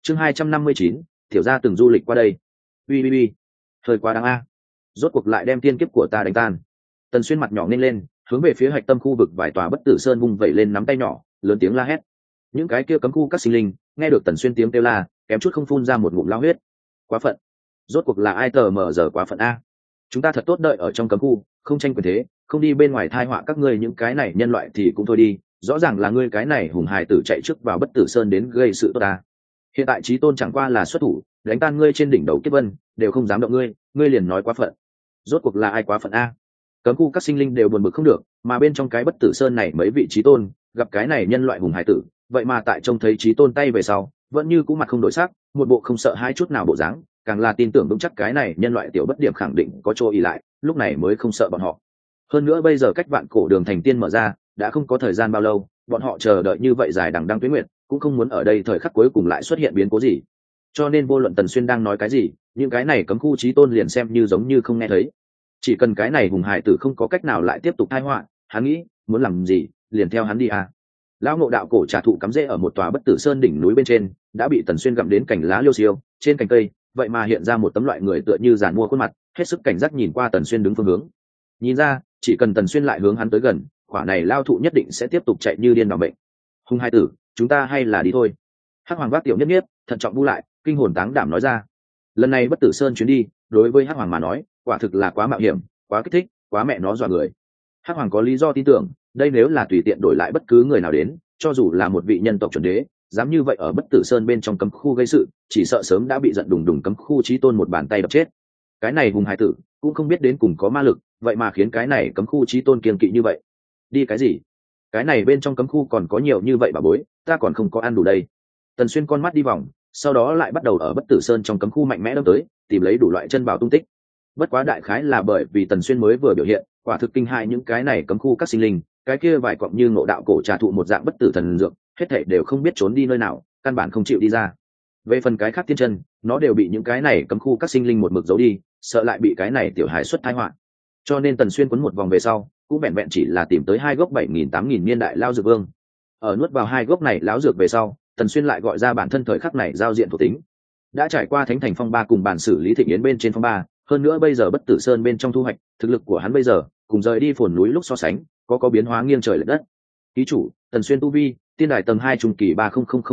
Chương 259, tiểu gia từng du lịch qua đây. Ui, thời quá đáng a. Rốt cuộc lại đem tiên kiếp của ta đánh tan. Tần Xuyên mặt nhỏ nên lên, hướng về phía hạch tâm khu vực vài tòa bất tử sơn vung vẩy lên nắm tay nhỏ, lớn tiếng la hét. Những cái kia cấm khu các sinh linh nghe được Tần Xuyên tiếng kêu la, kém chút không phun ra một ngụm lao huyết. Quá phận. Rốt cuộc là ai tờ mờ giờ quá phận a. Chúng ta thật tốt đợi ở trong cấm khu, không tranh quyền thế, không đi bên ngoài thai họa các ngươi những cái này nhân loại thì cũng thôi đi, rõ ràng là ngươi cái này hùng hài tử chạy trước vào bất tử sơn đến gây sự tốt ta. Hiện tại chí tôn chẳng qua là xuất thủ đánh tan ngươi trên đỉnh đầu kiếp vân đều không dám động ngươi liền nói quá phận. Rốt cuộc là ai quá phận a. Cấm khu các sinh linh đều buồn bực không được, mà bên trong cái bất tử sơn này mấy vị chí tôn gặp cái này nhân loại hùng hải tử, vậy mà tại trông thấy chí tôn tay về sau vẫn như cũ mặt không đổi sắc, một bộ không sợ hai chút nào bộ dáng, càng là tin tưởng vững chắc cái này nhân loại tiểu bất điểm khẳng định có chỗ ỉ lại, lúc này mới không sợ bọn họ. Hơn nữa bây giờ cách vạn cổ đường thành tiên mở ra đã không có thời gian bao lâu, bọn họ chờ đợi như vậy dài đằng đẵng tuyến nguyện, cũng không muốn ở đây thời khắc cuối cùng lại xuất hiện biến cố gì. Cho nên vô luận Tần Xuyên đang nói cái gì, những cái này cấm khu chí tôn liền xem như giống như không nghe thấy. Chỉ cần cái này hùng hải tử không có cách nào lại tiếp tục tai họa, hắn nghĩ muốn làm gì liền theo hắn đi à. Lão Ngộ Đạo cổ trà thụ cắm rễ ở một tòa bất tử sơn đỉnh núi bên trên, đã bị Tần Xuyên gặm đến cành lá liêu xiêu, trên cành cây vậy mà hiện ra một tấm loại người tựa như giàn mua khuôn mặt, hết sức cảnh giác nhìn qua Tần Xuyên đứng phương hướng. Nhìn ra, chỉ cần Tần Xuyên lại hướng hắn tới gần, quả này lao thụ nhất định sẽ tiếp tục chạy như điên bảo bệnh. Hùng hải tử, chúng ta hay là đi thôi. Hắc Hoàng vác tiểu nhất nhất, thận trọng bu lại, kinh hồn táng đảm nói ra. Lần này bất tử sơn chuyến đi, đối với Hắc Hoàng mà nói, quả thực là quá mạo hiểm, quá kích thích, quá mẹ nó dọa người. Hắc Hoàng có lý do tin tưởng, đây nếu là tùy tiện đổi lại bất cứ người nào đến, cho dù là một vị nhân tộc chuẩn đế, dám như vậy ở bất tử sơn bên trong cấm khu gây sự, chỉ sợ sớm đã bị giận đùng đùng cấm khu chí tôn một bàn tay đập chết. Cái này hùng hải tử cũng không biết đến cùng có ma lực, vậy mà khiến cái này cấm khu chí tôn kiêng kỵ như vậy. Đi cái gì? Cái này bên trong cấm khu còn có nhiều như vậy bà bối, ta còn không có ăn đủ đây. Tần Xuyên con mắt đi vòng, sau đó lại bắt đầu ở bất tử sơn trong cấm khu mạnh mẽ đâm tới, tìm lấy đủ loại chân bảo tung tích. Bất quá đại khái là bởi vì Tần Xuyên mới vừa biểu hiện, quả thực kinh hại những cái này cấm khu các sinh linh, cái kia vài cọng như Ngộ Đạo cổ trà thụ một dạng bất tử thần dược, hết thảy đều không biết trốn đi nơi nào, căn bản không chịu đi ra. Về phần cái khác tiên chân, nó đều bị những cái này cấm khu các sinh linh một mực giấu đi, sợ lại bị cái này tiểu hải xuất tai họa. Cho nên Tần Xuyên quấn một vòng về sau, cũng vẹn vẹn chỉ là tìm tới 2 gốc 7.000-8.000 niên đại lao dược vương. Ở nuốt vào 2 gốc này lão dược về sau, Tần Xuyên lại gọi ra bản thân thời khắc này giao diện thuộc tính. Đã trải qua Thánh Thành Phong Ba cùng bản xử lý thịnh yến bên trên Phong Ba, hơn nữa bây giờ bất tử sơn bên trong thu hoạch, thực lực của hắn bây giờ cùng rời đi phồn núi lúc so sánh, có biến hóa nghiêng trời lệch đất. Ký chủ, Tần Xuyên tu vi, tiên đài tầng 2 trung kỳ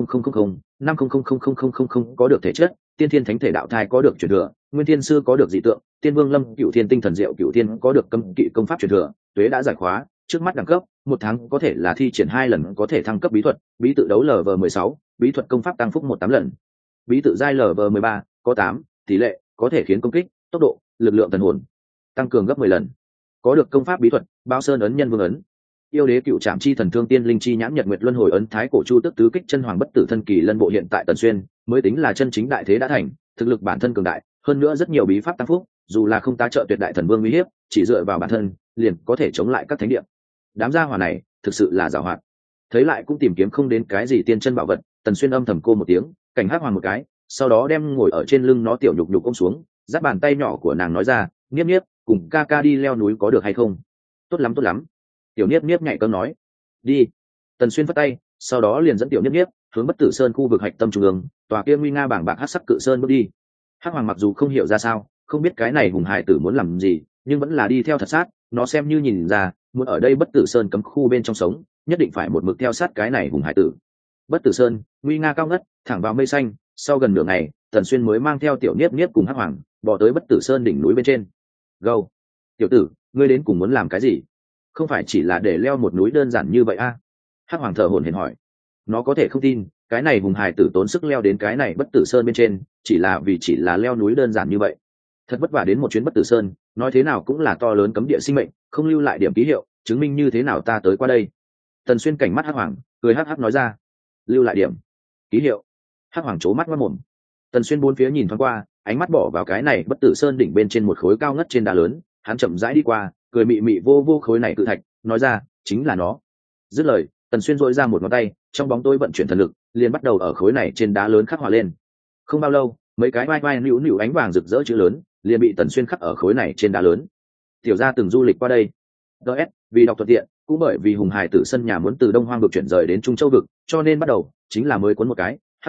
300000 có được thể chất, tiên thiên thánh thể đạo thai có được truyền thừa, nguyên thiên sư có được dị tượng, tiên vương lâm cựu thiên tinh thần diệu cựu thiên có được cấm kỵ công pháp truyền thừa, tuế đã giải khóa, trước mắt đẳng cấp 1 tháng có thể là thi triển 2 lần có thể thăng cấp bí thuật, bí tự đấu LV16, bí thuật công pháp tăng phúc 18 lần, bí tự giai LV13, có 8 tỷ lệ có thể khiến công kích, tốc độ, lực lượng thần hồn tăng cường gấp 10 lần, có được công pháp bí thuật Bao Sơn ấn nhân vương ấn, yêu đế cựu trạm chi thần thương tiên linh chi nhãn nhật nguyệt luân hồi ấn thái cổ chu tức tứ kích chân hoàng bất tử thân kỳ lân bộ. Hiện tại Tần Xuyên mới tính là chân chính đại thế đã thành, thực lực bản thân cường đại, hơn nữa rất nhiều bí pháp tăng phúc, dù là không tá trợ tuyệt đại thần vương uy hiếp, chỉ dựa vào bản thân liền có thể chống lại các thánh địa. Đám gia hỏa này thực sự là giàu hoạt, thấy lại cũng tìm kiếm không đến cái gì tiên chân bảo vật. Tần Xuyên âm thầm cô một tiếng, cảnh Hắc Hoàng một cái, sau đó đem ngồi ở trên lưng nó tiểu nhục nhục ôm xuống, giáp bàn tay nhỏ của nàng nói ra, Niếp Niếp, cùng ca ca đi leo núi có được hay không? Tốt lắm tốt lắm. Tiểu Niếp Niếp nhạy cơm nói, đi. Tần Xuyên phất tay, sau đó liền dẫn tiểu Niếp Niếp hướng bất tử sơn khu vực hạch tâm trung ương, tòa kia nguy nga bảng bạc hắc sắc cự sơn bước đi. Hắc Hoàng mặc dù không hiểu ra sao, không biết cái này hùng hải tử muốn làm gì, nhưng vẫn là đi theo thật sát. Nó xem như nhìn ra, muốn ở đây bất tử sơn cấm khu bên trong sống, nhất định phải một mực theo sát cái này hùng hải tử. Bất tử sơn nguy nga cao ngất, thẳng vào mây xanh. Sau gần nửa ngày, Tần Xuyên mới mang theo tiểu Niếp Niếp cùng Hắc Hoàng bỏ tới bất tử sơn đỉnh núi bên trên. Gâu, tiểu tử, ngươi đến cùng muốn làm cái gì? Không phải chỉ là để leo một núi đơn giản như vậy a? Hắc Hoàng thở hổn hển hỏi. Nó có thể không tin, cái này hùng hải tử tốn sức leo đến cái này bất tử sơn bên trên, chỉ là leo núi đơn giản như vậy. Thật vất vả đến một chuyến bất tử sơn, nói thế nào cũng là to lớn cấm địa sinh mệnh, không lưu lại điểm ký hiệu, chứng minh như thế nào ta tới qua đây. Tần Xuyên cảnh mắt Hắc Hoàng, cười hắc hắc nói ra. Lưu lại điểm ký hiệu? Hắc Hoàng trố mắt ngoác mồm. Tần Xuyên bốn phía nhìn thoáng qua, ánh mắt bỏ vào cái này bất tử sơn đỉnh bên trên một khối cao ngất trên đá lớn, hắn chậm rãi đi qua, cười mị mị vô khối này cự thạch, nói ra, chính là nó. Dứt lời, Tần Xuyên dội ra một ngón tay, trong bóng tối vận chuyển thần lực, liền bắt đầu ở khối này trên đá lớn khắc họa lên. Không bao lâu, mấy cái vai nữu nữu ánh vàng rực rỡ chữ lớn liền bị Tần Xuyên khắc ở khối này trên đá lớn. Tiểu gia từng du lịch qua đây. DS, vì đọc thuận tiện, cũng bởi vì hùng hải tử sân nhà muốn từ Đông Hoang vực chuyển rời đến Trung Châu vực, cho nên bắt đầu chính là mới cuốn một cái. Hắc hắc,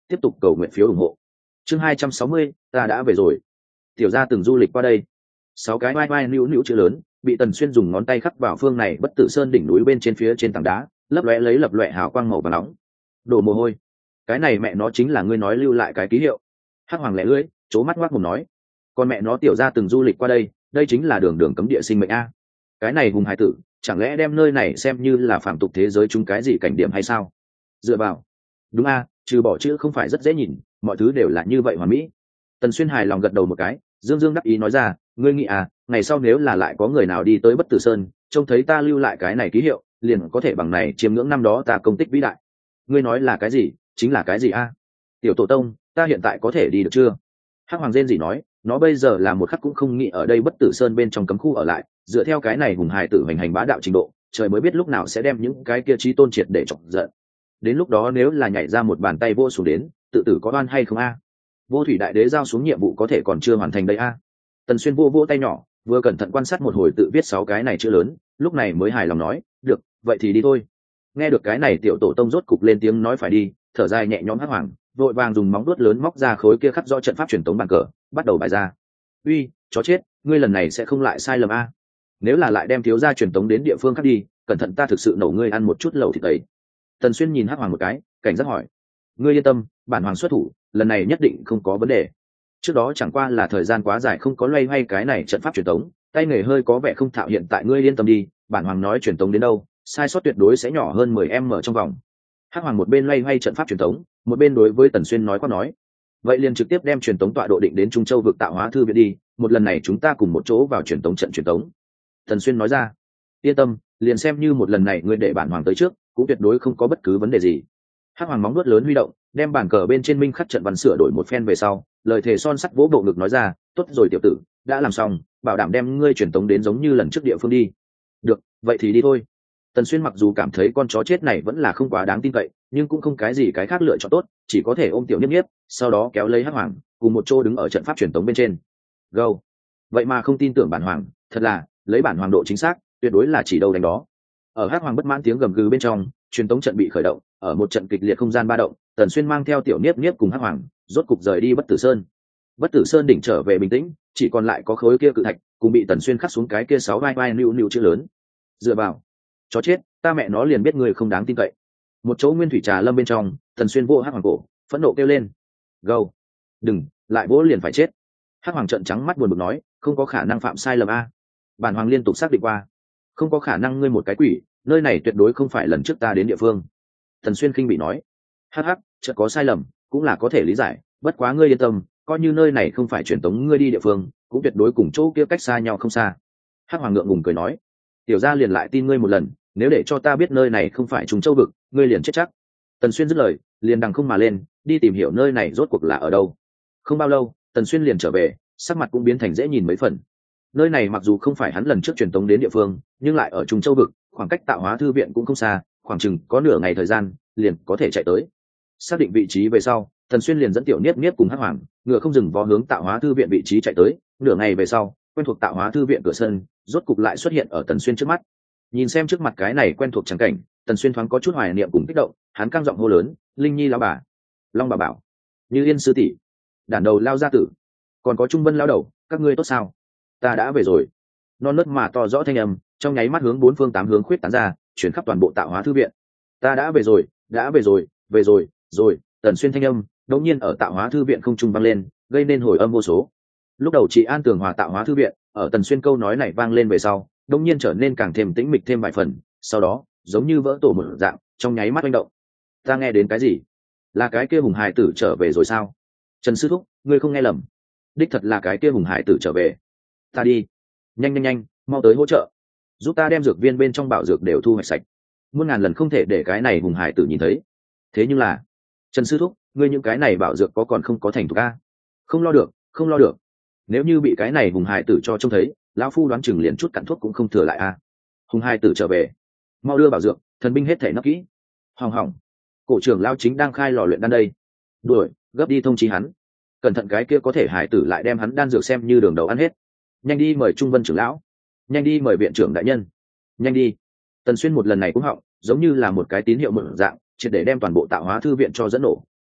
tiếp tục cầu nguyện phiếu ủng hộ. Chương 260, ta đã về rồi. Tiểu gia từng du lịch qua đây. 6 cái vai vai nữu nữu chữ lớn bị Tần Xuyên dùng ngón tay khắc vào phương này Bất Tử Sơn đỉnh núi bên trên phía trên tảng đá, lấp lóe lấy lập loè hào quang màu vàng nóng. Đổ mồ hôi. Cái này mẹ nó chính là ngươi nói lưu lại cái ký hiệu. Hắc Hoàng lẻ lưỡi, chố mắt ngoác mồm nói. Con mẹ nó tiểu gia từng du lịch qua đây, đây chính là đường đường cấm địa sinh mệnh a. Cái này hùng hải tử, chẳng lẽ đem nơi này xem như là phàm tục thế giới chúng cái gì cảnh điểm hay sao? Dựa vào. Đúng a, trừ bỏ chữ không phải rất dễ nhìn, mọi thứ đều là như vậy hoàn mỹ. Tần Xuyên hài lòng gật đầu một cái, dương dương đắc ý nói ra, ngươi nghĩ à, ngày sau nếu là lại có người nào đi tới Bất Tử Sơn, trông thấy ta lưu lại cái này ký hiệu, liền có thể bằng này chiêm ngưỡng năm đó ta công tích vĩ đại. Ngươi nói là cái gì? Chính là cái gì a? Tiểu tổ tông, ta hiện tại có thể đi được chưa? Hắc Hoàng rên gì nói, nó bây giờ là một khắc cũng không nghĩ ở đây Bất Tử Sơn bên trong cấm khu ở lại, dựa theo cái này hùng hài tử hành hành bá đạo trình độ, trời mới biết lúc nào sẽ đem những cái kia chí tôn triệt để chọc giận. Đến lúc đó nếu là nhảy ra một bàn tay vô xuống đến, tự tử có oan hay không a? Vô thủy đại đế giao xuống nhiệm vụ có thể còn chưa hoàn thành đây a. Tần Xuyên vô tay nhỏ, vừa cẩn thận quan sát một hồi tự viết 6 cái này chữ lớn, lúc này mới hài lòng nói, được, vậy thì đi thôi. Nghe được cái này tiểu tổ tông rốt cục lên tiếng nói phải đi, thở dài nhẹ nhõm Hắc Hoàng, vội vàng dùng móng vuốt lớn móc ra khối kia khắc rõ trận pháp truyền tống bàn cờ, bắt đầu bài ra. Uy, chó chết, ngươi lần này sẽ không lại sai lầm a? Nếu là lại đem thiếu gia truyền tống đến địa phương khác đi, cẩn thận ta thực sự nổ ngươi ăn một chút lẩu thịt tẩy. Tần Xuyên nhìn Hắc Hoàng một cái, cảnh giác hỏi, ngươi yên tâm, bản hoàng xuất thủ, lần này nhất định không có vấn đề. Trước đó chẳng qua là thời gian quá dài không có loay hoay cái này trận pháp truyền tống, tay nghề hơi có vẻ không thạo, hiện tại ngươi yên tâm đi, bản hoàng nói truyền tống đến đâu, sai sót tuyệt đối sẽ nhỏ hơn 10m trong vòng. Hắc Hoàng một bên loay hoay trận pháp truyền tống, một bên đối với Tần Xuyên nói qua nói, vậy liền trực tiếp đem truyền tống tọa độ định đến Trung Châu vực Tạo Hóa thư viện đi, một lần này chúng ta cùng một chỗ vào truyền tống trận truyền tống. Tần Xuyên nói ra, yên tâm, liền xem như một lần này ngươi để bản hoàng tới trước, cũng tuyệt đối không có bất cứ vấn đề gì. Hắc Hoàng móng vuốt lớn huy động, đem bản cờ bên trên minh khắc trận văn sửa đổi một phen về sau, lời thề son sắt vỗ bộ ngực nói ra, tốt rồi tiểu tử, đã làm xong, bảo đảm đem ngươi truyền tống đến giống như lần trước địa phương đi. Được, vậy thì đi thôi. Tần Xuyên mặc dù cảm thấy con chó chết này vẫn là không quá đáng tin cậy, nhưng cũng không cái gì cái khác lựa chọn tốt, chỉ có thể ôm tiểu Niếp Niếp, sau đó kéo lấy Hắc Hoàng, cùng một chỗ đứng ở trận pháp truyền tống bên trên. Go. Vậy mà không tin tưởng bản hoàng, thật là, lấy bản hoàng độ chính xác, tuyệt đối là chỉ đâu đánh đó. Ở Hắc Hoàng bất mãn tiếng gầm gừ bên trong, truyền tống trận bị khởi động, ở một trận kịch liệt không gian ba động, Tần Xuyên mang theo tiểu Niếp Niếp cùng Hắc Hoàng, rốt cục rời đi Bất Tử Sơn. Bất Tử Sơn đỉnh trở về bình tĩnh, chỉ còn lại có khối kia cự thạch, cùng bị Tần Xuyên khắc xuống cái kia 6 vai vai nữu nữu chữ lớn. Dựa vào, chó chết, ta mẹ nó liền biết người không đáng tin cậy. Một chỗ nguyên thủy trà lâm bên trong, Tần Xuyên vỗ Hắc Hoàng cổ, phẫn nộ kêu lên, "Gâu, đừng, lại vỗ liền phải chết." Hắc Hoàng trợn trắng mắt buồn bực nói, không có khả năng phạm sai lầm a. Bản hoàng liên tục xác định qua, không có khả năng, ngươi một cái quỷ, nơi này tuyệt đối không phải lần trước ta đến địa phương. Tần Xuyên khinh bị nói, hắc hắc, chợt có sai lầm cũng là có thể lý giải, bất quá ngươi yên tâm, coi như nơi này không phải truyền tống ngươi đi địa phương, cũng tuyệt đối cùng chỗ kia cách xa nhau không xa. Hắc Hoàng ngượng ngùng cười nói, tiểu gia liền lại tin ngươi một lần, nếu để cho ta biết nơi này không phải Trùng Châu vực, ngươi liền chết chắc. Tần Xuyên dứt lời, liền đằng không mà lên, đi tìm hiểu nơi này rốt cuộc là ở đâu. Không bao lâu, Tần Xuyên liền trở về, sắc mặt cũng biến thành dễ nhìn mấy phần. Nơi này mặc dù không phải hắn lần trước truyền tống đến địa phương, nhưng lại ở Trùng Châu vực, khoảng cách Tạo Hóa thư viện cũng không xa, khoảng chừng có nửa ngày thời gian, liền có thể chạy tới. Xác định vị trí về sau, Tần Xuyên liền dẫn tiểu Niếp Niếp cùng Hắc Hoàng, ngựa không dừng vó hướng Tạo Hóa thư viện vị trí chạy tới. Nửa ngày về sau, quen thuộc Tạo Hóa thư viện cửa sân, rốt cục lại xuất hiện ở Tần Xuyên trước mắt. Nhìn xem trước mặt cái này quen thuộc trắng cảnh, Tần Xuyên thoáng có chút hoài niệm cùng kích động, hắn căng giọng hô lớn, "Linh Nhi lão bà, Long bà bảo, Như Yên sư tỷ, Đản đầu lao gia tử, còn có Trung Vân lao đầu, các ngươi tốt sao? Ta đã về rồi." Non nớt mà to rõ thanh âm, trong nháy mắt hướng 4 phương 8 hướng khuyết tán ra, chuyển khắp toàn bộ Tạo Hóa thư viện. "Ta đã về rồi, đã về rồi, về rồi, rồi." Tần Xuyên thanh âm đột nhiên ở Tạo Hóa thư viện không trung vang lên, gây nên hồi âm vô số. Lúc đầu chị An Tường hòa Tạo Hóa thư viện, ở Tần Xuyên câu nói này vang lên về sau, đột nhiên trở nên càng thêm tĩnh mịch thêm vài phần, sau đó, giống như vỡ tổ một dạng, trong nháy mắt oanh động. Ta nghe đến cái gì? Là cái kia hùng hải tử trở về rồi sao? Trần sư thúc, ngươi không nghe lầm, đích thật là cái kia hùng hải tử trở về. Ta đi, nhanh nhanh nhanh, mau tới hỗ trợ, giúp ta đem dược viên bên trong bảo dược đều thu hoạch sạch, muôn ngàn lần không thể để cái này hùng hải tử nhìn thấy. Thế nhưng là, Trần sư thúc, ngươi những cái này bảo dược có còn không có thành thục a? Không lo được, không lo được, nếu như bị cái này hùng hải tử cho trông thấy, lão phu đoán chừng liền chút cặn thuốc cũng không thừa lại a. Hùng hải tử trở về, mau đưa bảo dược, thần binh hết thể nấp kỹ. Hỏng hỏng, cổ trưởng lao chính đang khai lò luyện đan đây, đuổi gấp đi thông chí hắn, cẩn thận cái kia có thể hải tử lại đem hắn đan dược xem như đường đầu ăn hết. Nhanh đi mời Trung Vân trưởng lão, nhanh đi mời viện trưởng đại nhân, nhanh đi. Tần Xuyên một lần này cũng họng, giống như là một cái tín hiệu mở dạng, triệt để đem toàn bộ Tạo Hóa thư viện cho dẫn nổ,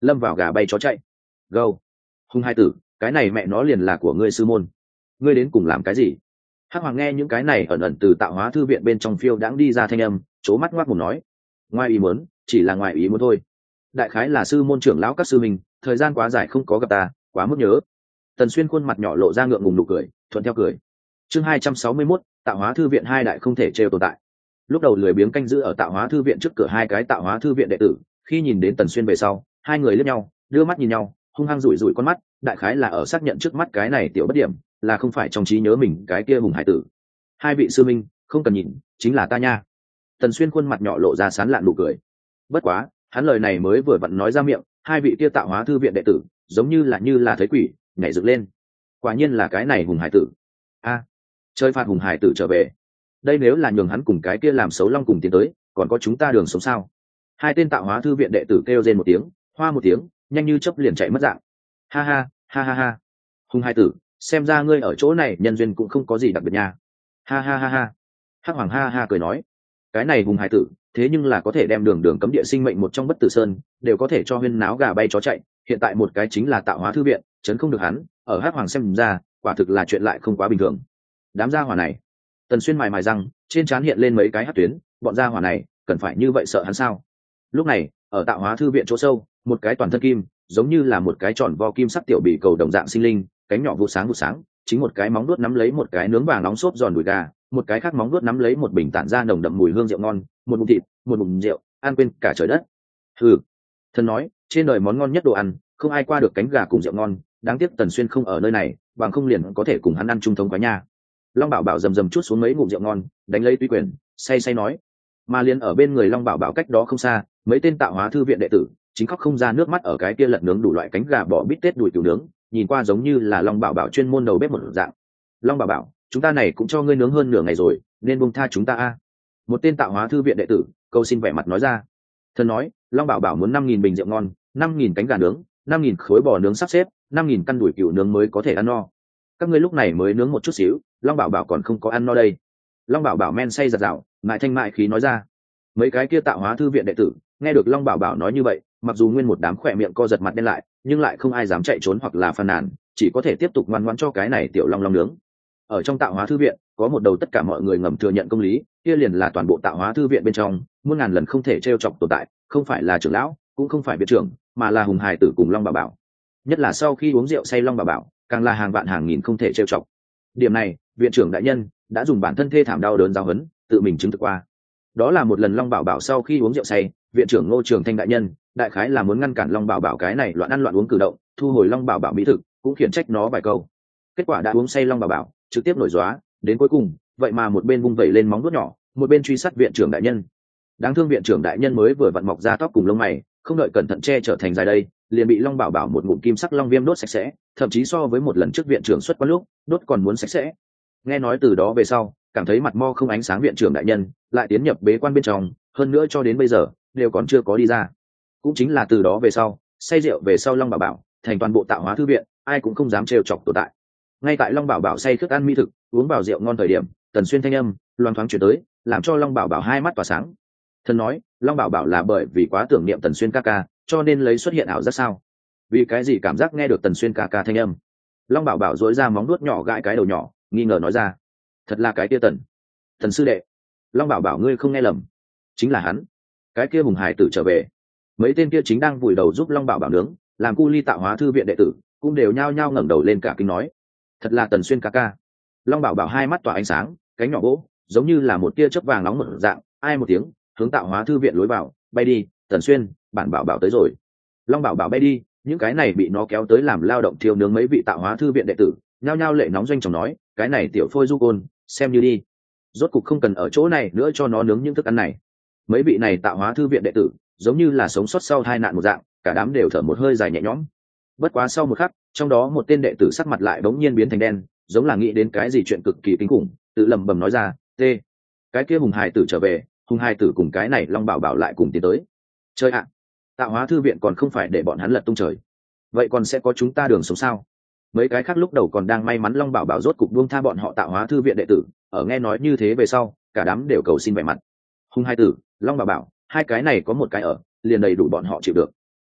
lâm vào gà bay chó chạy. Gâu, hung hai tử, cái này mẹ nó liền là của ngươi sư môn, ngươi đến cùng làm cái gì? Hắc Hoàng nghe những cái này ẩn ẩn từ tạo hóa thư viện bên trong phiêu đãng đi ra thanh âm, chố mắt ngoác mồm nói, ngoài ý muốn, chỉ là ngoài ý muốn thôi. Đại khái là sư môn trưởng lão các sư mình, thời gian quá dài không có gặp ta, quá mức nhớ. Tần Xuyên khuôn mặt nhỏ lộ ra ngượng ngùng nụ cười, thuận theo cười. Chương 261, tạo hóa thư viện hai đại không thể trêu tồn tại. Lúc đầu lười biếng canh giữ ở tạo hóa thư viện trước cửa hai cái tạo hóa thư viện đệ tử, khi nhìn đến Tần Xuyên về sau, hai người liếc nhau, đưa mắt nhìn nhau, hung hăng rủi rủi con mắt, đại khái là ở xác nhận trước mắt cái này tiểu bất điểm, là không phải trong trí nhớ mình cái kia hùng hải tử. Hai vị sư minh, không cần nhìn, chính là ta nha. Tần Xuyên khuôn mặt nhỏ lộ ra sán lạn nụ cười. Bất quá, hắn lời này mới vừa vặn nói ra miệng, hai vị kia tạo hóa thư viện đệ tử, giống như là thấy quỷ, nhảy dựng lên. Quả nhiên là cái này hùng hải tử. A, chơi phạt hùng hải tử trở về. Đây nếu là nhường hắn cùng cái kia làm xấu long cùng tiến tới, còn có chúng ta đường sống sao? Hai tên tạo hóa thư viện đệ tử kêu rên một tiếng, hoa một tiếng, nhanh như chớp liền chạy mất dạng. Ha ha, ha ha ha. Hùng hải tử, xem ra ngươi ở chỗ này nhân duyên cũng không có gì đặc biệt nha. Ha ha ha ha. Hắc Hoàng ha ha cười nói, cái này hùng hải tử, thế nhưng là có thể đem đường đường cấm địa sinh mệnh một trong bất tử sơn, đều có thể cho huyên náo gà bay chó chạy, hiện tại một cái chính là tạo hóa thư viện, chấn không được hắn, ở Hắc Hoàng xem ra, quả thực là chuyện lại không quá bình thường. Đám gia hỏa này, Tần Xuyên mài mài răng, trên trán hiện lên mấy cái hắc tuyến, bọn gia hỏa này, cần phải như vậy sợ hắn sao? Lúc này, ở tạo hóa thư viện chỗ sâu, một cái toàn thân kim, giống như là một cái tròn vo kim sắc tiểu bị cầu đồng dạng sinh linh, cánh nhỏ vụ sáng, chính một cái móng đuốt nắm lấy một cái nướng vàng nóng xốp giòn đùi gà, một cái khác móng đuốt nắm lấy một bình tản ra nồng đậm mùi hương rượu ngon, một bụng thịt, một bụng rượu, ăn quên cả trời đất. Hừ, thần nói, trên đời món ngon nhất đồ ăn, không ai qua được cánh gà cùng rượu ngon, đáng tiếc Tần Xuyên không ở nơi này, bằng không liền có thể cùng hắn ăn chung thống quá nha. Long Bảo Bảo rầm rầm chút xuống mấy ngụm rượu ngon, đánh lấy Túy Quyền, say say nói. Mà liền ở bên người Long Bảo Bảo cách đó không xa, mấy tên tạo hóa thư viện đệ tử, chính khóc không ra nước mắt ở cái kia lật nướng đủ loại cánh gà bò bít tết đùi tiểu nướng, nhìn qua giống như là Long Bảo Bảo chuyên môn đầu bếp một dạng. Long Bảo Bảo, chúng ta này cũng cho ngươi nướng hơn nửa ngày rồi, nên buông tha chúng ta a. Một tên tạo hóa thư viện đệ tử, câu xin vẻ mặt nói ra. Thần nói, Long Bảo Bảo muốn 5.000 bình rượu ngon, 5.000 cánh gà nướng, 5.000 khối bò nướng sắp xếp, 5.000 căn đùi cừu nướng mới có thể ăn no. Các ngươi lúc này mới nướng một chút xíu, Long Bảo Bảo còn không có ăn no đây. Long Bảo Bảo men say giật giảo, mại thanh mại khí nói ra. Mấy cái kia tạo hóa thư viện đệ tử, nghe được Long Bảo Bảo nói như vậy, mặc dù nguyên một đám khỏe miệng co giật mặt đen lại, nhưng lại không ai dám chạy trốn hoặc là phàn nàn, chỉ có thể tiếp tục ngoan ngoãn cho cái này tiểu long long nướng. Ở trong tạo hóa thư viện, có một đầu tất cả mọi người ngầm thừa nhận công lý, kia liền là toàn bộ tạo hóa thư viện bên trong, muôn ngàn lần không thể trêu chọc tồn tại, không phải là trưởng lão, cũng không phải viện trưởng, mà là hùng hài tử cùng Long Bảo Bảo. Nhất là sau khi uống rượu say Long Bảo Bảo, càng là hàng vạn hàng nghìn không thể trêu chọc. Điểm này, viện trưởng đại nhân đã dùng bản thân thê thảm đau đớn giáo huấn, tự mình chứng thực qua. Đó là một lần Long Bảo Bảo sau khi uống rượu say, viện trưởng Ngô Trường Thanh đại nhân, đại khái là muốn ngăn cản Long Bảo Bảo cái này loạn ăn loạn uống cử động, thu hồi Long Bảo Bảo mỹ thực, cũng khiển trách nó vài câu. Kết quả đã uống say Long Bảo Bảo, trực tiếp nổi gióa, đến cuối cùng, vậy mà một bên vung vẩy lên móng vuốt nhỏ, một bên truy sát viện trưởng đại nhân. Đáng thương viện trưởng đại nhân mới vừa vặn mọc ra tóc cùng lông mày, không đợi cẩn thận che trở thành dài đây, liền bị Long Bảo Bảo một ngụm kim sắc long viêm đốt sạch sẽ, thậm chí so với một lần trước viện trưởng xuất quan lúc, đốt còn muốn sạch sẽ. Nghe nói từ đó về sau, cảm thấy mặt mo không ánh sáng viện trưởng đại nhân, lại tiến nhập bế quan bên trong, hơn nữa cho đến bây giờ đều còn chưa có đi ra. Cũng chính là từ đó về sau, say rượu về sau Long Bảo Bảo, thành toàn bộ tạo hóa thư viện, ai cũng không dám trêu chọc tồn tại. Ngay tại Long Bảo Bảo say khướt ăn mỹ thực, uống vào rượu ngon thời điểm, Tần Xuyên thanh âm loáng thoáng chuyển tới, làm cho Long Bảo Bảo hai mắt tỏa sáng. Thần nói, Long Bảo Bảo là bởi vì quá tưởng niệm Tần Xuyên ca ca, cho nên lấy xuất hiện ảo giác sao? Vì cái gì cảm giác nghe được Tần Xuyên ca ca thanh âm? Long Bảo Bảo dối ra móng nuốt nhỏ gãi cái đầu nhỏ, nghi ngờ nói ra. Thật là cái kia Tần sư đệ. Long Bảo Bảo ngươi không nghe lầm, chính là hắn. Cái kia hùng hải tử trở về. Mấy tên kia chính đang vùi đầu giúp Long Bảo Bảo nướng, làm cu ly tạo hóa thư viện đệ tử, cũng đều nhao nhao ngẩng đầu lên cả kinh nói. Thật là Tần Xuyên ca ca. Long Bảo Bảo hai mắt tỏa ánh sáng, cánh nhỏ gỗ, giống như là một tia chớp vàng nóng một dạng, ai một tiếng, hướng tạo hóa thư viện lối vào, bay đi. Tần Xuyên, bản Bảo Bảo tới rồi. Long Bảo Bảo bay đi, những cái này bị nó kéo tới làm lao động thiêu nướng mấy vị tạo hóa thư viện đệ tử, nhao nhao lệ nóng doanh chồng nói, cái này tiểu phôi du côn, xem như đi. Rốt cục không cần ở chỗ này nữa cho nó nướng những thức ăn này. Mấy vị này tạo hóa thư viện đệ tử, giống như là sống sót sau tai nạn một dạng, cả đám đều thở một hơi dài nhẹ nhõm. Bất quá sau một khắc, trong đó một tên đệ tử sắc mặt lại bỗng nhiên biến thành đen, giống là nghĩ đến cái gì chuyện cực kỳ kinh khủng, tự lẩm bẩm nói ra, "Tê, cái kia hùng hài tử trở về, hùng hài tử cùng cái này Long Bảo Bảo lại cùng tiến tới." Chơi ạ, tạo hóa thư viện còn không phải để bọn hắn lật tung trời, vậy còn sẽ có chúng ta đường sống sao? Mấy cái khác lúc đầu còn đang may mắn Long Bảo Bảo rốt cục buông tha bọn họ tạo hóa thư viện đệ tử, ở nghe nói như thế về sau, cả đám đều cầu xin vẻ mặt. Hùng hai tử, Long Bảo Bảo, hai cái này có một cái ở, liền đầy đủ bọn họ chịu được.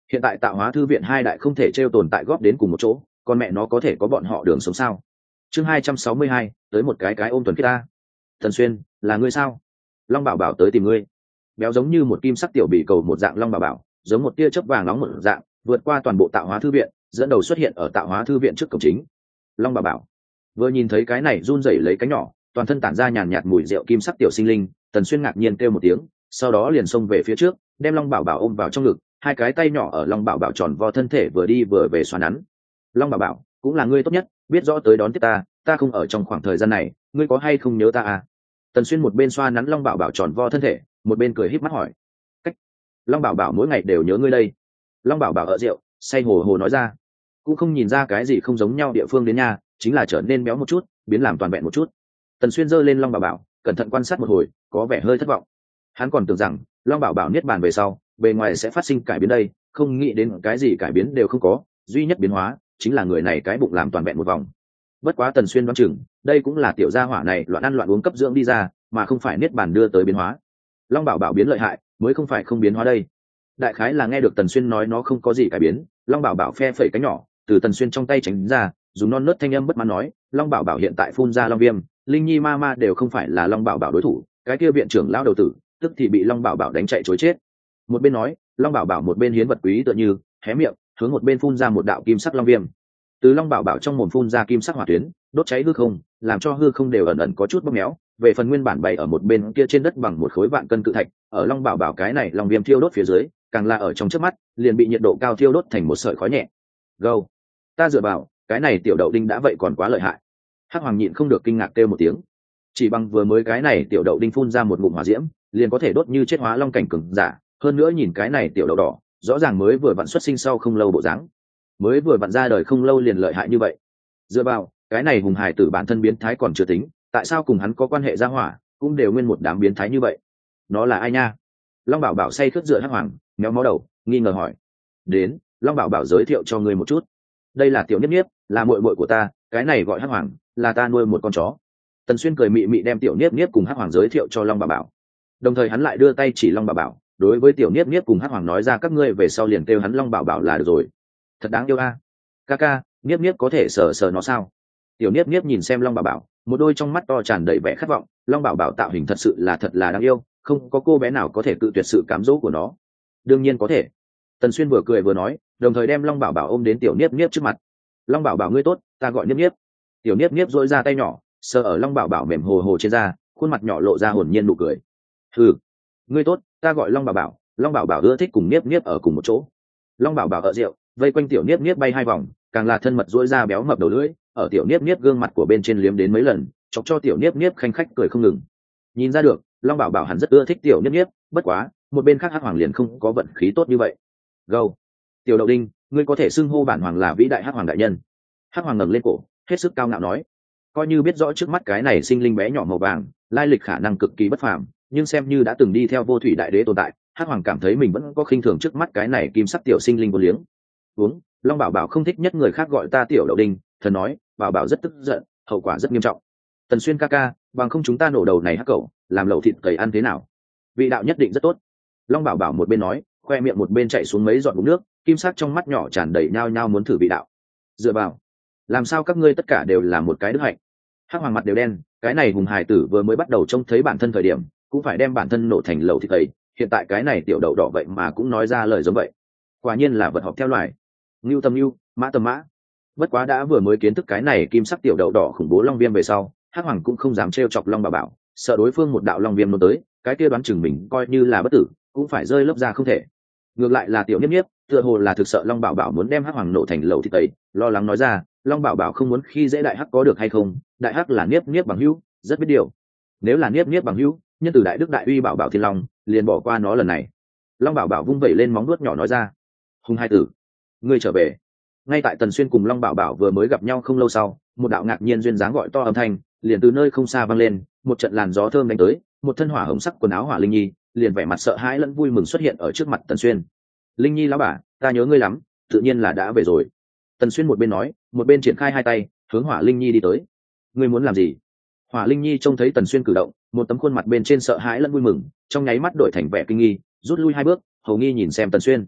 Hiện tại Tạo Hóa thư viện hai đại không thể trêu tồn tại góp đến cùng một chỗ, con mẹ nó có thể có bọn họ đường sống sao? Chương 262, tới một cái ôm tuần kết ta. Tần Xuyên, là ngươi sao? Long Bảo Bảo tới tìm ngươi. Béo giống như một kim sắc tiểu bị cầu một dạng Long Bảo Bảo, giống một tia chớp vàng nóng một dạng, vượt qua toàn bộ Tạo Hóa thư viện, dẫn đầu xuất hiện ở Tạo Hóa thư viện trước cổng chính. Long Bảo Bảo vừa nhìn thấy cái này run rẩy lấy cánh nhỏ, toàn thân tản ra nhàn nhạt mùi rượu kim sắc tiểu sinh linh, Tần Xuyên ngạc nhiên kêu một tiếng, sau đó liền xông về phía trước, đem Long Bảo Bảo ôm vào trong ngực, hai cái tay nhỏ ở Long Bảo Bảo tròn vo thân thể vừa đi vừa về xoa nắn. Long Bảo Bảo, cũng là ngươi tốt nhất, biết rõ tới đón tiếp ta không ở trong khoảng thời gian này, ngươi có hay không nhớ ta à? Tần Xuyên một bên xoa nắn Long Bảo Bảo tròn vo thân thể, một bên cười híp mắt hỏi. Cách, Long Bảo Bảo mỗi ngày đều nhớ ngươi đây. Long Bảo Bảo ở rượu, say hồ hồ nói ra, cũng không nhìn ra cái gì không giống nhau địa phương đến nha, chính là trở nên béo một chút, biến làm toàn vẹn một chút. Tần Xuyên giơ lên Long Bảo Bảo, cẩn thận quan sát một hồi, có vẻ hơi thất vọng. Hắn còn tưởng rằng Long Bảo Bảo niết bàn về sau, bề ngoài sẽ phát sinh cải biến đây, không nghĩ đến cái gì cải biến đều không có, duy nhất biến hóa chính là người này cái bụng làm toàn vẹn một vòng. Bất quá Tần Xuyên đoán chừng, đây cũng là tiểu gia hỏa này loạn ăn loạn uống cấp dưỡng đi ra, mà không phải niết bàn đưa tới biến hóa. Long Bảo Bảo biến lợi hại, mới không phải không biến hóa đây. Đại khái là nghe được Tần Xuyên nói nó không có gì cải biến, Long Bảo Bảo phe phẩy cánh nhỏ, từ Tần Xuyên trong tay tránh ra, dùng non nớt thanh âm bất mãn nói, Long Bảo Bảo hiện tại phun ra long viêm, Linh Nhi ma đều không phải là Long Bảo Bảo đối thủ, cái kia viện trưởng lão đầu tử, tức thì bị Long Bảo Bảo đánh chạy trối chết. Một bên nói, Long Bảo Bảo một bên hiến vật quý tựa như hé miệng, hướng một bên phun ra một đạo kim sắc long viêm. Từ Long Bảo Bảo trong mồm phun ra kim sắc hỏa tuyến, đốt cháy hư không, làm cho hư không đều ẩn ẩn có chút bóp méo. Về phần nguyên bản bày ở một bên kia trên đất bằng một khối vạn cân cự thạch, ở Long Bảo Bảo cái này long viêm thiêu đốt phía dưới, càng là ở trong chớp mắt, liền bị nhiệt độ cao thiêu đốt thành một sợi khói nhẹ. Gâu, ta dựa vào, cái này tiểu đậu đinh đã vậy còn quá lợi hại. Hắc Hoàng nhịn không được kinh ngạc kêu một tiếng. Chỉ bằng vừa mới cái này tiểu đậu đinh phun ra một ngụm hỏa diễm, liền có thể đốt như chết hóa long cảnh cường giả, hơn nữa nhìn cái này tiểu đậu đỏ, rõ ràng mới vừa vặn xuất sinh sau không lâu bộ dáng, mới vừa vặn ra đời không lâu liền lợi hại như vậy. Dựa vào, cái này hùng hải tử bản thân biến thái còn chưa tính, tại sao cùng hắn có quan hệ gia hỏa, cũng đều nguyên một đám biến thái như vậy. Nó là ai nha? Long Bảo Bảo say khướt dựa Hắc Hoàng, méo mó đầu, nghi ngờ hỏi. Đến, Long Bảo Bảo giới thiệu cho ngươi một chút. Đây là tiểu Niếp Niếp, là muội muội của ta, cái này gọi Hắc Hoàng, là ta nuôi một con chó. Tần Xuyên cười mị mị đem tiểu Niếp Niếp cùng Hắc Hoàng giới thiệu cho Long Bảo Bảo. Đồng thời hắn lại đưa tay chỉ Long Bảo Bảo, đối với tiểu Niếp Niếp cùng Hắc Hoàng nói ra các ngươi về sau liền kêu hắn Long Bảo Bảo là được rồi. Thật đáng yêu a. Ca, Niếp Niếp có thể sờ sờ nó sao? Tiểu Niếp Niếp nhìn xem Long Bảo Bảo, một đôi trong mắt to tràn đầy vẻ khát vọng. Long Bảo Bảo tạo hình thật là đáng yêu, không có cô bé nào có thể cự tuyệt sự cám dỗ của nó. Đương nhiên có thể. Tần Xuyên vừa cười vừa nói, đồng thời đem Long Bảo Bảo ôm đến tiểu Niếp Niếp trước mặt. Long Bảo Bảo ngươi tốt, ta gọi Niếp Niếp. Tiểu Niếp Niếp duỗi ra tay nhỏ, sờ ở Long Bảo Bảo mềm hồ hồ trên da, khuôn mặt nhỏ lộ ra hồn nhiên nụ cười. Ừ, ngươi tốt, ta gọi Long Bảo Bảo. Long Bảo Bảo ưa thích cùng Niếp Niếp ở cùng một chỗ. Long Bảo Bảo ở rượu, vây quanh tiểu Niếp Niếp bay hai vòng, càng là thân mật duỗi ra béo mập đầu lưỡi, ở tiểu Niếp Niếp gương mặt của bên trên liếm đến mấy lần, chọc cho tiểu Niếp Niếp khanh khách cười không ngừng. Nhìn ra được, Long Bảo Bảo hẳn rất ưa thích tiểu Niếp Niếp, bất quá, một bên khác Hắc Hoàng liền không có vận khí tốt như vậy. Gâu, tiểu đậu đinh, ngươi có thể xưng hô bản hoàng là vĩ đại Hắc Hoàng đại nhân. Hắc Hoàng ngẩng lên cổ, hết sức cao ngạo nói, coi như biết rõ trước mắt cái này sinh linh bé nhỏ màu vàng, lai lịch khả năng cực kỳ bất phàm, nhưng xem như đã từng đi theo vô thủy đại đế tồn tại, Hắc Hoàng cảm thấy mình vẫn có khinh thường trước mắt cái này kim sắc tiểu sinh linh vô liếng. Uống, Long Bảo Bảo không thích nhất người khác gọi ta tiểu đậu đinh, thần nói, Bảo Bảo rất tức giận, hậu quả rất nghiêm trọng. Tần Xuyên ca, bằng không chúng ta nổ đầu này hắc cẩu, làm lẩu thịt cầy ăn thế nào? Vị đạo nhất định rất tốt. Long Bảo Bảo một bên nói, khoe miệng một bên chạy xuống mấy giọt bụng nước, kim sắc trong mắt nhỏ tràn đầy nhao nhao muốn thử vị đạo. Dựa vào, làm sao các ngươi tất cả đều là một cái đức hạnh? Hắc Hoàng mặt đều đen, cái này hùng hài tử vừa mới bắt đầu trông thấy bản thân thời điểm, cũng phải đem bản thân nổ thành lẩu thịt cầy, hiện tại cái này tiểu đậu đỏ vậy mà cũng nói ra lời giống vậy. Quả nhiên là vật họp theo loài. Ngưu tầm ngưu, mã tầm mã. Bất quá đã vừa mới kiến thức cái này kim sắc tiểu đậu đỏ khủng bố long viêm về sau, Hắc Hoàng cũng không dám trêu chọc Long Bảo Bảo, sợ đối phương một đạo long viêm nó tới, cái kia đoán chừng mình coi như là bất tử, cũng phải rơi lớp ra không thể. Ngược lại là tiểu Niếp Niếp, tựa hồ là thực sợ Long Bảo Bảo muốn đem Hắc Hoàng nổ thành lẩu thịt tẩy, lo lắng nói ra, Long Bảo Bảo không muốn khi dễ đại hắc có được hay không, đại hắc là Niếp Niếp bằng hữu, rất biết điều. Nếu là Niếp Niếp bằng hữu, nhân từ đại đức đại uy Bảo Bảo Thiên Long, liền bỏ qua nó lần này. Long Bảo Bảo vung vẩy lên móng vuốt nhỏ nói ra, hùng hai tử, ngươi trở về. Ngay tại Tần Xuyên cùng Long Bảo Bảo vừa mới gặp nhau không lâu sau, một đạo ngạc nhiên duyên dáng gọi to âm thanh liền từ nơi không xa vang lên, một trận làn gió thơm đánh tới, một thân hỏa hồng sắc quần áo Hỏa Linh Nhi liền vẻ mặt sợ hãi lẫn vui mừng xuất hiện ở trước mặt Tần Xuyên. Linh Nhi lão bà, ta nhớ ngươi lắm, tự nhiên là đã về rồi. Tần Xuyên một bên nói, một bên triển khai hai tay hướng Hỏa Linh Nhi đi tới. Ngươi muốn làm gì? Hỏa Linh Nhi trông thấy Tần Xuyên cử động, một tấm khuôn mặt bên trên sợ hãi lẫn vui mừng, trong nháy mắt đổi thành vẻ kinh nghi, rút lui hai bước, hầu nghi nhìn xem Tần Xuyên.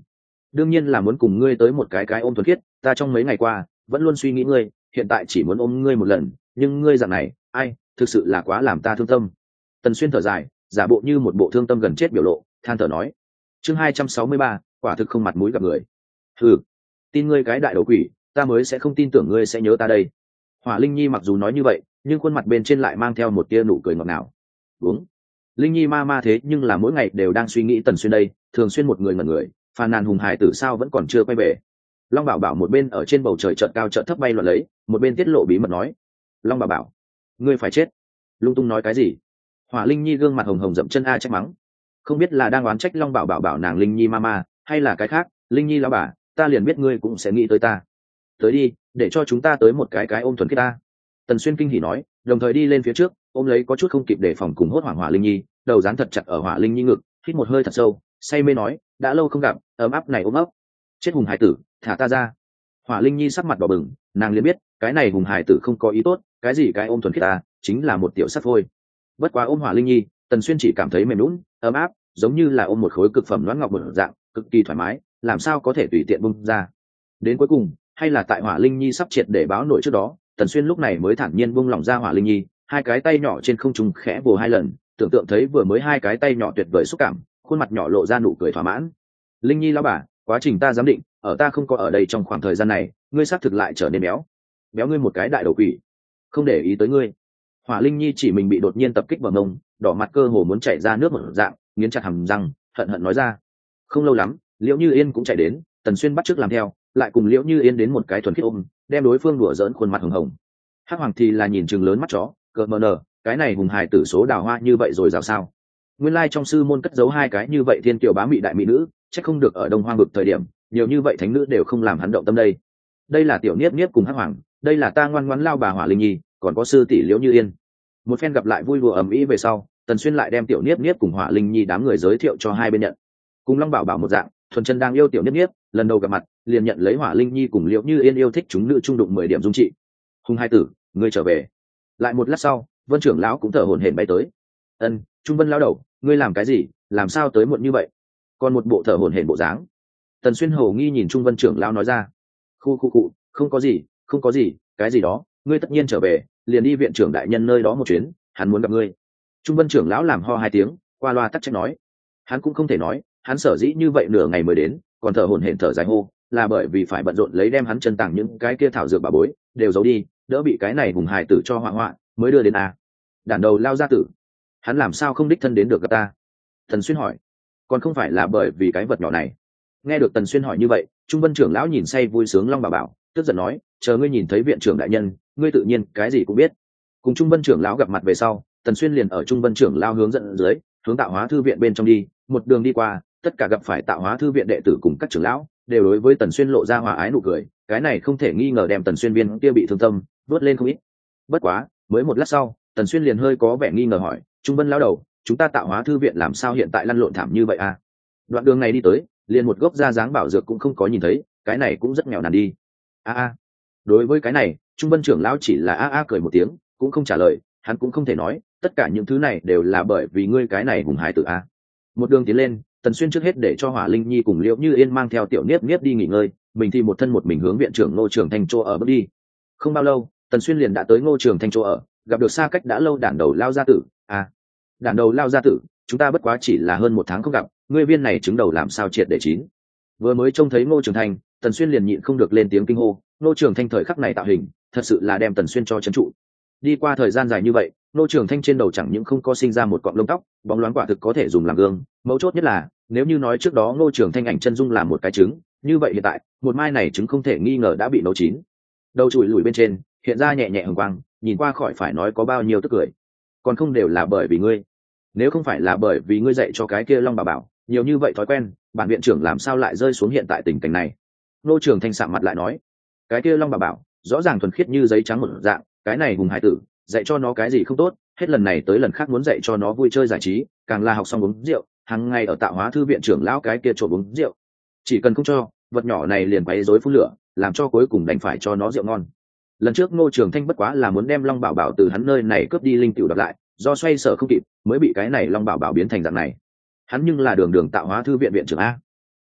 đương nhiên là muốn cùng ngươi tới một cái ôm thuần khiết. Ta trong mấy ngày qua vẫn luôn suy nghĩ ngươi, hiện tại chỉ muốn ôm ngươi một lần, nhưng ngươi dạng này ai thực sự là quá làm ta thương tâm. Tần Xuyên thở dài, giả bộ như một bộ thương tâm gần chết biểu lộ, than thở nói. Chương 263, quả thực không mặt mũi gặp người. Ừ, tin ngươi cái đại đầu quỷ, ta mới sẽ không tin tưởng ngươi sẽ nhớ ta đây. Hỏa Linh Nhi mặc dù nói như vậy, nhưng khuôn mặt bên trên lại mang theo một tia nụ cười ngọt ngào. Đúng, Linh Nhi ma ma thế nhưng là mỗi ngày đều đang suy nghĩ Tần Xuyên đây, thường xuyên một người ngẩn người, phàn nàn hùng hải tử sao vẫn còn chưa quay về. Long Bảo Bảo một bên ở trên bầu trời chợt cao chợt thấp bay loạn lấy, một bên tiết lộ bí mật nói. Long Bảo Bảo, ngươi phải chết. Lung tung nói cái gì? Hỏa Linh Nhi gương mặt hồng hồng dậm chân a trách mắng. Không biết là đang oán trách Long Bảo Bảo bảo nàng Linh Nhi mama, hay là cái khác. Linh Nhi lão bà, ta liền biết ngươi cũng sẽ nghĩ tới ta. Tới đi, để cho chúng ta tới một cái ôm thuần khiết ta. Tần Xuyên kinh hỉ nói, đồng thời đi lên phía trước, ôm lấy có chút không kịp để phòng cùng hốt hoảng Hỏa Linh Nhi, đầu dán thật chặt ở Hỏa Linh Nhi ngực, hít một hơi thật sâu, say mê nói, đã lâu không gặp, ấm áp này ôm ấp. Chết hùng hải tử, thả ta ra. Hỏa Linh Nhi sắc mặt đỏ bừng, nàng liền biết, cái này hùng hải tử không có ý tốt, cái gì cái ôm thuần khiết ta, chính là một tiểu sắt thôi. Bất quá ôm Hỏa Linh Nhi, Tần Xuyên chỉ cảm thấy mềm nhũn, ấm áp, giống như là ôm một khối cực phẩm loãng ngọc một dạng, cực kỳ thoải mái, làm sao có thể tùy tiện bung ra. Đến cuối cùng, hay là tại Hỏa Linh Nhi sắp triệt để báo nổi trước đó, Tần Xuyên lúc này mới thản nhiên buông lỏng ra Hỏa Linh Nhi, hai cái tay nhỏ trên không trung khẽ vồ hai lần, tưởng tượng thấy vừa mới hai cái tay nhỏ tuyệt vời xúc cảm, khuôn mặt nhỏ lộ ra nụ cười thỏa mãn. Linh Nhi lão bà, quá trình ta giám định, ở ta không có ở đây trong khoảng thời gian này, ngươi xác thực lại trở nên béo. Béo ngươi một cái đại đầu quỷ. Không để ý tới ngươi. Hỏa Linh Nhi chỉ mình bị đột nhiên tập kích vào mông, đỏ mặt cơ hồ muốn chảy ra nước một dạng, nghiến chặt hàm răng, hận hận nói ra. Không lâu lắm, Liễu Như Yên cũng chạy đến, Tần Xuyên bắt chước làm theo, lại cùng Liễu Như Yên đến một cái thuần khiết ôm, đem đối phương đùa giỡn khuôn mặt hồng hồng. Hắc Hoàng thì là nhìn chừng lớn mắt chó, cợt mờ nở, cái này hùng hài tử số đào hoa như vậy rồi rào sao? Nguyên lai trong sư môn cất giấu hai cái như vậy thiên kiều bá mị đại mỹ nữ, chắc không được ở Đông Hoang vực thời điểm, nhiều như vậy thánh nữ đều không làm hắn động tâm đây. Đây là tiểu Niếp Niếp cùng Hắc Hoàng, đây là ta ngoan ngoãn lao bà Hỏa Linh Nhi, còn có sư tỷ Liễu Như Yên. Một phen gặp lại vui đùa ầm ĩ về sau, Tần Xuyên lại đem tiểu Niếp Niếp cùng Hỏa Linh Nhi đám người giới thiệu cho hai bên nhận. Cùng Long Bảo Bảo một dạng, thuần chân đang yêu tiểu Niếp Niếp, lần đầu gặp mặt, liền nhận lấy Hỏa Linh Nhi cùng Liễu Như Yên yêu thích chúng nữ trung đụng 10 điểm dung trị. Hùng hai tử, ngươi trở về. Lại một lát sau, Vân trưởng lão cũng thở hổn hển bay tới. Ân, Trung Vân lão đầu, ngươi làm cái gì, làm sao tới muộn như vậy? Còn một bộ thở hổn hển bộ dáng. Tần Xuyên hầu nghi nhìn Trung Vân trưởng lão nói ra. Khu, không có gì, không có gì, cái gì đó, ngươi tất nhiên trở về, liền đi viện trưởng đại nhân nơi đó một chuyến, hắn muốn gặp ngươi. Trung Vân trưởng lão làm ho hai tiếng, qua loa tắc trách nói. Hắn cũng không thể nói, hắn sở dĩ như vậy nửa ngày mới đến, còn thở hổn hển thở dài hô, là bởi vì phải bận rộn lấy đem hắn chân tàng những cái kia thảo dược bà bối đều giấu đi, đỡ bị cái này hùng hài tử cho họa họa, mới đưa đến a. Đản đầu lao ra tử, hắn làm sao không đích thân đến được gặp ta? Tần Xuyên hỏi. Còn không phải là bởi vì cái vật nhỏ này. Nghe được Tần Xuyên hỏi như vậy, Trung Vân trưởng lão nhìn say vui sướng Long Bảo Bảo, tức giận nói, chờ ngươi nhìn thấy viện trưởng đại nhân, ngươi tự nhiên cái gì cũng biết. Cùng Trung Vân trưởng lão gặp mặt về sau, Tần Xuyên liền ở Trung Vân trưởng lão hướng dẫn dưới, hướng Tạo Hóa thư viện bên trong đi, một đường đi qua, tất cả gặp phải Tạo Hóa thư viện đệ tử cùng các trưởng lão, đều đối với Tần Xuyên lộ ra hòa ái nụ cười, cái này không thể nghi ngờ đem Tần Xuyên viên kia bị thương tâm vớt lên không ít. Bất quá, mới một lát sau, Tần Xuyên liền hơi có vẻ nghi ngờ hỏi, Trung Vân lão đầu, chúng ta Tạo Hóa thư viện làm sao hiện tại lăn lộn thảm như vậy à? Đoạn đường này đi tới, liền một gốc da dáng bảo dược cũng không có nhìn thấy, cái này cũng rất nghèo nàn đi. Đối với cái này, Trung Vân trưởng lão chỉ là cười một tiếng, cũng không trả lời, hắn cũng không thể nói, tất cả những thứ này đều là bởi vì ngươi cái này hùng hài tử a. Một đường tiến lên, Tần Xuyên trước hết để cho Hỏa Linh Nhi cùng Liễu Như Yên mang theo tiểu Niếp Niếp đi nghỉ ngơi, mình thì một thân một mình hướng viện trưởng Ngô Trường Thanh chỗ ở bước đi. Không bao lâu, Tần Xuyên liền đã tới Ngô Trường Thanh chỗ ở, gặp được xa cách đã lâu đản đầu lao gia tử. Đản đầu lao gia tử, chúng ta bất quá chỉ là hơn 1 tháng không gặp, ngươi viên này trứng đầu làm sao triệt để chín. Vừa mới trông thấy Ngô Trường Thanh, Tần Xuyên liền nhịn không được lên tiếng kinh hô. Ngô Trường Thanh thời khắc này tạo hình, thật sự là đem Tần Xuyên cho trấn trụ. Đi qua thời gian dài như vậy, Ngô Trường Thanh trên đầu chẳng những không có sinh ra một cọng lông tóc, bóng loáng quả thực có thể dùng làm gương. Mấu chốt nhất là, nếu như nói trước đó Ngô Trường Thanh ảnh chân dung là một cái trứng, như vậy hiện tại, một mai này trứng không thể nghi ngờ đã bị nấu chín. Đầu chùi lùi bên trên, hiện ra nhẹ nhẹ hồng quang, nhìn qua khỏi phải nói có bao nhiêu tức cười. Còn không đều là bởi vì ngươi. Nếu không phải là bởi vì ngươi dạy cho cái kia Long Bảo Bảo, nhiều như vậy thói quen, bản viện trưởng làm sao lại rơi xuống hiện tại tình cảnh này. Ngô Trường Thanh sạm mặt lại nói, cái kia Long Bảo Bảo rõ ràng thuần khiết như giấy trắng một dạng, cái này hùng hải tử dạy cho nó cái gì không tốt, hết lần này tới lần khác muốn dạy cho nó vui chơi giải trí, càng là học xong uống rượu, hàng ngày ở Tạo Hóa thư viện trưởng lão cái kia trộn uống rượu. Chỉ cần không cho, vật nhỏ này liền quấy rối phun lửa, làm cho cuối cùng đành phải cho nó rượu ngon. Lần trước Ngô Trường Thanh bất quá là muốn đem Long Bảo Bảo từ hắn nơi này cướp đi linh tiểu đập lại, do xoay sở không kịp, mới bị cái này Long Bảo Bảo biến thành dạng này. Hắn nhưng là đường đường Tạo Hóa thư viện viện trưởng a.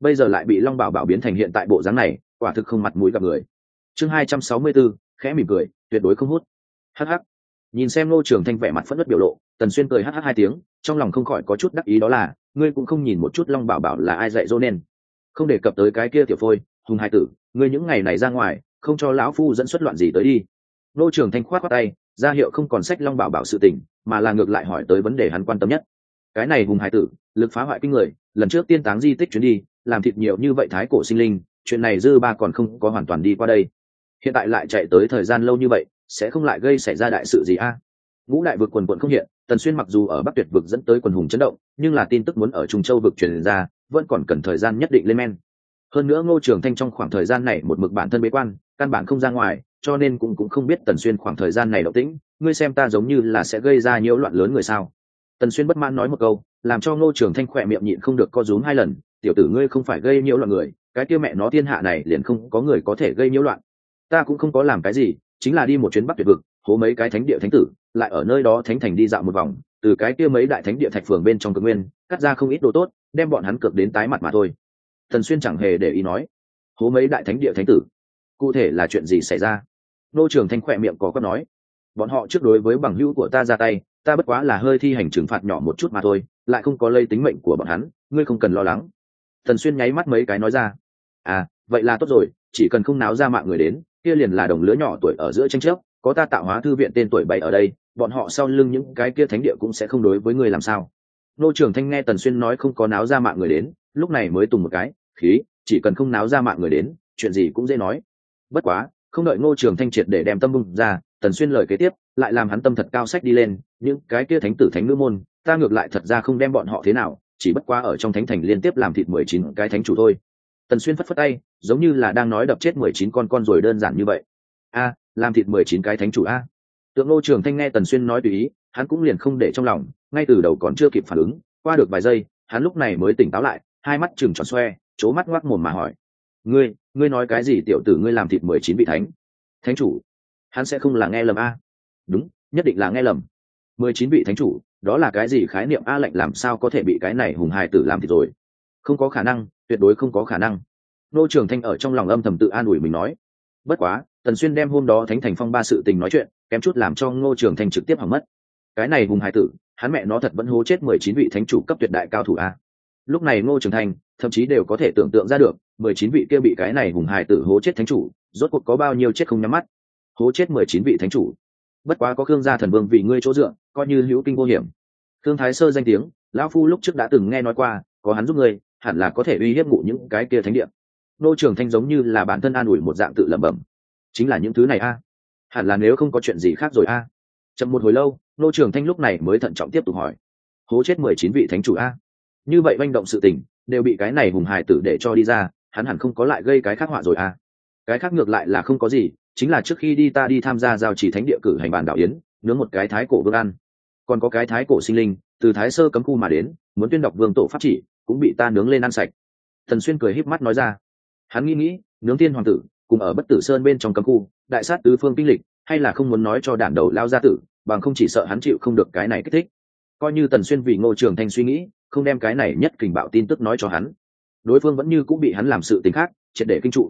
bây giờ lại bị Long Bảo Bảo biến thành hiện tại bộ dáng này, quả thực không mặt mũi gặp người. Chương 264, khẽ mỉm cười, tuyệt đối không hút. Hắc hắc. Nhìn xem Ngô Trường Thanh vẻ mặt phẫn nộ biểu lộ, Tần Xuyên cười hắc hắc hai tiếng, trong lòng không khỏi có chút đắc ý, đó là, ngươi cũng không nhìn một chút Long Bảo Bảo là ai dạy dỗ nên. Không đề cập tới cái kia tiểu phôi, hùng hai tử, ngươi những ngày này ra ngoài, không cho lão phu dẫn xuất loạn gì tới đi. Ngô Trường Thanh khoát khoát tay, ra hiệu không còn sách Long Bảo Bảo sự tình, mà là ngược lại hỏi tới vấn đề hắn quan tâm nhất. Cái này hùng hai tử, lực phá hoại kinh người, lần trước tiên táng di tích chuyến đi, làm thịt nhiều như vậy thái cổ sinh linh, chuyện này dư ba còn không có hoàn toàn đi qua đây, hiện tại lại chạy tới thời gian lâu như vậy, sẽ không lại gây xảy ra đại sự gì a? Ngũ đại vực quần quận không hiện, Tần Xuyên mặc dù ở Bắc Tuyệt vực dẫn tới quần hùng chấn động, nhưng là tin tức muốn ở Trung Châu vực truyền ra, vẫn còn cần thời gian nhất định lên men. Hơn nữa Ngô Trường Thanh trong khoảng thời gian này một mực bản thân bế quan, căn bản không ra ngoài, cho nên cũng không biết Tần Xuyên khoảng thời gian này động tĩnh, ngươi xem ta giống như là sẽ gây ra nhiễu loạn lớn người sao? Tần Xuyên bất mãn nói một câu, làm cho Ngô Trường Thanh khỏe miệng nhịn không được co rúm hai lần, tiểu tử ngươi không phải gây nhiễu loạn người, cái kia mẹ nó thiên hạ này liền không có người có thể gây nhiễu loạn. Ta cũng không có làm cái gì, chính là đi một chuyến Bắc Tuyệt vực, hố mấy cái thánh địa thánh tử, lại ở nơi đó thánh thành đi dạo một vòng, từ cái kia mấy đại thánh địa thạch phường bên trong Cực Nguyên cắt ra không ít đồ tốt, đem bọn hắn cược đến tái mặt mà thôi. Tần Xuyên chẳng hề để ý nói, hố mấy đại thánh địa thánh tử, cụ thể là chuyện gì xảy ra? Ngô Trường Thanh khỏe miệng có quắp nói, bọn họ trước đối với bằng hữu của ta ra tay, ta bất quá là hơi thi hành trừng phạt nhỏ một chút mà thôi, lại không có lây tính mệnh của bọn hắn, ngươi không cần lo lắng. Tần Xuyên nháy mắt mấy cái nói ra, à vậy là tốt rồi, chỉ cần không náo ra mạng người đến, kia liền là đồng lứa nhỏ tuổi ở giữa tranh chấp, có ta Tạo Hóa thư viện tên tuổi bày ở đây, bọn họ sau lưng những cái kia thánh địa cũng sẽ không đối với ngươi làm sao. Ngô Trường Thanh nghe Tần Xuyên nói không có náo ra mạng người đến, lúc này mới tùng một cái khí, chỉ cần không náo ra mạng người đến, chuyện gì cũng dễ nói. Bất quá, không đợi Ngô Trường Thanh triệt để đem tâm bung ra, Tần Xuyên lời kế tiếp lại làm hắn tâm thật cao sách đi lên, những cái kia thánh tử thánh nữ môn, ta ngược lại thật ra không đem bọn họ thế nào, chỉ bất quá ở trong thánh thành liên tiếp làm thịt 19 cái thánh chủ thôi. Tần Xuyên phất phất tay, giống như là đang nói đập chết 19 con rồi, đơn giản như vậy. A, làm thịt 19 cái thánh chủ a. Tượng Ngô Trường Thanh nghe Tần Xuyên nói tùy ý, hắn cũng liền không để trong lòng, ngay từ đầu còn chưa kịp phản ứng, qua được vài giây, hắn lúc này mới tỉnh táo lại, hai mắt trừng tròn xoe, trố mắt ngoác mồm mà hỏi: ngươi nói cái gì tiểu tử, ngươi làm thịt 19 vị thánh chủ? Hắn sẽ không là nghe lầm a? Đúng, nhất định là nghe lầm. 19 vị thánh chủ, đó là cái gì khái niệm a? Lệnh làm sao có thể bị cái này hùng hài tử làm thịt rồi? Không có khả năng, tuyệt đối không có khả năng. Ngô Trường Thanh ở trong lòng âm thầm tự an ủi mình nói. Bất quá, Tần Xuyên đem hôm đó thánh thành phong ba sự tình nói chuyện, kém chút làm cho Ngô Trường Thanh trực tiếp hỏng mất. Cái này hùng hài tử, hắn mẹ nó thật vẫn hố chết 19 vị thánh chủ cấp tuyệt đại cao thủ a. Lúc này Ngô Trường Thanh thậm chí đều có thể tưởng tượng ra được, 19 vị kia bị cái này hùng hài tử hố chết thánh chủ, rốt cuộc có bao nhiêu chết không nhắm mắt. Hố chết 19 vị thánh chủ. Bất quá có Khương gia thần vương vì ngươi chỗ dựa, coi như hữu kinh vô hiểm. Khương Thái Sơ danh tiếng, lão phu lúc trước đã từng nghe nói qua, có hắn giúp ngươi, hẳn là có thể uy hiếp ngụ những cái kia thánh địa. Ngô Trường Thanh giống như là bản thân an ủi một dạng tự lẩm bẩm. Chính là những thứ này a? Hẳn là nếu không có chuyện gì khác rồi a. Chậm một hồi lâu, Ngô Trường Thanh lúc này mới thận trọng tiếp tục hỏi: hố chết 19 vị thánh chủ a? Như vậy manh động sự tình, đều bị cái này hùng hài tử để cho đi ra, hắn hẳn không có lại gây cái khác họa rồi a? Cái khác ngược lại là không có gì, chính là trước khi đi ta đi tham gia giao chỉ thánh địa cử hành bàn đạo yến, nướng một cái thái cổ vương ăn, còn có cái thái cổ sinh linh từ Thái Sơ cấm khu mà đến, muốn tuyên đọc vương tổ pháp chỉ, cũng bị ta nướng lên ăn sạch. Thần Xuyên cười híp mắt nói ra. Hắn nghĩ, nướng tiên hoàng tử cùng ở Bất Tử Sơn bên trong cấm khu, đại sát tứ phương kinh lịch, hay là không muốn nói cho đản đầu lao gia tử, bằng không chỉ sợ hắn chịu không được cái này kích thích. Coi như Tần Xuyên vì Ngô Trường Thanh suy nghĩ, không đem cái này nhất kình bạo tin tức nói cho hắn, đối phương vẫn như cũng bị hắn làm sự tình khác triệt để kinh trụ.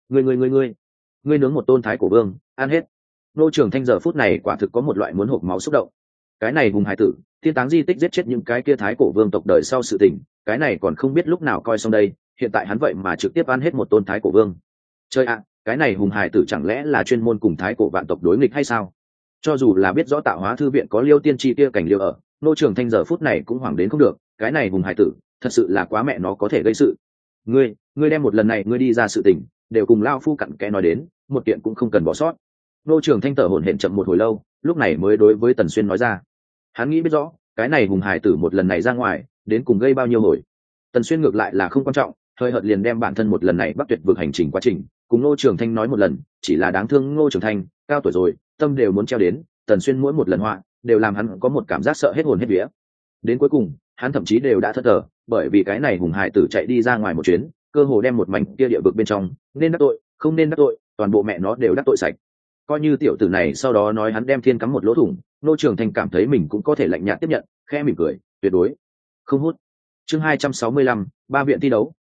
Ngươi nướng một tôn thái cổ vương, ăn hết. Ngô Trường Thanh giờ phút này quả thực có một loại muốn hộc máu xúc động. Cái này hùng hải tử, thiên táng di tích giết chết những cái kia thái cổ vương tộc đời sau sự tình, cái này còn không biết lúc nào coi xong đây, hiện tại hắn vậy mà trực tiếp ăn hết một tôn thái cổ vương. Chơi ạ, cái này hùng hải tử chẳng lẽ là chuyên môn cùng thái cổ vạn tộc đối nghịch hay sao? Cho dù là biết rõ Tạo Hóa thư viện có Liêu tiên tri kia cảnh liêu ở, Ngô Trường Thanh giờ phút này cũng hoảng đến không được, cái này hùng hải tử, thật sự là quá mẹ nó có thể gây sự. Ngươi đem một lần này ngươi đi ra sự tình, đều cùng lao phu cặn kẽ nói đến, một kiện cũng không cần bỏ sót. Ngô Trường Thanh thở hổn hển chậm một hồi lâu, lúc này mới đối với Tần Xuyên nói ra. Hắn nghĩ biết rõ, cái này hùng hải tử một lần này ra ngoài, đến cùng gây bao nhiêu hồi. Tần Xuyên ngược lại là không quan trọng, hơi hợt liền đem bản thân một lần này Bắc Tuyệt vực hành trình quá trình, cùng Ngô Trường Thanh nói một lần, chỉ là đáng thương Ngô Trường Thanh, cao tuổi rồi, tâm đều muốn treo đến, Tần Xuyên mỗi một lần họa, đều làm hắn có một cảm giác sợ hết hồn hết vía. Đến cuối cùng, hắn thậm chí đều đã thất thờ, bởi vì cái này hùng hải tử chạy đi ra ngoài một chuyến, cơ hồ đem một mảnh kia địa vực bên trong, nên đắc tội, không nên đắc tội, toàn bộ mẹ nó đều đắc tội sạch. Coi như tiểu tử này sau đó nói hắn đem thiên cắm một lỗ thủng, Ngô Trường Thanh cảm thấy mình cũng có thể lạnh nhạt tiếp nhận, khẽ mỉm cười, tuyệt đối không hút. Chương 265, ba viện thi đấu,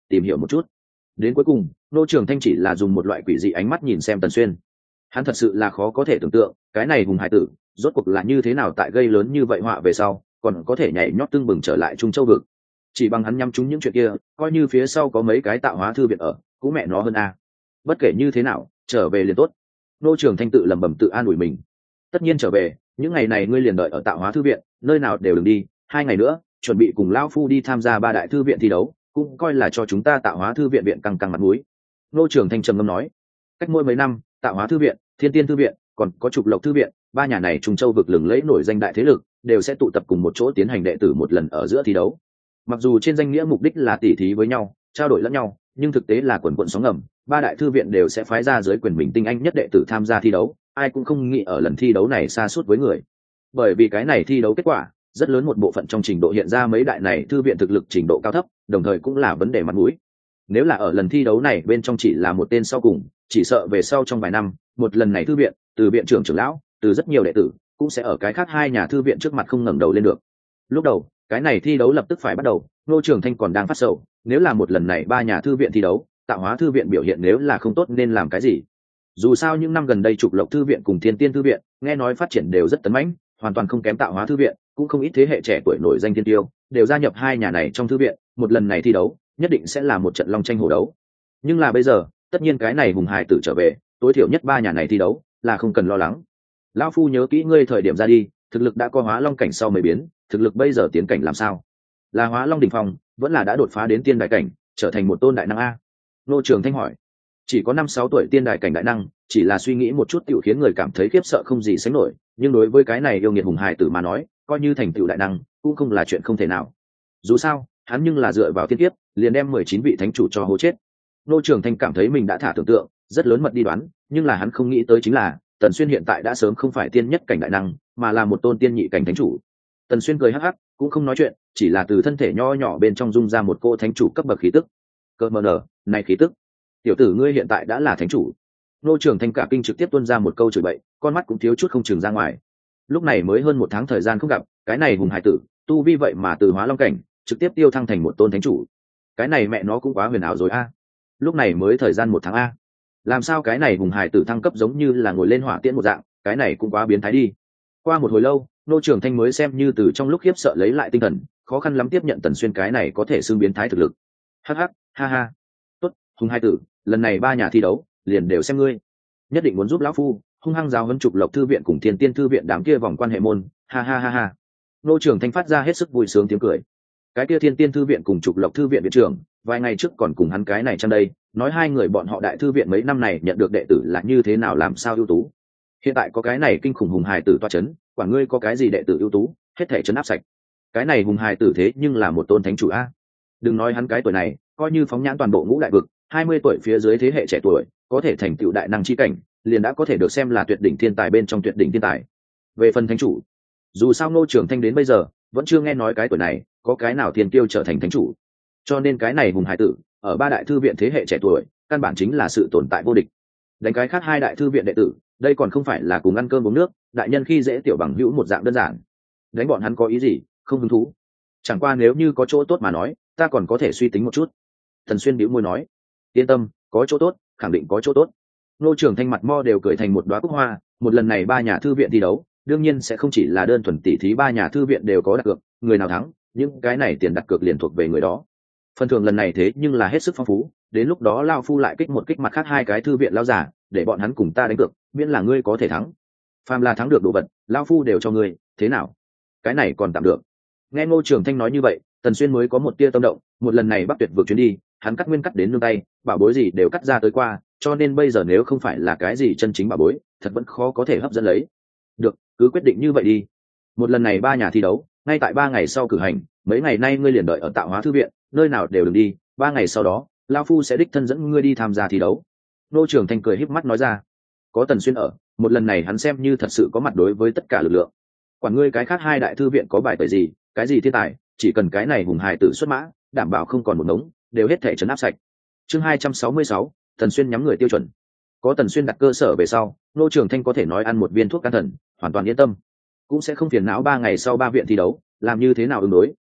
tìm hiểu một chút. Đến cuối cùng Ngô Trường Thanh chỉ là dùng một loại quỷ dị ánh mắt nhìn xem Tần Xuyên. Hắn thật sự là khó có thể tưởng tượng cái này hùng hải tử rốt cuộc là như thế nào tại gây lớn như vậy họa về sau còn có thể nhảy nhót tưng bừng trở lại Trung Châu vực. Chỉ bằng hắn nhắm trúng những chuyện kia, coi như phía sau có mấy cái tạo hóa thư viện ở, cũng mẹ nó hơn a. Bất kể như thế nào, trở về liền tốt. Ngô Trường Thanh tự lẩm bẩm tự an ủi mình. Tất nhiên trở về, những ngày này ngươi liền đợi ở tạo hóa thư viện, nơi nào đều đừng đi. 2 ngày nữa, chuẩn bị cùng lão phu đi tham gia 3 đại thư viện thi đấu, cũng coi là cho chúng ta tạo hóa thư viện viện căng mặt mũi. Ngô Trường Thanh trầm ngâm nói. Cách mỗi mấy năm, tạo hóa thư viện, Thiên Tiên thư viện, còn có Trục Lộc thư viện, 3 nhà này Trung Châu vực lừng lẫy nổi danh đại thế lực, đều sẽ tụ tập cùng một chỗ tiến hành đệ tử một lần ở giữa thi đấu. Mặc dù trên danh nghĩa mục đích là tỉ thí với nhau, trao đổi lẫn nhau, nhưng thực tế là quần quận sóng ngầm, 3 đại thư viện đều sẽ phái ra dưới quyền mình tinh anh nhất đệ tử tham gia thi đấu, ai cũng không nghĩ ở lần thi đấu này sa sút với người. Bởi vì cái này thi đấu kết quả, rất lớn một bộ phận trong trình độ hiện ra mấy đại này thư viện thực lực trình độ cao thấp, đồng thời cũng là vấn đề mặt mũi. Nếu là ở lần thi đấu này bên trong chỉ là một tên sau cùng, chỉ sợ về sau trong vài năm, một lần này thư viện, từ viện trưởng lão, từ rất nhiều đệ tử, cũng sẽ ở cái khác 2 nhà thư viện trước mặt không ngẩng đầu lên được. Lúc đầu, cái này thi đấu lập tức phải bắt đầu, Ngô Trường Thanh còn đang phát sầu, nếu là một lần này 3 nhà thư viện thi đấu, tạo hóa thư viện biểu hiện nếu là không tốt nên làm cái gì. Dù sao những năm gần đây Trục Lộc thư viện cùng Thiên Tiên thư viện, nghe nói phát triển đều rất tấn mãnh, hoàn toàn không kém tạo hóa thư viện, cũng không ít thế hệ trẻ tuổi nổi danh thiên tiêu, đều gia nhập 2 nhà này trong thư viện, một lần này thi đấu, nhất định sẽ là một trận long tranh hổ đấu. Nhưng là bây giờ, tất nhiên cái này hùng hải tử trở về, tối thiểu nhất 3 nhà này thi đấu, là không cần lo lắng. Lão phu nhớ kỹ ngươi thời điểm ra đi, thực lực đã có hóa long cảnh sau mới biến, thực lực bây giờ tiến cảnh làm sao? Là hóa long đỉnh phong, vẫn là đã đột phá đến tiên đại cảnh, trở thành một tôn đại năng a? Ngô Trường Thanh hỏi. Chỉ có 5-6 tuổi tiên đại cảnh đại năng, chỉ là suy nghĩ một chút tiểu khiến người cảm thấy khiếp sợ không gì sánh nổi, nhưng đối với cái này yêu nghiệt hùng hải tử mà nói, coi như thành tựu đại năng, cũng không là chuyện không thể nào. Dù sao, hắn nhưng là dựa vào thiên kiếp, liền đem 19 vị thánh chủ cho hố chết. Ngô Trường Thanh cảm thấy mình đã thả tưởng tượng, rất lớn mật đi đoán, nhưng là hắn không nghĩ tới chính là, Tần Xuyên hiện tại đã sớm không phải tiên nhất cảnh đại năng, mà là một tôn tiên nhị cảnh thánh chủ. Tần Xuyên cười hắc hắc, cũng không nói chuyện, chỉ là từ thân thể nho nhỏ bên trong dung ra một cô thánh chủ cấp bậc khí tức. Cơ mờ nở, này khí tức, tiểu tử ngươi hiện tại đã là thánh chủ. Ngô Trường Thanh cả kinh trực tiếp tuôn ra một câu chửi bậy, con mắt cũng thiếu chút không chừng ra ngoài. Lúc này mới hơn 1 tháng thời gian không gặp, cái này hùng hải tử, tu vi vậy mà từ hóa long cảnh, trực tiếp tiêu thăng thành một tôn thánh chủ. Cái này mẹ nó cũng quá huyền ảo rồi a. Lúc này mới thời gian 1 tháng a. Làm sao cái này hùng hải tử thăng cấp giống như là ngồi lên hỏa tiễn một dạng, cái này cũng quá biến thái đi. Qua một hồi lâu, Ngô Trường Thanh mới xem như từ trong lúc khiếp sợ lấy lại tinh thần, khó khăn lắm tiếp nhận Tần Xuyên cái này có thể xưng biến thái thực lực. Hắc hắc, ha ha. Tốt, hùng hải tử, lần này 3 nhà thi đấu, liền đều xem ngươi. Nhất định muốn giúp lão phu, hung hăng giáo huấn Trục Lộc thư viện cùng Thiên Tiên thư viện đám kia vòng quan hệ môn, ha ha ha ha. Ngô Trường Thanh phát ra hết sức vui sướng tiếng cười. Cái kia Thiên Tiên thư viện cùng Trục Lộc thư viện viện trưởng, vài ngày trước còn cùng hắn cái này trong đây, nói 2 người bọn họ đại thư viện mấy năm này nhận được đệ tử là như thế nào làm sao ưu tú. Hiện tại có cái này kinh khủng hùng hài tử toa chấn, quả ngươi có cái gì đệ tử ưu tú, hết thể chấn áp sạch. Cái này hùng hài tử thế nhưng là một tôn thánh chủ a. Đừng nói hắn cái tuổi này, coi như phóng nhãn toàn bộ ngũ đại vực, 20 tuổi phía dưới thế hệ trẻ tuổi, có thể thành tựu đại năng chi cảnh, liền đã có thể được xem là tuyệt đỉnh thiên tài bên trong tuyệt đỉnh thiên tài. Về phần thánh chủ, dù sao Ngô Trường Thanh đến bây giờ vẫn chưa nghe nói cái tuổi này có cái nào thiên kiêu trở thành thánh chủ, cho nên cái này hùng hải tử ở 3 đại thư viện thế hệ trẻ tuổi căn bản chính là sự tồn tại vô địch. Đánh cái khác 2 đại thư viện đệ tử, đây còn không phải là cùng ăn cơm uống nước, đại nhân khi dễ tiểu bằng hữu một dạng đơn giản. Đánh bọn hắn có ý gì, không hứng thú. Chẳng qua nếu như có chỗ tốt mà nói, ta còn có thể suy tính một chút. Thần Xuyên bĩu môi nói. Yên tâm, có chỗ tốt, khẳng định có chỗ tốt. Ngô Trường Thanh mặt mo đều cười thành một đóa cúc hoa. Một lần này 3 nhà thư viện thi đấu, đương nhiên sẽ không chỉ là đơn thuần tỉ thí 3 nhà thư viện đều có đặt cược, người nào thắng, những cái này tiền đặt cược liền thuộc về người đó. Phần thưởng lần này thế nhưng là hết sức phong phú, đến lúc đó lão phu lại kích một kích mặt khác 2 cái thư viện lão giả, để bọn hắn cùng ta đánh cược, miễn là ngươi có thể thắng. Phàm là thắng được đồ vật, lão phu đều cho ngươi, thế nào? Cái này còn tạm được. Nghe Ngô Trường Thanh nói như vậy, Tần Xuyên mới có một tia tâm động, một lần này Bắc Tuyệt vượt chuyến đi, hắn cắt nguyên cắt đến nương tay, bảo bối gì đều cắt ra tới qua, cho nên bây giờ nếu không phải là cái gì chân chính bảo bối, thật vẫn khó có thể hấp dẫn lấy. Được, cứ quyết định như vậy đi. Một lần này 3 nhà thi đấu, ngay tại 3 ngày sau cử hành, mấy ngày nay ngươi liền đợi ở Tạo Hóa thư viện, nơi nào đều đừng đi, 3 ngày sau đó, lão phu sẽ đích thân dẫn ngươi đi tham gia thi đấu. Ngô Trường Thanh cười híp mắt nói ra. Có Tần Xuyên ở, một lần này hắn xem như thật sự có mặt đối với tất cả lực lượng. Quản ngươi cái khác 2 đại thư viện có bài tẩy gì, cái gì thiên tài, chỉ cần cái này hùng hài tử xuất mã, đảm bảo không còn một ngống, đều hết thể trấn áp sạch. Chương 266, Tần Xuyên nhắm người tiêu chuẩn. Có Tần Xuyên đặt cơ sở về sau, Ngô Trường Thanh có thể nói ăn một viên thuốc can thần, hoàn toàn yên tâm, cũng sẽ không phiền não 3 ngày sau 3 viện thi đấu làm như thế nào ứng đối,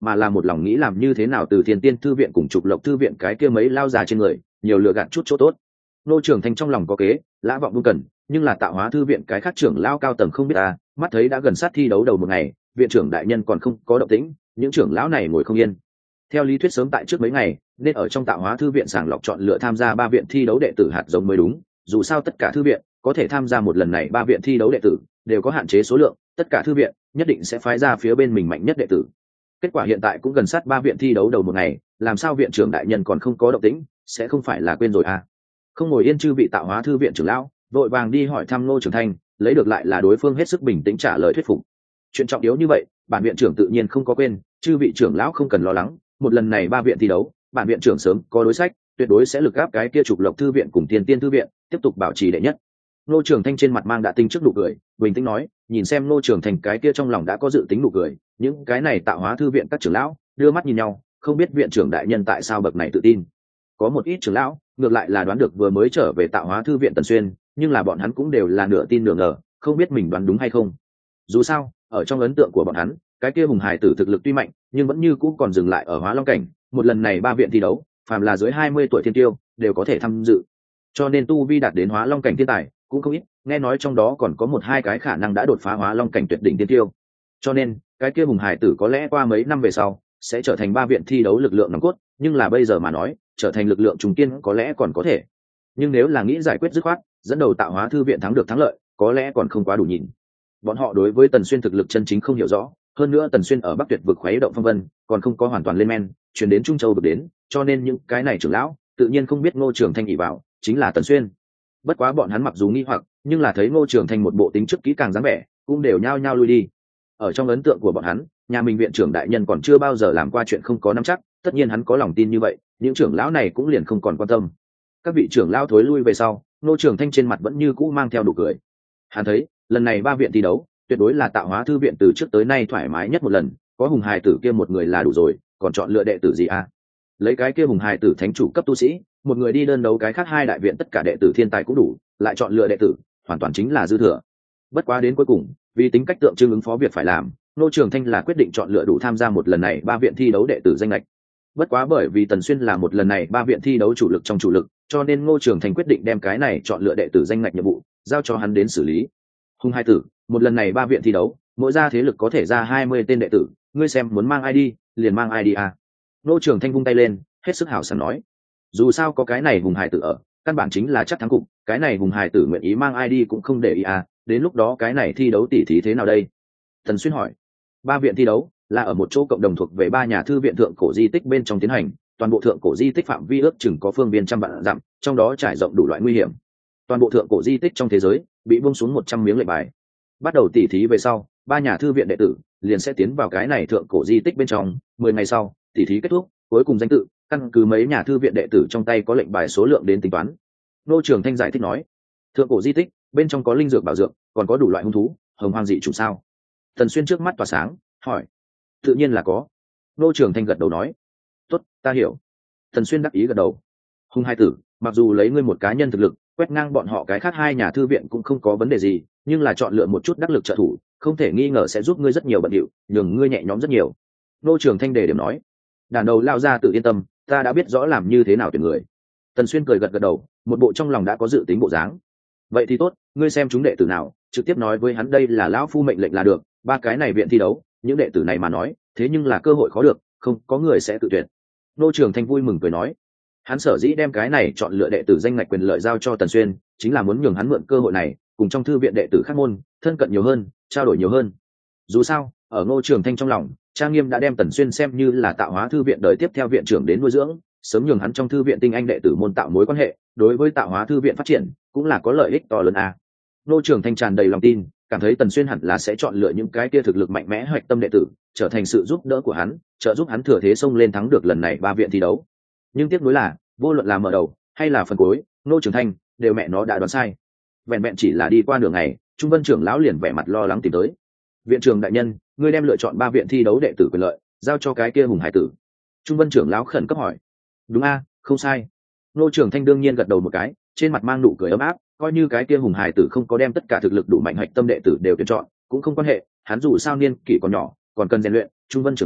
mà là một lòng nghĩ làm như thế nào từ Thiên Tiên thư viện cùng Trục Lộc thư viện cái kia mấy lao già trên người nhiều lừa gạt chút chỗ tốt. Ngô Trường Thanh trong lòng có kế, lã vọng buông cần, nhưng là Tạo Hóa thư viện cái khác trưởng lao cao tầng không biết à, mắt thấy đã gần sát thi đấu đầu một ngày, viện trưởng đại nhân còn không có động tĩnh, những trưởng lão này ngồi không yên. Theo lý thuyết sớm tại trước mấy ngày, nên ở trong Tạo Hóa thư viện sàng lọc chọn lựa tham gia 3 viện thi đấu đệ tử hạt giống mới đúng, dù sao tất cả thư viện có thể tham gia một lần này 3 viện thi đấu đệ tử đều có hạn chế số lượng, tất cả thư viện nhất định sẽ phái ra phía bên mình mạnh nhất đệ tử. Kết quả hiện tại cũng gần sát 3 viện thi đấu đầu một ngày, làm sao viện trưởng đại nhân còn không có động tĩnh, sẽ không phải là quên rồi à? Không ngồi yên chư vị Tạo Hóa thư viện trưởng lão vội vàng đi hỏi thăm Ngô Trường Thanh, lấy được lại là đối phương hết sức bình tĩnh trả lời thuyết phục. Chuyện trọng yếu như vậy, bản viện trưởng tự nhiên không có quên, chư vị trưởng lão không cần lo lắng, một lần này 3 viện thi đấu, bản viện trưởng sớm có đối sách, tuyệt đối sẽ lực áp cái kia Trục Lộc thư viện cùng Tiên Tiên thư viện, tiếp tục bảo trì đệ nhất. Ngô Trường Thanh trên mặt mang đã tinh trước nụ cười, bình tĩnh nói, nhìn xem Ngô Trường Thanh cái kia trong lòng đã có dự tính nụ cười, những cái này Tạo Hóa thư viện các trưởng lão đưa mắt nhìn nhau, không biết viện trưởng đại nhân tại sao bậc này tự tin. Có một ít trưởng lão ngược lại là đoán được vừa mới trở về Tạo Hóa thư viện Tần Xuyên, nhưng là bọn hắn cũng đều là nửa tin nửa ngờ, không biết mình đoán đúng hay không. Dù sao, ở trong ấn tượng của bọn hắn, cái kia hùng hải tử thực lực tuy mạnh, nhưng vẫn như cũ còn dừng lại ở Hóa Long cảnh, một lần này 3 viện thi đấu, phàm là dưới 20 tuổi thiên tiêu đều có thể tham dự. Cho nên tu vi đạt đến Hóa Long cảnh thiên tài cũng không ít, nghe nói trong đó còn có 1-2 cái khả năng đã đột phá Hóa Long cảnh tuyệt đỉnh thiên tiêu. Cho nên, cái kia hùng hải tử có lẽ qua mấy năm về sau sẽ trở thành 3 viện thi đấu lực lượng nòng cốt, nhưng là bây giờ mà nói, trở thành lực lượng trung kiên có lẽ còn có thể. Nhưng nếu là nghĩ giải quyết dứt khoát, dẫn đầu Tạo Hóa thư viện thắng được thắng lợi, có lẽ còn không quá đủ nhìn. Bọn họ đối với Tần Xuyên thực lực chân chính không hiểu rõ, hơn nữa Tần Xuyên ở Bắc Tuyệt vực khuấy động phong vân, còn không có hoàn toàn lên men, chuyển đến Trung Châu vực đến, cho nên những cái này trưởng lão tự nhiên không biết Ngô Trường Thanh ỷ vào chính là Tần Xuyên. Bất quá bọn hắn mặc dù nghi hoặc, nhưng là thấy Ngô Trường Thanh một bộ tính trước kỹ càng dáng vẻ, cũng đều nhao nhao lui đi. Ở trong ấn tượng của bọn hắn, nhà mình viện trưởng đại nhân còn chưa bao giờ làm qua chuyện không có nắm chắc, tất nhiên hắn có lòng tin như vậy, những trưởng lão này cũng liền không còn quan tâm. Các vị trưởng lão thối lui về sau, Ngô Trường Thanh trên mặt vẫn như cũ mang theo nụ cười. Hắn thấy, lần này 3 viện thi đấu, tuyệt đối là Tạo Hóa thư viện từ trước tới nay thoải mái nhất một lần, có hùng hài tử kia một người là đủ rồi, còn chọn lựa đệ tử gì à? Lấy cái kia hùng hài tử thánh chủ cấp tu sĩ, một người đi đơn đấu cái khác 2 đại viện tất cả đệ tử thiên tài cũng đủ, lại chọn lựa đệ tử, hoàn toàn chính là dư thừa. Bất quá đến cuối cùng, vì tính cách tượng trưng ứng phó việc phải làm, Ngô Trường Thanh là quyết định chọn lựa đủ tham gia một lần này 3 viện thi đấu đệ tử danh lệch. Bất quá bởi vì Tần Xuyên là một lần này 3 viện thi đấu chủ lực trong chủ lực, cho nên Ngô Trường Thanh quyết định đem cái này chọn lựa đệ tử danh ngạch nhiệm vụ giao cho hắn đến xử lý. Hùng hai tử, một lần này 3 viện thi đấu, mỗi gia thế lực có thể ra 20 tên đệ tử, ngươi xem muốn mang ai đi, liền mang ai đi à? Ngô Trường Thanh vung tay lên, hết sức hào sảng nói. Dù sao có cái này hùng hải tử ở, căn bản chính là chắc thắng cục, cái này hùng hải tử nguyện ý mang ai đi cũng không để ý à, đến lúc đó cái này thi đấu tỉ thí thế nào đây? Tần Xuyên hỏi. 3 viện thi đấu là ở một chỗ cộng đồng thuộc về 3 nhà thư viện thượng cổ di tích bên trong tiến hành, toàn bộ thượng cổ di tích phạm vi ước chừng có phương viên trăm vạn dặm, trong đó trải rộng đủ loại nguy hiểm. Toàn bộ thượng cổ di tích trong thế giới bị buông xuống 100 miếng lệnh bài. Bắt đầu tỉ thí về sau, 3 nhà thư viện đệ tử liền sẽ tiến vào cái này thượng cổ di tích bên trong, 10 ngày sau, tỉ thí kết thúc, cuối cùng danh tự căn cứ mấy nhà thư viện đệ tử trong tay có lệnh bài số lượng đến tính toán. Ngô Trường Thanh giải thích nói, thượng cổ di tích bên trong có linh dược bảo dược, còn có đủ loại hung thú, hồng hoang dị chủ sao? Tần Xuyên trước mắt tỏa sáng, hỏi. Tự nhiên là có. Ngô Trường Thanh gật đầu nói, tốt, ta hiểu. Tần Xuyên đắc ý gật đầu. Hung hai tử, mặc dù lấy ngươi một cá nhân thực lực quét ngang bọn họ cái khác 2 nhà thư viện cũng không có vấn đề gì, nhưng là chọn lựa một chút đắc lực trợ thủ, không thể nghi ngờ sẽ giúp ngươi rất nhiều bận điệu, nhường ngươi nhẹ nhõm rất nhiều. Ngô Trường Thanh đề điểm nói. Đàn đầu lao ra tự yên tâm, ta đã biết rõ làm như thế nào tuyển người. Tần Xuyên cười gật gật đầu, một bộ trong lòng đã có dự tính bộ dáng. Vậy thì tốt, ngươi xem chúng đệ tử nào, trực tiếp nói với hắn đây là lão phu mệnh lệnh là được. 3 cái này viện thi đấu, những đệ tử này mà nói, thế nhưng là cơ hội khó được, không có người sẽ tự tuyển. Ngô Trường Thanh vui mừng cười nói, hắn sở dĩ đem cái này chọn lựa đệ tử danh ngạch quyền lợi giao cho Tần Xuyên, chính là muốn nhường hắn mượn cơ hội này, cùng trong thư viện đệ tử khác môn thân cận nhiều hơn, trao đổi nhiều hơn. Dù sao, ở Ngô Trường Thanh trong lòng, Trang Nghiêm đã đem Tần Xuyên xem như là Tạo Hóa thư viện đời tiếp theo viện trưởng đến nuôi dưỡng, sớm nhường hắn trong thư viện tinh anh đệ tử môn tạo mối quan hệ, đối với Tạo Hóa thư viện phát triển cũng là có lợi ích to lớn a. Ngô Trường Thanh tràn đầy lòng tin, cảm thấy Tần Xuyên hẳn là sẽ chọn lựa những cái kia thực lực mạnh mẽ hoạch tâm đệ tử, trở thành sự giúp đỡ của hắn, trợ giúp hắn thừa thế xông lên thắng được lần này 3 viện thi đấu. Nhưng tiếc nuối là, vô luận là mở đầu hay là phần cuối, Ngô Trường Thanh đều mẹ nó đã đoán sai. Vẹn vẹn chỉ là đi qua nửa ngày, Trung Vân trưởng lão liền vẻ mặt lo lắng tìm tới. Viện trưởng đại nhân, ngươi đem lựa chọn 3 viện thi đấu đệ tử quyền lợi giao cho cái kia hùng hải tử. Trung Vân trưởng lão khẩn cấp hỏi. Đúng a, không sai. Ngô Trường Thanh đương nhiên gật đầu một cái, trên mặt mang nụ cười ấm áp, coi như cái kia hùng hải tử không có đem tất cả thực lực đủ mạnh hạch tâm đệ tử đều tuyển chọn, cũng không quan hệ, hắn dù sao niên kỷ còn nhỏ, còn cần rèn luyện. Trung Vân trưởng lão,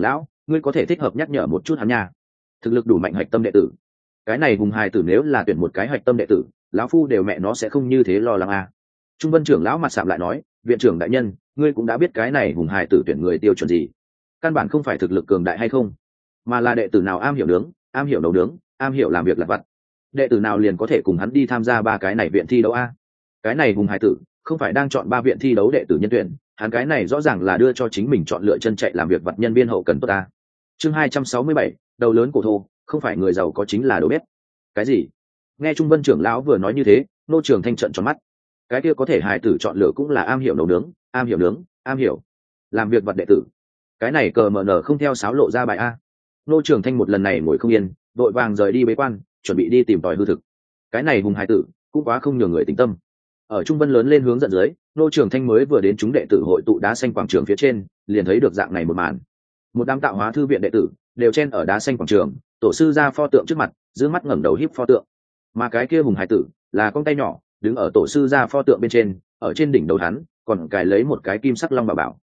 ngươi có thể thích hợp nhắc nhở một chút hắn nha. Thực lực đủ mạnh hạch tâm đệ tử, cái này hùng hài tử nếu là tuyển một cái hạch tâm đệ tử, lão phu đều mẹ nó sẽ không như thế lo lắng à. Trung Vân trưởng lão mặt sạm lại nói, viện trưởng đại nhân, ngươi cũng đã biết cái này hùng hài tử tuyển người tiêu chuẩn gì, căn bản không phải thực lực cường đại hay không, mà là đệ tử nào am hiểu nướng, am hiểu nấu nướng, am hiểu làm việc lặt vặt, đệ tử nào liền có thể cùng hắn đi tham gia ba cái này viện thi đấu a. Cái này hùng hài tử không phải đang chọn ba viện thi đấu đệ tử nhân tuyển, hắn cái này rõ ràng là đưa cho chính mình chọn lựa chân chạy làm việc vặt nhân viên hậu cần tốt ta. Chương 267, đầu lớn cổ thô, không phải người giàu có chính là đầu bếp. Cái gì? Nghe Trung Vân trưởng lão vừa nói như thế, Nô Trường Thanh trợn tròn mắt. Cái kia có thể hài tử chọn lựa cũng là am hiểu nấu nướng, am hiểu nướng, am hiểu làm việc vặt đệ tử. Cái này cờ mờ nở không theo sáo lộ ra bài a. Nô Trường Thanh một lần này ngồi không yên, đội vàng rời đi bế quan, chuẩn bị đi tìm tòi hư thực. Cái này hùng hài tử cũng quá không nhường người tỉnh tâm. Ở Trung Vân lớn lên hướng dẫn dưới, Nô Trường Thanh mới vừa đến chúng đệ tử hội tụ đá xanh quảng trường phía trên, liền thấy được dạng này một màn. Một đám tạo hóa thư viện đệ tử đều chen ở đá xanh quảng trường, tổ sư ra pho tượng trước mặt, giữ mắt ngẩng đầu híp pho tượng. Mà cái kia hùng hài tử là con tay nhỏ, đứng ở tổ sư ra pho tượng bên trên, ở trên đỉnh đầu hắn còn cài lấy một cái kim sắc long bảo bảo.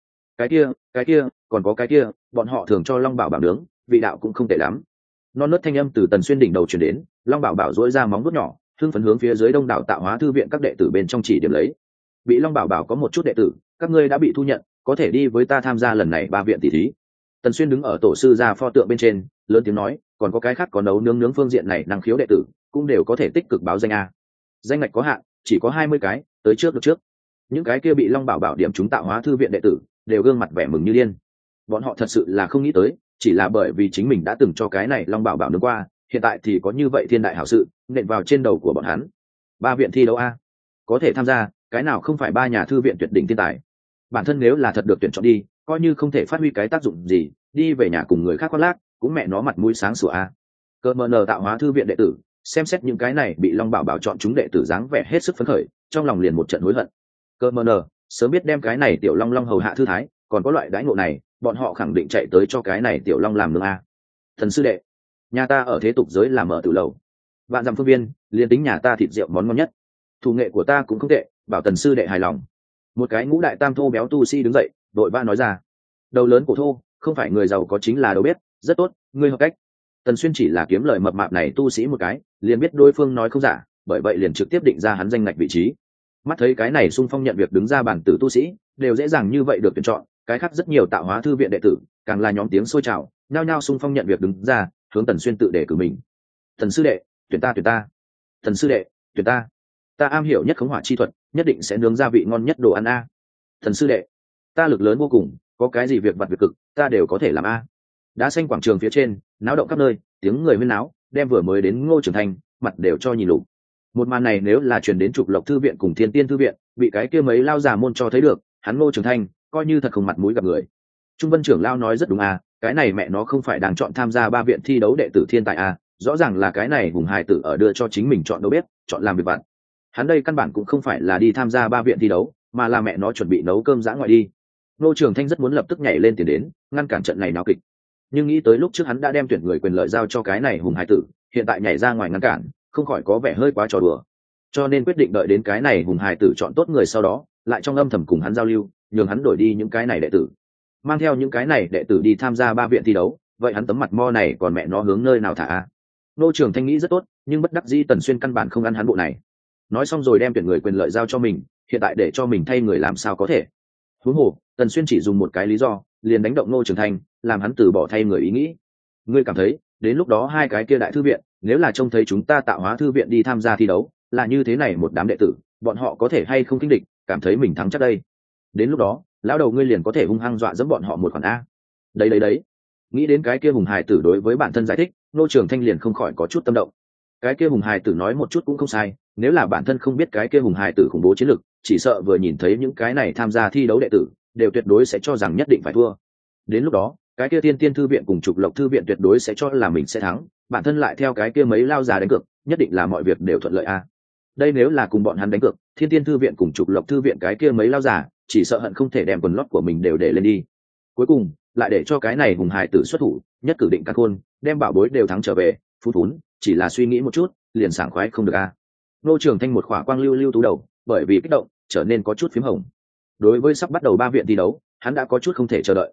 Cái kia, còn có cái kia, bọn họ thường cho long bảo bảo nướng, vị đạo cũng không tệ lắm. Non nớt thanh âm từ Tần Xuyên đỉnh đầu truyền đến, long bảo bảo duỗi ra móng vuốt nhỏ, hưng phấn hướng phía dưới đông đảo tạo hóa thư viện các đệ tử bên trong chỉ điểm lấy. Bị long bảo bảo có một chút đệ tử, các ngươi đã bị thu nhận, có thể đi với ta tham gia lần này ba viện tỷ thí. Tần Xuyên đứng ở tổ sư gia pho tượng bên trên, lớn tiếng nói, còn có cái khác có nấu nướng phương diện này năng khiếu đệ tử, cũng đều có thể tích cực báo danh a. Danh ngạch có hạn, chỉ có 20 cái, tới trước được trước. Những cái kia bị long bảo bảo điểm chúng tạo hóa thư viện đệ tử, đều gương mặt vẻ mừng như điên. Bọn họ thật sự là không nghĩ tới, chỉ là bởi vì chính mình đã từng cho cái này long bảo bảo nướng qua, hiện tại thì có như vậy thiên đại hảo sự nện vào trên đầu của bọn hắn. Ba viện thi đấu a, có thể tham gia, cái nào không phải ba nhà thư viện tuyệt đỉnh thiên tài. Bản thân nếu là thật được tuyển chọn đi, coi như không thể phát huy cái tác dụng gì, đi về nhà cùng người khác khoác lác, cũng mẹ nó mặt mũi sáng sủa a. Cơ mờ nờ tạo hóa thư viện đệ tử, xem xét những cái này bị long bảo bảo chọn chúng đệ tử dáng vẻ hết sức phấn khởi, trong lòng liền một trận hối hận. Cơ mờ nờ sớm biết đem cái này tiểu long long hầu hạ thư thái, còn có loại đãi ngộ này, bọn họ khẳng định chạy tới cho cái này tiểu long làm nương a. Thần sư đệ, nhà ta ở thế tục giới làm ở tử lầu, vạn dặm phương viên, liền tính nhà ta thịt rượu món ngon nhất, thủ nghệ của ta cũng không tệ, bảo Tần sư đệ hài lòng. Một cái ngũ đại tam thô béo tu sĩ đứng dậy, đội ba nói ra, đầu lớn cổ thô, không phải người giàu có chính là đầu bếp, rất tốt, ngươi hợp cách. Tần Xuyên chỉ là kiếm lời mập mạp này tu sĩ một cái, liền biết đối phương nói không giả, bởi vậy liền trực tiếp định ra hắn danh ngạch vị trí. Mắt thấy cái này xung phong nhận việc đứng ra bản tử tu sĩ, đều dễ dàng như vậy được tuyển chọn, cái khác rất nhiều tạo hóa thư viện đệ tử, càng là nhóm tiếng sôi trào, nhao nhao xung phong nhận việc đứng ra, hướng Tần Xuyên tự đề cử mình. Tần sư đệ, tuyển ta tuyển ta. Tần sư đệ, tuyển ta. Ta am hiểu nhất khống hỏa chi thuật, nhất định sẽ nướng gia vị ngon nhất đồ ăn a. Tần sư đệ, ta lực lớn vô cùng, có cái gì việc vặt việc cực, ta đều có thể làm a. Đá xanh quảng trường phía trên, náo động khắp nơi, tiếng người huyên náo, đem vừa mới đến Ngô Trường Thanh, mặt đều cho nhìn lục. Một màn này nếu là truyền đến Trục Lộc thư viện cùng Thiên Tiên thư viện, bị cái kia mấy lao già môn cho thấy được, hắn Ngô Trường Thanh coi như thật không mặt mũi gặp người. Trung Vân trưởng lao nói rất đúng à, cái này mẹ nó không phải đang chọn tham gia ba viện thi đấu đệ tử thiên tài à, rõ ràng là cái này hùng hài tử ở đưa cho chính mình chọn đầu bếp, chọn làm việc vặt. Hắn đây căn bản cũng không phải là đi tham gia ba viện thi đấu, mà là mẹ nó chuẩn bị nấu cơm dã ngoại đi. Ngô Trường Thanh rất muốn lập tức nhảy lên tiền đến, ngăn cản trận này náo kịch. Nhưng nghĩ tới lúc trước hắn đã đem tuyển người quyền lợi giao cho cái này hùng hài tử, hiện tại nhảy ra ngoài ngăn cản, không khỏi có vẻ hơi quá trò đùa. Cho nên quyết định đợi đến cái này hùng hài tử chọn tốt người sau đó, lại trong âm thầm cùng hắn giao lưu, nhường hắn đổi đi những cái này đệ tử, mang theo những cái này đệ tử đi tham gia ba viện thi đấu, vậy hắn tấm mặt mo này còn mẹ nó hướng nơi nào thả a. Ngô Trường Thanh nghĩ rất tốt, nhưng bất đắc dĩ Tần Xuyên căn bản không ăn hắn bộ này. Nói xong rồi đem tuyển người quyền lợi giao cho mình, hiện tại để cho mình thay người làm sao có thể. Huống hồ, Tần Xuyên chỉ dùng một cái lý do, liền đánh động Ngô Trường Thanh, làm hắn từ bỏ thay người ý nghĩ. Ngươi cảm thấy, đến lúc đó hai cái kia đại thư viện, nếu là trông thấy chúng ta tạo hóa thư viện đi tham gia thi đấu, là như thế này một đám đệ tử, bọn họ có thể hay không kinh địch, cảm thấy mình thắng chắc đây. Đến lúc đó, lão đầu ngươi liền có thể hung hăng dọa dẫm bọn họ một khoản a. Đấy. Nghĩ đến cái kia hùng hài tử đối với bản thân giải thích, Ngô Trường Thanh liền không khỏi có chút tâm động. Cái kia hùng hài tử nói một chút cũng không sai, nếu là bản thân không biết cái kia hùng hài tử khủng bố chiến lực, chỉ sợ vừa nhìn thấy những cái này tham gia thi đấu đệ tử, đều tuyệt đối sẽ cho rằng nhất định phải thua. Đến lúc đó, cái kia Thiên Tiên thư viện cùng Trục Lộc thư viện tuyệt đối sẽ cho là mình sẽ thắng, bản thân lại theo cái kia mấy lao già đánh cược, nhất định là mọi việc đều thuận lợi a. Đây nếu là cùng bọn hắn đánh cược, Thiên Tiên thư viện cùng Trục Lộc thư viện cái kia mấy lao già, chỉ sợ hận không thể đem quần lót của mình đều để lên đi. Cuối cùng, lại để cho cái này hùng hài tử xuất thủ, nhất cử định căn khôn, đem bảo bối đều thắng trở về, phú thún, chỉ là suy nghĩ một chút, liền sảng khoái không được a. Ngô Trường Thanh một khỏa quang lưu lưu tú đầu, bởi vì kích động, trở nên có chút phím hồng. Đối với sắp bắt đầu ba viện thi đấu, hắn đã có chút không thể chờ đợi.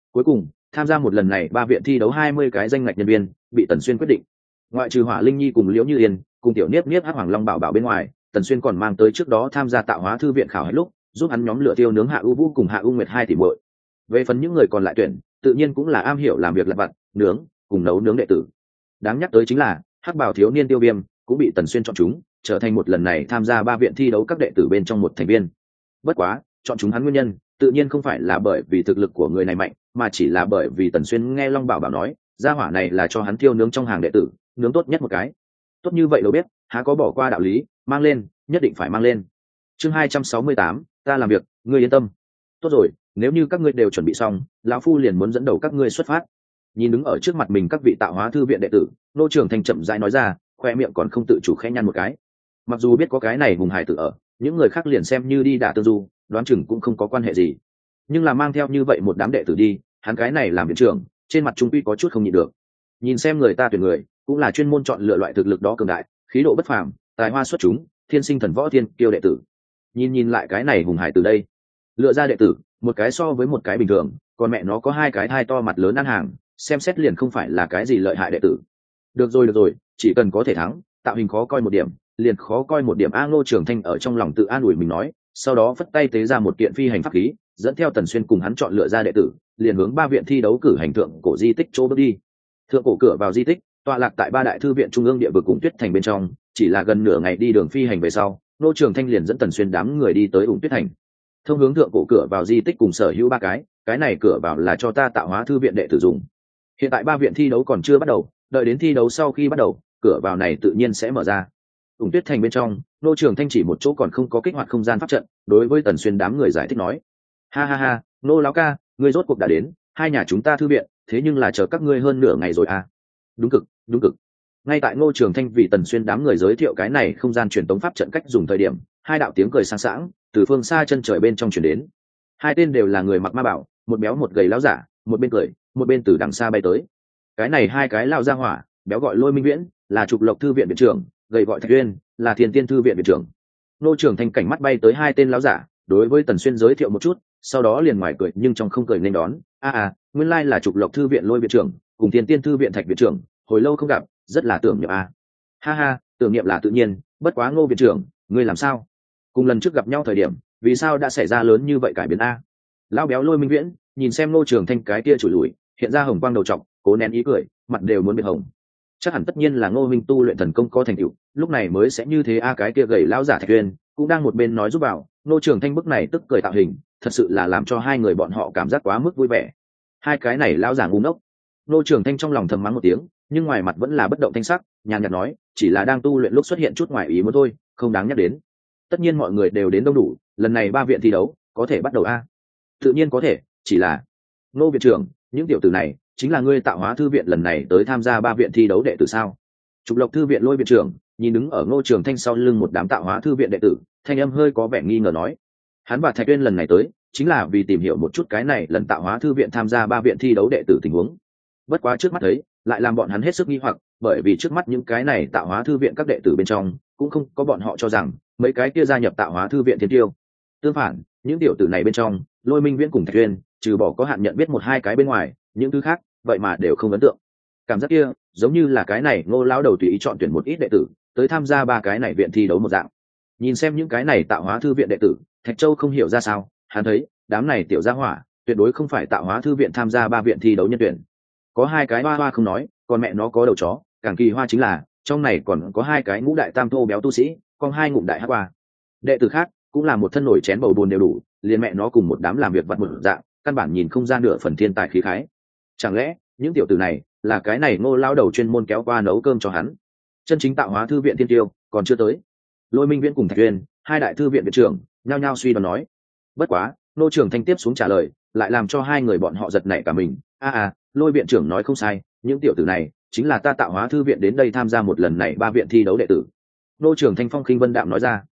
Cuối cùng tham gia một lần này ba viện thi đấu 20 cái danh ngạch nhân viên bị Tần Xuyên quyết định. Ngoại trừ Hỏa Linh Nhi cùng Liễu Như Yên cùng tiểu niếp niếp Hắc Hoàng Long Bảo Bảo bên ngoài, Tần Xuyên còn mang tới trước đó tham gia tạo hóa thư viện khảo hết lúc giúp hắn nhóm lựa tiêu nướng Hạ U Vũ cùng Hạ U Nguyệt hai tỷ muội. Về phần những người còn lại tuyển, tự nhiên cũng là am hiểu làm việc lặt vặt, nướng cùng nấu nướng đệ tử. Đáng nhắc tới chính là Hắc Bảo thiếu niên Tiêu Viêm cũng bị Tần Xuyên chọn chúng, trở thành một lần này tham gia ba viện thi đấu các đệ tử bên trong một thành viên. Bất quá, chọn chúng hắn nguyên nhân, tự nhiên không phải là bởi vì thực lực của người này mạnh, mà chỉ là bởi vì Tần Xuyên nghe Long Bảo Bảo nói, gia hỏa này là cho hắn thiêu nướng trong hàng đệ tử, nướng tốt nhất một cái. Tốt như vậy đâu biết, há có bỏ qua đạo lý, mang lên, nhất định phải mang lên. Chương 268, ta làm việc, ngươi yên tâm. Tốt rồi, nếu như các ngươi đều chuẩn bị xong, lão phu liền muốn dẫn đầu các ngươi xuất phát. Nhìn đứng ở trước mặt mình các vị tạo hóa thư viện đệ tử, Nô Trường Thanh chậm rãi nói ra, khoe miệng còn không tự chủ khẽ nhăn một cái. Mặc dù biết có cái này hùng hải tử ở, những người khác liền xem như đi đả tương du, đoán chừng cũng không có quan hệ gì. Nhưng là mang theo như vậy một đám đệ tử đi, hắn cái này làm viện trưởng, trên mặt trung quy có chút không nhịn được. Nhìn xem người ta tuyển người, cũng là chuyên môn chọn lựa loại thực lực đó cường đại, khí độ bất phàm, tài hoa xuất chúng, thiên sinh thần võ thiên kiêu đệ tử. Nhìn lại cái này hùng hải từ đây, lựa ra đệ tử, một cái so với một cái bình thường, còn mẹ nó có hai cái thai to mặt lớn ăn hàng, xem xét liền không phải là cái gì lợi hại đệ tử. Được rồi, chỉ cần có thể thắng, tạo hình khó coi một điểm, liền khó coi một điểm. Ngô Trường Thanh ở trong lòng tự an ủi mình nói, sau đó phất tay tế ra một kiện phi hành pháp khí, dẫn theo Tần Xuyên cùng hắn chọn lựa ra đệ tử, liền hướng ba viện thi đấu cử hành thượng cổ di tích chỗ bước đi. Thượng cổ cửa vào di tích, tọa lạc tại ba đại thư viện trung ương địa vực Ủng Tuyết Thành bên trong, chỉ là gần nửa ngày đi đường phi hành về sau, Ngô Trường Thanh liền dẫn Tần Xuyên đám người đi tới Ủng Tuyết Thành. Thông hướng thượng cổ cửa vào di tích cùng sở hữu ba cái này cửa vào là cho ta tạo hóa thư viện đệ tử dùng. Hiện tại ba viện thi đấu còn chưa bắt đầu, đợi đến thi đấu sau khi bắt đầu, cửa vào này tự nhiên sẽ mở ra. Ủng Tuyết Thành bên trong, Ngô Trường Thanh chỉ một chỗ còn không có kích hoạt không gian pháp trận, đối với Tần Xuyên đám người giải thích nói: ha, Ngô lão ca, ngươi rốt cuộc đã đến, hai nhà chúng ta thư viện, thế nhưng là chờ các ngươi hơn nửa ngày rồi à? Đúng cực. Ngay tại Ngô Trường Thanh vì Tần Xuyên đám người giới thiệu cái này không gian truyền tống pháp trận cách dùng thời điểm, hai đạo tiếng cười sáng sảng từ phương xa chân trời bên trong truyền đến. Hai tên đều là người mặc ma bảo, một béo một gầy lão giả, một bên cười, một bên từ đằng xa bay tới. Cái này hai cái lão gia hỏa, béo gọi Lôi Minh Viễn, là Trục Lộc thư viện viện trưởng, gầy gọi Thạch Uyên, là Thiên Tiên thư viện viện trưởng. Ngô Trường Thanh cảnh mắt bay tới hai tên lão giả, đối với Tần Xuyên giới thiệu một chút, sau đó liền ngoài cười nhưng trong không cười nên đón. Nguyên lai là Trục Lộc thư viện Lôi viện trưởng cùng Thiên Tiên thư viện Thạch viện trưởng, hồi lâu không gặp, rất là tưởng niệm a. Ha, tưởng niệm là tự nhiên, bất quá Ngô viện trưởng, ngươi làm sao? Cùng lần trước gặp nhau thời điểm, vì sao đã xảy ra lớn như vậy cải biến a? Lão béo Lôi Minh Viễn nhìn xem Ngô Trường Thanh cái kia chùi lùi, hiện ra hồng quang đầu trọc, cố nén ý cười, mặt đều muốn bị hồng. Chắc hẳn tất nhiên là Ngô Minh tu luyện thần công có thành tựu, lúc này mới sẽ như thế. Cái kia gầy lão giả Thạch Uyên cũng đang một bên nói giúp vào. Ngô Trường Thanh bức này tức cười tạo hình, thật sự là làm cho hai người bọn họ cảm giác quá mức vui vẻ. Hai cái này lão giả ngu ngốc. Ngô Trường Thanh trong lòng thầm mắng một tiếng, nhưng ngoài mặt vẫn là bất động thanh sắc, nhàn nhạt nói, chỉ là đang tu luyện lúc xuất hiện chút ngoài ý muốn thôi, không đáng nhắc đến. Tất nhiên mọi người đều đến đông đủ, lần này ba viện thi đấu có thể bắt đầu a? Tự nhiên có thể, chỉ là Ngô viện trưởng, những tiểu tử này chính là ngươi tạo hóa thư viện lần này tới tham gia ba viện thi đấu đệ tử sao? Trục Lộc thư viện Lôi viện trưởng nhìn đứng ở Ngô Trường Thanh sau lưng một đám tạo hóa thư viện đệ tử, thanh âm hơi có vẻ nghi ngờ nói. Hắn và Thạch Uyên lần này tới chính là vì tìm hiểu một chút cái này lần tạo hóa thư viện tham gia ba viện thi đấu đệ tử tình huống. Bất quá trước mắt thấy lại làm bọn hắn hết sức nghi hoặc, bởi vì trước mắt những cái này tạo hóa thư viện các đệ tử bên trong cũng không có bọn họ cho rằng mấy cái kia gia nhập tạo hóa thư viện thiên tiêu. Tương phản, những tiểu tử này bên trong, Lôi Minh Viễn cùng Thạch Uyên trừ bỏ có hạn nhận biết một hai cái bên ngoài, những thứ khác vậy mà đều không ấn tượng. Cảm giác kia giống như là cái này Ngô lão đầu tùy ý chọn tuyển một ít đệ tử tới tham gia ba cái này viện thi đấu một dạng. Nhìn xem những cái này tạo hóa thư viện đệ tử, Thạch Châu không hiểu ra sao, hắn thấy đám này tiểu gia hỏa tuyệt đối không phải tạo hóa thư viện tham gia ba viện thi đấu nhân tuyển. Có hai cái hoa không nói, còn mẹ nó có đầu chó, càng kỳ hoa chính là trong này còn có hai cái ngũ đại tam thô béo tu sĩ, còn hai ngụm đại hắc qua. Đệ tử khác cũng là một thân nổi chén bầu bùn đều đủ, liền mẹ nó cùng một đám làm việc vặt một dạng, căn bản nhìn không ra nửa phần thiên tài khí khái. Chẳng lẽ những tiểu tử này là cái này Ngô lão đầu chuyên môn kéo qua nấu cơm cho hắn? Chân chính tạo hóa thư viện thiên tiêu còn chưa tới. Lôi Minh Viễn cùng Thạch Uyên, hai đại thư viện viện trưởng, nhao nhao suy đoán nói. Bất quá Ngô Trường Thanh tiếp xuống trả lời lại làm cho hai người bọn họ giật nảy cả mình. Lôi viện trưởng nói không sai, những tiểu tử này chính là ta tạo hóa thư viện đến đây tham gia một lần này ba viện thi đấu đệ tử. Ngô Trường Thanh phong khinh vân đạm nói ra.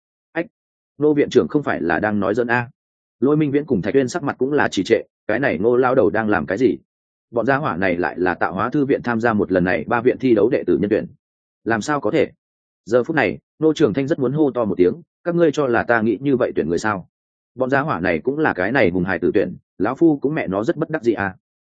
Ngô viện trưởng không phải là đang nói giỡn a? Lôi Minh Viễn cùng Thạch Uyên sắc mặt cũng là trì trệ, cái này Ngô lão đầu đang làm cái gì? Bọn gia hỏa này lại là tạo hóa thư viện tham gia một lần này ba viện thi đấu đệ tử nhân tuyển, làm sao có thể? Giờ phút này Ngô Trường Thanh rất muốn hô to một tiếng, các ngươi cho là ta nghĩ như vậy tuyển người sao? Bọn gia hỏa này cũng là cái này hùng hài tử tuyển, lão phu cũng mẹ nó rất bất đắc dĩ à.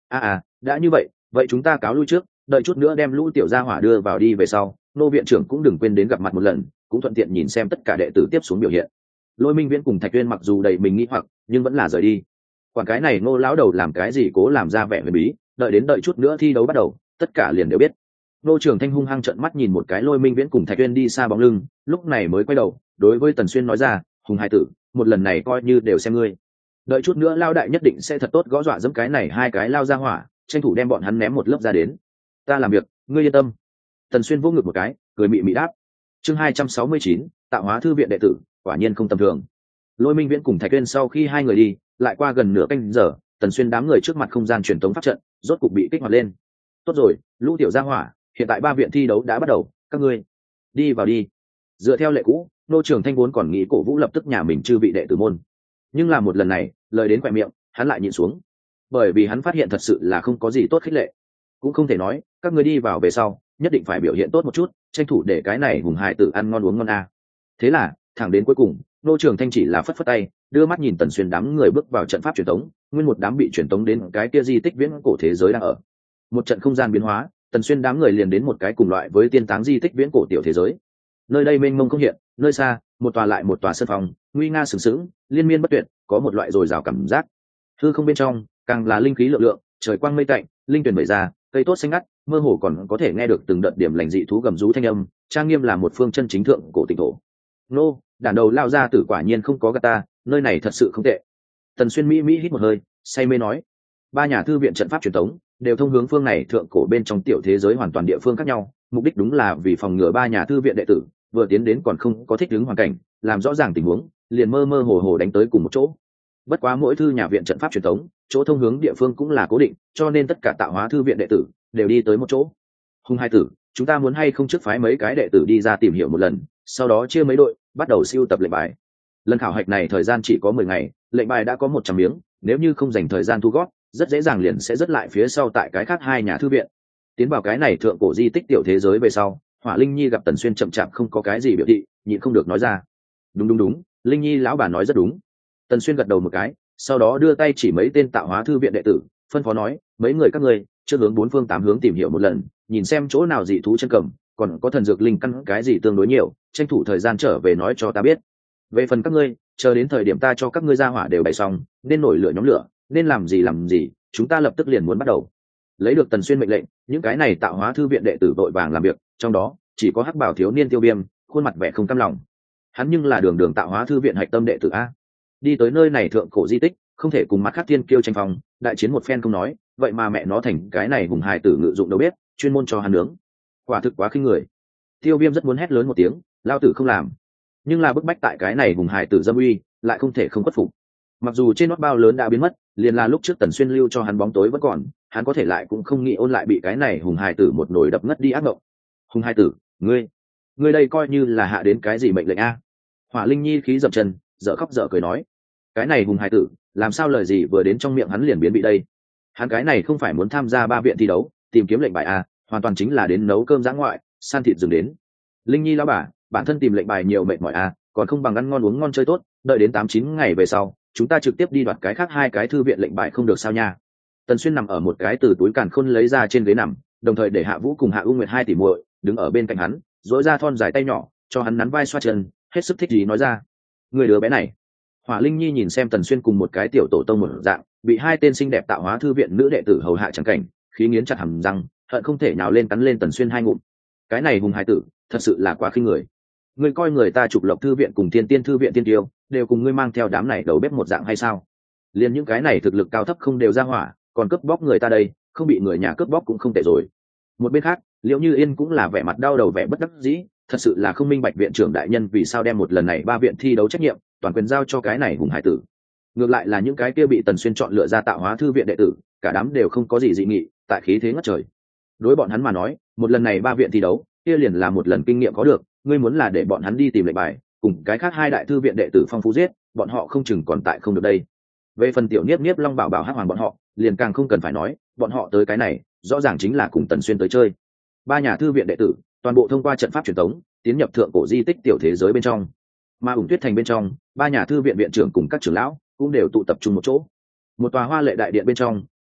Đã như vậy, vậy chúng ta cáo lui trước, đợi chút nữa đem lũ tiểu gia hỏa đưa vào đi về sau, nô viện trưởng cũng đừng quên đến gặp mặt một lần, cũng thuận tiện nhìn xem tất cả đệ tử tiếp xuống biểu hiện. Lôi Minh Viễn cùng Thạch Tuyên mặc dù đầy mình nghĩ hoặc, nhưng vẫn là rời đi. Quản cái này Ngô lão đầu làm cái gì cố làm ra vẻ huyền bí, đợi chút nữa thi đấu bắt đầu, tất cả liền đều biết. Nô Trường Thanh hung hăng trợn mắt nhìn một cái Lôi Minh Viễn cùng Thạch Tuyên đi xa bóng lưng, lúc này mới quay đầu, đối với Tần Xuyên nói ra, "Hùng hai tử, một lần này coi như đều xem ngươi. Đợi chút nữa lao đại nhất định sẽ thật tốt gõ dọa dẫm cái này hai cái lao ra hỏa, tranh thủ đem bọn hắn ném một lớp ra đến. Ta làm việc, ngươi yên tâm." Tần Xuyên vô ngực một cái, cười mị mị đáp. Chương 269, Tạo Hóa Thư viện đệ tử, quả nhiên không tầm thường. Lôi Minh Viễn cùng Thạch Tuyên sau khi hai người đi, lại qua gần nửa canh giờ, Tần Xuyên đám người trước mặt không gian truyền tống pháp trận, rốt cục bị kích hoạt lên. Tốt rồi, lũ tiểu gia hỏa, hiện tại ba viện thi đấu đã bắt đầu, các ngươi đi vào đi. Dựa theo lệ cũ, Nô Trường Thanh vốn còn nghĩ cổ vũ lập tức nhà mình chư vị đệ tử môn, nhưng là một lần này, lời đến quẹt miệng, hắn lại nhịn xuống, bởi vì hắn phát hiện thật sự là không có gì tốt khích lệ, cũng không thể nói, các ngươi đi vào về sau, nhất định phải biểu hiện tốt một chút, tranh thủ để cái này hùng hài tử ăn ngon uống ngon a. Thế là, thẳng đến cuối cùng, Nô Trường Thanh chỉ là phất phất tay, đưa mắt nhìn Tần Xuyên đám người bước vào trận pháp truyền tống, nguyên một đám bị truyền tống đến cái kia di tích viễn cổ thế giới đang ở. Một trận không gian biến hóa, Tần Xuyên đám người liền đến một cái cùng loại với tiên táng di tích viễn cổ tiểu thế giới. Nơi đây mênh mông không hiện, nơi xa, một tòa lại một tòa sân phòng, nguy nga sừng sững, liên miên bất tuyệt, có một loại dồi dào cảm giác. Hư không bên trong, càng là linh khí lượng lượng, trời quang mây tạnh, linh tuyển bày ra, cây tốt xanh ngắt, mơ hồ còn có thể nghe được từng đợt điểm lành dị thú gầm rú thanh âm, trang nghiêm là một phương chân chính thượng cổ tịnh thổ. Nô, đàn đầu lao ra tử quả nhiên không có gạt ta, nơi này thật sự không tệ. Tần Xuyên mỹ hít một hơi, say mê nói. Ba nhà thư viện trận pháp truyền thống đều thông hướng phương này thượng cổ bên trong tiểu thế giới hoàn toàn địa phương khác nhau, mục đích đúng là vì phòng ngừa ba nhà thư viện đệ tử vừa tiến đến còn không có thích ứng hoàn cảnh, làm rõ ràng tình huống, liền mơ mơ hồ hồ đánh tới cùng một chỗ. Bất quá mỗi thư nhà viện trận pháp truyền thống, chỗ thông hướng địa phương cũng là cố định, cho nên tất cả Tạo Hóa Thư viện đệ tử đều đi tới một chỗ. Hùng hai tử, chúng ta muốn hay không trước phái mấy cái đệ tử đi ra tìm hiểu một lần, sau đó chia mấy đội, bắt đầu sưu tập lệnh bài. Lần khảo hạch này thời gian chỉ có 10 ngày, lệnh bài đã có 100 miếng, nếu như không dành thời gian thu gót, rất dễ dàng liền sẽ rớt lại phía sau tại cái khác hai nhà thư viện. Tiến vào cái này thượng cổ di tích tiểu thế giới về sau, Hỏa Linh Nhi gặp Tần Xuyên chậm chạp không có cái gì biểu thị, nhịn không được nói ra. Đúng, Linh Nhi lão bà nói rất đúng. Tần Xuyên gật đầu một cái, sau đó đưa tay chỉ mấy tên Tạo Hóa Thư viện đệ tử, phân phó nói, mấy người các ngươi, trước hướng 4 phương 8 hướng tìm hiểu một lần, nhìn xem chỗ nào dị thú chân cầm, còn có thần dược linh căn cái gì tương đối nhiều, tranh thủ thời gian trở về nói cho ta biết. Về phần các ngươi, chờ đến thời điểm ta cho các ngươi ra hỏa đều bày xong, nên nổi lửa nhóm lửa, nên làm gì, chúng ta lập tức liền muốn bắt đầu. Lấy được Tần Xuyên mệnh lệnh, những cái này Tạo Hóa Thư viện đệ tử vội vàng làm việc, trong đó chỉ có Hắc Bảo thiếu niên Tiêu Viêm, khuôn mặt vẻ không cam lòng. Hắn nhưng là đường Tạo Hóa Thư viện hạch tâm đệ tử a. Đi tới nơi này thượng cổ di tích, không thể cùng mặt khác thiên kiêu tranh phòng, đại chiến một phen không nói, vậy mà mẹ nó thành cái này hùng hài tử ngự dụng đâu biết, chuyên môn cho hắn nướng. Quả thực quá khinh người. Tiêu Viêm rất muốn hét lớn một tiếng, lao tử không làm, nhưng là bức bách tại cái này hùng hài tử dâm uy, lại không thể không khuất phục. Mặc dù trên nót bao lớn đã biến mất, liền là lúc trước Tần Xuyên lưu cho hắn bóng tối vẫn còn, hắn có thể lại cũng không nghĩ ôn lại bị cái này hùng hài tử một nồi đập ngất đi ác mộng. Hùng hài tử, ngươi đây coi như là hạ đến cái gì mệnh lệnh a? Hỏa Linh Nhi khí dậm chân, dở khóc dở cười nói, cái này hùng hài tử, làm sao lời gì vừa đến trong miệng hắn liền biến bị đây? Hắn cái này không phải muốn tham gia ba viện thi đấu, tìm kiếm lệnh bài a, hoàn toàn chính là đến nấu cơm dã ngoại, san thịt dừng đến. Linh Nhi lão bà, bản thân tìm lệnh bài nhiều mệt mỏi a, còn không bằng ăn ngon uống ngon chơi tốt, đợi đến 8-9 ngày về sau, chúng ta trực tiếp đi đoạt cái khác hai cái thư viện lệnh bài không được sao nha. Tần Xuyên nằm ở một cái từ túi càn khôn lấy ra trên ghế nằm, đồng thời để Hạ Vũ cùng Hạ U Nguyệt hai tỷ muội đứng ở bên cạnh hắn, dỗi ra thon dài tay nhỏ cho hắn nắn vai xoa chân, hết sức thích gì nói ra. Người đứa bé này. Hỏa Linh Nhi nhìn xem Tần Xuyên cùng một cái tiểu tổ tông một dạng, bị hai tên xinh đẹp Tạo Hóa Thư viện nữ đệ tử hầu hạ chẳng cảnh, khí nghiến chặt hàm răng, hận không thể nào lên cắn lên Tần Xuyên hai ngụm. Cái này hùng hài tử, thật sự là quá khinh người. Ngươi coi người ta Trục Lộc Thư viện cùng Thiên Tiên Thư viện tiên tiêu, đều cùng ngươi mang theo đám này đầu bếp một dạng hay sao? Liên những cái này thực lực cao thấp không đều ra hỏa, còn cướp bóc người ta đây, không bị người nhà cướp bóc cũng không tệ rồi. Một bên khác, Liễu Như Yên cũng là vẻ mặt đau đầu vẻ bất đắc dĩ, thật sự là không minh bạch viện trưởng đại nhân vì sao đem một lần này ba viện thi đấu trách nhiệm toàn quyền giao cho cái này hùng hải tử. Ngược lại là những cái kia bị Tần Xuyên chọn lựa ra Tạo Hóa Thư viện đệ tử, cả đám đều không có gì dị nghị, tại khí thế ngất trời. Đối bọn hắn mà nói, một lần này ba viện thi đấu, kia liền là một lần kinh nghiệm có được, ngươi muốn là để bọn hắn đi tìm lệnh bài, cùng cái khác hai đại thư viện đệ tử phong phú giết, bọn họ không chừng còn tại không được đây. Về phần tiểu Niếp Niếp Long Bảo Bảo Hắc Hoàng bọn họ, liền càng không cần phải nói, bọn họ tới cái này, rõ ràng chính là cùng Tần Xuyên tới chơi. Ba nhà thư viện đệ tử, toàn bộ thông qua trận pháp truyền thống, tiến nhập thượng cổ di tích tiểu thế giới bên trong. Mà Ủng Tuyết Thành bên trong, ba nhà thư viện viện trưởng cùng các trưởng lão cũng đều tụ tập trung một chỗ. Một tòa hoa lệ đại điện bên trong,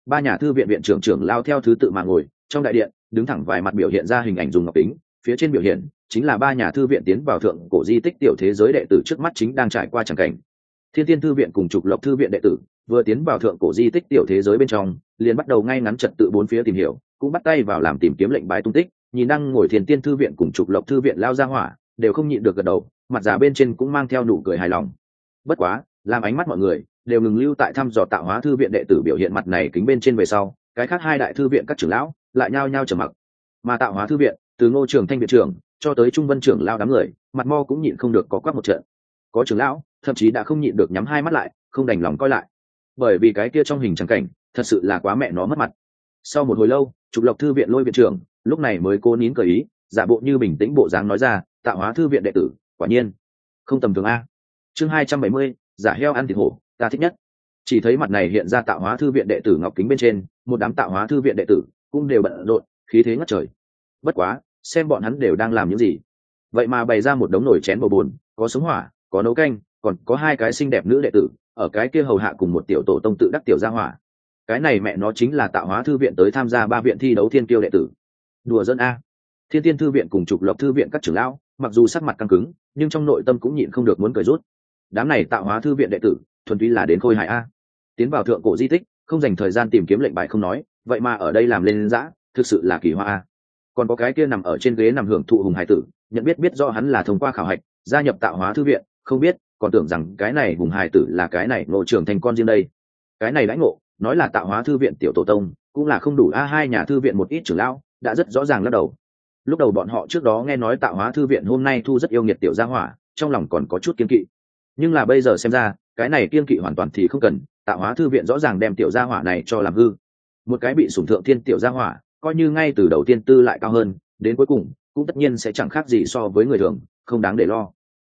ba nhà thư viện viện trưởng trưởng lao theo thứ tự mà ngồi trong đại điện, đứng thẳng vài mặt biểu hiện ra hình ảnh dùng ngọc kính, phía trên biểu hiện chính là ba nhà thư viện tiến vào thượng cổ di tích tiểu thế giới đệ tử trước mắt chính đang trải qua tràng cảnh. Thiên Tiên thư viện cùng Trục Lộc thư viện đệ tử vừa tiến vào thượng cổ di tích tiểu thế giới bên trong, liền bắt đầu ngay ngắn trật tự bốn phía tìm hiểu, cũng bắt tay vào làm tìm kiếm lệnh bài tung tích. Nhìn đang ngồi Thiên Tiên thư viện cùng Trục Lộc thư viện lao ra hỏa, đều không nhịn được gật đầu, mặt già bên trên cũng mang theo nụ cười hài lòng. Bất quá, làm ánh mắt mọi người đều ngừng lưu tại thăm dò Tạo Hóa thư viện đệ tử biểu hiện mặt này kính bên trên về sau, cái khác hai đại thư viện các trưởng lão lại nhao nhao trầm mặc. Mà Tạo Hóa thư viện, từ Ngô Trường Thanh viện trưởng cho tới Trung Vân trưởng lao đám người, mặt mo cũng nhịn không được có quắc một trận. Có trưởng lão thậm chí đã không nhịn được nhắm hai mắt lại, không đành lòng coi lại, bởi vì cái kia trong hình trắng cảnh thật sự là quá mẹ nó mất mặt. Sau một hồi lâu, Trục Lộc thư viện Lôi viện trưởng lúc này mới cố nín cười ý, giả bộ như bình tĩnh bộ dáng nói ra, Tạo Hóa thư viện đệ tử quả nhiên không tầm thường a. Chương 270, giả heo ăn thịt hổ, ta thích nhất. Chỉ thấy mặt này hiện ra Tạo Hóa thư viện đệ tử ngọc kính bên trên, một đám Tạo Hóa thư viện đệ tử cũng đều bận rộn, khí thế ngất trời. Bất quá, xem bọn hắn đều đang làm những gì. Vậy mà bày ra một đống nồi chén bầu bùn, có sống hỏa, có nấu canh, còn có hai cái xinh đẹp nữ đệ tử ở cái kia hầu hạ cùng một tiểu tổ tông tự đắc tiểu gia hỏa. Cái này mẹ nó chính là Tạo Hóa thư viện tới tham gia 3 viện thi đấu thiên kiêu đệ tử. Đùa dân a. Thiên Tiên thư viện cùng Trục Lộc thư viện các trưởng lão, mặc dù sắc mặt căng cứng, nhưng trong nội tâm cũng nhịn không được muốn cười rút. Đám này Tạo Hóa thư viện đệ tử, thuần túy là đến khôi hài a. Tiến vào thượng cổ di tích, không dành thời gian tìm kiếm lệnh bài không nói, vậy mà ở đây làm lên dã, thực sự là kỳ hoa a. Còn có cái kia nằm ở trên ghế nằm hưởng thụ hùng hải tử, nhận biết rõ hắn là thông qua khảo hạch gia nhập Tạo Hóa thư viện, không biết còn tưởng rằng cái này hùng hải tử là cái này Ngô Trường Thành con riêng đây. Cái này đãi ngộ, nói là Tạo Hóa thư viện tiểu tổ tông, cũng là không đủ a. Hai nhà thư viện một ít trưởng lão đã rất rõ ràng lắc đầu. Lúc đầu bọn họ trước đó nghe nói Tạo Hóa thư viện hôm nay thu rất yêu nghiệt tiểu gia hỏa, trong lòng còn có chút kiên kỵ, nhưng là bây giờ xem ra cái này kiên kỵ hoàn toàn thì không cần. Tạo Hóa thư viện rõ ràng đem tiểu gia hỏa này cho làm hư, một cái bị sủng thượng thiên tiểu gia hỏa, coi như ngay từ đầu tiên tư lại cao hơn, đến cuối cùng cũng tất nhiên sẽ chẳng khác gì so với người thường, không đáng để lo.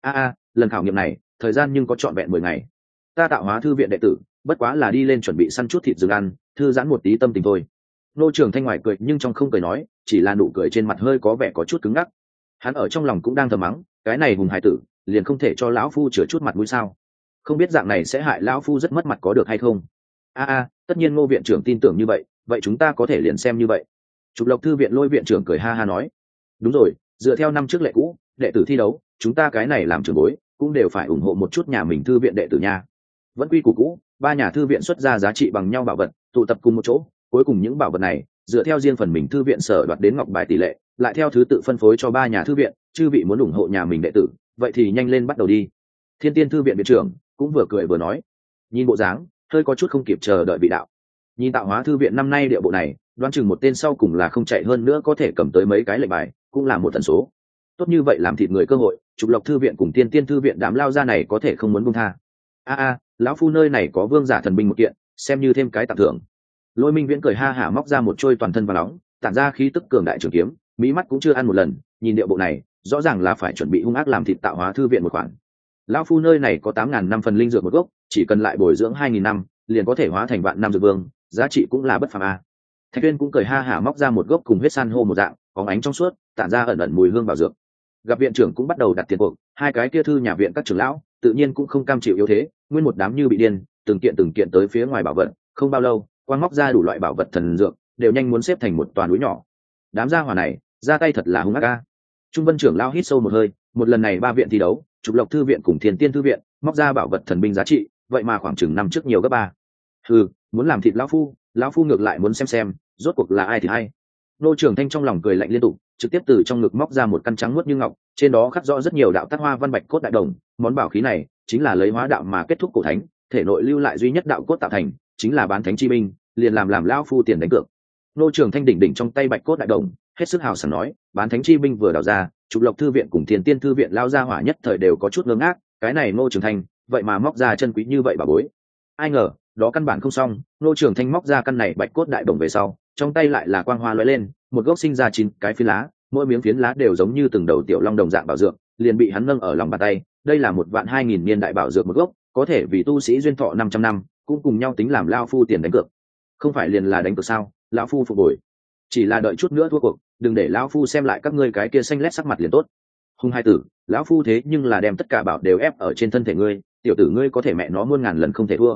Lần khảo nghiệm này thời gian nhưng có trọn vẹn 10 ngày. Ta Tạo Hóa thư viện đệ tử bất quá là đi lên chuẩn bị săn chút thịt rừng ăn, thư giãn một tí tâm tình thôi. Nô Trường Thanh ngoài cười nhưng trong không cười nói, chỉ là nụ cười trên mặt hơi có vẻ có chút cứng ngắc. Hắn ở trong lòng cũng đang thầm mắng, cái này hùng hải tử liền không thể cho lão phu chừa chút mặt mũi sao? Không biết dạng này sẽ hại lão phu rất mất mặt có được hay không? Tất nhiên Ngô viện trưởng tin tưởng như vậy, vậy chúng ta có thể liền xem như vậy. Trục Lộc thư viện Lôi viện trưởng cười ha ha nói, đúng rồi, dựa theo năm trước lệ cũ, đệ tử thi đấu, chúng ta cái này làm trưởng bối cũng đều phải ủng hộ một chút nhà mình thư viện đệ tử nha. Vẫn quy củ cũ, 3 nhà thư viện xuất ra giá trị bằng nhau bảo vật, tụ tập cùng một chỗ, cuối cùng những bảo vật này dựa theo riêng phần mình thư viện sở đoạt đến ngọc bài tỷ lệ, lại theo thứ tự phân phối cho 3 nhà thư viện. Chư vị muốn ủng hộ nhà mình đệ tử, vậy thì nhanh lên bắt đầu đi. Thiên Tiên thư viện viện trưởng cũng vừa cười vừa nói, nhìn bộ dáng hơi có chút không kịp chờ đợi vị đạo. Nhìn Tạo Hóa thư viện năm nay địa bộ này, đoán chừng một tên sau cùng là không chạy hơn nữa có thể cầm tới mấy cái lệnh bài, cũng là một tần số tốt như vậy làm thịt người cơ hội. Trục Lộc thư viện cùng Thiên Tiên thư viện đám lao ra này có thể không muốn buông tha. Lão phu nơi này có vương giả thần binh một kiện, xem như thêm cái tặng thưởng. Lôi Minh Viễn cười ha hả móc ra một trôi toàn thân và nóng tản ra khí tức cường đại trường kiếm, mỹ mắt cũng chưa ăn một lần, nhìn điệu bộ này rõ ràng là phải chuẩn bị hung ác làm thịt Tạo Hóa thư viện một khoản. Lão phu nơi này có 8.000 năm phần linh dược một gốc, chỉ cần lại bồi dưỡng 2.000 năm liền có thể hóa thành vạn năm dược vương, giá trị cũng là bất phàm a. Thạch Tuyên cũng cười ha hả móc ra một gốc cùng huyết san hô một dạng, bóng ánh trong suốt, tản ra ẩn ẩn mùi hương bảo dược. Gặp viện trưởng cũng bắt đầu đặt tiền cuộc, hai cái kia thư nhà viện các trưởng lão tự nhiên cũng không cam chịu yếu thế, nguyên một đám như bị điên, từng kiện tới phía ngoài bảo vật. Không bao lâu, quang móc ra đủ loại bảo vật thần dược, đều nhanh muốn xếp thành một toàn núi nhỏ. Đám gia hỏa này ra tay thật là hung ác a. Trung Vân trưởng lão hít sâu một hơi, một lần này 3 viện thi đấu, Trục Lộc thư viện cùng Thiên Tiên thư viện móc ra bảo vật thần binh giá trị, vậy mà khoảng chừng năm trước nhiều gấp 3. Muốn làm thịt lão phu ngược lại muốn xem rốt cuộc là ai thì hay. Nô Trường Thanh trong lòng cười lạnh liên tục, trực tiếp từ trong ngực móc ra một căn trắng muốt như ngọc, trên đó khắc rõ rất nhiều đạo tác hoa văn bạch cốt đại đồng. Món bảo khí này chính là lấy hóa đạo mà kết thúc cổ thánh, thể nội lưu lại duy nhất đạo cốt tạo thành, chính là bán thánh chi binh, liền làm lão phu tiền đánh cược. Nô Trường Thanh đỉnh trong tay bạch cốt đại đồng, hết sức hào sảng nói, bán thánh chi binh vừa đào ra, Trục Lộc thư viện cùng Thiên Tiên thư viện lao ra hỏa nhất thời đều có chút ngơ ngác, cái này Nô Trường Thanh vậy mà móc ra chân quý như vậy bà bối. Ai ngờ đó căn bản không xong. Nô Trường Thanh móc ra căn này bạch cốt đại đồng về sau, trong tay lại là quang hoa lóe lên, một gốc sinh ra 9 cái phiến lá, mỗi miếng phiến lá đều giống như từng đầu tiểu long đồng dạng bảo dược, liền bị hắn nâng ở lòng bàn tay. Đây là 1.200.000 niên đại bảo dược một gốc, có thể vì tu sĩ duyên thọ 500 năm, cũng cùng nhau tính làm lao phu tiền đánh cược. Không phải liền là đánh cược sao? Lão phu phục bồi, chỉ là đợi chút nữa thua cuộc, đừng để lão phu xem lại các ngươi cái kia xanh lét sắc mặt liền tốt. Hung hai tử, lão phu thế nhưng là đem tất cả bảo đều ép ở trên thân thể ngươi, tiểu tử ngươi có thể mẹ nó muôn ngàn lần không thể thua.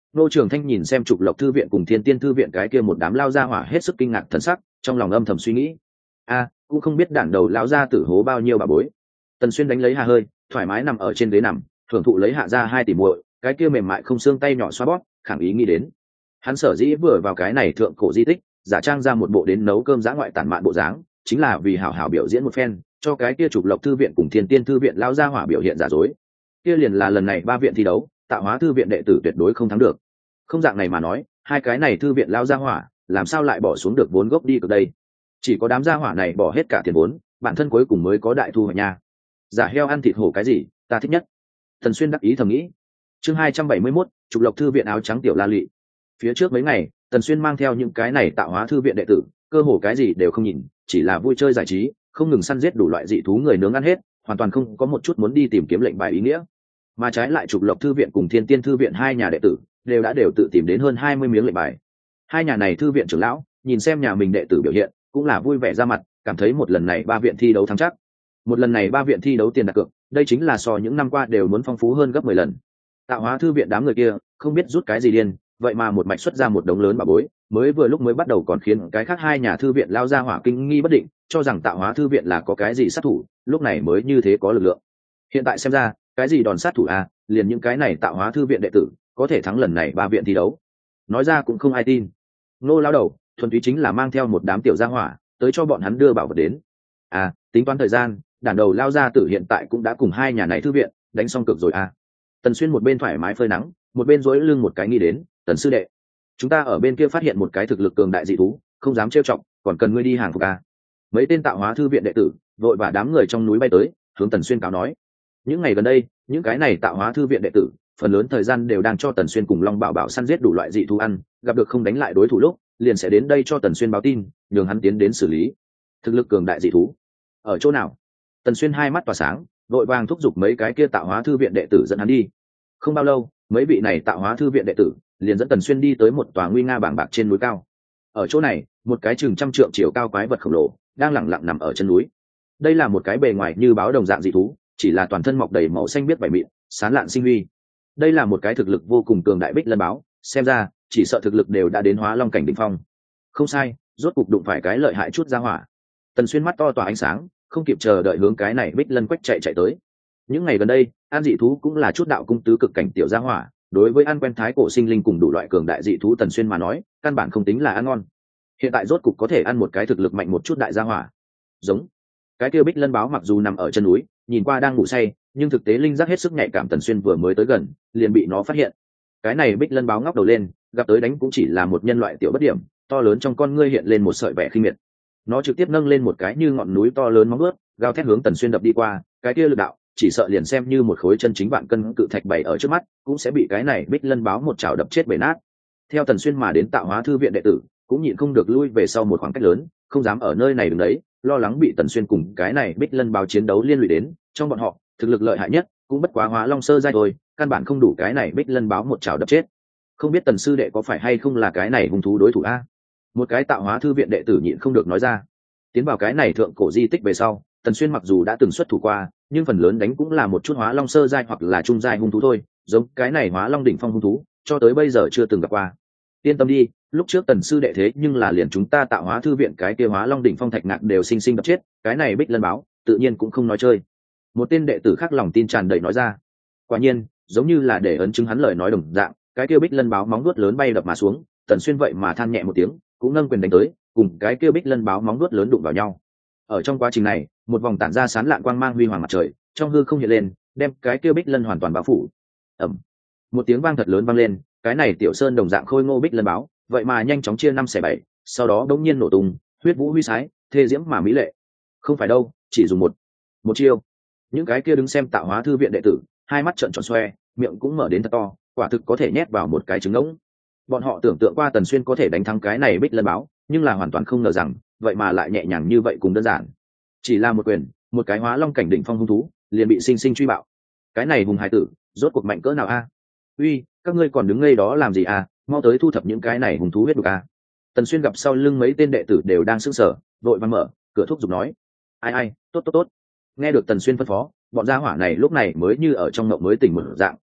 Ngô Trường Thanh nhìn xem Trục Lộc thư viện cùng Thiên Tiên thư viện cái kia một đám lao ra hỏa hết sức kinh ngạc thần sắc, trong lòng âm thầm suy nghĩ, cũng không biết đản đầu lão gia tử hố bao nhiêu bà bối. Tần Xuyên đánh lấy hà hơi, thoải mái nằm ở trên ghế nằm, thưởng thụ lấy hạ ra 2 tỷ muội, cái kia mềm mại không xương tay nhỏ xoa bóp, khẳng ý nghĩ đến. Hắn sở dĩ vừa vào cái này thượng cổ di tích, giả trang ra một bộ đến nấu cơm dã ngoại tản mạn bộ dáng, chính là vì hảo hảo biểu diễn một phen, cho cái kia Trục Lộc thư viện cùng Thiên Tiên thư viện lao ra hỏa biểu hiện giả dối. Kia liền là lần này 3 viện thi đấu, Tạo Hóa thư viện đệ tử tuyệt đối không thắng được. Không dạng này mà nói, hai cái này thư viện lao ra hỏa, làm sao lại bỏ xuống được vốn gốc đi cực đây? Chỉ có đám gia hỏa này bỏ hết cả tiền vốn, bản thân cuối cùng mới có đại thu hoạch nha. Giả heo ăn thịt hổ cái gì, ta thích nhất. Tần Xuyên đắc ý thầm nghĩ. Chương 271, Trục Lộc thư viện áo trắng tiểu la lị. Phía trước mấy ngày, Tần Xuyên mang theo những cái này Tạo Hóa thư viện đệ tử, cơ hồ cái gì đều không nhìn, chỉ là vui chơi giải trí, không ngừng săn giết đủ loại dị thú người nướng ăn hết, hoàn toàn không có một chút muốn đi tìm kiếm lệnh bài ý nghĩa. Mà trái lại Trục Lộc thư viện cùng Thiên Tiên thư viện hai nhà đệ tử, đều tự tìm đến hơn 20 miếng lệnh bài. Hai nhà này thư viện trưởng lão, nhìn xem nhà mình đệ tử biểu hiện, cũng là vui vẻ ra mặt, cảm thấy một lần này 3 viện thi đấu thắng chắc. Một lần này 3 viện thi đấu tiền đặt cược, đây chính là so những năm qua đều muốn phong phú hơn gấp 10 lần. Tạo Hóa thư viện đám người kia, không biết rút cái gì điên, vậy mà một mạch xuất ra một đống lớn bà bối, mới vừa lúc mới bắt đầu còn khiến cái khác hai nhà thư viện lao ra hỏa kinh nghi bất định, cho rằng Tạo Hóa thư viện là có cái gì sát thủ, lúc này mới như thế có lực lượng. Hiện tại xem ra, cái gì đòn sát thủ liền những cái này Tạo Hóa thư viện đệ tử, có thể thắng lần này 3 viện thi đấu. Nói ra cũng không ai tin. Nô lão đầu, thuần túy chính là mang theo một đám tiểu gia hỏa, tới cho bọn hắn đưa bảo vật đến. Tính toán thời gian, đàn đầu lao gia tử hiện tại cũng đã cùng hai nhà này thư viện đánh xong cực rồi Tần Xuyên một bên thoải mái phơi nắng, một bên duỗi lưng một cái nghĩ đến, Tần sư đệ, chúng ta ở bên kia phát hiện một cái thực lực cường đại dị thú, không dám trêu chọc, còn cần ngươi đi hàng phục Mấy tên Tạo Hóa thư viện đệ tử vội và đám người trong núi bay tới, hướng Tần Xuyên cáo nói. Những ngày gần đây, những cái này Tạo Hóa thư viện đệ tử, phần lớn thời gian đều đang cho Tần Xuyên cùng Long Bảo Bảo săn giết đủ loại dị thú ăn, gặp được không đánh lại đối thủ lúc, liền sẽ đến đây cho Tần Xuyên báo tin, nhường hắn tiến đến xử lý. Thực lực cường đại dị thú ở chỗ nào? Tần Xuyên hai mắt tỏa sáng, vội vàng thúc giục mấy cái kia Tạo Hóa thư viện đệ tử dẫn hắn đi. Không bao lâu, mấy vị này Tạo Hóa thư viện đệ tử liền dẫn Tần Xuyên đi tới một tòa nguy nga bảng bạc trên núi cao. Ở chỗ này, một cái chừng 100 trượng chiều cao quái vật khổng lồ đang lẳng lặng nằm ở chân núi. Đây là một cái bề ngoài như báo đồng dạng dị thú, chỉ là toàn thân mọc đầy màu xanh biếc bảy mịn, sáng lạn sinh huy. Đây là một cái thực lực vô cùng cường đại bích lân báo, xem ra chỉ sợ thực lực đều đã đến Hóa Long cảnh đỉnh phong. Không sai, rốt cục đụng phải cái lợi hại chút ra hỏa. Tần Xuyên mắt to tỏa ánh sáng, không kịp chờ đợi hướng cái này bích lân quách chạy tới. Những ngày gần đây, an dị thú cũng là chút đạo cung tứ cực cảnh tiểu gia hỏa, đối với ăn quen thái cổ sinh linh cùng đủ loại cường đại dị thú Tần Xuyên mà nói, căn bản không tính là ăn ngon. Hiện tại rốt cục có thể ăn một cái thực lực mạnh một chút đại gia hỏa. Giống cái kia bích lân báo mặc dù nằm ở chân núi, nhìn qua đang ngủ say, nhưng thực tế linh giác hết sức nhạy cảm. Tần Xuyên vừa mới tới gần, liền bị nó phát hiện. Cái này bích lân báo ngóc đầu lên, gặp tới đánh cũng chỉ là một nhân loại tiểu bất điểm, to lớn trong con ngươi hiện lên một sợi vẻ khinh miệt. Nó trực tiếp nâng lên một cái như ngọn núi to lớn móng vuốt, gào thét hướng Tần Xuyên đập đi qua. Cái kia lực đạo, chỉ sợ liền xem như một khối chân chính vạn cân cự thạch bày ở trước mắt, cũng sẽ bị cái này bích lân báo một chảo đập chết bể nát. Theo Tần Xuyên mà đến Tạo Hóa thư viện đệ tử, cũng nhịn không được lui về sau một khoảng cách lớn, không dám ở nơi này đứng đấy, lo lắng bị Tần Xuyên cùng cái này bích lân báo chiến đấu liên lụy đến. Trong bọn họ, thực lực lợi hại nhất cũng bất quá Hóa Long sơ giai thôi, căn bản không đủ cái này bích lân báo một chảo đập chết. Không biết Tần sư đệ có phải hay không là cái này hung thú đối thủ một cái Tạo Hóa thư viện đệ tử nhịn không được nói ra. Tiến vào cái này thượng cổ di tích về sau, Tần Xuyên mặc dù đã từng xuất thủ qua, nhưng phần lớn đánh cũng là một chút Hóa Long sơ giai hoặc là trung giai hung thú thôi, giống cái này Hóa Long đỉnh phong hung thú, cho tới bây giờ chưa từng gặp qua. Yên tâm đi, lúc trước Tần sư đệ thế nhưng là liền chúng ta Tạo Hóa thư viện cái kia Hóa Long đỉnh phong thạch ngạc đều sinh sinh đập chết, cái này bích lân báo, tự nhiên cũng không nói chơi. Một tên đệ tử khác lòng tin tràn đầy nói ra. Quả nhiên, giống như là để ấn chứng hắn lời nói đồng dạng, cái kia bích lân báo móng vuốt lớn bay đập mà xuống, Tần Xuyên vậy mà than nhẹ một tiếng, cũng nâng quyền đánh tới, cùng cái kia bích lân báo móng vuốt lớn đụng vào nhau. Ở trong quá trình này, một vòng tản ra sán lạn quang mang huy hoàng mặt trời, trong hư không hiện lên, đem cái kia bích lân hoàn toàn bao phủ. Ầm. Một tiếng vang thật lớn vang lên, cái này tiểu sơn đồng dạng khôi ngô bích lân báo, vậy mà nhanh chóng chia 5/7, sau đó đống nhiên nổ tung, huyết vũ huy sái, thê diễm mà mỹ lệ. Không phải đâu, chỉ dùng một chiêu. Những cái kia đứng xem Tạo Hóa thư viện đệ tử, hai mắt trợn tròn xoe, miệng cũng mở đến thật to, quả thực có thể nhét vào một cái trứng ngỗng. Bọn họ tưởng tượng qua Tần Xuyên có thể đánh thắng cái này bích lân báo, nhưng là hoàn toàn không ngờ rằng, vậy mà lại nhẹ nhàng như vậy cùng đơn giản. Chỉ là một quyền, một cái Hóa Long cảnh đỉnh phong hung thú, liền bị sinh sinh truy bạo. Cái này hùng hải tử, rốt cuộc mạnh cỡ nào Uy, các ngươi còn đứng ngây đó làm gì mau tới thu thập những cái này hung thú huyết đục Tần Xuyên gặp sau lưng mấy tên đệ tử đều đang sững sờ, vội vàng mở cửa thúc giục nói. Ai, tốt. Nghe được Tần Xuyên phân phó, bọn gia hỏa này lúc này mới như ở trong ngộng mới tỉnh một dạng,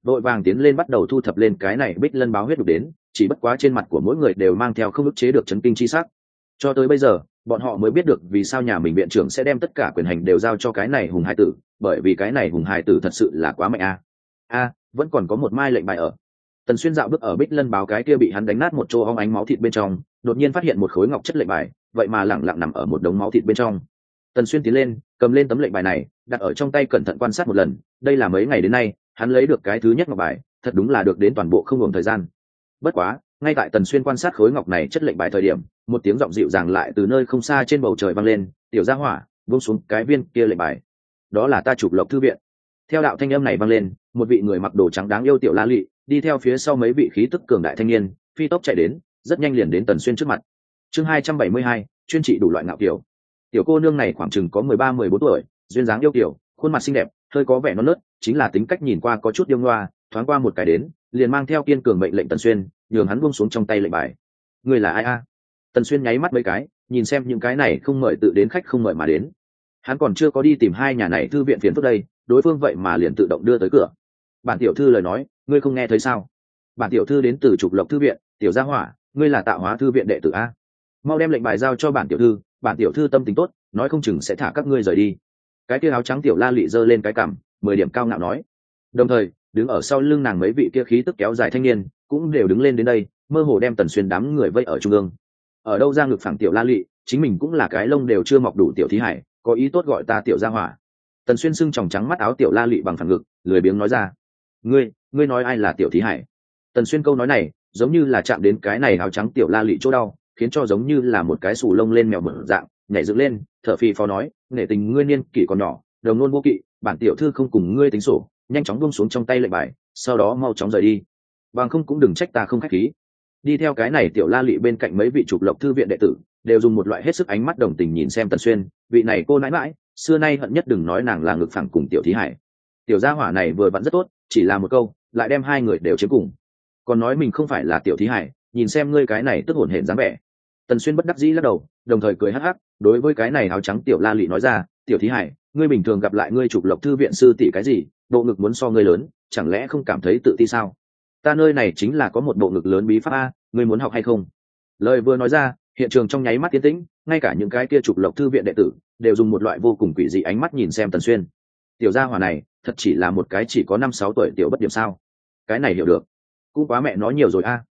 vội vàng tiến lên bắt đầu thu thập lên cái này bích lân báo huyết đục đến, chỉ bất quá trên mặt của mỗi người đều mang theo không ức chế được chấn kinh chi sắc. Cho tới bây giờ bọn họ mới biết được vì sao nhà mình viện trưởng sẽ đem tất cả quyền hành đều giao cho cái này hùng hải tử, bởi vì cái này hùng hải tử thật sự là quá mạnh a. Vẫn còn có một mai lệnh bài ở. Tần Xuyên dạo bước ở bích lân báo cái kia bị hắn đánh nát một chỗ hóng ánh máu thịt bên trong, đột nhiên phát hiện một khối ngọc chất lệnh bài, vậy mà lẳng lặng nằm ở một đống máu thịt bên trong. Tần Xuyên tiến lên cầm lên tấm lệnh bài này, đặt ở trong tay cẩn thận quan sát một lần. Đây là mấy ngày đến nay hắn lấy được cái thứ nhất ngọc bài, thật đúng là được đến toàn bộ không ngừng thời gian. Bất quá ngay tại Tần Xuyên quan sát khối ngọc này chất lệnh bài thời điểm, một tiếng giọng dịu dàng lại từ nơi không xa trên bầu trời vang lên. Tiểu gia hỏa, buông xuống cái viên kia lệnh bài. Đó là ta Trục Lộc thư viện. Theo đạo thanh âm này vang lên, một vị người mặc đồ trắng đáng yêu tiểu la lị đi theo phía sau mấy vị khí tức cường đại thanh niên, phi tốc chạy đến, rất nhanh liền đến Tần Xuyên trước mặt. Chương 272, chuyên trị đủ loại ngạo kiểu. Tiểu cô nương này khoảng chừng có 13-14 tuổi, duyên dáng yêu kiều, khuôn mặt xinh đẹp, hơi có vẻ non nớt, chính là tính cách nhìn qua có chút điêu ngoa, thoáng qua một cái đến, liền mang theo kiên cường mệnh lệnh Tần Xuyên, nhường hắn buông xuống trong tay lệnh bài. Người là ai a? Tần Xuyên nháy mắt mấy cái, nhìn xem những cái này không mời tự đến khách không mời mà đến. Hắn còn chưa có đi tìm hai nhà này thư viện phiền phức đây, đối phương vậy mà liền tự động đưa tới cửa. Bản tiểu thư lời nói, ngươi không nghe thấy sao? Bản tiểu thư đến từ Trục Lộc thư viện, tiểu gia hỏa, ngươi là Tạo Hóa thư viện đệ tử a? Mau đem lệnh bài giao cho bản tiểu thư tâm tính tốt, nói không chừng sẽ thả các ngươi rời đi. Cái kia áo trắng tiểu la lị giơ lên cái cằm, 10 điểm cao ngạo nói. Đồng thời đứng ở sau lưng nàng mấy vị kia khí tức kéo dài thanh niên cũng đều đứng lên đến đây, mơ hồ đem Tần Xuyên đám người vây ở trung ương. Ở đâu ra ngực phẳng tiểu la lị, chính mình cũng là cái lông đều chưa mọc đủ tiểu thí hải, có ý tốt gọi ta tiểu gia hỏa. Tần Xuyên sưng tròng trắng mắt áo tiểu la lị bằng phẳng ngực, lười biếng nói ra. Ngươi nói ai là tiểu thí hải? Tần Xuyên câu nói này giống như là chạm đến cái này áo trắng tiểu la lị chỗ đau, khiến cho giống như là một cái sù lông lên mèo mở dạng, nhảy dựng lên, thở phì phò nói, nể tình ngươi niên kỷ còn nhỏ, đồng nôn vô kỵ, bản tiểu thư không cùng ngươi tính sổ, nhanh chóng buông xuống trong tay lệnh bài, sau đó mau chóng rời đi, bằng không cũng đừng trách ta không khách khí. Đi theo cái này tiểu la lị bên cạnh mấy vị Trục Lộc thư viện đệ tử đều dùng một loại hết sức ánh mắt đồng tình nhìn xem Tần Xuyên, vị này cô nãi mãi xưa nay hận nhất đừng nói nàng là ngực phẳng cùng tiểu thí hải. Tiểu gia hỏa này vừa vặn rất tốt, chỉ là một câu lại đem hai người đều chiếm cùng, còn nói mình không phải là tiểu thí hải, nhìn xem ngươi cái này tức hổn hển dáng vẻ. Tần Xuyên bất đắc dĩ lắc đầu, đồng thời cười hắc hắc, đối với cái này áo trắng tiểu la lị nói ra, tiểu thí hải, ngươi bình thường gặp lại ngươi Trục Lộc thư viện sư tỷ cái gì, bộ ngực muốn so ngươi lớn, chẳng lẽ không cảm thấy tự ti sao? Ta nơi này chính là có một bộ ngực lớn bí pháp a, ngươi muốn học hay không? Lời vừa nói ra, hiện trường trong nháy mắt tiến tĩnh, ngay cả những cái kia Trục Lộc thư viện đệ tử đều dùng một loại vô cùng quỷ dị ánh mắt nhìn xem Tần Xuyên. Tiểu gia hỏa này thật chỉ là một cái chỉ có 5-6 tuổi tiểu bất điểm sao? Cái này hiểu được, cũng quá mẹ nói nhiều rồi a.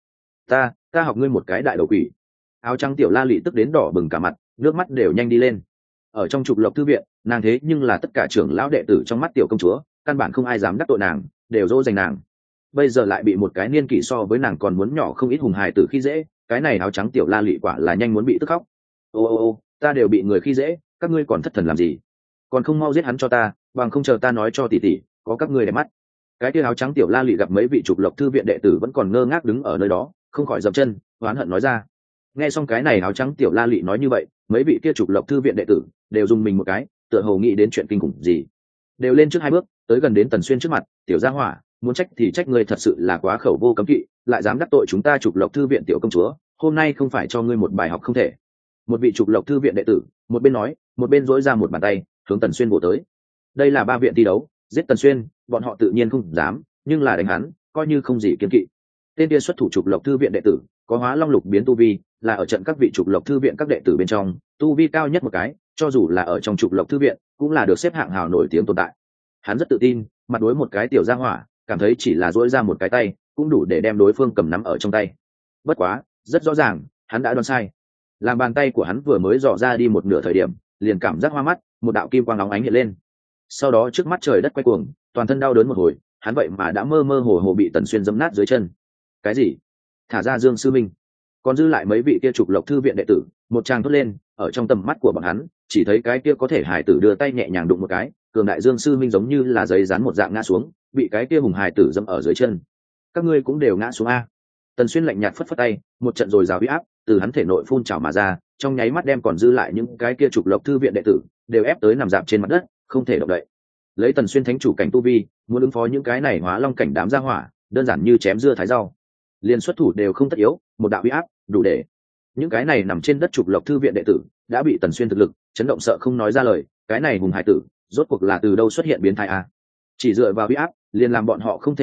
Ta học ngươi một cái đại đầu quỷ. Áo trắng tiểu la lị tức đến đỏ bừng cả mặt, nước mắt đều nhanh đi lên. Ở trong Trục Lộc thư viện, nàng thế nhưng là tất cả trưởng lão đệ tử trong mắt tiểu công chúa, căn bản không ai dám đắc tội nàng, đều dỗ dành nàng. Bây giờ lại bị một cái niên kỷ so với nàng còn muốn nhỏ không ít hùng hài tử khi dễ, cái này áo trắng tiểu la lị quả là nhanh muốn bị tức khóc. Ô, ta đều bị người khi dễ, các ngươi còn thất thần làm gì? Còn không mau giết hắn cho ta, bằng không chờ ta nói cho tỷ tỷ, có các ngươi để mắt. Cái kia áo trắng tiểu la lị gặp mấy vị Trục Lộc thư viện đệ tử vẫn còn ngơ ngác đứng ở nơi đó, không khỏi dậm chân, oán hận nói ra. Nghe xong cái này áo trắng tiểu la lị nói như vậy, mấy vị kia Trục Lộc thư viện đệ tử đều dùng mình một cái, tựa hồ nghĩ đến chuyện kinh khủng gì, đều lên trước 2 bước, tới gần đến Tần Xuyên trước mặt. Tiểu gia hỏa, muốn trách thì trách ngươi thật sự là quá khẩu vô cấm kỵ, lại dám đắc tội chúng ta Trục Lộc thư viện tiểu công chúa, hôm nay không phải cho ngươi một bài học không thể. Một vị Trục Lộc thư viện đệ tử một bên nói, một bên dỗi ra một bàn tay hướng Tần Xuyên bổ tới. Đây là 3 viện thi đấu, giết Tần Xuyên bọn họ tự nhiên không dám, nhưng là đánh hắn coi như không gì kiêng kỵ. Tên kia xuất thủ Trục Lộc thư viện đệ tử có Hóa Long Lục biến tu vi, là ở trận các vị Trục Lộc thư viện các đệ tử bên trong tu vi cao nhất một cái, cho dù là ở trong Trục Lộc thư viện cũng là được xếp hạng hào nổi tiếng tồn tại. Hắn rất tự tin, mặt đối một cái tiểu gia hỏa, cảm thấy chỉ là duỗi ra một cái tay cũng đủ để đem đối phương cầm nắm ở trong tay. Bất quá rất rõ ràng hắn đã đoán sai. Làm bàn tay của hắn vừa mới dò ra đi một nửa thời điểm, liền cảm giác hoa mắt, một đạo kim quang óng ánh hiện lên. Sau đó trước mắt trời đất quay cuồng, toàn thân đau đớn một hồi, hắn vậy mà đã mơ mơ hồ hồ bị Tần Xuyên giẫm nát dưới chân. Cái gì? Thả ra Dương sư minh. Còn dư lại mấy vị kia Trục Lộc thư viện đệ tử một tràng thốt lên, ở trong tầm mắt của bọn hắn chỉ thấy cái kia có thể hài tử đưa tay nhẹ nhàng đụng một cái, cường đại Dương sư minh giống như là giấy dán một dạng ngã xuống, bị cái kia hùng hài tử dẫm ở dưới chân. Các ngươi cũng đều ngã xuống a. Tần Xuyên lạnh nhạt phất phất tay, một trận rồi rào uy áp từ hắn thể nội phun trào mà ra, trong nháy mắt đem còn dư lại những cái kia Trục Lộc thư viện đệ tử đều ép tới nằm dạp trên mặt đất, không thể động đậy. Lấy Tần Xuyên thánh chủ cảnh tu vi, muốn ứng phó những cái này Hóa Long cảnh đám gia hỏa, đơn giản như chém dưa thái rau. Liên xuất thủ đều không tất yếu, một đạo uy áp đủ để. Những cái này nằm trên đất Trục Lộc thư viện đệ tử đã bị Tần Xuyên thực lực chấn động sợ không nói ra lời, cái này hùng hải tử rốt cuộc là từ đâu xuất hiện biến thái a? Chỉ dựa vào uy áp liền làm bọn họ không thể động đậy,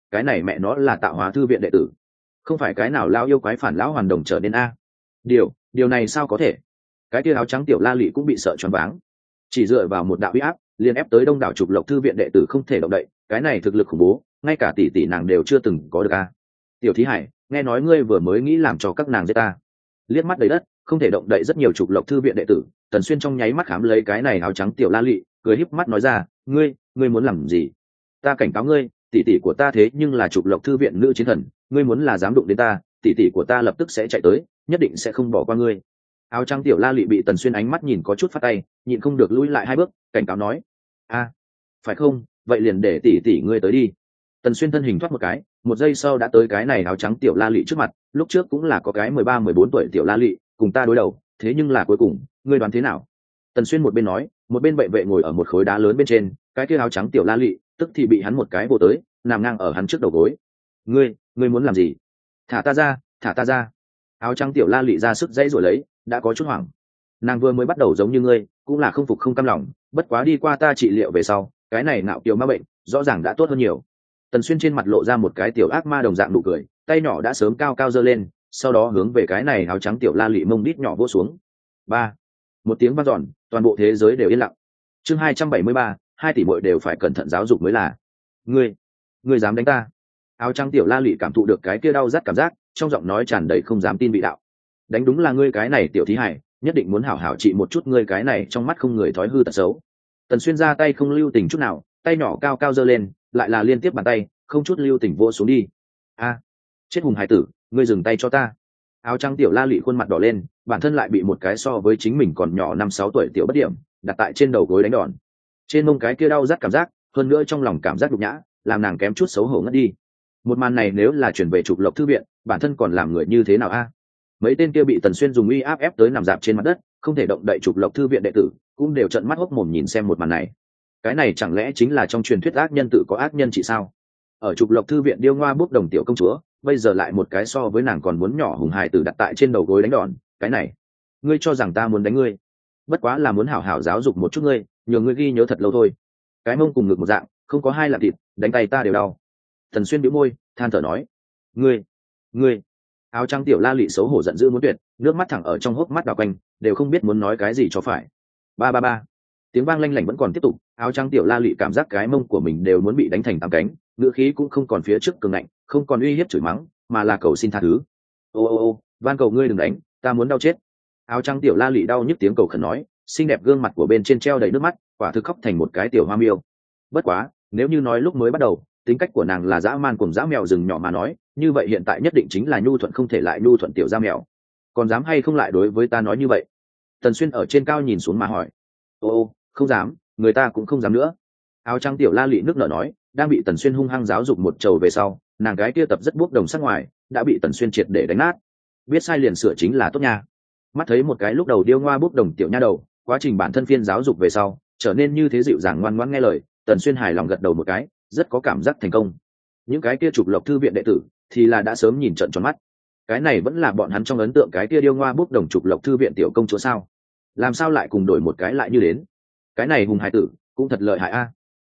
cái này mẹ nó là tạo hóa thư viện đệ tử, không phải cái nào lao yêu quái phản lão hoàn đồng trở nên a. Điều này sao có thể? Cái kia áo trắng tiểu la lị cũng bị sợ choáng váng, chỉ dựa vào một đạo uy áp liền ép tới đông đảo trục lộc thư viện đệ tử không thể động đậy, cái này thực lực khủng bố, ngay cả tỷ tỷ nàng đều chưa từng có được a. Tiểu thí hải, nghe nói ngươi vừa mới nghĩ làm cho các nàng giết ta. Liếc mắt đầy đất không thể động đậy rất nhiều trục lộc thư viện đệ tử, Tần Xuyên trong nháy mắt khám lấy cái này áo trắng tiểu la lị, cười híp mắt nói ra, ngươi muốn làm gì? Ta cảnh cáo ngươi, tỷ tỷ của ta thế nhưng là trục lộc thư viện nữ chiến thần, ngươi muốn là dám đụng đến ta, tỷ tỷ của ta lập tức sẽ chạy tới, nhất định sẽ không bỏ qua ngươi. Áo trắng tiểu la lị bị Tần Xuyên ánh mắt nhìn có chút phát tay, nhịn không được lùi lại 2 bước, cảnh cáo nói, phải không, vậy liền để tỷ tỷ ngươi tới đi. Tần Xuyên thân hình thoát một cái, một giây sau đã tới cái này áo trắng tiểu la lị trước mặt, lúc trước cũng là có cái 13-14 tuổi tiểu la lị cùng ta đối đầu, thế nhưng là cuối cùng ngươi đoán thế nào? Tần Xuyên một bên nói, một bên vệ vệ ngồi ở một khối đá lớn bên trên, cái kia áo trắng tiểu la lị tức thì bị hắn một cái vồ tới, nằm ngang ở hắn trước đầu gối. Ngươi muốn làm gì? Thả ta ra. Áo trắng tiểu la lị ra sức dãy rồi lấy, đã có chút hoảng. Nàng vừa mới bắt đầu giống như ngươi, cũng là không phục không cam lòng, bất quá đi qua ta trị liệu về sau, cái này nạo kiều ma bệnh rõ ràng đã tốt hơn nhiều. Tần Xuyên trên mặt lộ ra một cái tiểu ác ma đồng dạng nụ cười, tay nhỏ đã sớm cao cao giơ lên, sau đó hướng về cái này áo trắng tiểu la lị mông đít nhỏ vỗ xuống. Một tiếng vang dọn, toàn bộ thế giới đều yên lặng. Chương 273, 2 tỷ muội đều phải cẩn thận giáo dục mới là. Ngươi dám đánh ta? Áo trắng tiểu la lị cảm thụ được cái kia đau rát cảm giác, trong giọng nói tràn đầy không dám tin vị đạo. Đánh đúng là ngươi cái này tiểu thí hải, nhất định muốn hảo hảo trị một chút ngươi cái này trong mắt không người thói hư tật xấu. Tần Xuyên ra tay không lưu tình chút nào, tay nhỏ cao cao giơ lên, lại là liên tiếp bàn tay, không chút lưu tình vỗ xuống đi. Chết hùng hải tử, ngươi dừng tay cho ta. Áo trắng tiểu la lị khuôn mặt đỏ lên, bản thân lại bị một cái so với chính mình còn nhỏ 5-6 tuổi tiểu bất điểm đặt tại trên đầu gối đánh đòn. Trên mông cái kia đau rát cảm giác, hơn nữa trong lòng cảm giác nhục nhã, làm nàng kém chút xấu hổ ngất đi. Một màn này nếu là chuyển về trục lộc thư viện, bản thân còn làm người như thế nào a? Mấy tên kia bị Tần Xuyên dùng uy áp ép tới nằm dạp trên mặt đất, không thể động đậy trục lộc thư viện đệ tử, cũng đều trợn mắt hốc mồm nhìn xem một màn này. Cái này chẳng lẽ chính là trong truyền thuyết ác nhân tự có ác nhân trị sao? Ở trục lộc thư viện điêu ngoa bốc đồng tiểu công chúa, bây giờ lại một cái so với nàng còn muốn nhỏ hùng hài tử đặt tại trên đầu gối đánh đòn, cái này, ngươi cho rằng ta muốn đánh ngươi? Bất quá là muốn hảo hảo giáo dục một chút ngươi, nhờ ngươi ghi nhớ thật lâu thôi. Cái mông cùng ngực một dạng, không có 2 lạng thịt, đánh tay ta đều đau. Tần Xuyên bĩu môi, than thở nói, ngươi. Áo trắng tiểu la lị xấu hổ giận dữ muốn tuyệt, nước mắt thẳng ở trong hốc mắt đào quanh, đều không biết muốn nói cái gì cho phải. Ba. Tiếng vang lanh lảnh vẫn còn tiếp tục, áo trắng tiểu la lị cảm giác cái mông của mình đều muốn bị đánh thành 8 cánh, ngữ khí cũng không còn phía trước cường ngạnh, không còn uy hiếp chửi mắng, mà là cầu xin tha thứ. Ô, van cầu ngươi đừng đánh, ta muốn đau chết. Áo trắng tiểu la lị đau nhức tiếng cầu khẩn nói, xinh đẹp gương mặt của bên trên treo đầy nước mắt, quả thực khóc thành một cái tiểu hoa miêu. Bất quá, nếu như nói lúc mới bắt đầu, tính cách của nàng là dã man cùng dã mèo rừng nhỏ mà nói, như vậy hiện tại nhất định chính là nhu thuận không thể lại nhu thuận tiểu da mèo. Còn dám hay không lại đối với ta nói như vậy? Tần Xuyên ở trên cao nhìn xuống mà hỏi. Ô, không dám, người ta cũng không dám nữa. Áo trắng tiểu la lị nước nở nói, đang bị Tần Xuyên hung hăng giáo dục một trầu về sau, nàng gái kia tập rất buốc đồng sắc ngoài, đã bị Tần Xuyên triệt để đánh nát. Biết sai liền sửa chính là tốt nha. Mắt thấy một cái lúc đầu điêu ngoa buốc đồng tiểu nha đầu, quá trình bản thân phiên giáo dục về sau, trở nên như thế dịu dàng ngoan ngoãn nghe lời, Tần Xuyên hài lòng gật đầu một cái, rất có cảm giác thành công. Những cái kia trục lộc thư viện đệ tử thì là đã sớm nhìn trận tròn mắt. Cái này vẫn là bọn hắn trong ấn tượng cái kia điêu ngoa bút đồng trục lộc thư viện tiểu công chúa sao? Làm sao lại cùng đổi một cái lại như đến? Cái này hùng hải tử cũng thật lợi hại a.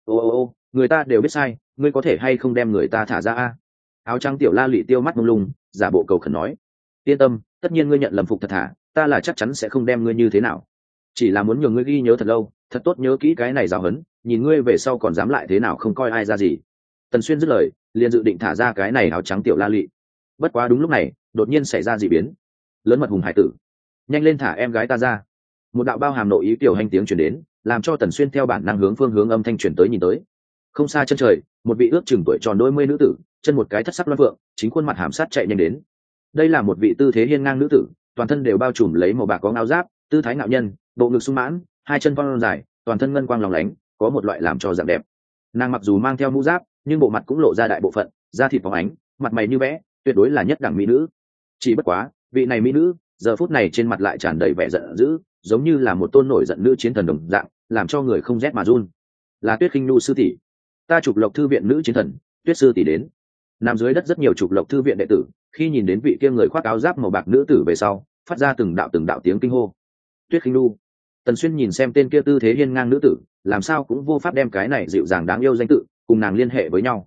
Ô, người ta đều biết sai, ngươi có thể hay không đem người ta thả ra a? Áo trắng tiểu la lị tiêu mắt mông lung, giả bộ cầu khẩn nói, yên tâm, tất nhiên ngươi nhận lầm phục thật thả, ta là chắc chắn sẽ không đem ngươi như thế nào. Chỉ là muốn nhường ngươi ghi nhớ thật lâu, thật tốt nhớ kỹ cái này giáo huấn, nhìn ngươi về sau còn dám lại thế nào không coi ai ra gì. Tần Xuyên dứt lời, liền dự định thả ra cái này áo trắng tiểu la lị. Bất quá đúng lúc này, đột nhiên xảy ra dị biến. Lớn mật hùng hải tử, nhanh lên thả em gái ta ra. Một đạo bao hàm nội ý tiểu hành tiếng truyền đến, làm cho Tần Xuyên theo bản năng hướng phương hướng âm thanh truyền tới nhìn tới. Không xa chân trời, một vị ước chừng tuổi tròn đôi mươi nữ tử, chân một cái thất sắc loan phượng, chính khuôn mặt hàm sát chạy nhanh đến. Đây là một vị tư thế hiên ngang nữ tử, toàn thân đều bao trùm lấy màu bạc có áo giáp, tư thái ngạo nhân, bộ ngực sung mãn, 2 chân phong dài, toàn thân ngân quang lóng lánh, có một loại làm cho dạng đẹp. Nàng mặc dù mang theo mũ giáp, nhưng bộ mặt cũng lộ ra đại bộ phận, da thịt phóng ánh, mặt mày như vẽ, tuyệt đối là nhất đẳng mỹ nữ. Chỉ bất quá, vị này mỹ nữ, giờ phút này trên mặt lại tràn đầy vẻ giận dữ, giống như là một tôn nổi giận nữ chiến thần đồng dạng, làm cho người không rét mà run. Là Tuyết Khinh Nu sư tỷ, ta trục lộc thư viện nữ chiến thần, Tuyết sư tỷ đến. Nằm dưới đất rất nhiều trục lộc thư viện đệ tử, khi nhìn đến vị kia người khoác áo giáp màu bạc nữ tử về sau, phát ra từng đạo tiếng kinh hô. Tuyết Khinh Nu. Tần Xuyên nhìn xem tên kia tư thế hiên ngang nữ tử, làm sao cũng vô pháp đem cái này dịu dàng đáng yêu danh tự cùng nàng liên hệ với nhau.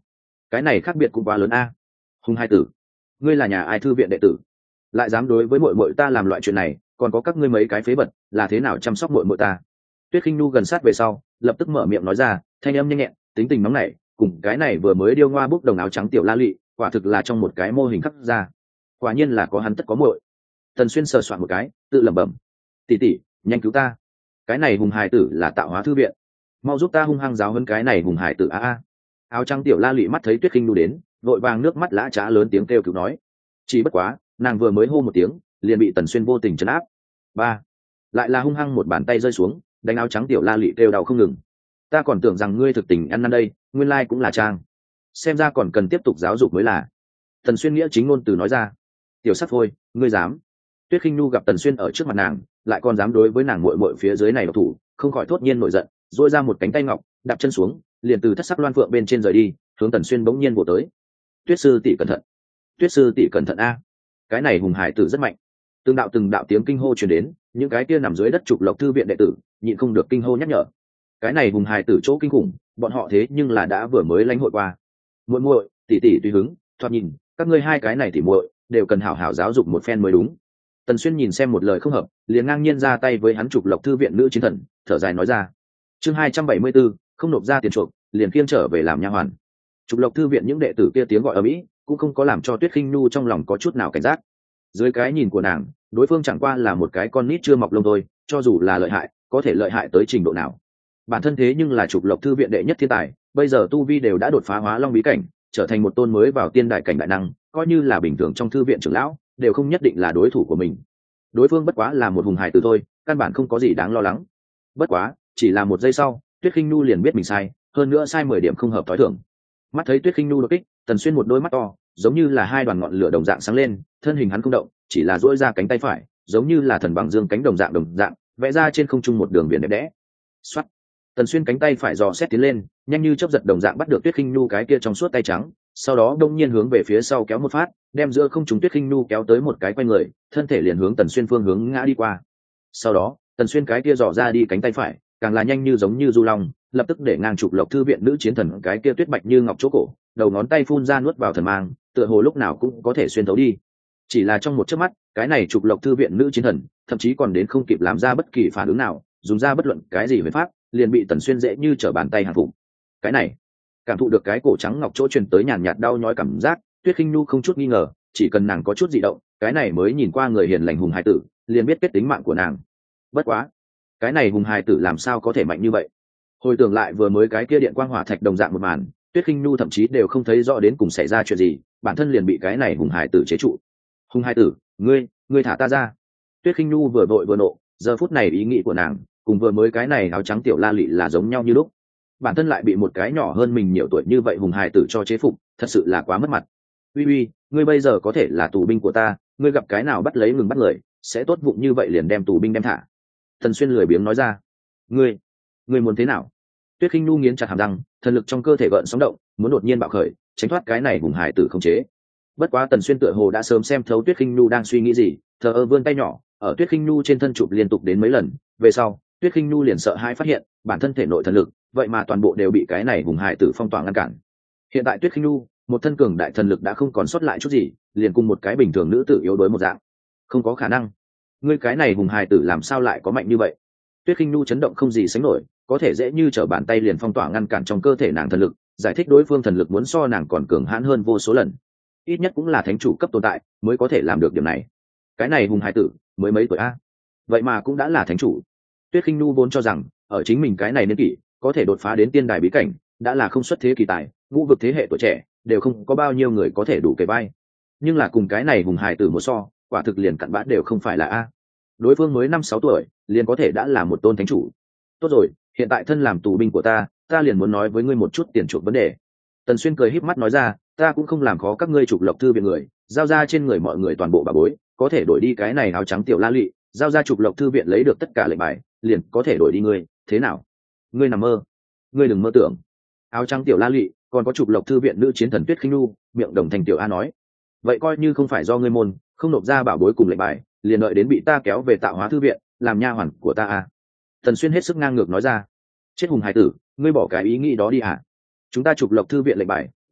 cái này khác biệt cũng quá lớn a. Hùng hai tử, ngươi là nhà ai thư viện đệ tử, lại dám đối với muội muội ta làm loại chuyện này, còn có các ngươi mấy cái phế vật là thế nào chăm sóc muội muội ta? Tuyết Khinh Nu gần sát về sau, lập tức mở miệng nói ra, thanh âm nhanh nhẹn, tính tình nóng nảy, cùng cái này vừa mới điêu ngoa bốc đồng áo trắng tiểu la lị, quả thực là trong một cái mô hình khắc ra. Quả nhiên là có hắn tất có muội. Tần Xuyên sờ soạn một cái, tự lẩm bẩm, tỷ tỷ, nhanh cứu ta, cái này hùng hải tử là tạo hóa thư viện, mau giúp ta hung hăng giáo hơn cái này hùng hải tử a. Áo trắng tiểu la lị mắt thấy Tuyết Khinh Nu đến, vội vàng nước mắt lã chã lớn tiếng kêu cứu nói. Chỉ bất quá, nàng vừa mới hô một tiếng, liền bị Tần Xuyên vô tình trấn áp. Ba, lại là hung hăng một bàn tay rơi xuống, đánh áo trắng tiểu la lị kêu đau không ngừng. Ta còn tưởng rằng ngươi thực tình ăn năn đây, nguyên lai cũng là trang, xem ra còn cần tiếp tục giáo dục mới là. Tần Xuyên nghĩa chính ngôn từ nói ra. Tiểu sắc phôi, ngươi dám? Tuyết Khinh Nu gặp Tần Xuyên ở trước mặt nàng, lại còn dám đối với nàng muội muội phía dưới này độc thủ, không khỏi thốt nhiên nổi giận, duỗi ra một cánh tay ngọc, đạp chân xuống, liền từ thất sắc loan phượng bên trên rời đi, hướng Tần Xuyên bỗng nhiên vồ tới. Tuyết sư tỷ cẩn thận, Tuyết sư tỷ cẩn thận a, cái này hùng hải tử rất mạnh. Từng đạo tiếng kinh hô truyền đến, những cái kia nằm dưới đất trục lộc thư viện đệ tử nhịn không được kinh hô nhắc nhở. Cái này hùng hải tử chỗ kinh khủng, bọn họ thế nhưng là đã vừa mới lãnh hội qua. Muội muội, tỷ tỷ tùy hứng, thoạt nhìn các ngươi hai cái này tỷ muội đều cần hảo hảo giáo dục một phen mới đúng. Tần Xuyên nhìn xem một lời không hợp, liền ngang nhiên ra tay với hắn trục lộc thư viện nữ chiến thần, thở dài nói ra. Chương 274, không nộp ra tiền chuộc, liền khiêng trở về làm nha hoàn. Trục lộc thư viện những đệ tử kia tiếng gọi ở mỹ, cũng không có làm cho Tuyết Khinh Nu trong lòng có chút nào cảnh giác. Dưới cái nhìn của nàng, đối phương chẳng qua là một cái con nít chưa mọc lông thôi, cho dù là lợi hại, có thể lợi hại tới trình độ nào. Bản thân thế nhưng là trục lộc thư viện đệ nhất thiên tài, bây giờ tu vi đều đã đột phá hóa long bí cảnh, trở thành một tôn mới vào tiên đại cảnh đại năng, coi như là bình thường trong thư viện trưởng lão, đều không nhất định là đối thủ của mình. Đối phương bất quá là một hùng hài tử thôi, căn bản không có gì đáng lo lắng. Bất quá, chỉ là một giây sau, Tuyết Khinh Nu liền biết mình sai, hơn nữa sai 10 điểm không hợp tối thường. Mắt thấy Tuyết Khinh Nu đột kích, Tần Xuyên một đôi mắt to, giống như là hai đoàn ngọn lửa đồng dạng sáng lên, thân hình hắn không động, chỉ là duỗi ra cánh tay phải, giống như là thần bằng dương cánh đồng dạng, vẽ ra trên không trung một đường biển đẹp đẽ. Soát. Tần Xuyên cánh tay phải dò xét tiến lên, nhanh như chớp giật đồng dạng bắt được Tuyết Khinh Nu cái kia trong suốt tay trắng, sau đó đông nhiên hướng về phía sau kéo một phát, đem giữa không trung Tuyết Khinh Nu kéo tới một cái quay người, thân thể liền hướng Tần Xuyên phương hướng ngã đi qua. Sau đó, Tần Xuyên cái kia dò ra đi cánh tay phải, càng là nhanh như giống như du long, lập tức để ngang trục lộc thư viện nữ chiến thần cái kia tuyết bạch như ngọc chỗ cổ, đầu ngón tay phun ra nuốt vào thần mang, tựa hồ lúc nào cũng có thể xuyên thấu đi. Chỉ là trong một chớp mắt, cái này trục lộc thư viện nữ chiến thần, thậm chí còn đến không kịp làm ra bất kỳ phản ứng nào, dùng ra bất luận cái gì với pháp, liền bị Tần Xuyên dễ như trở bàn tay hàng phục. Cái này, cảm thụ được cái cổ trắng ngọc chỗ truyền tới nhàn nhạt đau nhói cảm giác, Tuyết Khinh Nu không chút nghi ngờ, chỉ cần nàng có chút dị động, cái này mới nhìn qua người hiền lành hùng hài tử, liền biết kết tính mạng của nàng. Bất quá, cái này hùng hài tử làm sao có thể mạnh như vậy? Hồi tưởng lại vừa mới cái kia điện quang hỏa thạch đồng dạng một màn, Tuyết Khinh Nu thậm chí đều không thấy rõ đến cùng xảy ra chuyện gì, bản thân liền bị cái này hùng hài tử chế trụ. Hùng hài tử, ngươi thả ta ra! Tuyết Khinh Nu vừa vội vừa nộ, giờ phút này ý nghĩ của nàng cùng vừa mới cái này áo trắng tiểu la lị là giống nhau như lúc. Bản thân lại bị một cái nhỏ hơn mình nhiều tuổi như vậy hùng hài tử cho chế phục, thật sự là quá mất mặt. Uy, ngươi bây giờ có thể là tù binh của ta, ngươi gặp cái nào bắt lấy ngừng bắt người, sẽ tốt vụng như vậy liền đem tù binh đem thả. Tần Xuyên lười biếng nói ra. Ngươi muốn thế nào? Tuyết Khinh Nu nghiến chặt hàm răng, thần lực trong cơ thể gợn sóng động, muốn đột nhiên bạo khởi, tránh thoát cái này hùng hài tử không chế. Bất quá Tần Xuyên tựa hồ đã sớm xem thấu Tuyết Khinh Nu đang suy nghĩ gì, thờ ơ vươn tay nhỏ, ở Tuyết Khinh Nu trên thân chụp liên tục đến mấy lần, về sau, Tuyết Khinh Nu liền sợ hãi phát hiện, bản thân thể nội thần lực, vậy mà toàn bộ đều bị cái này hùng hài tử phong tỏa ngăn cản. Hiện tại Tuyết Khinh Nu, một thân cường đại thần lực đã không còn sót lại chút gì, liền cùng một cái bình thường nữ tử yếu đuối một dạng. Không có khả năng. Ngươi cái này hùng hài tử làm sao lại có mạnh như vậy? Tuyết Khinh Nu chấn động không gì sánh nổi, có thể dễ như trở bàn tay liền phong tỏa ngăn cản trong cơ thể nàng thần lực, giải thích đối phương thần lực muốn so nàng còn cường hãn hơn vô số lần. Ít nhất cũng là thánh chủ cấp tồn tại mới có thể làm được điểm này. Cái này hùng hài tử mới mấy tuổi a, vậy mà cũng đã là thánh chủ. Tuyết Khinh Nu vốn cho rằng ở chính mình cái này niên kỷ có thể đột phá đến tiên đài bí cảnh đã là không xuất thế kỳ tài, ngũ vực thế hệ tuổi trẻ đều không có bao nhiêu người có thể đủ kề vai, nhưng là cùng cái này hùng hài tử một so, quả thực liền cặn bã đều không phải là a. Đối phương mới 5-6 tuổi liền có thể đã là một tôn thánh chủ. Tốt rồi, hiện tại thân làm tù binh của ta liền muốn nói với ngươi một chút tiền chuộc vấn đề. Tần Xuyên cười híp mắt nói ra, ta cũng không làm khó các ngươi trục lộc thư viện người, giao ra trên người mọi người toàn bộ bà bối, có thể đổi đi cái này áo trắng tiểu la lị, giao ra trục lộc thư viện lấy được tất cả lệnh bài, liền có thể đổi đi ngươi, thế nào? Ngươi nằm mơ, ngươi đừng mơ tưởng. Áo trắng tiểu la lị, còn có trục lộc thư viện nữ chiến thần Tuyết Khinh Nu, miệng đồng thành tiểu a nói, vậy coi như không phải do ngươi môn không nộp ra bảo bối cùng lệnh bài, liền đợi đến bị ta kéo về tạo hóa thư viện làm nha hoàn của ta à? Tần Xuyên hết sức ngang ngược nói ra. Chết hùng hải tử, ngươi bỏ cái ý nghĩ đó đi à? Chúng ta trục lộc thư viện lệnh bài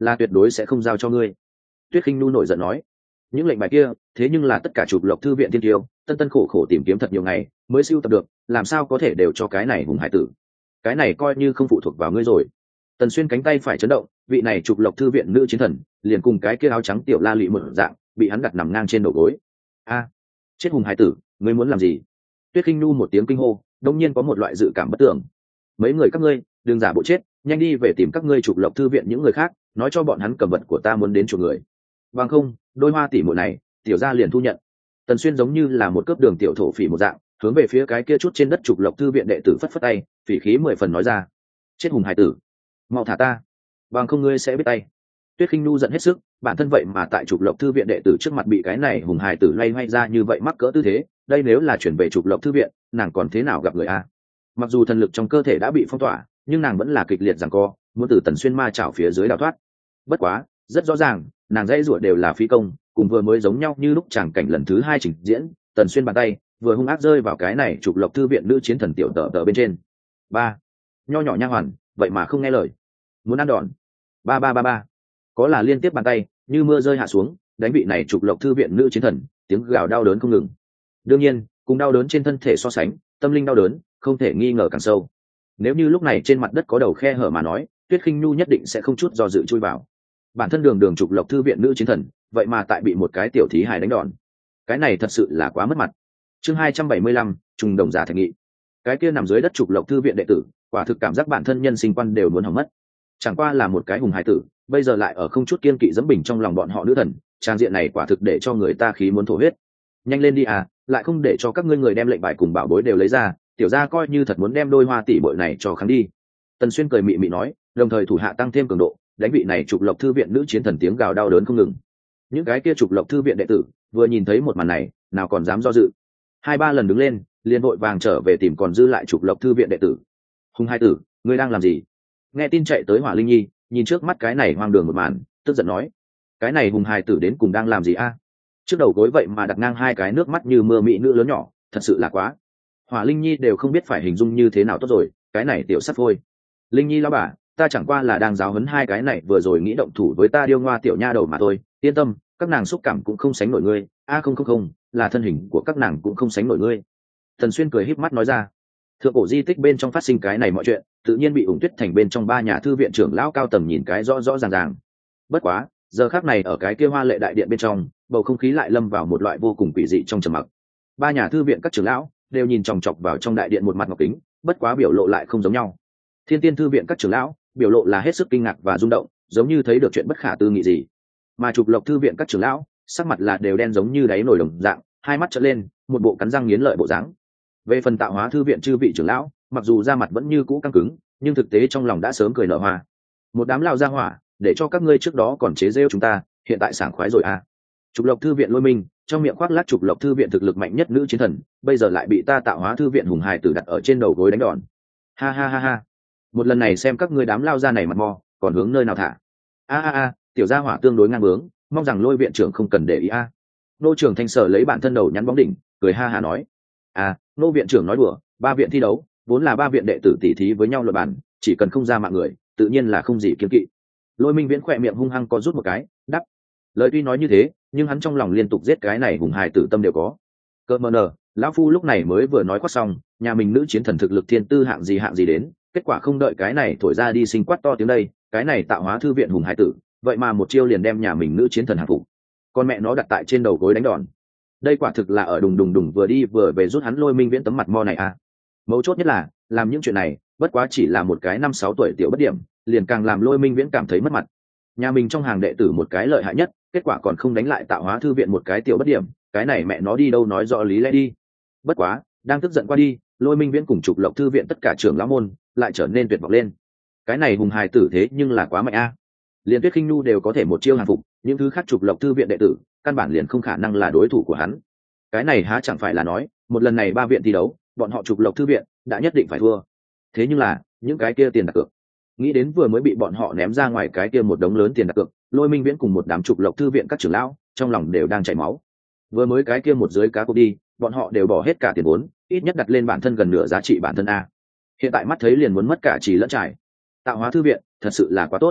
là tuyệt đối sẽ không giao cho ngươi. Tuyết Khinh Nu nổi giận nói, những lệnh bài kia thế nhưng là tất cả chụp lộc thư viện tiên tiêu tân tân khổ khổ tìm kiếm thật nhiều ngày mới sưu tập được, làm sao có thể đều cho cái này hùng hải tử? Cái này coi như không phụ thuộc vào ngươi rồi. Tần Xuyên cánh tay phải chấn động, vị này chụp lộc thư viện nữ chiến thần liền cùng cái kia áo trắng tiểu la lị một dạng bị hắn đặt nằm ngang trên đầu gối. A, chết hùng hải tử, ngươi muốn làm gì? Tuyết Khinh Nu một tiếng kinh hô, đột nhiên có một loại dự cảm bất tưởng. Mấy người các ngươi đừng giả bộ chết, nhanh đi về tìm các ngươi chụp lộc thư viện những người khác, nói cho bọn hắn cầm vật của ta muốn đến chuộc người. Bằng không đôi hoa tỷ muội này tiểu gia liền thu nhận. Tần Xuyên giống như là một cướp đường tiểu thổ phỉ một dạng hướng về phía cái kia chút trên đất trục lộc thư viện đệ tử phất phất tay, phỉ khí 10 phần nói ra, chết hùng hải tử, mau thả ta, bằng không ngươi sẽ biết tay. Tuyết Khinh Nu giận hết sức, bản thân vậy mà tại trục lộc thư viện đệ tử trước mặt bị cái này hùng hải tử loay hoay ra như vậy mắc cỡ tư thế, đây nếu là chuyển về trục lộc thư viện nàng còn thế nào gặp người a? Mặc dù thần lực trong cơ thể đã bị phong tỏa, nhưng nàng vẫn là kịch liệt giằng co, muốn từ Tần Xuyên ma chảo phía dưới đào thoát. Bất quá rất rõ ràng nàng dãy rủa đều là phí công, cùng vừa mới giống nhau như lúc tràng cảnh lần thứ 2 trình diễn. Tần Xuyên bàn tay vừa hung ác rơi vào cái này trục lộc thư viện nữ chiến thần tiểu tở tở bên trên. Ba, nho nhỏ nha hoàn vậy mà không nghe lời, muốn ăn đòn. Ba ba ba ba, có là liên tiếp bàn tay như mưa rơi hạ xuống, đánh vị này trục lộc thư viện nữ chiến thần tiếng gào đau đớn không ngừng. Đương nhiên cùng đau đớn trên thân thể so sánh, tâm linh đau đớn không thể nghi ngờ càng sâu. Nếu như lúc này trên mặt đất có đầu khe hở mà nói, Tuyết Khinh Nu nhất định sẽ không chút do dự chui vào. Bản thân đường đường trục lộc thư viện nữ chiến thần vậy mà tại bị một cái tiểu thí hài đánh đòn, cái này thật sự là quá mất mặt. Chương 275, trùng đồng giả thành nghị. Cái kia nằm dưới đất trục lộc thư viện đệ tử quả thực cảm giác bản thân nhân sinh quan đều muốn hỏng mất. Chẳng qua là một cái hùng hải tử, bây giờ lại ở không chút kiên kỵ dẫm bình trong lòng bọn họ nữ thần, trang diện này quả thực để cho người ta khí muốn thổ huyết. Nhanh lên đi à, lại không để cho các ngươi người đem lệnh bài cùng bảo bối đều lấy ra, tiểu gia coi như thật muốn đem đôi hoa tỷ bội này cho kháng đi. Tần Xuyên cười mị mị nói, đồng thời thủ hạ tăng thêm cường độ, đánh vị này trục lộc thư viện nữ chiến thần tiếng gào đau đớn không ngừng. Những cái kia trục lộc thư viện đệ tử vừa nhìn thấy một màn này, nào còn dám do dự, 2-3 lần đứng lên liền vội vàng trở về tìm còn dư lại trục lộc thư viện đệ tử. Hùng hai tử, ngươi đang làm gì? Nghe tin chạy tới Hỏa Linh Nhi nhìn trước mắt cái này hoang đường một màn, tức giận nói, cái này hùng hài tử đến cùng đang làm gì a? Trước đầu gối vậy mà đặt ngang 2 cái nước mắt như mưa mỹ nữ lớn nhỏ, thật sự là quá. Hỏa Linh Nhi đều không biết phải hình dung như thế nào tốt rồi, cái này tiểu sắt phôi. Linh Nhi lão bà, ta chẳng qua là đang giáo huấn 2 cái này vừa rồi nghĩ động thủ với ta điêu ngoa tiểu nha đầu mà thôi, yên tâm, các nàng xúc cảm cũng không sánh nổi ngươi. Không, là thân hình của các nàng cũng không sánh nổi ngươi. Thần Xuyên cười híp mắt nói ra, thượng cổ di tích bên trong phát sinh cái này mọi chuyện, tự nhiên bị Ủng Tuyết Thành bên trong 3 nhà thư viện trưởng lão cao tầng nhìn cái rõ rõ ràng ràng. Bất quá giờ khắc này ở cái kia hoa lệ đại điện bên trong, bầu không khí lại lâm vào một loại vô cùng quỷ dị trong trầm mặc. 3 nhà thư viện các trưởng lão đều nhìn chòng chọc vào trong đại điện một mặt ngọc kính, bất quá biểu lộ lại không giống nhau. Thiên Tiên thư viện các trưởng lão biểu lộ là hết sức kinh ngạc và rung động, giống như thấy được chuyện bất khả tư nghị gì. Mà Trục Lộc thư viện các trưởng lão sắc mặt là đều đen giống như đáy nồi đồng dạng, hai mắt trợn lên, một bộ cắn răng nghiến lợi bộ dáng. Về phần Tạo Hóa thư viện chư vị trưởng lão, mặc dù da mặt vẫn như cũ căng cứng, nhưng thực tế trong lòng đã sớm cười nở hoa. Một đám lao ra hỏa, để cho các ngươi trước đó còn chế giễu chúng ta, hiện tại sảng khoái rồi à? Trục Lộc thư viện Lôi Minh trong miệng khoác lác Trục Lộc thư viện thực lực mạnh nhất nữ chiến thần, bây giờ lại bị ta Tạo Hóa thư viện hùng hài tử đặt ở trên đầu gối đánh đòn. Ha ha ha ha, một lần này xem các ngươi đám lao ra này mặt mò, còn hướng nơi nào thả? Tiểu gia hỏa tương đối ngang bướng, mong rằng Lôi viện trưởng không cần để ý a. Nô trưởng Thanh Sở lấy bản thân đầu nhắn bóng đỉnh, cười ha ha nói, nô viện trưởng nói đùa, 3 viện thi đấu vốn là 3 viện đệ tử tỉ thí với nhau luận bàn, chỉ cần không ra mạng người tự nhiên là không gì kiêng kỵ. Lôi Minh Viễn khỏe miệng hung hăng có rút một cái, đắp. Lời tuy nói như thế, nhưng hắn trong lòng liên tục giết cái này hùng hài tử tâm đều có. Cơ mờ nờ, lão phu lúc này mới vừa nói quát xong, nhà mình nữ chiến thần thực lực thiên tư hạng gì đến, kết quả không đợi cái này thổi ra đi sinh quát to tiếng đây, cái này Tạo Hóa thư viện hùng hài tử, vậy mà một chiêu liền đem nhà mình nữ chiến thần hạ phục. Con mẹ nó đặt tại trên đầu gối đánh đòn. Đây quả thực là ở đùng đùng vừa đi vừa về rút hắn Lôi Minh Viễn tấm mặt mo này à. Mấu chốt nhất là, làm những chuyện này, bất quá chỉ là một cái 5-6 tuổi tiểu bất điểm, liền càng làm Lôi Minh Viễn cảm thấy mất mặt. Nhà mình trong hàng đệ tử một cái lợi hại nhất, kết quả còn không đánh lại Tạo Hóa thư viện một cái tiểu bất điểm, cái này mẹ nó đi đâu nói rõ lý lẽ đi. Bất quá, đang tức giận qua đi, Lôi Minh Viễn cùng Trục Lộc thư viện tất cả trưởng lão môn lại trở nên tuyệt vọng lên. Cái này hùng hài tử thế nhưng là quá mạnh a. Liên Tuyết Khinh Nu đều có thể một chiêu hàng phục, những thứ khác Trục Lộc thư viện đệ tử căn bản liền không khả năng là đối thủ của hắn. Cái này há chẳng phải là nói, một lần này 3 viện thi đấu, bọn họ Trục Lộc thư viện đã nhất định phải thua. Thế nhưng là, những cái kia tiền đặt cược, nghĩ đến vừa mới bị bọn họ ném ra ngoài cái kia một đống lớn tiền đặt cược, Lôi Minh Viễn cùng một đám Trục Lộc thư viện các trưởng lão, trong lòng đều đang chảy máu. Vừa mới cái kia một dưới cá cược đi, bọn họ đều bỏ hết cả tiền vốn, ít nhất đặt lên bản thân gần nửa giá trị bản thân a. Hiện tại mắt thấy liền muốn mất cả chỉ lẫn trải. Tạo Hóa thư viện thật sự là quá tốt.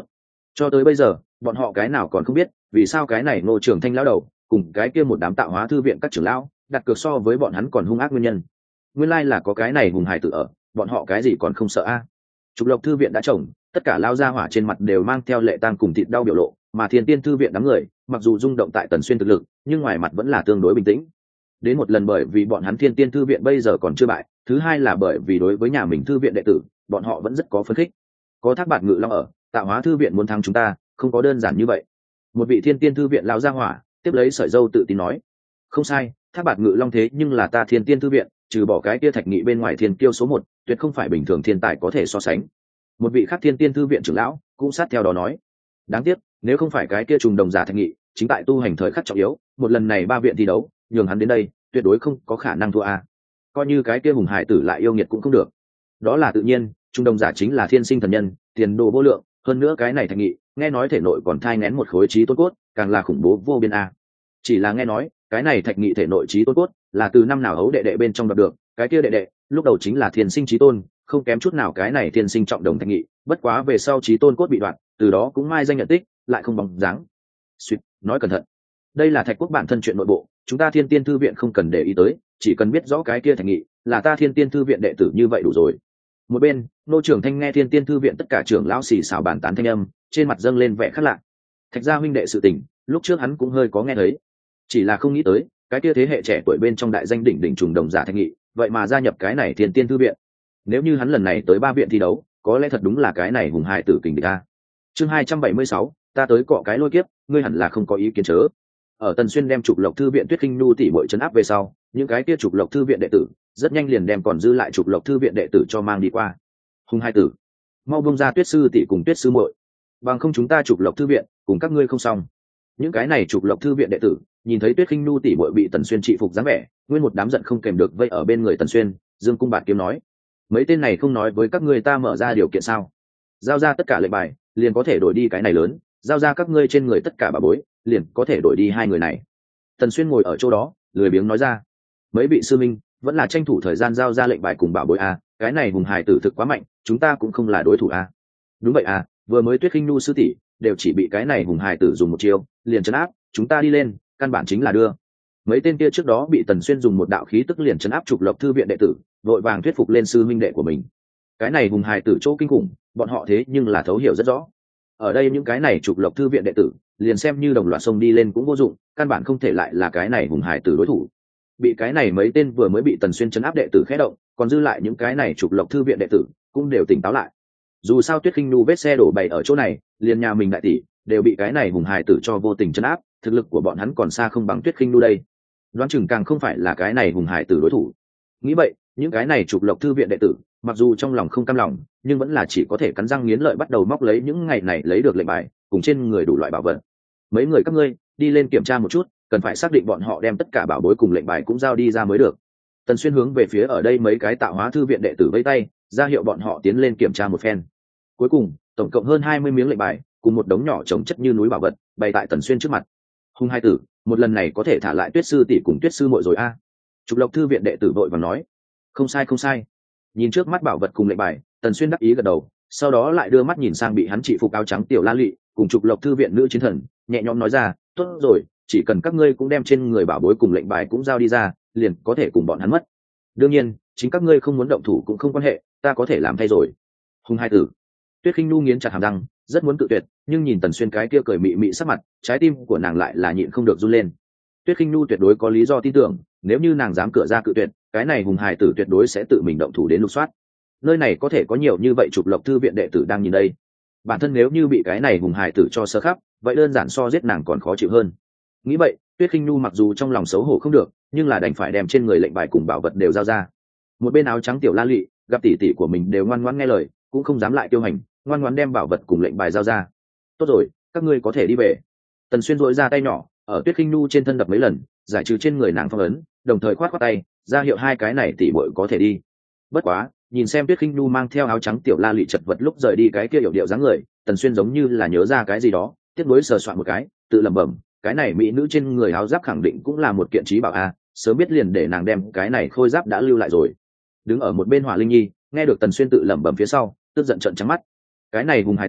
Cho tới bây giờ bọn họ cái nào còn không biết vì sao cái này Ngô Trường Thanh lão đầu cùng cái kia một đám tạo hóa thư viện các trưởng lão đặt cược so với bọn hắn còn hung ác nguyên nhân. Nguyên lai là có cái này hùng hải tử ở, bọn họ cái gì còn không sợ a. Trục Lộc thư viện đã trồng, tất cả lao ra hỏa trên mặt đều mang theo lệ tang cùng thịt đau biểu lộ, mà Thiên Tiên thư viện đám người, mặc dù rung động tại Tần Xuyên thực lực, nhưng ngoài mặt vẫn là tương đối bình tĩnh. Đến một lần bởi vì bọn hắn Thiên Tiên thư viện bây giờ còn chưa bại, thứ hai là bởi vì đối với nhà mình thư viện đệ tử, bọn họ vẫn rất có phấn khích. Có Thác Bạt Ngự Long ở, tạo hóa thư viện muốn thắng chúng ta, không có đơn giản như vậy. Một vị Thiên Tiên thư viện lão gia hỏa, tiếp lấy sợi dâu tự tin nói: "Không sai, Thác Bạt Ngự Long thế nhưng là ta Thiên Tiên thư viện, trừ bỏ cái kia Thạch Nghị bên ngoài thiên kiêu số một, tuyệt không phải bình thường thiên tài có thể so sánh." Một vị khác Thiên Tiên thư viện trưởng lão cũng sát theo đó nói: "Đáng tiếc, nếu không phải cái kia trùng đồng giả Thạch Nghị, chính tại tu hành thời khắc trọng yếu, một lần này ba viện thi đấu, nhường hắn đến đây, tuyệt đối không có khả năng thua a. Coi như cái kia hùng hải tử lại yêu nghiệt cũng không được." Đó là tự nhiên, trung đồng giả chính là thiên sinh thần nhân, tiền đồ vô lượng, hơn nữa cái này Thạch Nghị, nghe nói thể nội còn thai nghén một khối trí tôn cốt, càng là khủng bố vô biên a. Chỉ là nghe nói, cái này Thạch Nghị thể nội trí tôn cốt là từ năm nào hấu đệ đệ bên trong đoạt được, cái kia đệ đệ, lúc đầu chính là thiên sinh trí tôn, không kém chút nào cái này thiên sinh trọng đồng Thạch Nghị, bất quá về sau trí tôn cốt bị đoạn, từ đó cũng mai danh nhận tích, lại không bóng dáng. Suýt, nói cẩn thận. Đây là Thạch Quốc bản thân chuyện nội bộ, chúng ta Thiên Tiên thư viện không cần để ý tới, chỉ cần biết rõ cái kia Thạch Nghị là ta Thiên Tiên thư viện đệ tử như vậy đủ rồi. Một bên, Nô Trường Thanh nghe Thiên Tiên thư viện tất cả trưởng lão xì xào bàn tán thanh âm, trên mặt dâng lên vẻ khác lạ. Thạch gia huynh đệ sự tình, lúc trước hắn cũng hơi có nghe thấy, chỉ là không nghĩ tới, cái kia thế hệ trẻ tuổi bên trong đại danh đỉnh đỉnh trùng đồng giả Thạch Nghị, vậy mà gia nhập cái này Thiên Tiên thư viện. Nếu như hắn lần này tới ba viện thi đấu, có lẽ thật đúng là cái này hùng hài tử kình địch ta. Chương 276, ta tới cọ cái lôi kiếp, ngươi hẳn là không có ý kiến chớ. Ở Tần Xuyên đem Trục Lộc thư viện Tuyết Khinh Nhu tỷ muội trấn áp về sau, những cái kia Trục Lộc thư viện đệ tử rất nhanh liền đem còn dư lại Trục Lộc thư viện đệ tử cho mang đi qua. Hùng hai tử, mau buông ra Tuyết sư tỷ cùng Tuyết sư muội, bằng không chúng ta Trục Lộc thư viện cùng các ngươi không xong. Những cái này Trục Lộc thư viện đệ tử nhìn thấy Tuyết Khinh Nhu tỷ muội bị Tần Xuyên trị phục dáng vẻ, nguyên một đám giận không kèm được vây ở bên người Tần Xuyên, dương cung bạt kiếm nói: mấy tên này không nói với các ngươi ta mở ra điều kiện sao? Giao ra tất cả lệnh bài, liền có thể đổi đi cái này lớn, giao ra các ngươi trên người tất cả bảo bối, liền có thể đổi đi hai người này. Tần Xuyên ngồi ở chỗ đó, lười biếng nói ra: mấy vị sư minh, vẫn là tranh thủ thời gian giao ra lệnh bài cùng bảo bối a, cái này hùng hải tử thực quá mạnh, chúng ta cũng không là đối thủ a. Đúng vậy à, vừa mới Tuyết Khinh Nhu sư tỷ đều chỉ bị cái này hùng hải tử dùng một chiêu, liền trấn áp, chúng ta đi lên, căn bản chính là đưa. Mấy tên kia trước đó bị Tần Xuyên dùng một đạo khí tức liền trấn áp Trục Lộc thư viện đệ tử, vội vàng thuyết phục lên sư minh đệ của mình. Cái này hùng hải tử chỗ kinh khủng, bọn họ thế nhưng là thấu hiểu rất rõ. Ở đây những cái này Trục Lộc thư viện đệ tử, liền xem như đồng loạt sông đi lên cũng vô dụng, căn bản không thể lại là cái này hùng hải tử đối thủ. Bị cái này mấy tên vừa mới bị Tần Xuyên trấn áp đệ tử khẽ động, còn dư lại những cái này Trục Lộc thư viện đệ tử cũng đều tỉnh táo lại. Dù sao Tuyết Khinh Nhu vết xe đổ bày ở chỗ này, liền nhà mình đại tỷ đều bị cái này hùng hải tử cho vô tình trấn áp, thực lực của bọn hắn còn xa không bằng Tuyết Khinh Nhu đây. Đoán chừng càng không phải là cái này hùng hải tử đối thủ. Nghĩ vậy, những cái này Trục Lộc thư viện đệ tử, mặc dù trong lòng không cam lòng, nhưng vẫn là chỉ có thể cắn răng nghiến lợi bắt đầu móc lấy những ngày này lấy được lệnh bài cùng trên người đủ loại bảo vật. Mấy người các ngươi đi lên kiểm tra một chút, cần phải xác định bọn họ đem tất cả bảo bối cùng lệnh bài cũng giao đi ra mới được. Tần Xuyên hướng về phía ở đây mấy cái tạo hóa thư viện đệ tử vẫy tay, ra hiệu bọn họ tiến lên kiểm tra một phen. Cuối cùng, tổng cộng hơn 20 miếng lệnh bài cùng một đống nhỏ chồng chất như núi bảo vật bày tại Tần Xuyên trước mặt. Hùng hai tử, một lần này có thể thả lại Tuyết sư tỷ cùng Tuyết sư muội rồi a. Trục Lộc thư viện đệ tử vội vàng nói: không sai không sai. Nhìn trước mắt bảo vật cùng lệnh bài, Tần Xuyên đắc ý gật đầu, sau đó lại đưa mắt nhìn sang bị hắn trị phục áo trắng tiểu La Lị cùng Trục Lộc thư viện nữ chiến thần, nhẹ nhõm nói ra: tốt rồi, chỉ cần các ngươi cũng đem trên người bảo bối cùng lệnh bài cũng giao đi ra, liền có thể cùng bọn hắn mất. Đương nhiên, chính các ngươi không muốn động thủ cũng không quan hệ, ta có thể làm thay rồi. Hùng hai tử. Tuyết Khinh Nhu nghiến chặt hàm răng, rất muốn cự tuyệt, nhưng nhìn Tần Xuyên cái kia cười mị mị sắc mặt, trái tim của nàng lại là nhịn không được run lên. Tuyết Khinh Nhu tuyệt đối có lý do tin tưởng, nếu như nàng dám cửa ra cự tuyệt, cái này hùng hài tử tuyệt đối sẽ tự mình động thủ đến lục soát. Nơi này có thể có nhiều như vậy Trục Lộc thư viện đệ tử đang nhìn đây, bản thân nếu như bị cái này hùng hài tử cho sơ khắp, vậy đơn giản so giết nàng còn khó chịu hơn. Nghĩ vậy, Tuyết Khinh Nhu mặc dù trong lòng xấu hổ không được, nhưng là đành phải đem trên người lệnh bài cùng bảo vật đều giao ra. Một bên áo trắng tiểu La Lị gặp tỷ tỷ của mình đều ngoan ngoãn nghe lời, cũng không dám lại tiêu hành, ngoan ngoãn đem bảo vật cùng lệnh bài giao ra. Tốt rồi, các ngươi có thể đi về. Tần Xuyên duỗi ra tay nhỏ, ở Tuyết Khinh Nhu trên thân đập mấy lần, giải trừ trên người nàng phong ấn, đồng thời khoát khoát tay, ra hiệu hai cái này tỷ muội có thể đi. Bất quá, nhìn xem Tuyết Khinh Nhu mang theo áo trắng tiểu La Lị chật vật lúc rời đi cái kia hiểu điệu dáng người, Tần Xuyên giống như là nhớ ra cái gì đó, tiếc nuối sờ soạn một cái, tự lẩm bẩm, cái này mỹ nữ trên người áo giáp khẳng định cũng là một kiện trí bảo a, sớm biết liền để nàng đem cái này khôi giáp đã lưu lại rồi. Đứng ở một bên Hỏa Linh Nhi, nghe được Tần Xuyên tự lẩm bẩm phía sau, tức giận trợn trắng mắt. Cái này hùng hải tử,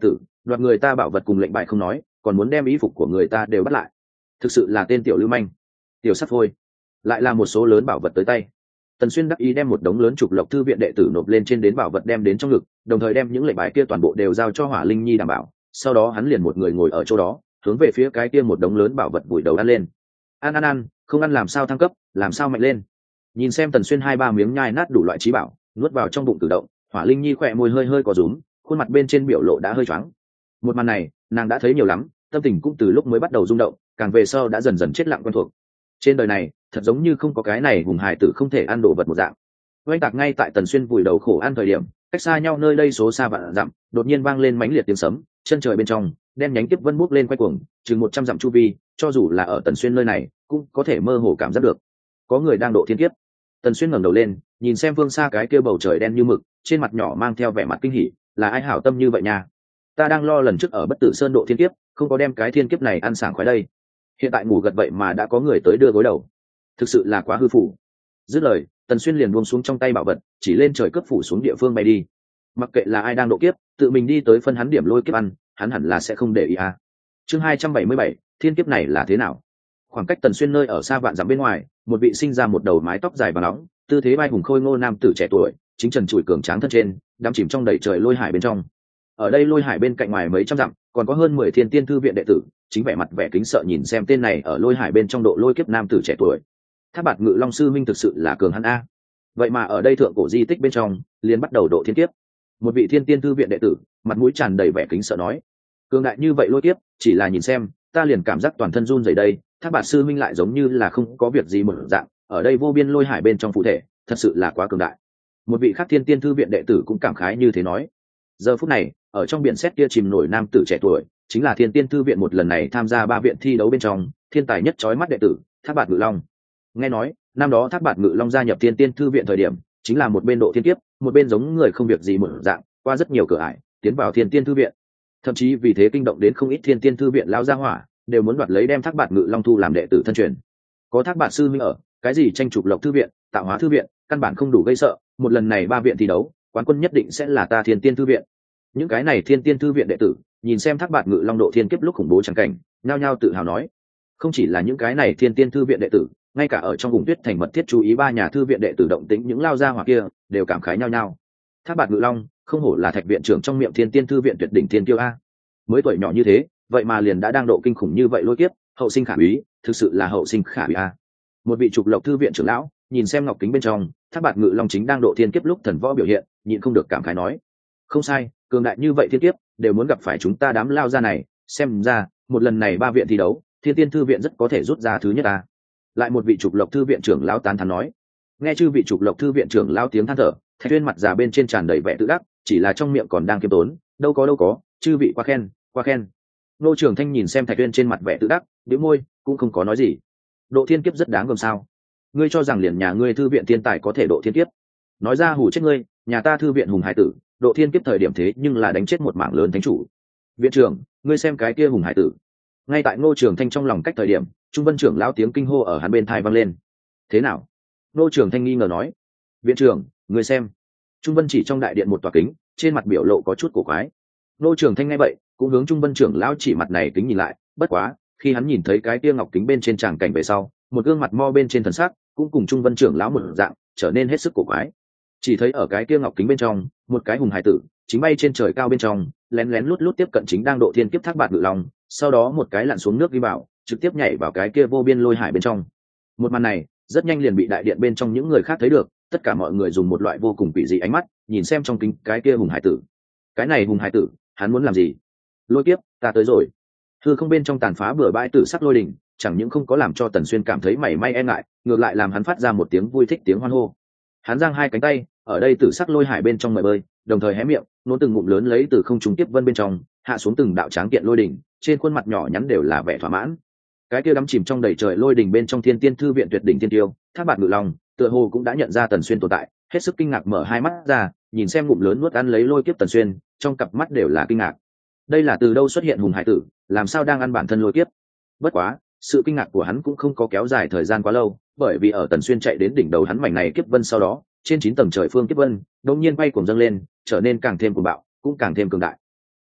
đoạt người ta bảo vật cùng lệnh bại không nói, còn muốn đem y phục của người ta đều bắt lại, thực sự là tên tiểu lưu manh, tiểu sắt phôi. Lại là một số lớn bảo vật tới tay. Tần Xuyên đắc ý đem một đống lớn trục lộc thư viện đệ tử nộp lên trên đến bảo vật đem đến trong ngực, đồng thời đem những lệnh bài kia toàn bộ đều giao cho Hỏa Linh Nhi đảm bảo. Sau đó hắn liền một người ngồi ở chỗ đó, hướng về phía cái kia một đống lớn bảo vật vùi đầu ăn lên. Ăn, không ăn làm sao thăng cấp, làm sao mạnh lên. Nhìn xem Tần Xuyên 2-3 miếng nhai nát đủ loại trí bảo, nuốt vào trong bụng tự động, Hỏa Linh Nhi khỏe môi hơi hơi có rúm, khuôn mặt bên trên biểu lộ đã hơi choáng. Một màn này, nàng đã thấy nhiều lắm, tâm tình cũng từ lúc mới bắt đầu rung động, càng về sau đã dần dần chết lặng quen thuộc. Trên đời này, thật giống như không có cái này hùng hải tử không thể ăn đồ vật một dạng. Oanh tạc ngay tại Tần Xuyên vùi đầu khổ ăn thời điểm, cách xa nhau nơi đây số xa vạn dặm, đột nhiên vang lên mãnh liệt tiếng sấm, chân trời bên trong, đen nhánh tiếp vân bút lên quay cuồng, chừng 100 dặm chu vi, cho dù là ở Tần Xuyên nơi này, cũng có thể mơ hồ cảm giác được có người đang độ thiên kiếp. Tần Xuyên ngẩng đầu lên, nhìn xem phương xa cái kia bầu trời đen như mực, trên mặt nhỏ mang theo vẻ mặt kinh hỉ, là ai hảo tâm như vậy nha? Ta đang lo lần trước ở Bất Tử Sơn độ thiên kiếp, không có đem cái thiên kiếp này ăn sảng khoái đây. Hiện tại ngủ gật vậy mà đã có người tới đưa gối đầu, thực sự là quá hư phủ. Dứt lời, Tần Xuyên liền buông xuống trong tay bảo vật, chỉ lên trời cướp phủ xuống địa phương bay đi. Mặc kệ là ai đang độ kiếp, tự mình đi tới phân hắn điểm lôi kiếp ăn, hắn hẳn là sẽ không để ý à. Chương 277, thiên kiếp này là thế nào? Khoảng cách Tần Xuyên nơi ở xa vạn dặm bên ngoài, một vị sinh ra một đầu mái tóc dài và nóng, tư thế vai hùng khôi ngô nam tử trẻ tuổi, chính trần trụi cường tráng thân trên, đắm chìm trong đầy trời lôi hải bên trong. Ở đây lôi hải bên cạnh ngoài mấy trăm dặm, còn có hơn 10 thiên tiên thư viện đệ tử, chính vẻ mặt vẻ kính sợ nhìn xem tên này ở lôi hải bên trong độ lôi kiếp nam tử trẻ tuổi. Tháp Bạt Ngự Long sư minh thực sự là cường hắn a. Vậy mà ở đây thượng cổ di tích bên trong, liền bắt đầu độ thiên kiếp. Một vị thiên tiên thư viện đệ tử, mặt mũi tràn đầy vẻ kính sợ nói: cường đại như vậy lôi kiếp, chỉ là nhìn xem, ta liền cảm giác toàn thân run rẩy đây. Tháp Bạt sư minh lại giống như là không có việc gì một dạng, ở đây vô biên lôi hải bên trong phụ thể, thật sự là quá cường đại. Một vị khác thiên tiên thư viện đệ tử cũng cảm khái như thế nói. Giờ phút này, ở trong biển xét kia chìm nổi nam tử trẻ tuổi, chính là thiên tiên thư viện một lần này tham gia 3 viện thi đấu bên trong thiên tài nhất chói mắt đệ tử Tháp Bạt Ngự Long. Nghe nói năm đó Tháp Bạt Ngự Long gia nhập thiên tiên thư viện thời điểm, chính là một bên độ thiên kiếp, một bên giống người không việc gì một dạng, qua rất nhiều cửa ải tiến vào thiên tiên thư viện. Thậm chí vì thế kinh động đến không ít thiên tiên thư viện lao gia hỏa, đều muốn đoạt lấy đem Tháp Bạt Ngự Long thu làm đệ tử thân truyền. Có Thác Bạt sư minh ở, cái gì tranh chụp lộc thư viện, tạo hóa thư viện, căn bản không đủ gây sợ. Một lần này 3 viện thi đấu, quán quân nhất định sẽ là ta thiên tiên thư viện. Những cái này thiên tiên thư viện đệ tử nhìn xem Thác Bạt Ngự Long độ thiên kiếp lúc khủng bố chẳng cảnh, nhao nhao tự hào nói. Không chỉ là những cái này thiên tiên thư viện đệ tử, ngay cả ở trong vùng tuyết thành mật thiết chú ý 3 nhà thư viện đệ tử động tĩnh những lao gia hỏa kia đều cảm khái nhao nhao. Thác Bạt Ngự Long không hổ là Thạch viện trưởng trong miệng thiên tiên thư viện tuyệt đỉnh thiên tiêu a. Mới tuổi nhỏ như thế, vậy mà liền đã đang độ kinh khủng như vậy lôi kiếp, hậu sinh khả úy, thực sự là hậu sinh khả úy a. Một vị trục lộc thư viện trưởng lão nhìn xem ngọc kính bên trong Thác Bạt Ngự Long chính đang độ thiên kiếp lúc thần võ biểu hiện, nhịn không được cảm khái nói: không sai, cường đại như vậy thiên kiếp đều muốn gặp phải chúng ta đám lao ra này, xem ra một lần này 3 viện thi đấu thiên tiên thư viện rất có thể rút ra thứ nhất ta. Lại một vị trục lộc thư viện trưởng lão tán thán nói. Nghe chư vị trục lộc thư viện trưởng lão tiếng than thở, Thạch Tuyên mặt già bên trên tràn đầy vẻ tự đắc, chỉ là trong miệng còn đang kiêm tốn, đâu có, chư vị quá khen, quá khen. Nô Trường Thanh nhìn xem Thạch Tuyên trên mặt vẻ tự đắc, bĩu môi, cũng không có nói gì. Độ thiên kiếp rất đáng gờm sao? Ngươi cho rằng liền nhà ngươi thư viện thiên tài có thể độ thiên kiếp? Nói ra hù chết ngươi, nhà ta thư viện hùng hải tử, độ thiên kiếp thời điểm thế nhưng là đánh chết một mảng lớn thánh chủ. Viện trưởng, ngươi xem cái kia hùng hải tử. Ngay tại Ngô Trường Thanh trong lòng cách thời điểm, Trung Vân trưởng lão tiếng kinh hô ở hắn bên tai vang lên. Thế nào? Ngô Trường Thanh nghi ngờ nói. Viện trưởng, ngươi xem. Trung Vân chỉ trong đại điện một tòa kính, trên mặt biểu lộ có chút cổ quái. Ngô Trường Thanh nghe vậy, cũng hướng Trung Vân trưởng lão chỉ mặt này kính nhìn lại, bất quá, khi hắn nhìn thấy cái kia ngọc kính bên trên tràng cảnh về sau, một gương mặt mo bên trên thần sắc cũng cùng Trung Vân trưởng lão một dạng, trở nên hết sức cổ quái. Chỉ thấy ở cái kia ngọc kính bên trong, một cái hùng hải tử chính bay trên trời cao bên trong, lén lén lút lút tiếp cận chính đang độ thiên kiếp Thác Bạt Ngự Long, sau đó một cái lặn xuống nước đi vào, trực tiếp nhảy vào cái kia vô biên lôi hải bên trong. Một màn này rất nhanh liền bị đại điện bên trong những người khác thấy được, tất cả mọi người dùng một loại vô cùng quỷ dị ánh mắt nhìn xem trong kính cái kia hùng hải tử. Cái này hùng hải tử, hắn muốn làm gì? Lôi kiếp, ta tới rồi. Hư không bên trong tàn phá bừa bãi tử sắc lôi đỉnh, chẳng những không có làm cho Tần Xuyên cảm thấy mảy may e ngại, ngược lại làm hắn phát ra một tiếng vui thích tiếng hoan hô. Hắn giang hai cánh tay, ở đây tử sắc lôi hải bên trong mời bơi, đồng thời hé miệng, nôn từng ngụm lớn lấy từ không trung tiếp vân bên trong hạ xuống từng đạo tráng kiện lôi đỉnh, trên khuôn mặt nhỏ nhắn đều là vẻ thỏa mãn. Cái kia đắm chìm trong đầy trời lôi đỉnh bên trong thiên tiên thư viện tuyệt đỉnh tiên tiêu Thác Bạt Ngự Long, tựa hồ cũng đã nhận ra Tần Xuyên tồn tại, hết sức kinh ngạc mở hai mắt ra, nhìn xem ngụm lớn nuốt ăn lấy lôi kiếp Tần Xuyên, trong cặp mắt đều là kinh ngạc. Đây là từ đâu xuất hiện hùng hải tử, làm sao đang ăn bản thân lôi kiếp? Bất quá, sự kinh ngạc của hắn cũng không có kéo dài thời gian quá lâu, bởi vì ở Tần Xuyên chạy đến đỉnh đầu hắn mảnh này kiếp vân sau đó, trên 9 tầng trời phương kiếp vân đột nhiên bay cuồng dâng lên, trở nên càng thêm cuồng bạo, cũng càng thêm cường đại.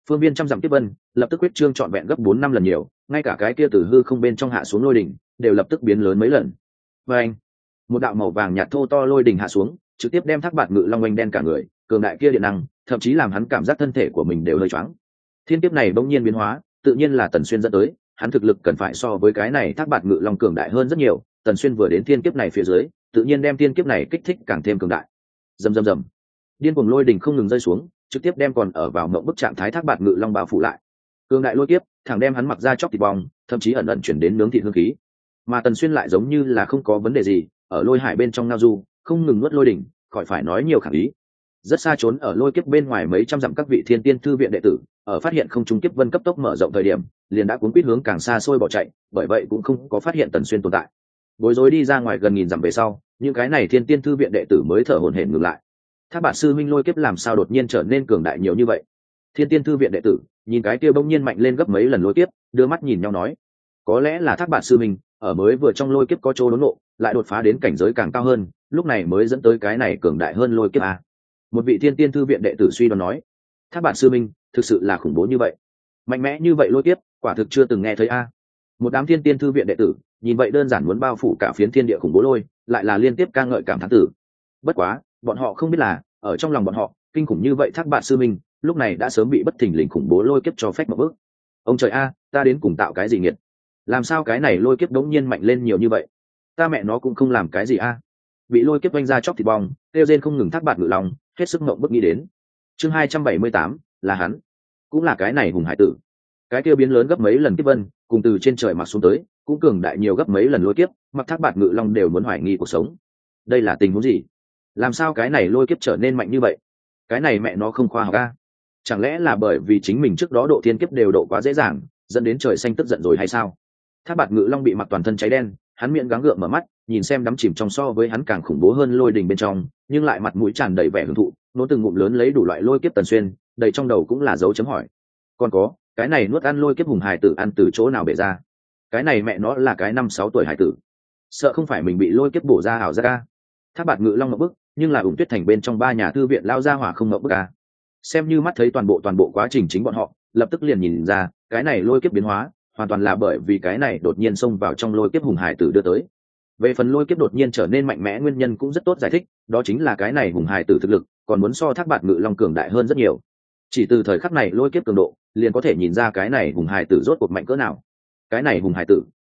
phương viên trăm dặm kiếp vân lập tức quyết trương trọn vẹn gấp 4-5 lần nhiều, ngay cả cái kia từ hư không bên trong hạ xuống lôi đỉnh đều lập tức biến lớn mấy lần. Và anh, một đạo màu vàng nhạt thô to lôi đỉnh hạ xuống, trực tiếp đem Thác Bạt Ngự Long oanh đen cả người, cường đại kia điện năng thậm chí làm hắn cảm giác thân thể của mình đều hơi choáng. Thiên kiếp này bỗng nhiên biến hóa, tự nhiên là Tần Xuyên dẫn tới, hắn thực lực cần phải so với cái này Thác Bạt Ngự Long cường đại hơn rất nhiều. Tần Xuyên vừa đến thiên kiếp này phía dưới, tự nhiên đem thiên kiếp này kích thích càng thêm cường đại. Rầm rầm rầm, điên cuồng lôi đỉnh không ngừng rơi xuống, trực tiếp đem còn ở vào mộng bức trạng thái Thác Bạt Ngự Long bao phủ lại. Cường đại lôi kiếp thẳng đem hắn mặc ra chóc thịt bong, thậm chí ẩn ẩn chuyển đến nướng thịt hương khí. Mà Tần Xuyên lại giống như là không có vấn đề gì, ở lôi hải bên trong ngao du, không ngừng nuốt lôi đỉnh, khỏi phải nói nhiều khả ý. Rất xa trốn ở lôi kiếp bên ngoài mấy trăm dặm các vị thiên tiên thư viện đệ tử, ở phát hiện không trung kiếp vân cấp tốc mở rộng thời điểm, liền đã cuốn quýt hướng càng xa xôi bỏ chạy, bởi vậy cũng không có phát hiện Tần Xuyên tồn tại. Bối rối đi ra ngoài gần nghìn dặm về sau, những cái này thiên tiên thư viện đệ tử mới thở hổn hển ngừng lại. Thác Bạt sư minh lôi kiếp làm sao đột nhiên trở nên cường đại nhiều như vậy? Thiên tiên thư viện đệ tử nhìn cái kia bỗng nhiên mạnh lên gấp mấy lần lôi kiếp, đưa mắt nhìn nhau nói, có lẽ là Thác Bạt sư minh ở mới vừa trong lôi kiếp có chỗ đốn ngộ, lại đột phá đến cảnh giới càng cao hơn, lúc này mới dẫn tới cái này cường đại hơn lôi kiếp a. Một vị thiên tiên thư viện đệ tử suy đoán nói, Thác Bạt sư minh thực sự là khủng bố như vậy, mạnh mẽ như vậy lôi kiếp, quả thực chưa từng nghe thấy a. Một đám thiên tiên thư viện đệ tử nhìn vậy đơn giản muốn bao phủ cả phiến thiên địa khủng bố lôi, lại là liên tiếp ca ngợi cảm thán tử. Bất quá bọn họ không biết là ở trong lòng bọn họ, kinh khủng như vậy Thác Bạt sư minh lúc này đã sớm bị bất thình lình khủng bố lôi kiếp cho phép một bước. Ông trời a, ta đến cùng tạo cái gì nghiệt? Làm sao cái này lôi kiếp đống nhiên mạnh lên nhiều như vậy? Ta mẹ nó cũng không làm cái gì a. Bị lôi kiếp vanh ra chóc thịt bong, kêu rên không ngừng Thác Bạt Ngự Long hết sức ngậm bức nghĩ đến. Chương 278 là hắn, cũng là cái này hùng hải tử. Cái kia biến lớn gấp mấy lần kiếp vân, cùng từ trên trời mặc xuống tới, cũng cường đại nhiều gấp mấy lần lôi kiếp, mặc Thác Bạt Ngự Long đều muốn hoài nghi cuộc sống. Đây là tình huống gì? Làm sao cái này lôi kiếp trở nên mạnh như vậy? Cái này mẹ nó không khoa học a. Chẳng lẽ là bởi vì chính mình trước đó độ thiên kiếp đều độ quá dễ dàng, dẫn đến trời xanh tức giận rồi hay sao? Thác Bạt Ngự Long bị mặc toàn thân cháy đen, hắn miệng gắng gượng mở mắt, nhìn xem đắm chìm trong so với hắn càng khủng bố hơn lôi đình bên trong, nhưng lại mặt mũi tràn đầy vẻ hưởng thụ, nốt từng ngụm lớn lấy đủ loại lôi kiếp Tần Xuyên, đầy trong đầu cũng là dấu chấm hỏi. Còn có, cái này nuốt ăn lôi kiếp hùng hải tử ăn từ chỗ nào bể ra? Cái này mẹ nó là cái 5-6 tuổi hải tử, sợ không phải mình bị lôi kiếp bổ ra ảo ra ca. Thác Bạt Ngự Long ngậm bức, nhưng là Ủng Tuyết Thành bên trong 3 nhà thư viện lao ra hỏa không ngậm bức a. Xem như mắt thấy toàn bộ quá trình chính bọn họ, lập tức liền nhìn ra, cái này lôi kiếp biến hóa, hoàn toàn là bởi vì cái này đột nhiên xông vào trong lôi kiếp hùng hải tử đưa tới. Về phần lôi kiếp đột nhiên trở nên mạnh mẽ nguyên nhân cũng rất tốt giải thích, đó chính là cái này hùng hải tử thực lực còn muốn so Thác Bạt Ngự Long cường đại hơn rất nhiều. Chỉ từ thời khắc này lôi kiếp cường độ, liền có thể nhìn ra cái này hùng hải tử rốt cuộc mạnh cỡ nào. Cái này hùng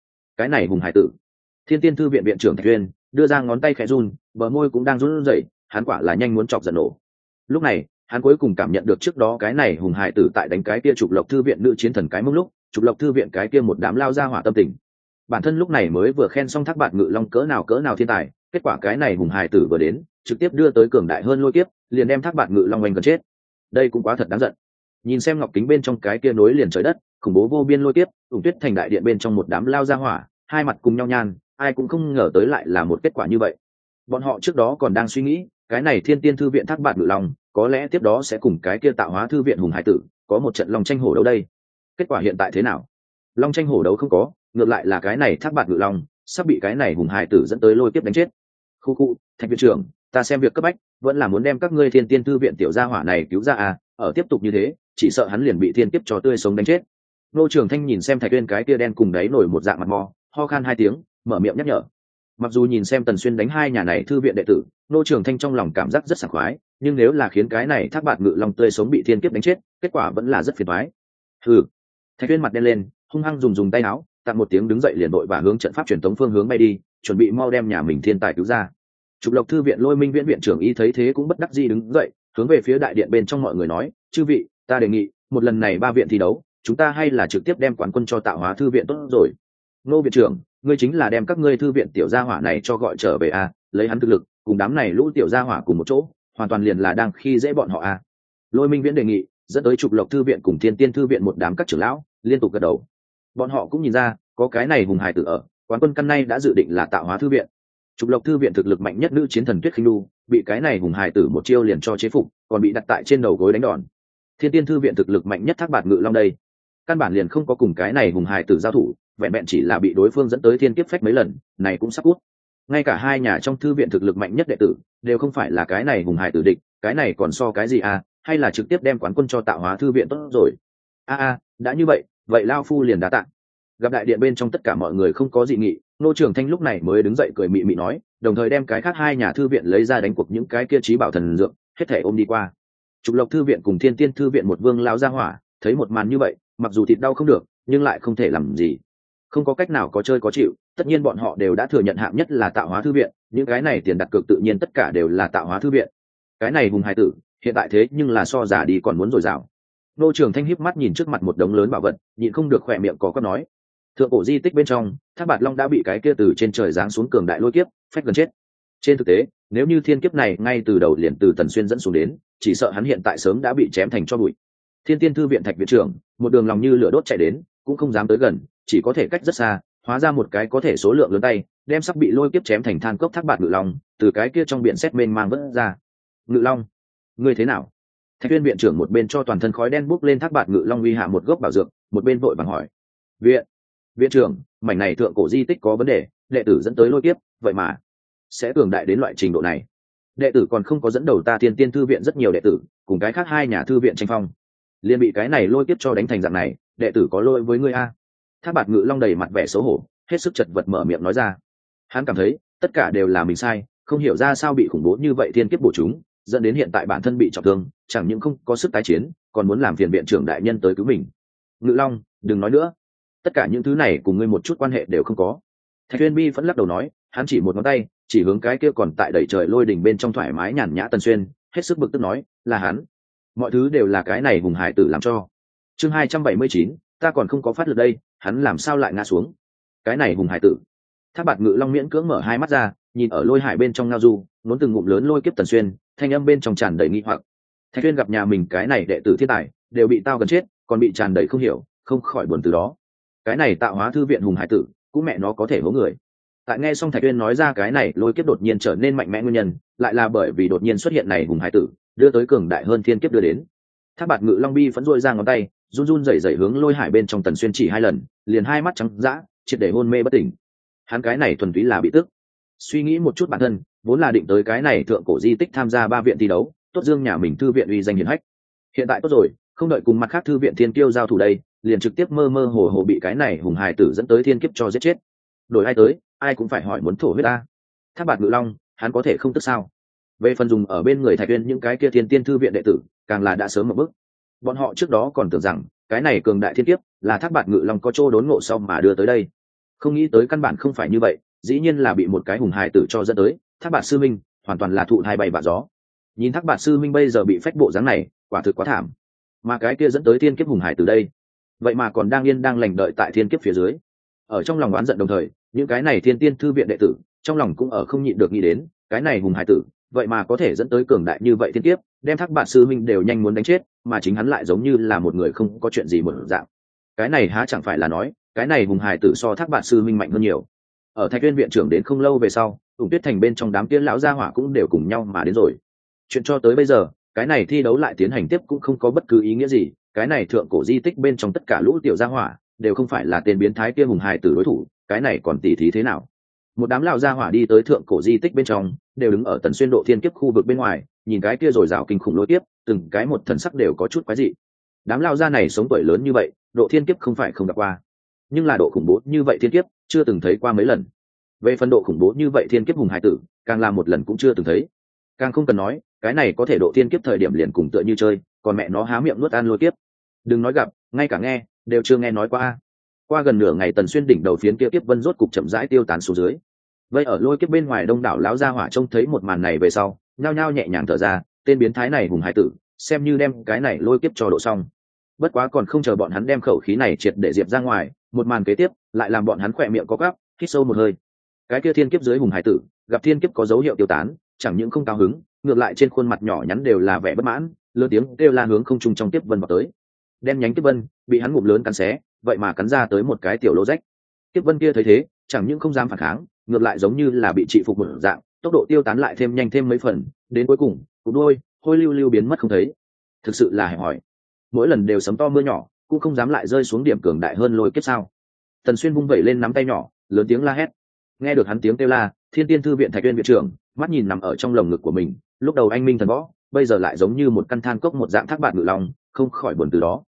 hải tử. Thiên Tiên thư viện viện trưởng Thạch Uyên đưa ra ngón tay khẽ run, bờ môi cũng đang run rẩy, hắn quả là nhanh muốn chọc giận nổ. Lúc này, hắn cuối cùng cảm nhận được trước đó cái này hùng hải tử tại đánh cái kia Trục Lộc thư viện nữ chiến thần cái mông lúc, Trục Lộc thư viện cái kia một đám lao ra hỏa tâm tình. Bản thân lúc này mới vừa khen xong Thác Bạt Ngự Long cỡ nào thiên tài, kết quả cái này hùng hải tử vừa đến, trực tiếp đưa tới cường đại hơn lôi kiếp, liền đem Thác Bạt Ngự Long oanh gần chết. Đây cũng quá thật đáng giận. Nhìn xem ngọc kính bên trong cái kia nối liền trời đất, khủng bố vô biên lôi kiếp, Ủng Tuyết Thành đại điện bên trong một đám lao ra hỏa, hai mặt cùng nhau nhan, ai cũng không ngờ tới lại là một kết quả như vậy. Bọn họ trước đó còn đang suy nghĩ, cái này Thiên Tiên thư viện Thác Bạt Ngự Long, có lẽ tiếp đó sẽ cùng cái kia Tạo Hóa thư viện hùng hải tử có một trận long tranh hổ đấu đây. Kết quả hiện tại thế nào? Long tranh hổ đấu không có, ngược lại là cái này Thác Bạt Ngự Long sắp bị cái này hùng hải tử dẫn tới lôi kiếp đánh chết. Khu, Thạch viện trưởng, ta xem việc cấp bách, vẫn là muốn đem các ngươi Thiên Tiên thư viện tiểu gia hỏa này cứu ra à, ở tiếp tục như thế, chỉ sợ hắn liền bị thiên kiếp cho tươi sống đánh chết. Nô Trường Thanh nhìn xem Thạch Uyên cái kia đen cùng đáy nổi một dạng mặt mò, ho khan 2 tiếng, mở miệng nhắc nhở. Mặc dù nhìn xem Tần Xuyên đánh 2 nhà này thư viện đệ tử, Nô Trường Thanh trong lòng cảm giác rất sảng khoái, nhưng nếu là khiến cái này Thác Bạt Ngự Long tươi sống bị thiên kiếp đánh chết, kết quả vẫn là rất phiền toái. Hừ. Thạch Uyên mặt đen lên, hung hăng dùng tay áo, tặng một tiếng đứng dậy liền đội và hướng trận pháp truyền tống phương hướng bay đi, chuẩn bị mau đem nhà mình thiên tài cứu ra. Trục Lộc thư viện Lôi Minh Viễn viện trưởng y thấy thế cũng bất đắc dĩ đứng dậy, hướng về phía đại điện bên trong mọi người nói, chư vị, ta đề nghị, một lần này 3 viện thi đấu, chúng ta hay là trực tiếp đem quán quân cho Tạo Hóa thư viện tốt rồi. Nô viện trưởng, ngươi chính là đem các ngươi thư viện tiểu gia hỏa này cho gọi trở về à, lấy hắn thực lực, cùng đám này lũ tiểu gia hỏa cùng một chỗ, hoàn toàn liền là đang khi dễ bọn họ à. Lôi Minh Viễn đề nghị, dẫn tới Trục Lộc thư viện cùng Thiên Tiên thư viện một đám các trưởng lão liên tục gật đầu. Bọn họ cũng nhìn ra, có cái này hùng hải tử ở, quán quân căn nay đã dự định là Tạo Hóa thư viện. Trục Lộc thư viện thực lực mạnh nhất nữ chiến thần Tuyết Khinh Nu, bị cái này hùng hải tử một chiêu liền cho chế phục, còn bị đặt tại trên đầu gối đánh đòn. Thiên Tiên thư viện thực lực mạnh nhất Thác Bạt Ngự Long đây, căn bản liền không có cùng cái này hùng hải tử giao thủ, vẹn vẹn chỉ là bị đối phương dẫn tới thiên kiếp phách mấy lần, này cũng sắp cút. Ngay cả 2 nhà trong thư viện thực lực mạnh nhất đệ tử đều không phải là cái này hùng hải tử địch, cái này còn so cái gì à, hay là trực tiếp đem quán quân cho Tạo Hóa thư viện tốt rồi. đã như vậy, vậy lao phu liền đá tạ. Gặp đại điện bên trong tất cả mọi người không có dị nghị, Ngô Trường Thanh lúc này mới đứng dậy cười mị mị nói, đồng thời đem cái khác hai nhà thư viện lấy ra đánh cuộc những cái kia trí bảo thần dược, hết thể ôm đi qua. Trục Lộc thư viện cùng Thiên Tiên thư viện một vương lão gia hỏa, thấy một màn như vậy, mặc dù thịt đau không được, nhưng lại không thể làm gì. Không có cách nào có chơi có chịu, tất nhiên bọn họ đều đã thừa nhận hạng nhất là Tạo Hóa thư viện, những cái này tiền đặt cược tự nhiên tất cả đều là Tạo Hóa thư viện. Cái này Hùng Hải tử, hiện tại thế nhưng là so giả đi còn muốn dồi dào. Ngô Trường Thanh híp mắt nhìn trước mặt một đống lớn bảo vật, nhịn không được khỏe miệng có quát nói: thượng cổ di tích bên trong, Thác Bạt Long đã bị cái kia từ trên trời giáng xuống cường đại lôi kiếp phách gần chết. Trên thực tế, nếu như thiên kiếp này ngay từ đầu liền từ Tần Xuyên dẫn xuống đến, chỉ sợ hắn hiện tại sớm đã bị chém thành tro bụi. Thiên Tiên thư viện Thạch viện trưởng, một đường lòng như lửa đốt chạy đến, cũng không dám tới gần, chỉ có thể cách rất xa, hóa ra một cái có thể số lượng lớn tay, đem sắp bị lôi kiếp chém thành than cốc Thác Bạt Ngự Long, từ cái kia trong biển sét mênh mang vớt ra. Ngự Long, ngươi thế nào? Thạch Viên viện trưởng một bên cho toàn thân khói đen bốc lên Thác Bạt Ngự Long uy hạ một gốc bảo dược, một bên vội vàng hỏi: viện trưởng, mảnh này thượng cổ di tích có vấn đề, đệ tử dẫn tới lôi kiếp, vậy mà sẽ cường đại đến loại trình độ này. Đệ tử còn không có dẫn đầu ta Thiên Tiên thư viện rất nhiều đệ tử, cùng cái khác hai nhà thư viện tranh phong, liền bị cái này lôi kiếp cho đánh thành dạng này, đệ tử có lỗi với ngươi a. Thác Bạt Ngự Long đầy mặt vẻ xấu hổ, hết sức chật vật mở miệng nói ra. Hắn cảm thấy tất cả đều là mình sai, không hiểu ra sao bị khủng bố như vậy thiên kiếp bổ chúng, dẫn đến hiện tại bản thân bị trọng thương, chẳng những không có sức tái chiến, còn muốn làm phiền viện trưởng đại nhân tới cứu mình. Ngự Long, đừng nói nữa, tất cả những thứ này cùng ngươi một chút quan hệ đều không có. Thạch Uyên Bi vẫn lắc đầu nói, hắn chỉ một ngón tay chỉ hướng cái kia còn tại đẩy trời lôi đỉnh bên trong thoải mái nhàn nhã Tần Xuyên, hết sức bực tức nói, là hắn, mọi thứ đều là cái này Hùng Hải tử làm cho. Chương 279, ta còn không có phát lực đây, hắn làm sao lại ngã xuống? Cái này Hùng Hải tử. Thác Bạt Ngự Long miễn cưỡng mở hai mắt ra, nhìn ở lôi hải bên trong ngao du, nốn từng ngụm lớn lôi kiếp Tần Xuyên, thanh âm bên trong tràn đầy nghi hoặc. Thạch Uyên gặp nhà mình cái này đệ tử thiên tài đều bị tao gần chết, còn bị tràn đầy không hiểu, không khỏi buồn từ đó. Cái này Tạo Hóa thư viện Hùng Hải tử, cũng mẹ nó có thể hố người. Tại nghe xong Thạch Uyên nói ra cái này lôi kiếp đột nhiên trở nên mạnh mẽ nguyên nhân, lại là bởi vì đột nhiên xuất hiện này Hùng Hải tử, đưa tới cường đại hơn thiên kiếp đưa đến. Thác Bạt Ngự Long bi phẫn rôi ra ngón tay, run run rẩy rẩy hướng lôi hải bên trong Tần Xuyên chỉ hai lần, liền hai mắt trắng dã, triệt để hôn mê bất tỉnh. Hắn cái này thuần túy là bị tức. Suy nghĩ một chút bản thân, vốn là định tới cái này thượng cổ di tích tham gia 3 viện thi đấu, tốt dương nhà mình thư viện uy danh hiển hách. Hiện tại tốt rồi, không đợi cùng mặt khác thư viện thiên kiêu giao thủ đây, liền trực tiếp mơ mơ hồ hồ bị cái này Hùng Hải tử dẫn tới thiên kiếp cho giết chết. Đổi ai tới, ai cũng phải hỏi muốn thổ huyết ta. Thác Bạt Ngự Long, hắn có thể không tức sao? Về phần dùng ở bên người Thạch Uyên những cái kia Thiên Tiên thư viện đệ tử, càng là đã sớm một bước. Bọn họ trước đó còn tưởng rằng cái này cường đại thiên kiếp là Thác Bạt Ngự Long có chỗ đốn ngộ sau mà đưa tới đây, không nghĩ tới căn bản không phải như vậy, dĩ nhiên là bị một cái Hùng Hải tử cho dẫn tới. Thác Bạt sư minh hoàn toàn là thụ thai bay vạ gió. Nhìn Thác Bạt sư minh bây giờ bị phách bộ dáng này, quả thực quá thảm. Mà cái kia dẫn tới thiên kiếp Hùng Hải tử đây, vậy mà còn đang yên đang lành đợi tại thiên kiếp phía dưới. Ở trong lòng oán giận đồng thời, những cái này Thiên Tiên thư viện đệ tử trong lòng cũng ở không nhịn được nghĩ đến, cái này Hùng Hải tử vậy mà có thể dẫn tới cường đại như vậy thiên kiếp, đem Thác Bạt sư minh đều nhanh muốn đánh chết, mà chính hắn lại giống như là một người không có chuyện gì một dạng. Cái này há chẳng phải là nói cái này Hùng Hải tử so Thác Bạt sư minh mạnh hơn nhiều. Ở Thạch Uyên viện trưởng đến không lâu về sau, Tùng Tuyết thành bên trong đám tiên lão gia hỏa cũng đều cùng nhau mà đến rồi. Chuyện cho tới bây giờ, cái này thi đấu lại tiến hành tiếp cũng không có bất cứ ý nghĩa gì, cái này thượng cổ di tích bên trong tất cả lũ tiểu gia hỏa đều không phải là tên biến thái kia Hùng Hải tử đối thủ, cái này còn tỉ thí thế nào? Một đám lão gia hỏa đi tới thượng cổ di tích bên trong, đều đứng ở Tần Xuyên độ thiên kiếp khu vực bên ngoài, nhìn cái kia rồi rào kinh khủng lôi kiếp, từng cái một thần sắc đều có chút quái dị. Đám lão gia này sống tuổi lớn như vậy, độ thiên kiếp không phải không gặp qua, nhưng là độ khủng bố như vậy thiên kiếp chưa từng thấy qua mấy lần. Về phần độ khủng bố như vậy thiên kiếp Hùng Hải tử, càng là một lần cũng chưa từng thấy. Càng không cần nói, cái này có thể độ thiên kiếp thời điểm liền cùng tựa như chơi, còn mẹ nó há miệng nuốt ăn lôi kiếp. Đừng nói gặp, ngay cả nghe đều chưa nghe nói qua. Qua gần nửa ngày Tần Xuyên đỉnh đầu phiến kia kiếp vân rốt cục chậm rãi tiêu tán xuống dưới. Vậy ở lôi kiếp bên ngoài đông đảo lão gia hỏa trông thấy một màn này về sau, nhao nhao nhẹ nhàng thở ra, tên biến thái này Hùng Hải tử, xem như đem cái này lôi kiếp cho độ xong. Bất quá còn không chờ bọn hắn đem khẩu khí này triệt để diệt ra ngoài, một màn kế tiếp lại làm bọn hắn khỏe miệng có gắp, hít sâu một hơi. Cái kia thiên kiếp dưới Hùng Hải tử, gặp thiên kiếp có dấu hiệu tiêu tán, chẳng những không cao hứng, ngược lại trên khuôn mặt nhỏ nhắn đều là vẻ bất mãn, lớn tiếng kêu la hướng không trung trong tiếp vân vào tới. Đem nhánh tiếp vân bị hắn ngụm lớn cắn xé, vậy mà cắn ra tới một cái tiểu lỗ rách. Tiếp vân kia thấy thế, chẳng những không dám phản kháng, ngược lại giống như là bị trị phục một dạng, tốc độ tiêu tán lại thêm nhanh thêm mấy phần, đến cuối cùng cục đuôi hôi lưu lưu biến mất không thấy. Thực sự là hẹp hỏi, mỗi lần đều sấm to mưa nhỏ, cũng không dám lại rơi xuống điểm cường đại hơn lôi kiếp sao? Tần Xuyên vung vẩy lên nắm tay nhỏ, lớn tiếng la hét. Nghe được hắn tiếng kêu la, Thiên Tiên thư viện Thạch Uyên viện trưởng mắt nhìn nằm ở trong lồng ngực của mình, lúc đầu anh minh thần võ, bây giờ lại giống như một căn than cốc một dạng Thác Bạt Ngự Long, không khỏi buồn từ đó.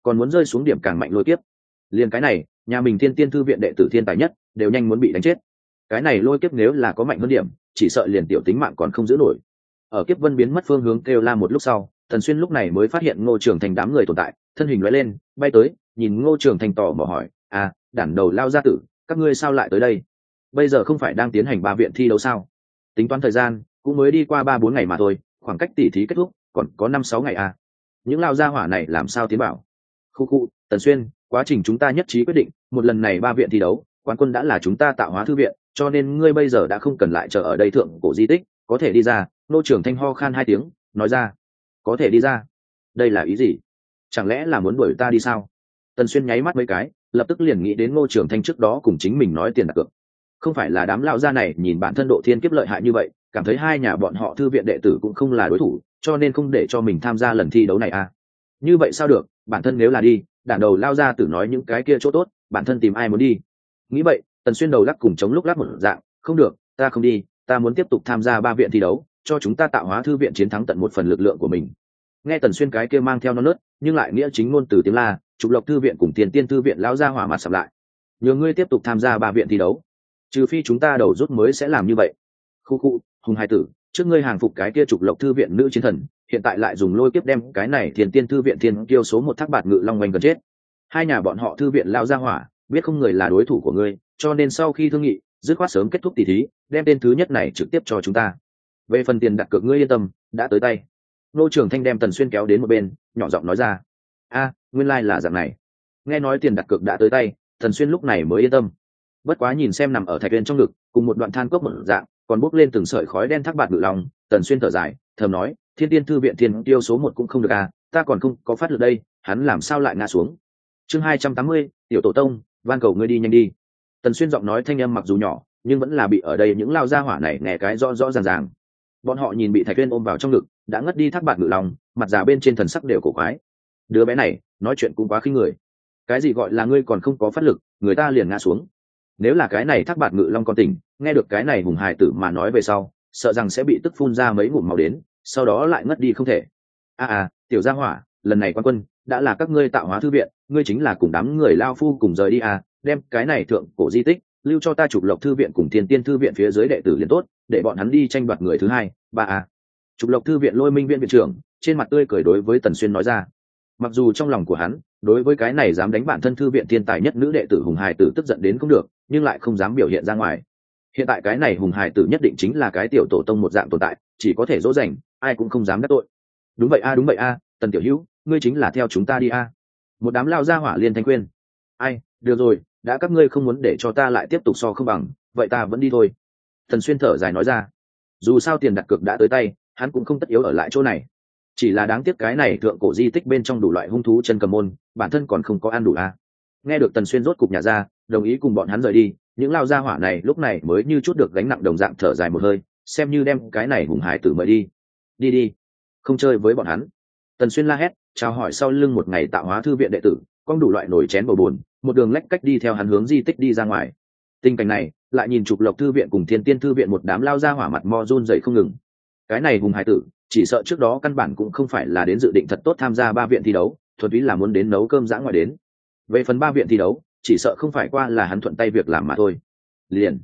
còn muốn rơi xuống điểm càng mạnh lôi kiếp. Liền cái này, nhà mình thiên tiên thư viện đệ tử thiên tài nhất đều nhanh muốn bị đánh chết. Cái này lôi kiếp nếu là có mạnh hơn điểm, chỉ sợ liền tiểu tính mạng còn không giữ nổi. Ở kiếp vân biến mất phương hướng kêu la một lúc sau, Tần Xuyên lúc này mới phát hiện Ngô Trường Thành đám người tồn tại, thân hình lóe lên, bay tới, nhìn Ngô Trường Thành tò mò hỏi: "À, đản đầu lao gia tử, các ngươi sao lại tới đây? Bây giờ không phải đang tiến hành 3 viện thi đấu sao? Tính toán thời gian, cũng mới đi qua 3-4 ngày mà thôi, khoảng cách tỉ thí kết thúc còn có 5-6 ngày à? Những lao gia hỏa này làm sao tiến bảo?" Khu, Tần Xuyên, quá trình chúng ta nhất trí quyết định, một lần này 3 viện thi đấu, quán quân đã là chúng ta tạo hóa thư viện, cho nên ngươi bây giờ đã không cần lại chờ ở đây thượng cổ di tích, có thể đi ra. Ngô Trường Thanh ho khan 2 tiếng, nói ra: "Có thể đi ra? Đây là ý gì? Chẳng lẽ là muốn đuổi ta đi sao?" Tần Xuyên nháy mắt mấy cái, lập tức liền nghĩ đến Ngô Trường Thanh trước đó cùng chính mình nói tiền đặt cược. Không phải là đám lão gia này nhìn bản thân độ thiên kiếp lợi hại như vậy, cảm thấy hai nhà bọn họ thư viện đệ tử cũng không là đối thủ, cho nên không để cho mình tham gia lần thi đấu này à? Như vậy sao được, bản thân nếu là đi, đản đầu lao ra tử nói những cái kia chỗ tốt, bản thân tìm ai muốn đi. Nghĩ vậy, Tần Xuyên đầu lắc cùng chống lúc lắc một dạng: "Không được, ta không đi, ta muốn tiếp tục tham gia 3 viện thi đấu, cho chúng ta tạo hóa thư viện chiến thắng tận một phần lực lượng của mình." Nghe Tần Xuyên cái kia mang theo non nớt nhưng lại nghĩa chính ngôn từ tiếng la, Trục Lộc thư viện cùng Tiền Tiên thư viện lão gia hỏa mặt sầm lại. "Nhờ ngươi tiếp tục tham gia 3 viện thi đấu, trừ phi chúng ta đầu rút mới sẽ làm như vậy." Khu, Hùng hai tử, trước ngươi hàng phục cái kia Trục Lộc thư viện nữ chiến thần, hiện tại lại dùng lôi kiếp đem cái này Tiền Tiên thư viện thiên kiêu số 1 Thác Bạt Ngự Long oanh gần chết. Hai nhà bọn họ thư viện lão gia hỏa biết không người là đối thủ của ngươi, cho nên sau khi thương nghị, dứt khoát sớm kết thúc tỷ thí, đem tên thứ nhất này trực tiếp cho chúng ta. Về phần tiền đặt cược ngươi yên tâm, đã tới tay. Ngô Trường Thanh đem Tần Xuyên kéo đến một bên, nhỏ giọng nói ra: "A, nguyên lai là dạng này." Nghe nói tiền đặt cược đã tới tay, Tần Xuyên lúc này mới yên tâm. Bất quá nhìn xem nằm ở thạch viên trong ngực, cùng một đoạn than cốc một dạng, còn bốc lên từng sợi khói đen Thác Bạt Ngự Long, Tần Xuyên thở dài, thầm nói: "Thiên Tiên thư viện thiên tiêu số 1 cũng không được à, ta còn không có phát lực đây, hắn làm sao lại ngã xuống." Chương 280, tiểu tổ tông, van cầu ngươi đi nhanh đi. Tần Xuyên giọng nói thanh âm mặc dù nhỏ, nhưng vẫn là bị ở đây những lao gia hỏa này nghe cái rõ rõ ràng ràng. Bọn họ nhìn bị Thạch Uyên ôm vào trong ngực, đã ngất đi Thác Bạt Ngự Long, mặt già bên trên thần sắc đều cổ quái. Đứa bé này, nói chuyện cũng quá khinh người. Cái gì gọi là ngươi còn không có phát lực, người ta liền ngã xuống. Nếu là cái này Thác Bạt Ngự Long còn tỉnh, nghe được cái này hùng hài tử mà nói về sau, sợ rằng sẽ bị tức phun ra mấy ngụm máu đến, sau đó lại ngất đi không thể. Tiểu gia hỏa, lần này quan quân đã là các ngươi tạo hóa thư viện, ngươi chính là cùng đám người lao phu cùng rời đi à, đem cái này thượng cổ di tích lưu cho ta Trục Lộc thư viện cùng Thiên Tiên thư viện phía dưới đệ tử liền tốt, để bọn hắn đi tranh đoạt người thứ 2, 3 à. Trục Lộc thư viện Lôi Minh viện viện trưởng trên mặt tươi cười đối với Tần Xuyên nói ra. Mặc dù trong lòng của hắn đối với cái này dám đánh bản thân thư viện thiên tài nhất nữ đệ tử hùng hài tử tức giận đến không được, nhưng lại không dám biểu hiện ra ngoài. Hiện tại cái này hùng hài tử nhất định chính là cái tiểu tổ tông một dạng tồn tại, chỉ có thể dỗ dành, ai cũng không dám đắc tội. Đúng vậy a, Tần tiểu hữu, ngươi chính là theo chúng ta đi a. Một đám lao gia hỏa liên thanh khuyên. Ai, được rồi, đã các ngươi không muốn để cho ta lại tiếp tục so không bằng, vậy ta vẫn đi thôi. Tần Xuyên thở dài nói ra. Dù sao tiền đặt cược đã tới tay, hắn cũng không tất yếu ở lại chỗ này. Chỉ là đáng tiếc cái này thượng cổ di tích bên trong đủ loại hung thú chân cầm môn, bản thân còn không có ăn đủ a. Nghe được Tần Xuyên rốt cục nhà ra, đồng ý cùng bọn hắn rời đi, những lao gia hỏa này lúc này mới như chút được gánh nặng đồng dạng thở dài một hơi, xem như đem cái này hùng hải tử mời đi. Đi, không chơi với bọn hắn. Tần Xuyên la hét, chào hỏi sau lưng một ngày tạo hóa thư viện đệ tử, con đủ loại nồi chén bầu buồn, một đường lách cách đi theo hắn hướng di tích đi ra ngoài. Tình cảnh này lại nhìn Trục Lộc thư viện cùng Thiên Tiên thư viện một đám lao ra hỏa mặt mo run dậy không ngừng. Cái này hùng hải tử chỉ sợ trước đó căn bản cũng không phải là đến dự định thật tốt tham gia 3 viện thi đấu, thuần túy là muốn đến nấu cơm dã ngoại đến. Về phần 3 viện thi đấu, chỉ sợ không phải qua là hắn thuận tay việc làm mà thôi. Liền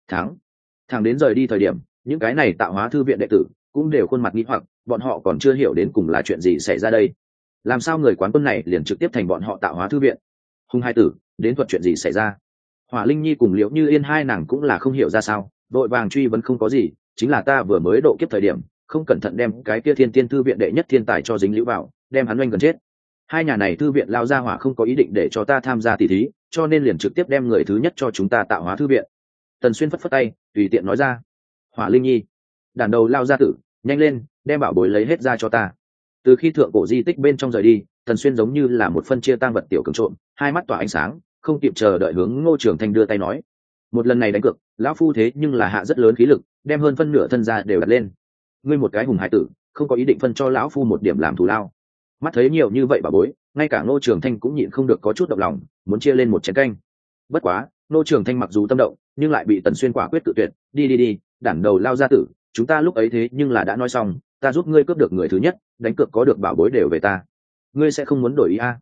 thẳng đến rời đi thời điểm, những cái này tạo hóa thư viện đệ tử cũng đều khuôn mặt nghi hoặc, bọn họ còn chưa hiểu đến cùng là chuyện gì xảy ra đây. Làm sao người quán quân này liền trực tiếp thành bọn họ tạo hóa thư viện? Hùng hai tử, đến thuật chuyện gì xảy ra? Hỏa Linh Nhi cùng Liễu Như Yên hai nàng cũng là không hiểu ra sao, đội vàng truy vấn không có gì, chính là ta vừa mới độ kiếp thời điểm, không cẩn thận đem cái kia Thiên Tiên thư viện đệ nhất thiên tài cho dính liễu vào, đem hắn oanh gần chết. Hai nhà này thư viện lao ra hỏa không có ý định để cho ta tham gia tỷ thí, cho nên liền trực tiếp đem người thứ nhất cho chúng ta tạo hóa thư viện. Tần Xuyên phất phất tay, tùy tiện nói ra. Hỏa Linh Nhi, đàn đầu lao ra tử, nhanh lên, đem bảo bối lấy hết ra cho ta. Từ khi thượng cổ di tích bên trong rời đi, Tần Xuyên giống như là một phân chia tang vật tiểu cường trộm, hai mắt tỏa ánh sáng, không kịp chờ đợi hướng Ngô Trường Thanh đưa tay nói: một lần này đánh cược, lão phu thế nhưng là hạ rất lớn khí lực, đem hơn phân nửa thân gia đều đặt lên. Ngươi một cái hùng hải tử, không có ý định phân cho lão phu một điểm làm thù lao. Mắt thấy nhiều như vậy bảo bối, ngay cả Ngô Trường Thanh cũng nhịn không được có chút động lòng, muốn chia lên một chén canh. Bất quá, Ngô Trường Thanh mặc dù tâm động, nhưng lại bị Tần Xuyên quả quyết tự tuyệt. Đi, đản đầu lao ra tử, chúng ta lúc ấy thế nhưng là đã nói xong, ta giúp ngươi cướp được người thứ nhất, đánh cược có được bảo bối đều về ta. Ngươi sẽ không muốn đổi ý a?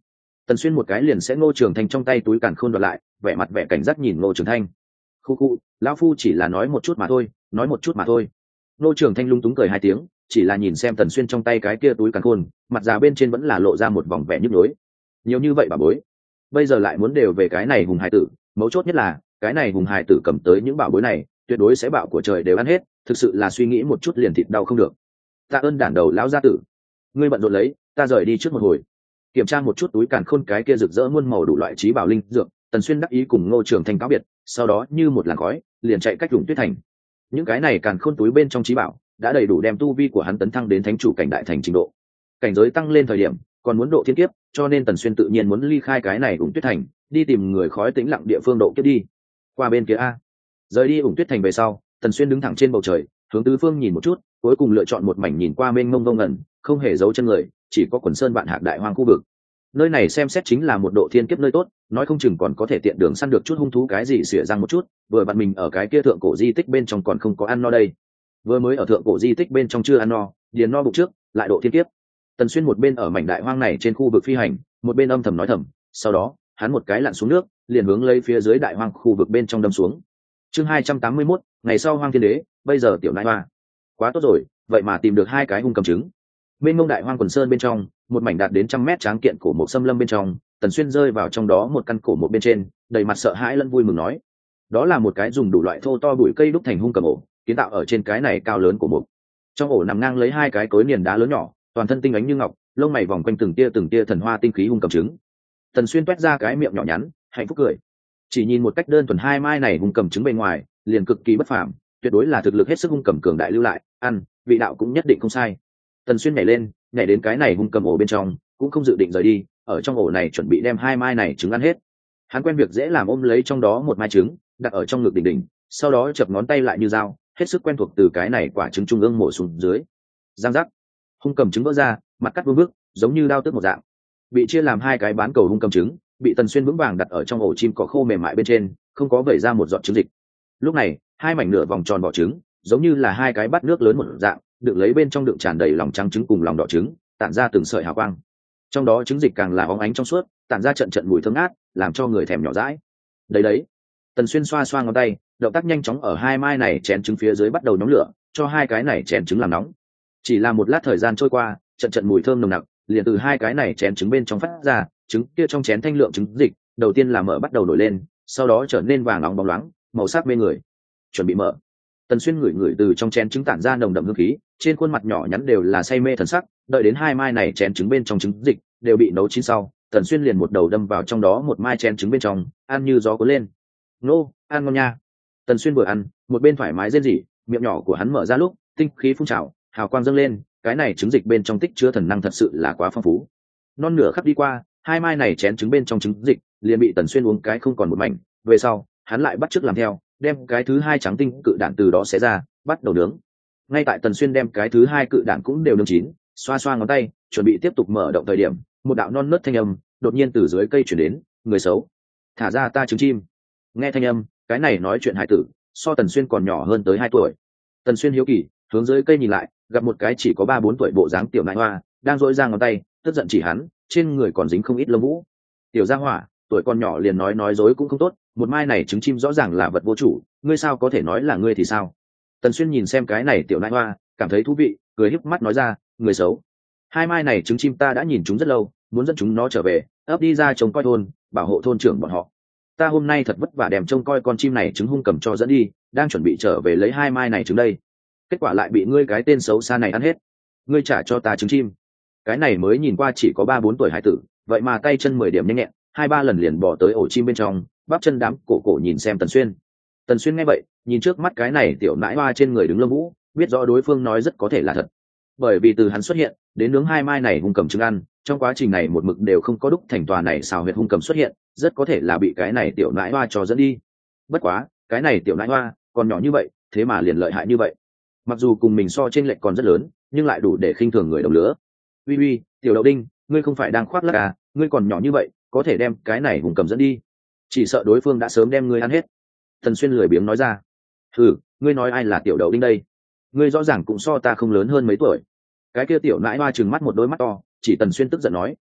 Tần Xuyên một cái liền sẽ Ngô Trường Thanh trong tay túi càn khôn đoạt lại, vẻ mặt vẻ cảnh giác nhìn Ngô Trường Thanh. Khu khu, lão phu chỉ là nói một chút mà thôi, nói một chút mà thôi. Ngô Trường Thanh lung túng cười hai tiếng, chỉ là nhìn xem Tần Xuyên trong tay cái kia túi càn khôn, mặt già bên trên vẫn là lộ ra một vòng vẻ nhức nhối. Nhiều như vậy bà bối, bây giờ lại muốn đều về cái này hùng hải tử, mấu chốt nhất là cái này hùng hải tử cầm tới những bảo bối này, tuyệt đối sẽ bạo của trời đều ăn hết, thực sự là suy nghĩ một chút liền thịt đau không được. Tạ ơn đản đầu lão gia tử, ngươi bận rộn lấy, ta rời đi trước một hồi. Kiểm tra một chút túi càn khôn cái kia rực rỡ muôn màu đủ loại trí bảo linh dược, Tần Xuyên đắc ý cùng Ngô Trường Thanh cáo biệt, sau đó như một làn khói liền chạy cách Lũng Tuyết Thành. Những cái này càn khôn túi bên trong trí bảo đã đầy đủ đem tu vi của hắn tấn thăng đến thánh chủ cảnh đại thành trình độ. Cảnh giới tăng lên thời điểm còn muốn độ thiên kiếp, cho nên Tần Xuyên tự nhiên muốn ly khai cái này Lũng Tuyết Thành, đi tìm người khói tĩnh lặng địa phương độ kiếp đi. Qua bên kia a. Rời đi Lũng Tuyết Thành về sau, Tần Xuyên đứng thẳng trên bầu trời, hướng tứ phương nhìn một chút, cuối cùng lựa chọn một mảnh nhìn qua mênh mông vô ngần, không hề giấu chân người, chỉ có quần sơn vạn hạc đại hoang khu vực. Nơi này xem xét chính là một độ thiên kiếp nơi tốt, nói không chừng còn có thể tiện đường săn được chút hung thú cái gì xỉa răng một chút, vừa bạn mình ở cái kia thượng cổ di tích bên trong còn không có ăn no đây. Vừa mới ở thượng cổ di tích bên trong chưa ăn no, điền no bụng trước, lại độ thiên kiếp. Tần Xuyên một bên ở mảnh đại hoang này trên khu vực phi hành, một bên âm thầm nói thầm, sau đó, hắn một cái lặn xuống nước, liền hướng lấy phía dưới đại hoang khu vực bên trong đâm xuống. Chương 281, ngày sau Hoang Thiên Đế, bây giờ tiểu nãi hoa. Quá tốt rồi, vậy mà tìm được hai cái hung cầm trứng. Bên ngông đại hoang quần sơn bên trong, một mảnh đạt đến 100 mét tráng kiện cổ mục xâm lâm bên trong, Tần Xuyên rơi vào trong đó một căn cổ mục bên trên, đầy mặt sợ hãi lẫn vui mừng nói: đó là một cái dùng đủ loại thô to bụi cây đúc thành hung cầm ổ, kiến tạo ở trên cái này cao lớn của mục. Trong ổ nằm ngang lấy hai cái cối niền đá lớn nhỏ, toàn thân tinh ánh như ngọc, lông mày vòng quanh từng tia thần hoa tinh khí hung cầm trứng. Tần Xuyên toét ra cái miệng nhỏ nhắn, hạnh phúc cười. Chỉ nhìn một cách đơn thuần hai mai này hung cầm trứng bên ngoài, liền cực kỳ bất phàm, tuyệt đối là thực lực hết sức hung cầm cường đại lưu lại, ăn, vị đạo cũng nhất định không sai. Tần Xuyên nhảy lên, nhảy đến cái này hung cầm ổ bên trong, cũng không dự định rời đi, ở trong ổ này chuẩn bị đem hai mai này trứng ăn hết. Hắn quen việc dễ làm, ôm lấy trong đó một mai trứng, đặt ở trong ngực đỉnh đỉnh, sau đó chập ngón tay lại như dao, hết sức quen thuộc từ cái này quả trứng trung ương mổ xuống dưới. Giang giác, hung cầm trứng vỡ ra, mặt cắt vương vức, giống như đao tước một dạng. Bị chia làm hai cái bán cầu hung cầm trứng, bị Tần Xuyên vững vàng đặt ở trong ổ chim cỏ khô mềm mại bên trên, không có vẩy ra một giọt trứng dịch. Lúc này, hai mảnh nửa vòng tròn vỏ trứng, giống như là hai cái bát nước lớn một dạng, đựng lấy bên trong đựng tràn đầy lòng trắng trứng cùng lòng đỏ trứng, tản ra từng sợi hào quang. Trong đó trứng dịch càng là óng ánh trong suốt, tản ra trận trận mùi thơm ngát, làm cho người thèm nhỏ dãi. Đấy, Tần Xuyên xoa xoa ngón tay, động tác nhanh chóng ở hai mai này chén trứng phía dưới bắt đầu nhóm lửa, cho hai cái này chén trứng làm nóng. Chỉ là một lát thời gian trôi qua, trận trận mùi thơm nồng nặc liền từ hai cái này chén trứng bên trong phát ra, trứng kia trong chén thanh lượng trứng dịch, đầu tiên là mở bắt đầu nổi lên, sau đó trở nên vàng óng bóng loáng, màu sắc mê người. Chuẩn bị mở. Tần Xuyên ngửi từ trong chén trứng tản ra nồng đậm hương khí, trên khuôn mặt nhỏ nhắn đều là say mê thần sắc, đợi đến hai mai này chén trứng bên trong trứng dịch đều bị nấu chín sau, Tần Xuyên liền một đầu đâm vào trong đó một mai chén trứng bên trong, ăn như gió cuốn lên. Nô, ăn ngon nha. Tần Xuyên vừa ăn, một bên thoải mái rên rỉ, miệng nhỏ của hắn mở ra lúc, tinh khí phun trào, hào quang dâng lên, cái này trứng dịch bên trong tích chứa thần năng thật sự là quá phong phú. Non nửa khắc đi qua, hai mai này chén trứng bên trong trứng dịch liền bị Tần Xuyên uống cái không còn một mảnh, về sau, hắn lại bắt chước làm theo, đem cái thứ hai trắng tinh cự đản từ đó xé ra, bắt đầu nướng. Ngay tại Tần Xuyên đem cái thứ hai cự đản cũng đều nướng chín, xoa xoa ngón tay, chuẩn bị tiếp tục mở động thời điểm, một đạo non nớt thanh âm đột nhiên từ dưới cây chuyển đến: người xấu, thả ra ta trứng chim. Nghe thanh âm, cái này nói chuyện hải tử so Tần Xuyên còn nhỏ hơn tới 2 tuổi. Tần Xuyên hiếu kỳ hướng dưới cây nhìn lại, gặp một cái chỉ có 3-4 tuổi bộ dáng tiểu nại hoa đang dỗi ra ngón tay, tức giận chỉ hắn, trên người còn dính không ít lông vũ. Tiểu gia hỏa, tuổi con nhỏ liền nói dối cũng không tốt, một mai này trứng chim rõ ràng là vật vô chủ, ngươi sao có thể nói là ngươi thì sao? Tần Xuyên nhìn xem cái này tiểu nại hoa, cảm thấy thú vị, cười híp mắt nói ra: người xấu, hai mai này trứng chim ta đã nhìn chúng rất lâu, muốn dẫn chúng nó trở về, ấp đi ra trông coi thôn, bảo hộ thôn trưởng bọn họ. Ta hôm nay thật vất vả đem trông coi con chim này trứng hung cầm cho dẫn đi, đang chuẩn bị trở về lấy hai mai này trứng đây, kết quả lại bị ngươi cái tên xấu xa này ăn hết. Ngươi trả cho ta trứng chim. Cái này mới nhìn qua chỉ có 3-4 tuổi hải tử, vậy mà tay chân 10 điểm nhanh nhẹn, 2-3 lần liền bỏ tới ổ chim bên trong, bắp chân đám cổ nhìn xem Tần Xuyên. Tần Xuyên nghe vậy, nhìn trước mắt cái này tiểu nãi hoa trên người đứng lông vũ, biết rõ đối phương nói rất có thể là thật. Bởi vì từ hắn xuất hiện đến nướng hai mai này hung cầm trứng ăn, trong quá trình này một mực đều không có đúc thành tòa này xào huyệt hung cầm xuất hiện, rất có thể là bị cái này tiểu nãi hoa cho dẫn đi. Bất quá, cái này tiểu nãi hoa còn nhỏ như vậy, thế mà liền lợi hại như vậy. Mặc dù cùng mình so trên lệch còn rất lớn, nhưng lại đủ để khinh thường người đồng lứa. Uy, tiểu đậu đinh, ngươi không phải đang khoác lác à, ngươi còn nhỏ như vậy, có thể đem cái này hung cầm dẫn đi, chỉ sợ đối phương đã sớm đem ngươi ăn hết. Tần Xuyên lười biếng nói ra. Ngươi nói ai là tiểu đậu đinh đây? Ngươi rõ ràng cũng so ta không lớn hơn mấy tuổi. Cái kia tiểu nãi hoa trừng mắt một đôi mắt to, chỉ Tần Xuyên tức giận nói,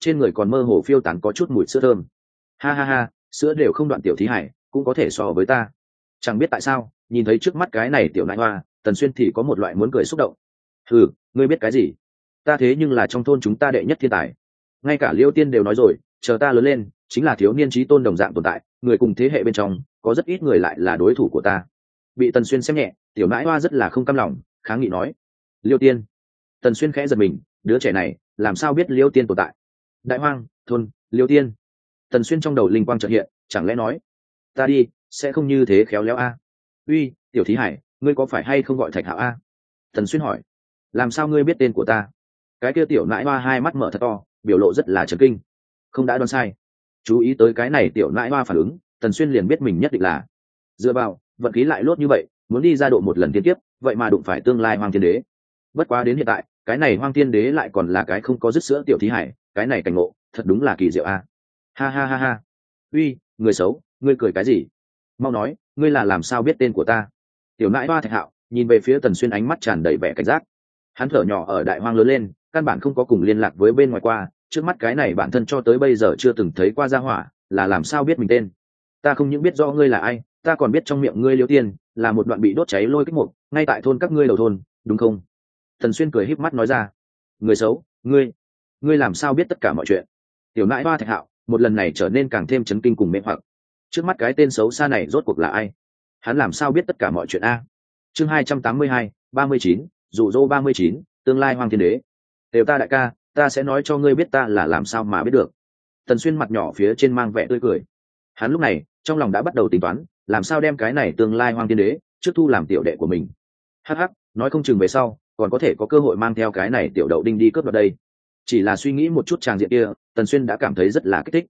trên người còn mơ hồ phiêu tán có chút mùi sữa thơm. Ha ha ha, sữa đều không đoạn tiểu thí hải cũng có thể so với ta. Chẳng biết tại sao nhìn thấy trước mắt cái này tiểu nại hoa, Tần Xuyên thì có một loại muốn cười xúc động. Ừ, ngươi biết cái gì? Ta thế nhưng là trong thôn chúng ta đệ nhất thiên tài, ngay cả Liêu Tiên đều nói rồi, chờ ta lớn lên chính là thiếu niên trí tôn đồng dạng tồn tại, người cùng thế hệ bên trong có rất ít người lại là đối thủ của ta. Bị Tần Xuyên xem nhẹ, tiểu nãi hoa rất là không cam lòng, kháng nghị nói: Liêu Tiên. Tần Xuyên khẽ giật mình, đứa trẻ này làm sao biết Liêu Tiên tồn tại? Đại hoang thôn Liêu Tiên. Tần Xuyên trong đầu linh quang chợt hiện, chẳng lẽ nói ta đi sẽ không như thế khéo léo a? Uy, tiểu thí hải, ngươi có phải hay không gọi Thạch Hạo a? Tần Xuyên hỏi. Làm sao ngươi biết tên của ta? Cái kia tiểu nãi hoa hai mắt mở thật to, biểu lộ rất là chấn kinh. Không đã đoán sai. Chú ý tới cái này tiểu nãi hoa phản ứng, Tần Xuyên liền biết mình nhất định là dựa vào vận khí lại lốt như vậy, muốn đi ra độ một lần tiên tiếp, vậy mà đụng phải tương lai Hoang Thiên Đế. Bất quá đến hiện tại, cái này Hoang Thiên Đế lại còn là cái không có dứt sữa tiểu thí hải, cái này cảnh ngộ thật đúng là kỳ diệu a. Ha ha ha ha. Uy, người xấu, ngươi cười cái gì? Mau nói, ngươi là làm sao biết tên của ta? Tiểu nãi hoa Thạch Hạo nhìn về phía Tần Xuyên, ánh mắt tràn đầy vẻ cảnh giác. Hắn thở nhỏ ở đại hoang lớn lên, căn bản không có cùng liên lạc với bên ngoài qua, trước mắt cái này bản thân cho tới bây giờ chưa từng thấy qua gia hỏa, là làm sao biết mình tên? Ta không những biết rõ ngươi là ai, ta còn biết trong miệng ngươi Liêu Tiên là một đoạn bị đốt cháy lôi kích mục, ngay tại thôn các ngươi đầu thôn, đúng không? Tần Xuyên cười híp mắt nói ra. Người xấu, ngươi làm sao biết tất cả mọi chuyện? Tiểu nãi hoa Thạch Hạo một lần này trở nên càng thêm chấn kinh cùng mê hoặc. Trước mắt cái tên xấu xa này rốt cuộc là ai? Hắn làm sao biết tất cả mọi chuyện a? Chương 282, 39, dụ dỗ 39, tương lai Hoang Thiên Đế. Đều ta đại ca, ta sẽ nói cho ngươi biết ta là làm sao mà biết được. Tần Xuyên mặt nhỏ phía trên mang vẻ tươi cười. Hắn lúc này trong lòng đã bắt đầu tính toán, làm sao đem cái này tương lai Hoang Thiên Đế trước thu làm tiểu đệ của mình. Hắc hắc, nói không chừng về sau còn có thể có cơ hội mang theo cái này tiểu đậu đinh đi cướp đoạt đây. Chỉ là suy nghĩ một chút tràng diện kia, Tần Xuyên đã cảm thấy rất là kích thích.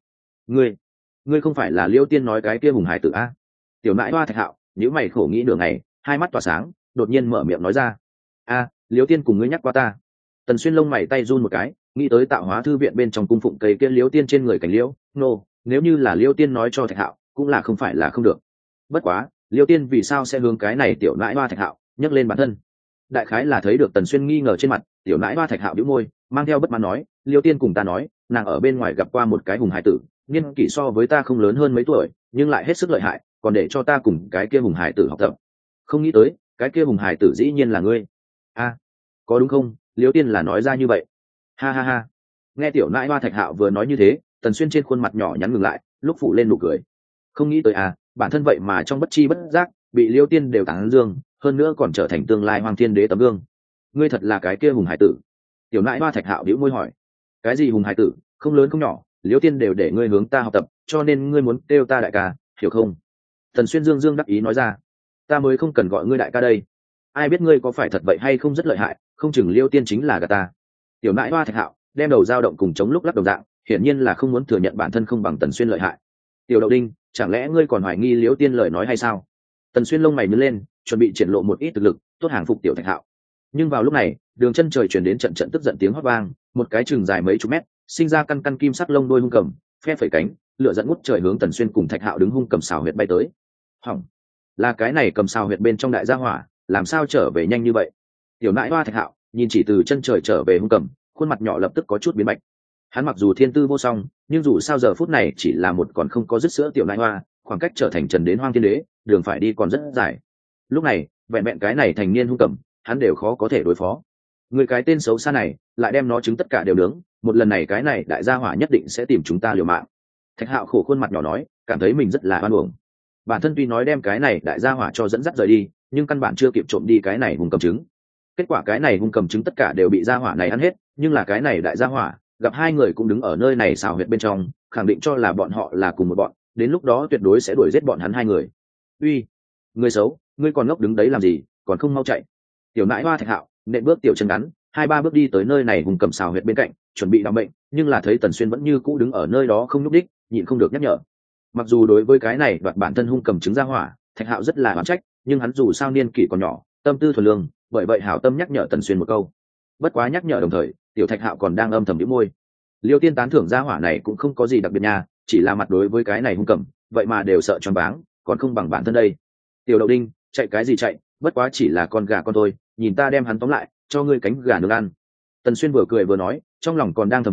Ngươi không phải là Liêu Tiên nói cái kia hùng hải tử a? Tiểu nãi hoa Thạch Hạo nhíu mày khổ nghĩ nửa ngày, hai mắt tỏa sáng, đột nhiên mở miệng nói ra. A, Liêu Tiên cùng ngươi nhắc qua ta. Tần Xuyên lông mày tay run một cái, nghĩ tới tạo hóa thư viện bên trong cung phụng cây kia Liêu Tiên trên người cảnh liễu, nếu như là Liêu Tiên nói cho Thạch Hạo, cũng là không phải là không được. Bất quá, Liêu Tiên vì sao sẽ hướng cái này tiểu nãi hoa Thạch Hạo nhắc lên bản thân? Đại khái là thấy được Tần Xuyên nghi ngờ trên mặt, tiểu nãi hoa Thạch Hạo bĩu môi, mang theo bất mãn nói, Liêu Tiên cùng ta nói, nàng ở bên ngoài gặp qua một cái hùng hải tử, niên kỷ so với ta không lớn hơn mấy tuổi, nhưng lại hết sức lợi hại, còn để cho ta cùng cái kia hùng hải tử học tập. Không nghĩ tới, cái kia hùng hải tử dĩ nhiên là ngươi. A, có đúng không? Liêu Tiên là nói ra như vậy. Ha ha ha. Nghe tiểu nãi hoa Thạch Hạo vừa nói như thế, Tần Xuyên trên khuôn mặt nhỏ nhắn ngừng lại, lúc phụ lên nụ cười. Không nghĩ tới bản thân vậy mà trong bất chi bất giác bị Liêu Tiên đều tán dương, hơn nữa còn trở thành tương lai Hoang Thiên Đế tấm gương. Ngươi thật là cái kia hùng hải tử? Tiểu nãi hoa Thạch Hạo bĩu môi hỏi. Cái gì hùng hải tử, không lớn không nhỏ, Liêu Tiên đều để ngươi hướng ta học tập, cho nên ngươi muốn kêu ta đại ca, hiểu không? Tần Xuyên dương dương đắc ý nói ra. Ta mới không cần gọi ngươi đại ca đây. Ai biết ngươi có phải thật vậy hay không rất lợi hại, không chừng Liêu Tiên chính là gà ta. Tiểu nãi hoa Thạch Hạo đem đầu dao động cùng chống lúc lắc đồng dạng, hiển nhiên là không muốn thừa nhận bản thân không bằng Tần Xuyên lợi hại. Tiểu đậu đinh, chẳng lẽ ngươi còn hoài nghi Liêu Tiên lời nói hay sao? Tần Xuyên lông mày nhướng lên, chuẩn bị triển lộ một ít thực lực, tốt hàng phục tiểu Thạch Hạo. Nhưng vào lúc này, đường chân trời truyền đến trận trận tức giận tiếng hót vang, một cái chừng dài mấy chục mét, sinh ra căn căn kim sắc lông đôi hung cầm, phe phẩy cánh, lửa dẫn ngút trời hướng Tần Xuyên cùng Thạch Hạo đứng hung cầm xào huyệt bay tới. Hỏng, là cái này cầm xào huyệt bên trong đại gia hỏa, làm sao trở về nhanh như vậy? Tiểu nãi hoa Thạch Hạo nhìn chỉ từ chân trời trở về hung cầm, khuôn mặt nhỏ lập tức có chút biến bạch. Hắn mặc dù thiên tư vô song, nhưng dù sao giờ phút này chỉ là một còn không có dứt sữa tiểu nãi hoa, khoảng cách trở thành trần đến Hoang Thiên Đế, đường phải đi còn rất dài. Lúc này, vẹn vẹn cái này thành niên hung cầm, hắn đều khó có thể đối phó. Người cái tên xấu xa này lại đem nó chứng tất cả đều nướng, một lần này cái này đại gia hỏa nhất định sẽ tìm chúng ta liều mạng. Thạch Hạo khổ khuôn mặt nhỏ nói, cảm thấy mình rất là oan uổng. Bản thân tuy nói đem cái này đại gia hỏa cho dẫn dắt rời đi, nhưng căn bản chưa kịp trộm đi cái này hung cầm trứng. Kết quả cái này hung cầm trứng tất cả đều bị gia hỏa này ăn hết, nhưng là cái này đại gia hỏa gặp hai người cũng đứng ở nơi này xào huyệt bên trong, khẳng định cho là bọn họ là cùng một bọn, đến lúc đó tuyệt đối sẽ đuổi giết bọn hắn hai người. Uy, người xấu, ngươi còn ngốc đứng đấy làm gì, còn không mau chạy? Tiểu nãi hoa Thạch Hạo nện bước tiểu chân ngắn, 2-3 bước đi tới nơi này hung cầm xào huyệt bên cạnh, chuẩn bị đào mệnh, nhưng là thấy Tần Xuyên vẫn như cũ đứng ở nơi đó không nhúc đích, nhịn không được nhắc nhở. Mặc dù đối với cái này đoạt bản thân hung cầm trứng gia hỏa, Thạch Hạo rất là oán trách, nhưng hắn dù sao niên kỷ còn nhỏ, tâm tư thuần lương, bởi vậy hảo tâm nhắc nhở Tần Xuyên một câu. Bất quá nhắc nhở đồng thời, tiểu Thạch Hạo còn đang âm thầm nhíu môi. Liêu Tiên tán thưởng gia hỏa này cũng không có gì đặc biệt nha, chỉ là mặt đối với cái này hung cầm, vậy mà đều sợ choáng váng, còn không bằng bản thân đây. Tiểu đậu đinh, chạy cái gì chạy, bất quá chỉ là con gà con thôi, nhìn ta đem hắn tóm lại, cho ngươi cánh gà nướng ăn. Tần Xuyên vừa cười vừa nói, trong lòng còn đang thầm than,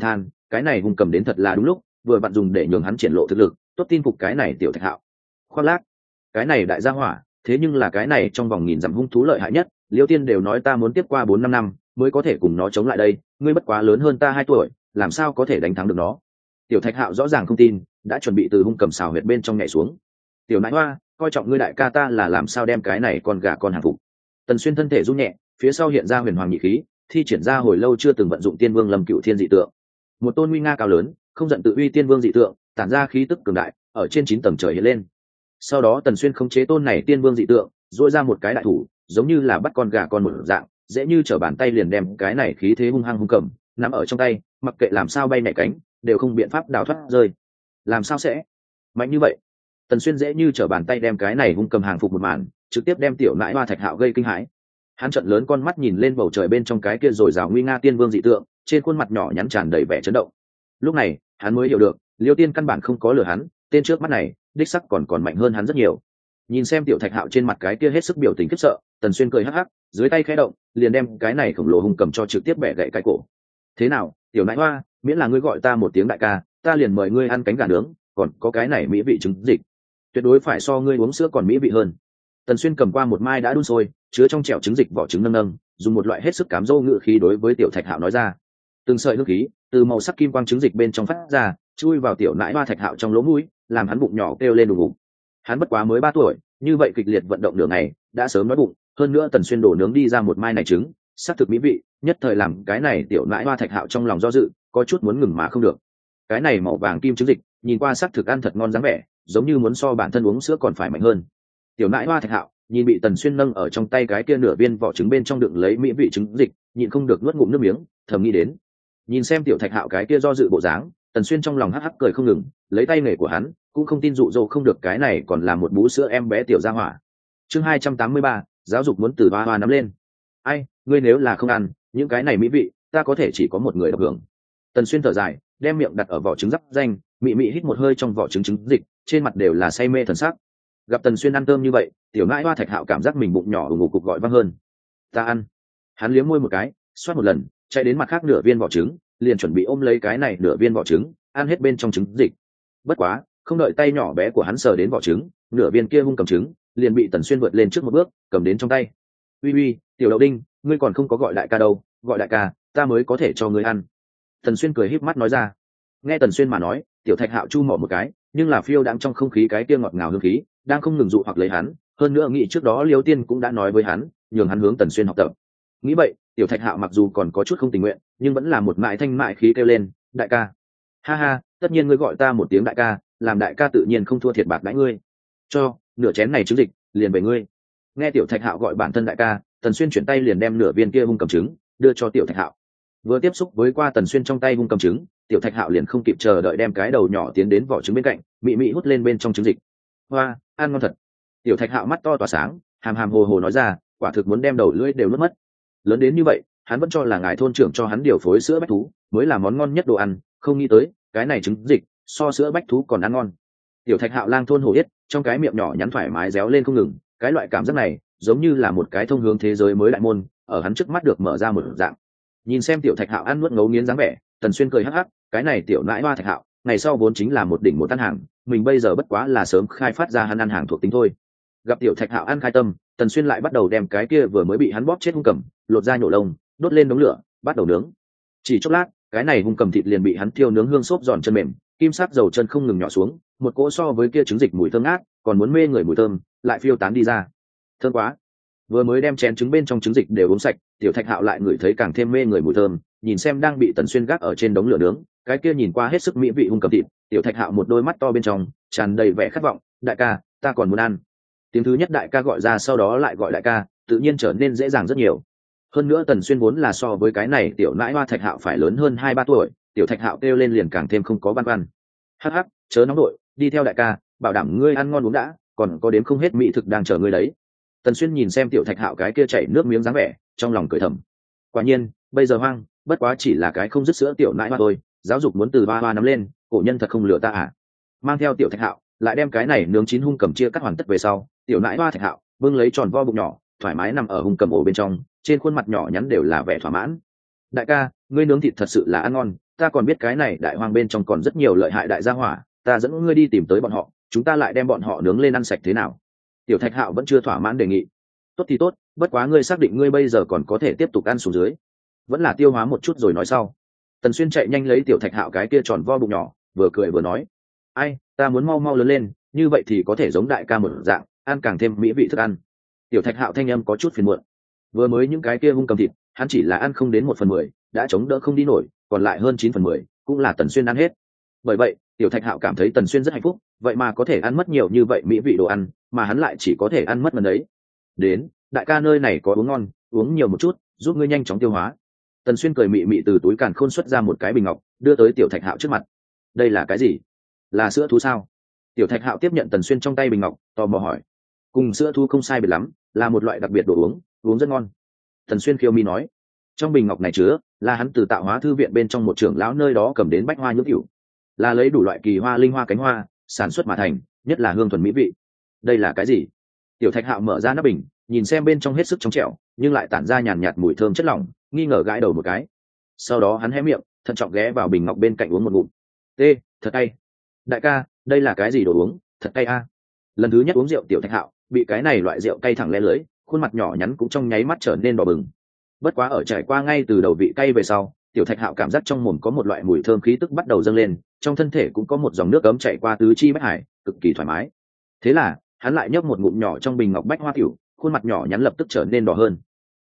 cái này hung cầm đến thật là đúng lúc, vừa vặn dùng để nhường hắn triển lộ thực lực, tốt tin phục cái này tiểu thạch hạo. Khoác lác, cái này đại gia hỏa, thế nhưng là cái này trong vòng nghìn dặm hung thú lợi hại nhất, Liêu Tiên đều nói ta muốn tiếp qua 4-5 năm mới có thể cùng nó chống lại đây, ngươi bất quá lớn hơn ta 2 tuổi, làm sao có thể đánh thắng được nó? Tiểu thạch hạo rõ ràng không tin, đã chuẩn bị từ hung cầm xào huyệt bên trong nhảy xuống. Tiểu nãi hoa, coi trọng ngươi đại ca ta là làm sao đem cái này con gà con hàng phục. Tần Xuyên thân thể rung nhẹ, phía sau hiện ra huyền hoàng nhị khí, thi triển ra hồi lâu chưa từng vận dụng tiên vương Lâm Cựu Thiên dị tượng. Một tôn nguy nga cao lớn, không giận tự uy tiên vương dị tượng, tản ra khí tức cường đại, ở trên 9 tầng trời hiện lên. Sau đó Tần Xuyên khống chế tôn này tiên vương dị tượng, duỗi ra một cái đại thủ, giống như là bắt con gà con một dạng, dễ như trở bàn tay liền đem cái này khí thế hung hăng hung cầm nắm ở trong tay, mặc kệ làm sao bay nhảy cánh, đều không biện pháp đào thoát rơi. Làm sao sẽ mạnh như vậy? Tần Xuyên dễ như trở bàn tay đem cái này hung cầm hàng phục một màn, trực tiếp đem tiểu nãi hoa thạch hạo gây kinh hãi. Hắn trợn lớn con mắt nhìn lên bầu trời bên trong cái kia rồi rào nguy nga tiên vương dị tượng, trên khuôn mặt nhỏ nhắn tràn đầy vẻ chấn động. Lúc này hắn mới hiểu được, Liêu Tiên căn bản không có lừa hắn, tên trước mắt này đích sắc còn mạnh hơn hắn rất nhiều. Nhìn xem tiểu thạch hạo trên mặt cái kia hết sức biểu tình khiếp sợ, Tần Xuyên cười hắc hắc, dưới tay khẽ động, liền đem cái này khổng lồ hung cầm cho trực tiếp bẻ gãy cái cổ. Thế nào, tiểu nãi hoa, miễn là ngươi gọi ta một tiếng đại ca, ta liền mời ngươi ăn cánh gà nướng, còn có cái này mỹ vị trứng dịch, tuyệt đối phải so ngươi uống sữa còn mỹ vị hơn. Tần Xuyên cầm qua một mai đã đun sôi, chứa trong chẻo trứng dịch vỏ trứng nâng nâng, dùng một loại hết sức cám dỗ ngự khí đối với tiểu thạch hạo nói ra. Từng sợi hương khí từ màu sắc kim quang trứng dịch bên trong phát ra, chui vào tiểu nãi hoa thạch hạo trong lỗ mũi, làm hắn bụng nhỏ kêu lên đùng đùng. Hắn bất quá mới 3 tuổi, như vậy kịch liệt vận động nửa ngày, đã sớm đói bụng, hơn nữa Tần Xuyên đổ nướng đi ra một mai này trứng, sắc thực mỹ vị, nhất thời làm cái này tiểu nãi hoa thạch hạo trong lòng do dự, có chút muốn ngừng mà không được. Cái này màu vàng kim trứng dịch, nhìn qua sắc thực ăn thật ngon dáng vẻ, giống như muốn so bản thân uống sữa còn phải mạnh hơn. Tiểu nãi hoa thạch hạo nhìn bị Tần Xuyên nâng ở trong tay cái kia nửa viên vỏ trứng bên trong đựng lấy mỹ vị trứng dịch, nhịn không được nuốt ngụm nước miếng, thầm nghĩ đến. Nhìn xem tiểu thạch hạo cái kia do dự bộ dáng, Tần Xuyên trong lòng hắc hắc cười không ngừng, lấy tay nghề của hắn cũng không tin dụ dỗ không được cái này còn là một bú sữa em bé tiểu gia hỏa. Chương 283, giáo dục muốn từ ba hoa nắm lên. Ai, ngươi nếu là không ăn những cái này mỹ vị, ta có thể chỉ có một người được hưởng. Tần Xuyên thở dài, đem miệng đặt ở vỏ trứng giáp danh, mị mị hít một hơi trong vỏ trứng dịch, trên mặt đều là say mê thần sắc. Gặp Tần Xuyên ăn cơm như vậy, tiểu nãi hoa thạch hạo cảm giác mình bụng nhỏ ù ngục cục gọi vang hơn. Ta ăn. Hắn liếm môi một cái, xoát một lần, chạy đến mặt khác nửa viên vỏ trứng, liền chuẩn bị ôm lấy cái này nửa viên vỏ trứng, ăn hết bên trong trứng dịch. Bất quá, không đợi tay nhỏ bé của hắn sờ đến vỏ trứng, nửa viên kia hung cầm trứng liền bị Tần Xuyên vượt lên trước một bước, cầm đến trong tay. Uy uy, tiểu đậu đinh, ngươi còn không có gọi đại ca đâu, gọi đại ca, ta mới có thể cho ngươi ăn. Tần Xuyên cười híp mắt nói ra. Nghe Tần Xuyên mà nói, tiểu thạch hạo chu mỏ một cái, nhưng là phiêu đang trong không khí cái kia ngọt ngào hương khí, đang không ngừng dụ hoặc lấy hắn. Hơn nữa nghĩ trước đó Liêu Tiên cũng đã nói với hắn, nhường hắn hướng Tần Xuyên học tập. Nghĩ vậy, tiểu thạch hạo mặc dù còn có chút không tình nguyện, nhưng vẫn là một mại thanh mại khí kêu lên, đại ca. Ha ha, tất nhiên ngươi gọi ta một tiếng đại ca, làm đại ca tự nhiên không thua thiệt bạc đãi ngươi. Cho nửa chén này trứng dịch, liền về ngươi. Nghe tiểu thạch hạo gọi bản thân đại ca, Tần Xuyên chuyển tay liền đem nửa viên kia hung cầm trứng đưa cho tiểu thạch hạo. Vừa tiếp xúc với qua Tần Xuyên trong tay hung cầm trứng, tiểu thạch hạo liền không kịp chờ đợi đem cái đầu nhỏ tiến đến vỏ trứng bên cạnh, mị mị hút lên bên trong trứng dịch. Hoa, ăn ngon thật. Tiểu thạch hạo mắt to tỏa sáng, hàm hàm hồ hồ nói ra, quả thực muốn đem đầu lưỡi đều nuốt mất. Lớn đến như vậy, hắn vẫn cho là ngài thôn trưởng cho hắn điều phối sữa bách thú mới là món ngon nhất đồ ăn, không nghĩ tới cái này trứng dịch so sữa bách thú còn ăn ngon. Tiểu thạch hạo lang thôn hổ yết, trong cái miệng nhỏ nhắn thoải mái réo lên không ngừng, cái loại cảm giác này giống như là một cái thông hướng thế giới mới đại môn ở hắn trước mắt được mở ra một dạng. Nhìn xem tiểu thạch hạo ăn nuốt ngấu nghiến dáng vẻ, Tần Xuyên cười hắc hắc, cái này tiểu nãi hoa thạch hạo ngày sau vốn chính là một đỉnh một ăn hàng, mình bây giờ bất quá là sớm khai phát ra hắn ăn hàng thuộc tính thôi. Gặp tiểu thạch hạo ăn khai tâm, Tần Xuyên lại bắt đầu đem cái kia vừa mới bị hắn bóp chết hung cầm lột ra nhổ lông, đốt lên đống lửa, bắt đầu nướng. Chỉ chốc lát, cái này hung cầm thịt liền bị hắn thiêu nướng hương xốp giòn chân mềm, kim sắc dầu chân không ngừng nhỏ xuống, một cỗ so với kia trứng dịch mùi thơm ngát, còn muốn mê người mùi thơm, lại phiêu tán đi ra. Thơm quá. Vừa mới đem chén trứng bên trong trứng dịch đều uống sạch, tiểu thạch hạo lại ngửi thấy càng thêm mê người mùi thơm, nhìn xem đang bị Tần Xuyên gác ở trên đống lửa nướng, cái kia nhìn qua hết sức mỹ vị hung cầm thịt, tiểu thạch hạo một đôi mắt to bên trong tràn đầy vẻ khát vọng, đại ca, ta còn muốn ăn. Tiếng thứ nhất đại ca gọi ra, sau đó lại gọi đại ca, tự nhiên trở nên dễ dàng rất nhiều. Hơn nữa Tần Xuyên vốn là so với cái này tiểu nãi hoa thạch hạo phải lớn hơn 2-3 tuổi, tiểu thạch hạo kêu lên liền càng thêm không có băn khoăn. Hắc hắc, chớ nóng đội, đi theo đại ca, bảo đảm ngươi ăn ngon uống đã, còn có đếm không hết mỹ thực đang chờ ngươi đấy. Tần Xuyên nhìn xem tiểu thạch hạo cái kia chảy nước miếng dáng vẻ, trong lòng cười thầm. Quả nhiên, bây giờ hoang, bất quá chỉ là cái không dứt sữa tiểu nãi hoa thôi, giáo dục muốn từ ba hoa nắm lên, cổ nhân thật không lừa ta à. Mang theo tiểu thạch hạo, lại đem cái này nướng chín hung cầm chia cắt hoàn tất về sau, tiểu nãi hoa thạch hạo bưng lấy tròn vo bụng nhỏ, thoải mái nằm ở hung cầm ổ bên trong, trên khuôn mặt nhỏ nhắn đều là vẻ thỏa mãn. Đại ca, ngươi nướng thịt thật sự là ăn ngon, ta còn biết cái này đại hoang bên trong còn rất nhiều lợi hại đại gia hỏa, ta dẫn ngươi đi tìm tới bọn họ, chúng ta lại đem bọn họ nướng lên ăn sạch thế nào? Tiểu Thạch Hạo vẫn chưa thỏa mãn đề nghị. Tốt thì tốt, bất quá ngươi xác định ngươi bây giờ còn có thể tiếp tục ăn xuống dưới, vẫn là tiêu hóa một chút rồi nói sau. Tần Xuyên chạy nhanh lấy Tiểu Thạch Hạo cái kia tròn vo bụng nhỏ, vừa cười vừa nói, ai, ta muốn mau mau lớn lên, như vậy thì có thể giống đại ca một dạng, ăn càng thêm mỹ vị thức ăn. Tiểu Thạch Hạo thanh âm có chút phiền muộn. Vừa mới những cái kia hung cầm thịt, hắn chỉ là ăn không đến 1/10, đã chống đỡ không đi nổi, còn lại hơn 9/10 cũng là Tần Xuyên ăn hết. Bởi vậy, Tiểu Thạch Hạo cảm thấy Tần Xuyên rất hạnh phúc, vậy mà có thể ăn mất nhiều như vậy mỹ vị đồ ăn, mà hắn lại chỉ có thể ăn mất phần đấy. Đến, đại ca nơi này có uống ngon, uống nhiều một chút, giúp ngươi nhanh chóng tiêu hóa. Tần Xuyên cười mị mị từ túi càn khôn xuất ra một cái bình ngọc, đưa tới Tiểu Thạch Hạo trước mặt. Đây là cái gì? Là sữa thú sao? Tiểu Thạch Hạo tiếp nhận Tần Xuyên trong tay bình ngọc, tò mò hỏi. Cùng sữa thú không sai biệt lắm, là một loại đặc biệt đồ uống, uống rất ngon. Tần Xuyên khiêu mi nói. Trong bình ngọc này chứa là hắn từ Tạo Hóa thư viện bên trong một trưởng lão nơi đó cầm đến bách hoa nhưỡng tiểu, là lấy đủ loại kỳ hoa linh hoa cánh hoa sản xuất mà thành, nhất là hương thuần mỹ vị. Đây là cái gì? Tiểu Thạch Hạo mở ra nắp bình, nhìn xem bên trong hết sức trong trẻo, nhưng lại tản ra nhàn nhạt mùi thơm chất lỏng, nghi ngờ gãi đầu một cái. Sau đó hắn hé miệng, thận trọng ghé vào bình ngọc bên cạnh uống một ngụm. Ê, thật cay. Đại ca, đây là cái gì đồ uống, thật cay a. Lần thứ nhất uống rượu Tiểu Thạch Hạo bị cái này loại rượu cay thẳng le lưỡi, khuôn mặt nhỏ nhắn cũng trong nháy mắt trở nên đỏ bừng. Bất quá ở trải qua ngay từ đầu vị cay về sau, Tiểu Thạch Hạo cảm giác trong mồm có một loại mùi thơm khí tức bắt đầu dâng lên, trong thân thể cũng có một dòng nước ấm chảy qua tứ chi bách hải, cực kỳ thoải mái. Thế là hắn lại nhấp một ngụm nhỏ trong bình ngọc bách hoa tiểu, khuôn mặt nhỏ nhắn lập tức trở nên đỏ hơn.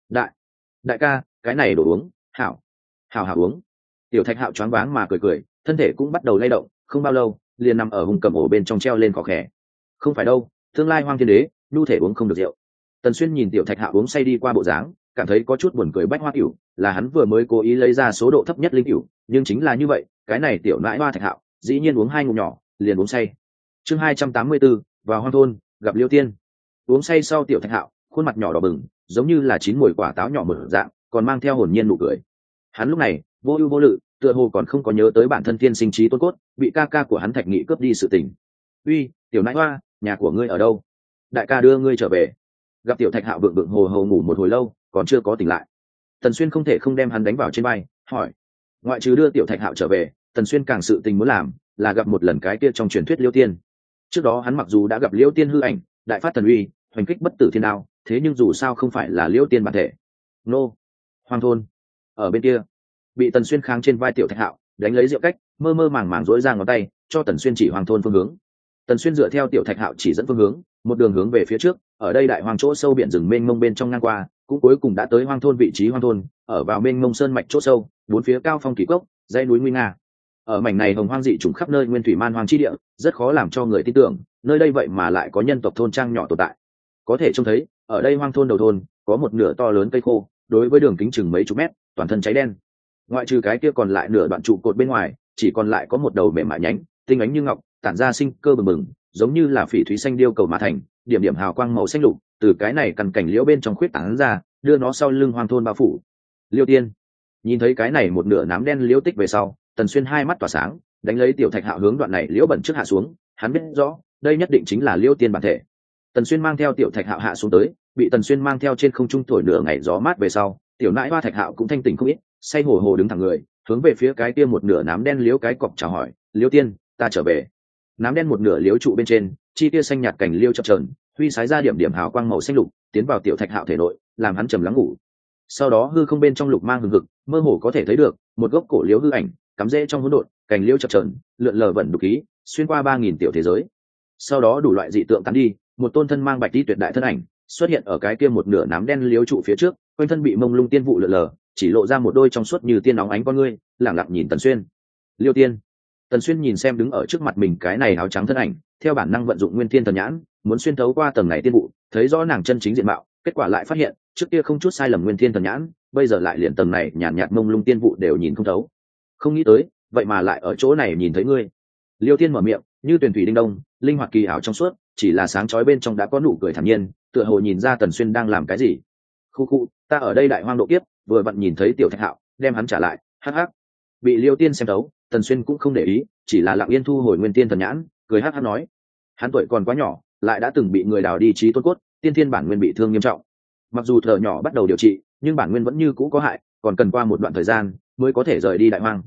Đại ca, cái này đồ uống, hảo uống. Tiểu Thạch Hạo choáng váng mà cười cười, thân thể cũng bắt đầu lay động, không bao lâu liền nằm ở hùng cầm ổ bên trong treo lên cỏ khè. Không phải đâu, tương lai Hoang Thiên Đế nhu thể uống không được rượu. Tần Xuyên nhìn Tiểu Thạch Hạo uống say đi qua bộ dáng, cảm thấy có chút buồn cười. Bách hoa tiểu là hắn vừa mới cố ý lấy ra số độ thấp nhất linh tiểu, nhưng chính là như vậy, cái này tiểu nãi hoa Thạch Hạo dĩ nhiên uống 2 ngụm nhỏ liền uống say. Chương 284, vào hoang thôn gặp Liêu Tiên. Uống say sau Tiểu Thạch Hạo khuôn mặt nhỏ đỏ bừng, giống như là chín mùi quả táo nhỏ mở dạng, còn mang theo hồn nhiên nụ cười. Hắn lúc này vô ưu vô lự, tựa hồ còn không có nhớ tới bản thân tiên sinh trí tôn cốt bị ca ca của hắn Thạch Nghị cướp đi sự tình. Uy, tiểu nãi hoa, nhà của ngươi ở đâu? Đại ca đưa ngươi trở về. Gặp Tiểu Thạch Hạo vượng vượng hồ hồ ngủ một hồi lâu còn chưa có tỉnh lại, Tần Xuyên không thể không đem hắn đánh vào trên vai, hỏi. Ngoại trừ đưa Tiểu Thạch Hạo trở về, Tần Xuyên càng sự tình muốn làm là gặp một lần cái kia trong truyền thuyết Liêu Tiên. Trước đó hắn mặc dù đã gặp Liêu Tiên hư ảnh, đại phát thần uy, hoành kích bất tử thiên đao, thế nhưng dù sao không phải là Liêu Tiên bản thể. Nô, hoang thôn ở bên kia. Bị Tần Xuyên kháng trên vai Tiểu Thạch Hạo đánh lấy rượu cách, mơ mơ màng màng dỗi ra ngón tay cho Tần Xuyên chỉ hoang thôn phương hướng. Tần Xuyên dựa theo Tiểu Thạch Hạo chỉ dẫn phương hướng, một đường hướng về phía trước. Ở đây đại hoang chỗ sâu biển rừng mênh mông bên trong ngang qua, cũng cuối cùng đã tới hoang thôn. Vị trí hoang thôn ở vào mênh mông sơn mạch chỗ sâu, bốn phía cao phong kỳ cốc, dãy núi nguy nga. Ở mảnh này hồng hoang dị trùng khắp nơi, nguyên thủy man hoang chi địa, rất khó làm cho người tin tưởng nơi đây vậy mà lại có nhân tộc thôn trang nhỏ tồn tại. Có thể trông thấy ở đây hoang thôn đầu thôn có một nửa to lớn cây khô, đối với đường kính chừng mấy chục mét, toàn thân cháy đen. Ngoại trừ cái kia còn lại nửa đoạn trụ cột bên ngoài, chỉ còn lại có một đầu mềm mại nhánh, tinh ánh như ngọc, tản ra sinh cơ bừng bừng, giống như là phỉ thúy xanh điêu cầu mà thành, điểm điểm hào quang màu xanh lục từ cái này cằn cảnh liễu bên trong khuyết tán ra, đưa nó sau lưng hoang thôn bao phủ. Liêu Tiên nhìn thấy cái này một nửa nám đen liễu tích về sau, Tần Xuyên hai mắt tỏa sáng, đánh lấy Tiểu Thạch Hạo hướng đoạn này liễu bẩn trước hạ xuống. Hắn biết rõ đây nhất định chính là Liêu Tiên bản thể. Tần Xuyên mang theo Tiểu Thạch Hạo hạ xuống tới, bị Tần Xuyên mang theo trên không trung thổi nửa ngày gió mát về sau, tiểu nãi hoa Thạch Hạo cũng thanh tỉnh không ít, say hồ hồ đứng thẳng người, hướng về phía cái kia một nửa nám đen liễu cái cọc chào hỏi. Liêu Tiên, ta trở về. Nám đen một nửa liễu trụ bên trên, chi tia xanh nhạt cảnh liêu chập chờn, huy sái ra điểm điểm hào quang màu xanh lục tiến vào Tiểu Thạch Hạo thể nội, làm hắn trầm lắng ngủ. Sau đó hư không bên trong lục mang hừng hực, mơ hồ có thể thấy được một gốc cổ liễu hư ảnh cắm rễ trong hỗn độn, cành liễu chập chờn, lượn lờ vận đục khí, xuyên qua 3000 tiểu thế giới. Sau đó đủ loại dị tượng tán đi, một tôn thân mang bạch y tuyệt đại thân ảnh xuất hiện ở cái kia một nửa nám đen liễu trụ phía trước, quanh thân bị mông lung tiên vụ lượn lờ, chỉ lộ ra một đôi trong suốt như tiên óng ánh con ngươi, lẳng lặng nhìn Tần Xuyên. Liêu Tiên. Tần Xuyên nhìn xem đứng ở trước mặt mình cái này áo trắng thân ảnh, theo bản năng vận dụng Nguyên Thiên Thần Nhãn, muốn xuyên thấu qua tầng này tiên vụ, thấy rõ nàng chân chính diện mạo. Kết quả lại phát hiện, trước kia không chút sai lầm Nguyên Thiên Thần Nhãn, bây giờ lại liền tầng này nhàn nhạt mông lung tiên vụ đều nhìn không thấu. Không nghĩ tới, vậy mà lại ở chỗ này nhìn thấy ngươi. Liêu Tiên mở miệng, như tuyển thủy đinh đông, linh hoạt kỳ ảo trong suốt, chỉ là sáng chói bên trong đã có nụ cười thản nhiên, tựa hồ nhìn ra Tần Xuyên đang làm cái gì. Khu khu, ta ở đây đại hoang độ kiếp, vừa vặn nhìn thấy Tiểu Thạch Hạo, đem hắn trả lại. Hắc hắc. Bị Liêu Tiên xem thấu, Tần Xuyên cũng không để ý, chỉ là lặng yên thu hồi Nguyên Tiên Thần Nhãn, cười hắc hắc nói: hắn tuổi còn quá nhỏ, lại đã từng bị người đào đi trí tôn cốt, tiên thiên bản nguyên bị thương nghiêm trọng. Mặc dù thở nhỏ bắt đầu điều trị, nhưng bản nguyên vẫn như cũ có hại, còn cần qua một đoạn thời gian mới có thể rời đi đại hoang.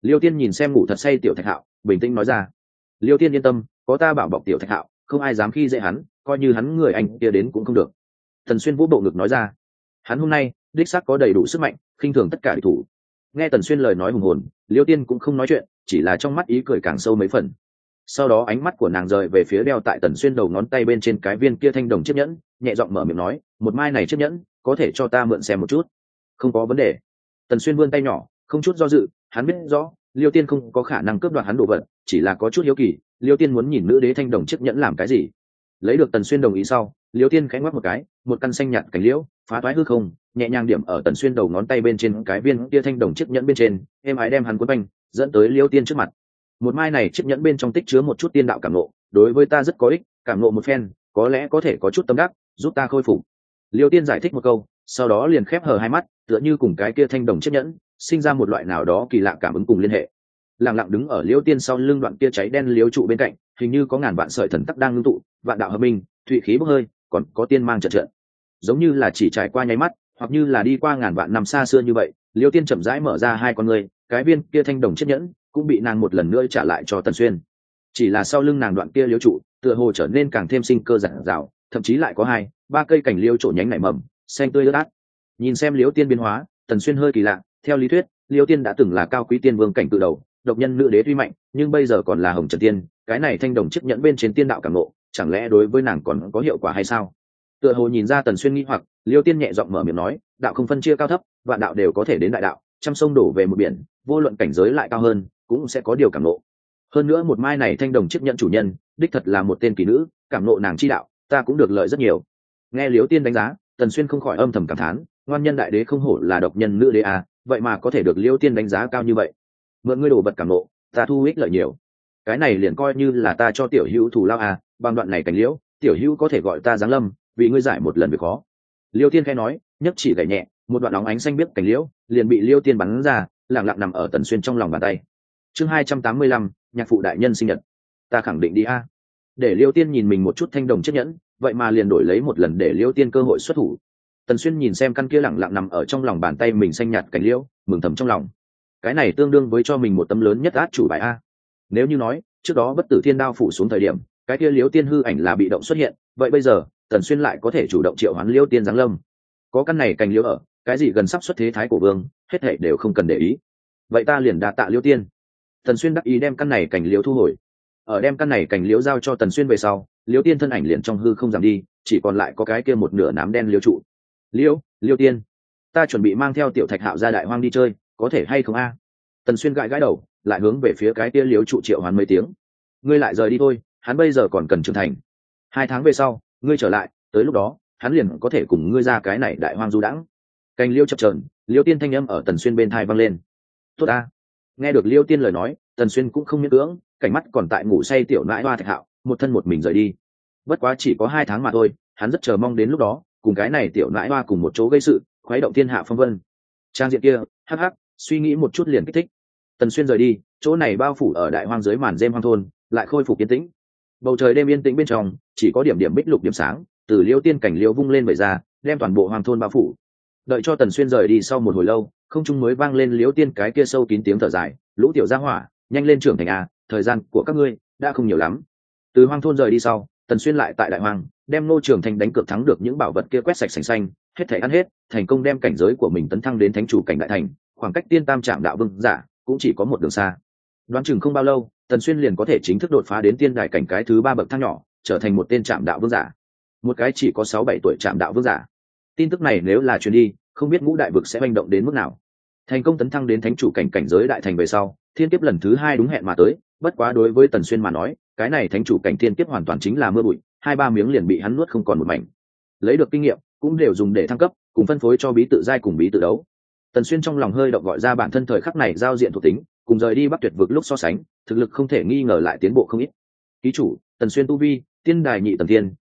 Liêu Tiên nhìn xem ngủ thật say Tiểu Thạch Hạo, bình tĩnh nói ra. Liêu Tiên yên tâm, có ta bảo bọc Tiểu Thạch Hạo, không ai dám khi dễ hắn, coi như hắn người anh kia đến cũng không được. Tần Xuyên vỗ bộ ngực nói ra. Hắn hôm nay đích xác có đầy đủ sức mạnh, khinh thường tất cả địch thủ. Nghe Tần Xuyên lời nói hùng hồn, Liêu Tiên cũng không nói chuyện, chỉ là trong mắt ý cười càng sâu mấy phần. Sau đó ánh mắt của nàng rời về phía đeo tại Tần Xuyên đầu ngón tay bên trên cái viên kia thanh đồng chiếc nhẫn, nhẹ giọng mở miệng nói, một mai này chiếc nhẫn, có thể cho ta mượn xem một chút? Không có vấn đề. Tần Xuyên vươn tay nhỏ, không chút do dự, hắn biết rõ Liêu Tiên không có khả năng cướp đoạt hắn đồ vật, chỉ là có chút hiếu kỳ, Liêu Tiên muốn nhìn nữ đế thanh đồng chiếc nhẫn làm cái gì. Lấy được Tần Xuyên đồng ý sau, Liêu Tiên khẽ ngoắc một cái, một căn xanh nhạt cành liễu phá toái hư không, nhẹ nhàng điểm ở Tần Xuyên đầu ngón tay bên trên cái viên kia thanh đồng chiếc nhẫn bên trên, êm ái đem hắn cuốn quanh, dẫn tới Liêu Tiên trước mặt. Một mai này chiếc nhẫn bên trong tích chứa một chút tiên đạo cảm ngộ, đối với ta rất có ích, cảm ngộ một phen, có lẽ có thể có chút tâm đắc, giúp ta khôi phục. Liêu Tiên giải thích một câu, sau đó liền khép hờ hai mắt, tựa như cùng cái kia thanh đồng chiếc nhẫn sinh ra một loại nào đó kỳ lạ cảm ứng cùng liên hệ. Lặng lặng đứng ở Liêu Tiên sau lưng đoạn kia cháy đen liếu trụ bên cạnh, hình như có ngàn vạn sợi thần tắc đang ngưng tụ, vạn đạo hợp minh, thụy khí bốc hơi, còn có tiên mang chợt chợt. Giống như là chỉ trải qua nháy mắt, hoặc như là đi qua ngàn vạn năm xa xưa như vậy, Liêu Tiên chậm rãi mở ra hai con người, cái viên kia thanh đồng chiếc nhẫn cũng bị nàng một lần nữa trả lại cho Tần Xuyên. Chỉ là sau lưng nàng đoạn kia liếu trụ, tựa hồ trở nên càng thêm sinh cơ rạng rào, thậm chí lại có hai, ba cây cành liêu trổ nhánh nảy mầm, xanh tươi ướt át. Nhìn xem Liêu Tiên biến hóa, Tần Xuyên hơi kỳ lạ, theo lý thuyết, Liêu Tiên đã từng là cao quý tiên vương cảnh cự đầu, độc nhân nữ đế tuy mạnh, nhưng bây giờ còn là hồng trần tiên, cái này thanh đồng chiếc nhẫn bên trên tiên đạo cảm ngộ, chẳng lẽ đối với nàng còn có hiệu quả hay sao? Tựa hồ nhìn ra Tần Xuyên nghi hoặc, Liêu Tiên nhẹ giọng mở miệng nói, đạo không phân chia cao thấp, vạn đạo đều có thể đến đại đạo, trăm sông đổ về một biển, vô luận cảnh giới lại cao hơn, cũng sẽ có điều cảm ngộ. Hơn nữa một mai này thanh đồng chiếc nhẫn chủ nhân, đích thật là một tên kỳ nữ, cảm ngộ nàng chi đạo, ta cũng được lợi rất nhiều. Nghe Liêu Tiên đánh giá, Tần Xuyên không khỏi âm thầm cảm thán, ngoan nhân đại đế không hổ là độc nhân nữ đế à, vậy mà có thể được Liêu Tiên đánh giá cao như vậy. Mượn ngươi đồ vật cảm ngộ, ta thu ích lợi nhiều. Cái này liền coi như là ta cho tiểu hữu thù lao à, bằng đoạn này cảnh liễu, tiểu hữu có thể gọi ta giáng lâm, vì ngươi giải một lần việc khó. Liêu Tiên khẽ nói, nhấc chỉ gảy nhẹ, một đoạn óng ánh xanh biếc cảnh liễu liền bị Liêu Tiên bắn ra, lặng lặng nằm ở Tần Xuyên trong lòng bàn tay. Chương 285, nhạc phụ đại nhân sinh nhật. Ta khẳng định đi a. Để Liêu Tiên nhìn mình một chút thanh đồng chiếc nhẫn, vậy mà liền đổi lấy một lần để Liêu Tiên cơ hội xuất thủ. Tần Xuyên nhìn xem căn kia lặng lặng nằm ở trong lòng bàn tay mình xanh nhạt cảnh liễu, mừng thầm trong lòng. Cái này tương đương với cho mình một tấm lớn nhất át chủ bài a. Nếu như nói trước đó bất tử thiên đao phủ xuống thời điểm, cái kia Liêu Tiên hư ảnh là bị động xuất hiện, vậy bây giờ Tần Xuyên lại có thể chủ động triệu hoán Liêu Tiên giáng lâm. Có căn này cành liễu ở, cái gì gần sắp xuất thế thái cổ vương, hết thảy đều không cần để ý. Vậy ta liền đa tạ Liêu Tiên. Tần Xuyên đắc ý đem căn này cành liễu thu hồi. Ở đem căn này cành liễu giao cho Tần Xuyên về sau, Liêu Tiên thân ảnh liền trong hư không giảm đi, chỉ còn lại có cái kia một nửa nám đen liễu trụ. Liêu Tiên, ta chuẩn bị mang theo Tiểu Thạch Hạo ra đại hoang đi chơi, có thể hay không a? Tần Xuyên gãi gãi đầu, lại hướng về phía cái kia liễu trụ triệu hoán mấy tiếng. Ngươi lại rời đi thôi, hắn bây giờ còn cần trưởng thành. 2 tháng về sau, ngươi trở lại, tới lúc đó, hắn liền có thể cùng ngươi ra cái này đại hoang du đãng. Cành liễu chập chờn, Liêu Tiên thanh âm ở Tần Xuyên bên tai vang lên. Tốt a. Nghe được Liêu Tiên lời nói, Tần Xuyên cũng không miễn cưỡng, cảnh mắt còn tại ngủ say tiểu nãi hoa Thạch Hạo, một thân một mình rời đi. Bất quá chỉ có 2 tháng mà thôi, hắn rất chờ mong đến lúc đó, cùng cái này tiểu nãi hoa cùng một chỗ gây sự, khuấy động thiên hạ phong vân. Trang diện kia, hắc hắc, suy nghĩ một chút liền kích thích. Tần Xuyên rời đi, chỗ này bao phủ ở đại hoang dưới màn rêm hoang thôn, lại khôi phục yên tĩnh. Bầu trời đêm yên tĩnh bên trong, chỉ có điểm điểm bích lục điểm sáng, từ Liêu Tiên cảnh liêu vung lên vẩy ra, đem toàn bộ hoang thôn bao phủ. Đợi cho Tần Xuyên rời đi sau một hồi lâu, không trung mới vang lên Liêu Tiên cái kia sâu kín tiếng thở dài, lũ tiểu gia hỏa, nhanh lên trưởng thành a, thời gian của các ngươi đã không nhiều lắm. Từ hoang thôn rời đi sau, Tần Xuyên lại tại đại hoang, đem Ngô Trường Thành đánh cược thắng được những bảo vật kia quét sạch sành xanh, hết thảy ăn hết, thành công đem cảnh giới của mình tấn thăng đến thánh chủ cảnh đại thành, khoảng cách tiên tam trạm đạo vương giả cũng chỉ có một đường xa. Đoán chừng không bao lâu, Tần Xuyên liền có thể chính thức đột phá đến tiên đại cảnh cái thứ 3 bậc thang nhỏ, trở thành một tên trạm đạo vương giả. Một cái chỉ có 6-7 tuổi trạm đạo vương giả. Tin tức này nếu là truyền đi, không biết ngũ đại vực sẽ hành động đến mức nào. Thành công tấn thăng đến thánh chủ cảnh cảnh giới đại thành về sau, thiên kiếp lần thứ 2 đúng hẹn mà tới, bất quá đối với Tần Xuyên mà nói, cái này thánh chủ cảnh thiên kiếp hoàn toàn chính là mưa bụi, 2-3 miếng liền bị hắn nuốt không còn một mảnh. Lấy được kinh nghiệm, cũng đều dùng để thăng cấp, cùng phân phối cho bí tự giai cùng bí tự đấu. Tần Xuyên trong lòng hơi động gọi ra bản thân thời khắc này giao diện thuộc tính, cùng rời đi Bắc Tuyệt vực lúc so sánh, thực lực không thể nghi ngờ lại tiến bộ không ít. Ký chủ, Tần Xuyên tu vi, tiên đài nhị tầng thiên,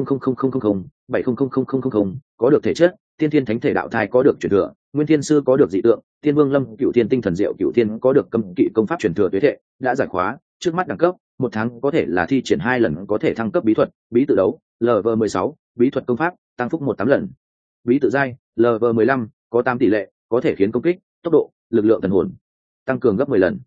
20000000, có được thể chất, tiên thiên thánh thể đạo thai có được truyền thừa, nguyên thiên sư có được dị tượng, tiên vương lâm cửu thiên tinh thần diệu cửu thiên có được cấm kỵ công pháp truyền thừa tuế thệ, đã giải khóa, trước mắt đẳng cấp, 1 tháng có thể là thi triển 2 lần có thể thăng cấp bí thuật, bí tự đấu, LV16, bí thuật công pháp, tăng phúc 18 lần. Bí tự giai, LV15, có 8 tỷ lệ, có thể khiến công kích, tốc độ, lực lượng thần hồn tăng cường gấp 10 lần.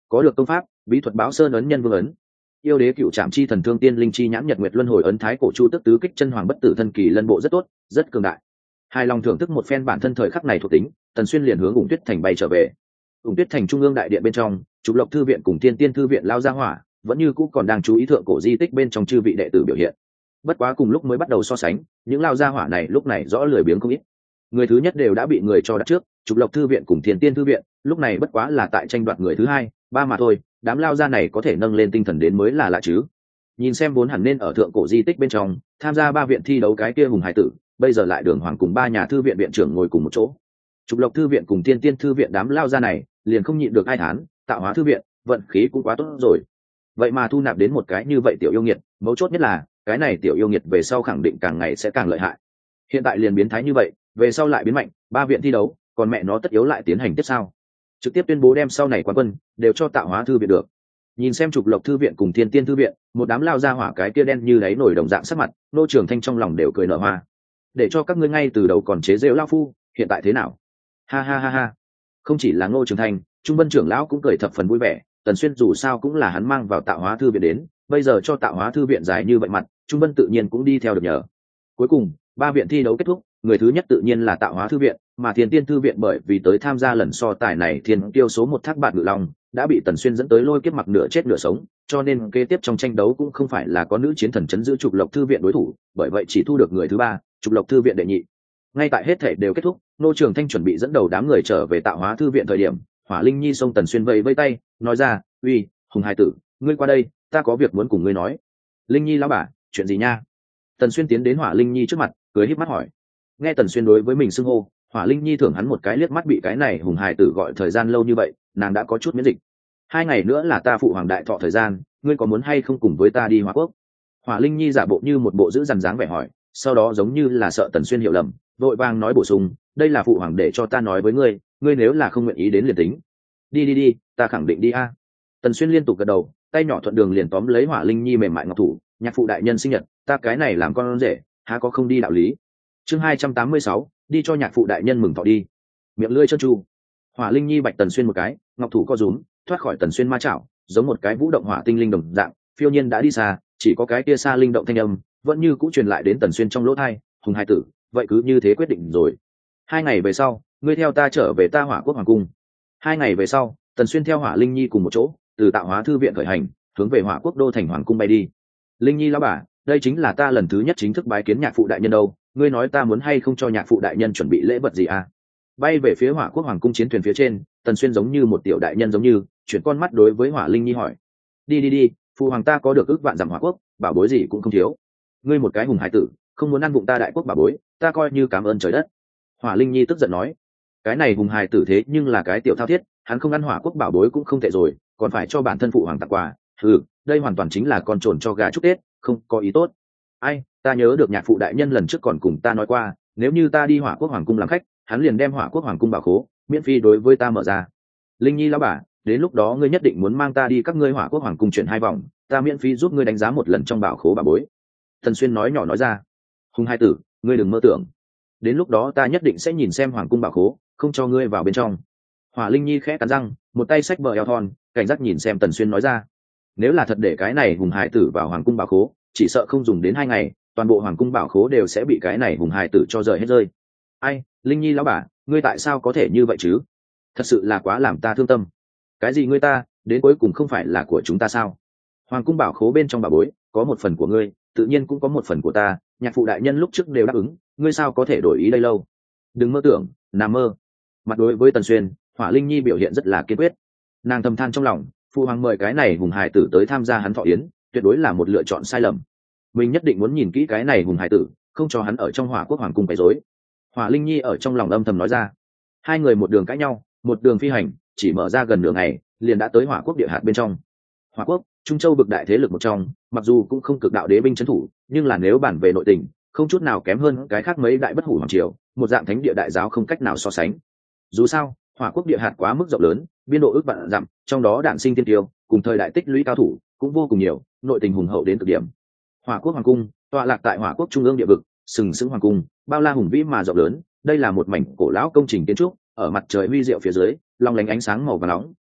có được công pháp bí thuật báo sơn ấn nhân vương ấn, yêu đế cựu trạm chi thần thương tiên linh chi nhãn nhật nguyệt luân hồi ấn thái cổ chu tức tứ kích chân hoàng bất tử thân kỳ lân bộ rất tốt, rất cường đại. Hài lòng thưởng thức một phen bản thân thời khắc này thuộc tính, Tần Xuyên liền hướng Ủng Tuyết Thành bay trở về. Ủng Tuyết Thành trung ương đại điện bên trong, Trục Lộc thư viện cùng Tiên Tiên thư viện lao ra hỏa, vẫn như cũ còn đang chú ý thượng cổ di tích bên trong chư vị đệ tử biểu hiện. Bất quá cùng lúc mới bắt đầu so sánh, những lao gia hỏa này lúc này rõ lười biếng không ít. Người thứ nhất đều đã bị người cho đặt trước, Trục Lộc thư viện cùng Tiên Tiên thư viện, lúc này bất quá là tại tranh đoạt người thứ hai, ba mà thôi, đám lao gia này có thể nâng lên tinh thần đến mới là lạ chứ. Nhìn xem vốn hẳn nên ở thượng cổ di tích bên trong, tham gia ba viện thi đấu cái kia hùng hải tử, bây giờ lại Đường Hoàng cùng ba nhà thư viện viện trưởng ngồi cùng một chỗ. Trục Lộc thư viện cùng Tiên Tiên thư viện đám lao gia này, liền không nhịn được ai thán, Tạo Hóa thư viện, vận khí cũng quá tốt rồi. Vậy mà thu nạp đến một cái như vậy tiểu yêu nghiệt, mấu chốt nhất là, cái này tiểu yêu nghiệt về sau khẳng định càng ngày sẽ càng lợi hại. Hiện tại liền biến thái như vậy, về sau lại biến mạnh, ba viện thi đấu, còn mẹ nó tất yếu lại tiến hành tiếp sao? Trực tiếp tuyên bố đem sau này quán quân đều cho Tạo Hóa thư viện được. Nhìn xem Trục Lộc thư viện cùng Tiên Tiên thư viện, một đám lao ra hỏa cái kia đen như đáy nổi đồng dạng sắc mặt, Nô Trường Thanh trong lòng đều cười nở hoa. Để cho các ngươi ngay từ đầu còn chế giễu lao phu, hiện tại thế nào? Ha ha ha ha. Không chỉ là Ngô Trường Thanh, Trung Vân trưởng lão cũng cười thập phần vui vẻ, Tần Xuyên dù sao cũng là hắn mang vào Tạo Hóa thư viện đến, bây giờ cho Tạo Hóa thư viện dài như vậy mặt, Trung Vân tự nhiên cũng đi theo được nhờ. Cuối cùng, ba viện thi đấu kết thúc, người thứ nhất tự nhiên là Tạo Hóa thư viện, mà Tiên Tiên thư viện bởi vì tới tham gia lần so tài này thiên tiêu số một Thác Bạt Ngự Long, đã bị Tần Xuyên dẫn tới lôi kiếp mặc nửa chết nửa sống, cho nên kế tiếp trong tranh đấu cũng không phải là có nữ chiến thần chấn giữ Trục Lộc thư viện đối thủ, bởi vậy chỉ thu được người thứ ba, Trục Lộc thư viện đệ nhị. Ngay tại hết thể đều kết thúc, Nô Trường Thanh chuẩn bị dẫn đầu đám người trở về Tạo Hóa thư viện thời điểm, Hỏa Linh Nhi xông Tần Xuyên vẫy vẫy tay, nói ra, "Uy, Hùng Hải tử, ngươi qua đây, ta có việc muốn cùng ngươi nói." "Linh Nhi lão bà, chuyện gì nha?" Tần Xuyên tiến đến Hỏa Linh Nhi trước mặt, cười híp mắt hỏi. Nghe Tần Xuyên đối với mình xưng hô, Hỏa Linh Nhi thưởng hắn một cái liếc mắt, bị cái này Hùng Hải tử gọi thời gian lâu như vậy, nàng đã có chút miễn dịch. "2 ngày nữa là ta phụ hoàng đại thọ thời gian, ngươi có muốn hay không cùng với ta đi Hoa Quốc?" Hỏa Linh Nhi giả bộ như một bộ giữ dằn dáng vẻ hỏi, sau đó giống như là sợ Tần Xuyên hiểu lầm, vội vàng nói bổ sung, "Đây là phụ hoàng để cho ta nói với ngươi, ngươi nếu là không nguyện ý đến liền tính." Đi, ta khẳng định đi a." Tần Xuyên liên tục gật đầu, tay nhỏ thuận đường liền tóm lấy Hỏa Linh Nhi mềm mại ngọc thủ, "Nhạc phụ đại nhân sinh nhật, ta cái này làm con rể, há có không đi đạo lý." Chương 286, đi cho nhạc phụ đại nhân mừng thọ đi. Miệng lưỡi trơn tru. Hỏa Linh Nhi bạch Tần Xuyên một cái, ngọc thủ co rúm, thoát khỏi Tần Xuyên ma chảo, giống một cái vũ động hỏa tinh linh đồng dạng, phiêu nhiên đã đi xa, chỉ có cái kia xa linh động thanh âm vẫn như cũ truyền lại đến Tần Xuyên trong lỗ tai, "Hùng Hải tử, vậy cứ như thế quyết định rồi. 2 ngày về sau, ngươi theo ta trở về ta Hỏa Quốc hoàng cung." 2 ngày về sau, Tần Xuyên theo Hỏa Linh Nhi cùng một chỗ, từ Tạo Hóa thư viện khởi hành, hướng về Hỏa Quốc đô thành hoàng cung bay đi. "Linh Nhi lão bà, đây chính là ta lần thứ nhất chính thức bái kiến nhạc phụ đại nhân đâu, ngươi nói ta muốn hay không cho nhạc phụ đại nhân chuẩn bị lễ vật gì à?" Bay về phía Hỏa Quốc hoàng cung chiến thuyền phía trên, Tần Xuyên giống như một tiểu đại nhân giống như chuyển con mắt đối với Hỏa Linh Nhi hỏi. Đi, phụ hoàng ta có được ước vạn dặm Hỏa Quốc, bảo bối gì cũng không thiếu. Ngươi một cái hùng hải tử, không muốn ăn bụng ta đại quốc bảo bối, ta coi như cảm ơn trời đất." Hỏa Linh Nhi tức giận nói. Cái này hùng hải tử thế nhưng là cái tiểu thao thiết, hắn không ăn Hỏa Quốc bảo bối cũng không tệ rồi, còn phải cho bản thân phụ hoàng tặng quà. Đây hoàn toàn chính là con trồn cho gà chúc Tết, không có ý tốt. Ai, ta nhớ được nhạc phụ đại nhân lần trước còn cùng ta nói qua, nếu như ta đi Hỏa Quốc hoàng cung làm khách, hắn liền đem Hỏa Quốc hoàng cung bảo khố miễn phí đối với ta mở ra. Linh Nhi lão bà, đến lúc đó ngươi nhất định muốn mang ta đi các ngươi Hỏa Quốc hoàng cung chuyển 2 vòng, ta miễn phí giúp ngươi đánh giá một lần trong bảo khố bà bối." Tần Xuyên nói nhỏ nói ra. "Hùng hai tử, ngươi đừng mơ tưởng, đến lúc đó ta nhất định sẽ nhìn xem hoàng cung bảo khố, không cho ngươi vào bên trong." Hỏa Linh Nhi khẽ cắn răng, một tay xách bờ eo thon, cảnh giác nhìn xem Tần Xuyên nói ra. Nếu là thật để cái này hùng hải tử vào hoàng cung bảo khố, chỉ sợ không dùng đến 2 ngày, toàn bộ hoàng cung bảo khố đều sẽ bị cái này hùng hải tử cho rời hết rơi. Ai, Linh Nhi lão bà, ngươi tại sao có thể như vậy chứ? Thật sự là quá làm ta thương tâm. Cái gì ngươi ta, đến cuối cùng không phải là của chúng ta sao? Hoàng cung bảo khố bên trong bảo bối, có một phần của ngươi, tự nhiên cũng có một phần của ta, nhạc phụ đại nhân lúc trước đều đáp ứng, ngươi sao có thể đổi ý đây lâu? Đừng mơ tưởng, nằm mơ. Mặt đối với Tần Xuyên, Hỏa Linh Nhi biểu hiện rất là kiên quyết. Nàng thầm than trong lòng, phụ hoàng mời cái này hùng hải tử tới tham gia hắn thọ yến, tuyệt đối là một lựa chọn sai lầm. Mình nhất định muốn nhìn kỹ cái này hùng hải tử, không cho hắn ở trong Hỏa Quốc hoàng cung quấy rối. Hỏa Linh Nhi ở trong lòng âm thầm nói ra. Hai người một đường cãi nhau, một đường phi hành, chỉ mở ra gần nửa ngày, liền đã tới Hỏa Quốc địa hạt bên trong. Hỏa Quốc, Trung Châu vực đại thế lực một trong, mặc dù cũng không cực đạo đế binh trấn thủ, nhưng là nếu bản về nội tình, không chút nào kém hơn cái khác mấy đại bất hủ hoàng triều, một dạng thánh địa đại giáo không cách nào so sánh. Dù sao, Hỏa Quốc địa hạt quá mức rộng lớn, biên độ ước vạn dặm, trong đó đản sinh tiên tiêu, cùng thời đại tích lũy cao thủ cũng vô cùng nhiều, nội tình hùng hậu đến cực điểm. Hỏa Quốc hoàng cung tọa lạc tại Hỏa Quốc trung ương địa vực, sừng sững hoàng cung, bao la hùng vĩ mà rộng lớn, đây là một mảnh cổ lão công trình kiến trúc, ở mặt trời huy diệu phía dưới, long lánh ánh sáng màu vàng nóng,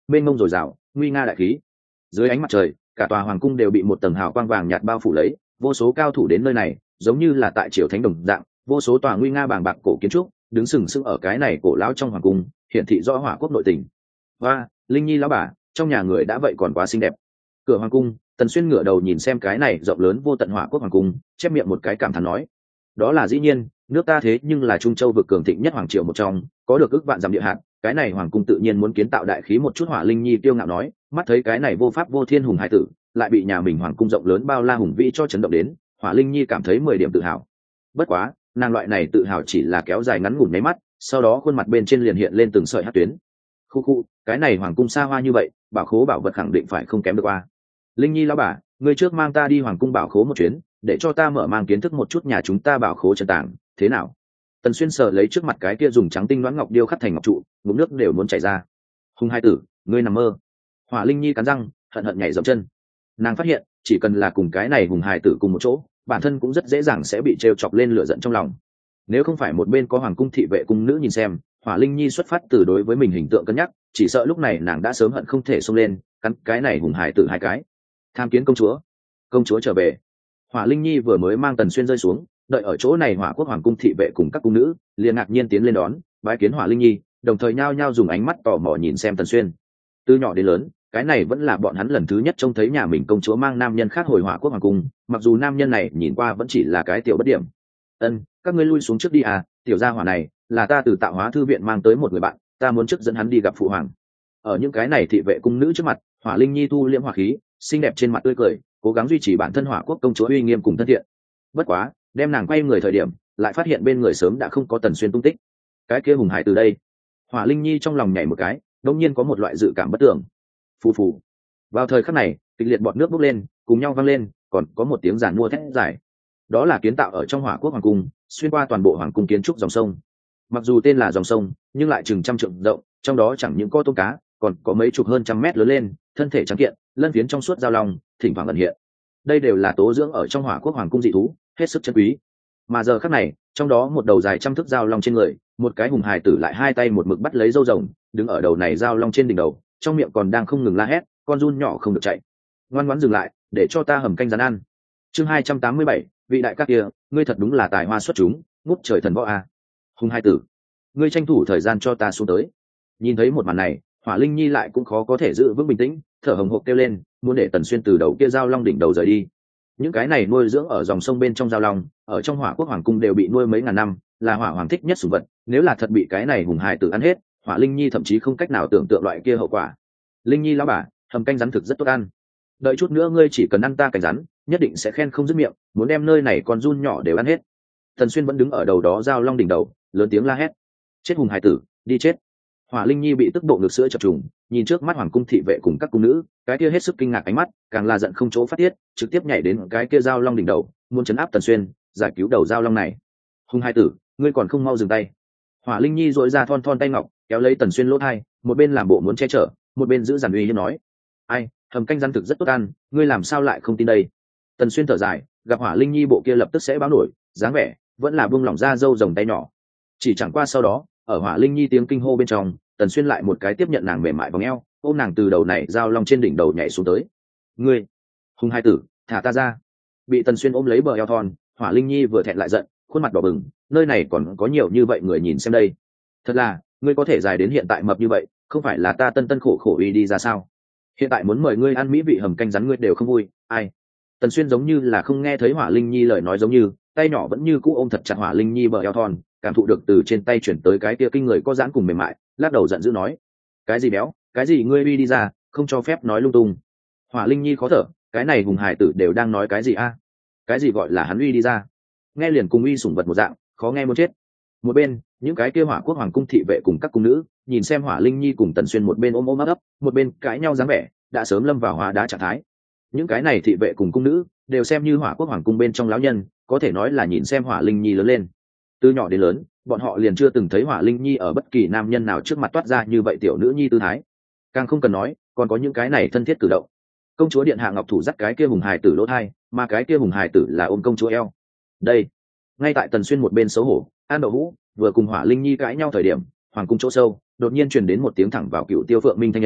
mênh mông dồi dào, nguy nga đại khí. Dưới ánh mặt trời, cả tòa hoàng cung đều bị một tầng hào quang vàng nhạt bao phủ lấy, vô số cao thủ đến nơi này giống như là tại triều thánh đồng dạng, vô số tòa nguy nga bàng bạc cổ kiến trúc đứng sừng sững ở cái này cổ lão trong hoàng cung, hiển thị rõ hỏa quốc nội tình. Và Linh Nhi lão bà, trong nhà người đã vậy còn quá xinh đẹp. Cửa hoàng cung, Tần Xuyên ngửa đầu nhìn xem cái này rộng lớn vô tận hỏa quốc hoàng cung, chép miệng một cái cảm thán nói: đó là dĩ nhiên, nước ta thế nhưng là Trung Châu vực cường thịnh nhất hoàng triều một trong, có được ước vạn dặm địa hạt, cái này hoàng cung tự nhiên muốn kiến tạo đại khí một chút. Hỏa Linh Nhi tiêu ngạo nói, mắt thấy cái này vô pháp vô thiên hùng hải tử lại bị nhà mình hoàng cung rộng lớn bao la hùng vĩ cho chấn động đến, Hỏa Linh Nhi cảm thấy 10 điểm tự hào. Bất quá, nàng loại này tự hào chỉ là kéo dài ngắn ngủn nháy mắt, sau đó khuôn mặt bên trên liền hiện lên từng sợi hắc tuyến. Khu, cái này hoàng cung xa hoa như vậy, bảo khố bảo vật khẳng định phải không kém được a. Linh Nhi lão bà, ngươi trước mang ta đi hoàng cung bảo khố một chuyến, để cho ta mở mang kiến thức một chút nhà chúng ta bảo khố trần tàng thế nào? Tần Xuyên sờ lấy trước mặt cái kia dùng trắng tinh loãng ngọc điêu khắc thành ngọc trụ, ngụm nước đều muốn chảy ra. Hùng hai tử, ngươi nằm mơ. Hỏa Linh Nhi cắn răng, hận hận nhảy dậm chân. Nàng phát hiện, chỉ cần là cùng cái này hùng hài tử cùng một chỗ, bản thân cũng rất dễ dàng sẽ bị trêu chọc lên lửa giận trong lòng. Nếu không phải một bên có hoàng cung thị vệ cung nữ nhìn xem, Hỏa Linh Nhi xuất phát từ đối với mình hình tượng cân nhắc, chỉ sợ lúc này nàng đã sớm hận không thể xông lên cắn cái này hùng hài tử hai cái. Tham kiến công chúa trở về. Hỏa Linh Nhi vừa mới mang Tần Xuyên rơi xuống, đợi ở chỗ này Hỏa quốc hoàng cung thị vệ cùng các cung nữ liền ngạc nhiên tiến lên đón, bái kiến Hỏa Linh Nhi, đồng thời nhao nhao dùng ánh mắt tò mò nhìn xem Tần Xuyên. Từ nhỏ đến lớn, cái này vẫn là bọn hắn lần thứ nhất trông thấy nhà mình công chúa mang nam nhân khác hồi Hỏa quốc hoàng cung, mặc dù nam nhân này nhìn qua vẫn chỉ là cái tiểu bất điểm. Các ngươi lui xuống trước đi à, tiểu gia hỏa này là ta từ Tạo Hóa thư viện mang tới một người bạn, ta muốn trước dẫn hắn đi gặp phụ hoàng. Ở những cái này thị vệ cung nữ trước mặt, Hỏa Linh Nhi thu liễm hỏa khí, xinh đẹp trên mặt tươi cười, cố gắng duy trì bản thân Hỏa quốc công chúa uy nghiêm cùng thân thiện. Bất quá, đem nàng quay người thời điểm, lại phát hiện bên người sớm đã không có Tần Xuyên tung tích. Cái kia hùng hải từ đây, Hỏa Linh Nhi trong lòng nhảy một cái, đột nhiên có một loại dự cảm bất tưởng. Phù phù. Vào thời khắc này, kịch liệt bọt nước bốc lên, cùng nhau vang lên, còn có một tiếng giàn mua thét dài. Đó là kiến tạo ở trong Hỏa quốc hoàng cung, xuyên qua toàn bộ hoàng cung kiến trúc dòng sông. Mặc dù tên là dòng sông, nhưng lại chừng trăm trượng rộng, trong đó chẳng những có tôm cá, còn có mấy chục hơn trăm mét lớn lên, thân thể trắng kiện, lân phiến trong suốt giao long, thỉnh thoảng ẩn hiện. Đây đều là tố dưỡng ở trong Hỏa quốc hoàng cung dị thú, hết sức chân quý. Mà giờ khắc này, trong đó một đầu dài trăm thước giao long trên người, một cái hùng hài tử lại hai tay một mực bắt lấy râu rồng, đứng ở đầu này giao long trên đỉnh đầu, trong miệng còn đang không ngừng la hét, con giun nhỏ không được chạy. Ngoan ngoãn dừng lại, để cho ta hầm canh rán ăn. Chương 287, vị đại các kia, ngươi thật đúng là tài hoa xuất chúng, ngút trời thần võ a. Hùng hai tử, ngươi tranh thủ thời gian cho ta xuống tới. Nhìn thấy một màn này, Hỏa Linh Nhi lại cũng khó có thể giữ vững bình tĩnh, thở hồng hộc kêu lên, muốn để Tần Xuyên từ đầu kia giao long đỉnh đầu rời đi. Những cái này nuôi dưỡng ở dòng sông bên trong giao long, ở trong Hỏa quốc hoàng cung đều bị nuôi mấy ngàn năm, là hỏa hoàng thích nhất sủng vật, nếu là thật bị cái này hùng hài tử ăn hết, Hỏa Linh Nhi thậm chí không cách nào tưởng tượng loại kia hậu quả. Linh Nhi lão bà, hầm canh rắn thực rất tốt ăn. Đợi chút nữa ngươi chỉ cần ăn ta canh rắn, nhất định sẽ khen không dứt miệng, muốn đem nơi này con giun nhỏ đều ăn hết. Tần Xuyên vẫn đứng ở đầu đó giao long đỉnh đầu, lớn tiếng la hét. Chết hùng hài tử, đi chết. Hỏa Linh Nhi bị tức bộ ngực sữa chập trùng, nhìn trước mắt hoàng cung thị vệ cùng các cung nữ, cái kia hết sức kinh ngạc ánh mắt, càng là giận không chỗ phát tiết, trực tiếp nhảy đến cái kia giao long đỉnh đầu, muốn chấn áp Tần Xuyên, giải cứu đầu giao long này. Hùng hai tử, ngươi còn không mau dừng tay. Hỏa Linh Nhi duỗi ra thon thon tay ngọc, kéo lấy Tần Xuyên lỗ tai, một bên làm bộ muốn che chở, một bên giữ giản uy hiếp nói: ai, hầm canh rắn thực rất tốt ăn, ngươi làm sao lại không tin đây? Tần Xuyên thở dài, gặp Hỏa Linh Nhi bộ kia lập tức sẽ báo nổi, dáng vẻ vẫn là buông lỏng ra râu rồng tay nhỏ. Chỉ chẳng qua sau đó, ở Hỏa Linh Nhi tiếng kinh hô bên trong, Tần Xuyên lại một cái tiếp nhận nàng mềm mại vòng eo, ôm nàng từ đầu này giao long trên đỉnh đầu nhảy xuống tới. Ngươi, hùng hai tử, thả ta ra! Bị Tần Xuyên ôm lấy bờ eo thon, Hỏa Linh Nhi vừa thẹn lại giận, khuôn mặt đỏ bừng, nơi này còn có nhiều như vậy người nhìn xem đây. Thật là, ngươi có thể dài đến hiện tại mập như vậy, không phải là ta tân tân khổ khổ uy đi ra sao? Hiện tại muốn mời ngươi ăn mỹ vị hầm canh rắn ngươi đều không vui, ai? Tần Xuyên giống như là không nghe thấy Hỏa Linh Nhi lời nói, giống như tay nhỏ vẫn như cũ ôm thật chặt Hỏa Linh Nhi bờ eo thon, cảm thụ được từ trên tay chuyển tới cái kia kinh người có giãn cùng mềm mại, lắc đầu giận dữ nói: cái gì béo, cái gì ngươi uy đi ra, không cho phép nói lung tung. Hỏa Linh Nhi khó thở, cái này hùng hải tử đều đang nói cái gì a? Cái gì gọi là hắn uy đi ra? Nghe liền cùng uy sủng vật một dạng, khó nghe muốn chết. Một bên, những cái kia Hỏa quốc hoàng cung thị vệ cùng các cung nữ nhìn xem Hỏa Linh Nhi cùng Tần Xuyên một bên ôm ôm ấp ấp, một bên cãi nhau dáng vẻ, đã sớm lâm vào hóa đá trạng thái. Những cái này thị vệ cùng cung nữ đều xem như Hỏa quốc hoàng cung bên trong lão nhân, có thể nói là nhìn xem Hỏa Linh Nhi lớn lên. Từ nhỏ đến lớn, bọn họ liền chưa từng thấy Hỏa Linh Nhi ở bất kỳ nam nhân nào trước mặt toát ra như vậy tiểu nữ nhi tư thái. Càng không cần nói, còn có những cái này thân thiết cử động. Công chúa điện hạ ngọc thủ dắt cái kia hùng hài tử lỗ thai, mà cái kia hùng hài tử là ôm công chúa eo. Đây, ngay tại Tần Xuyên một bên xấu hổ, ăn đậu hũ, vừa cùng Hỏa Linh Nhi cãi nhau thời điểm, hoàng cung chỗ sâu, đột nhiên truyền đến một tiếng thẳng vào Cựu Tiêu Phượng Minh thanh âm,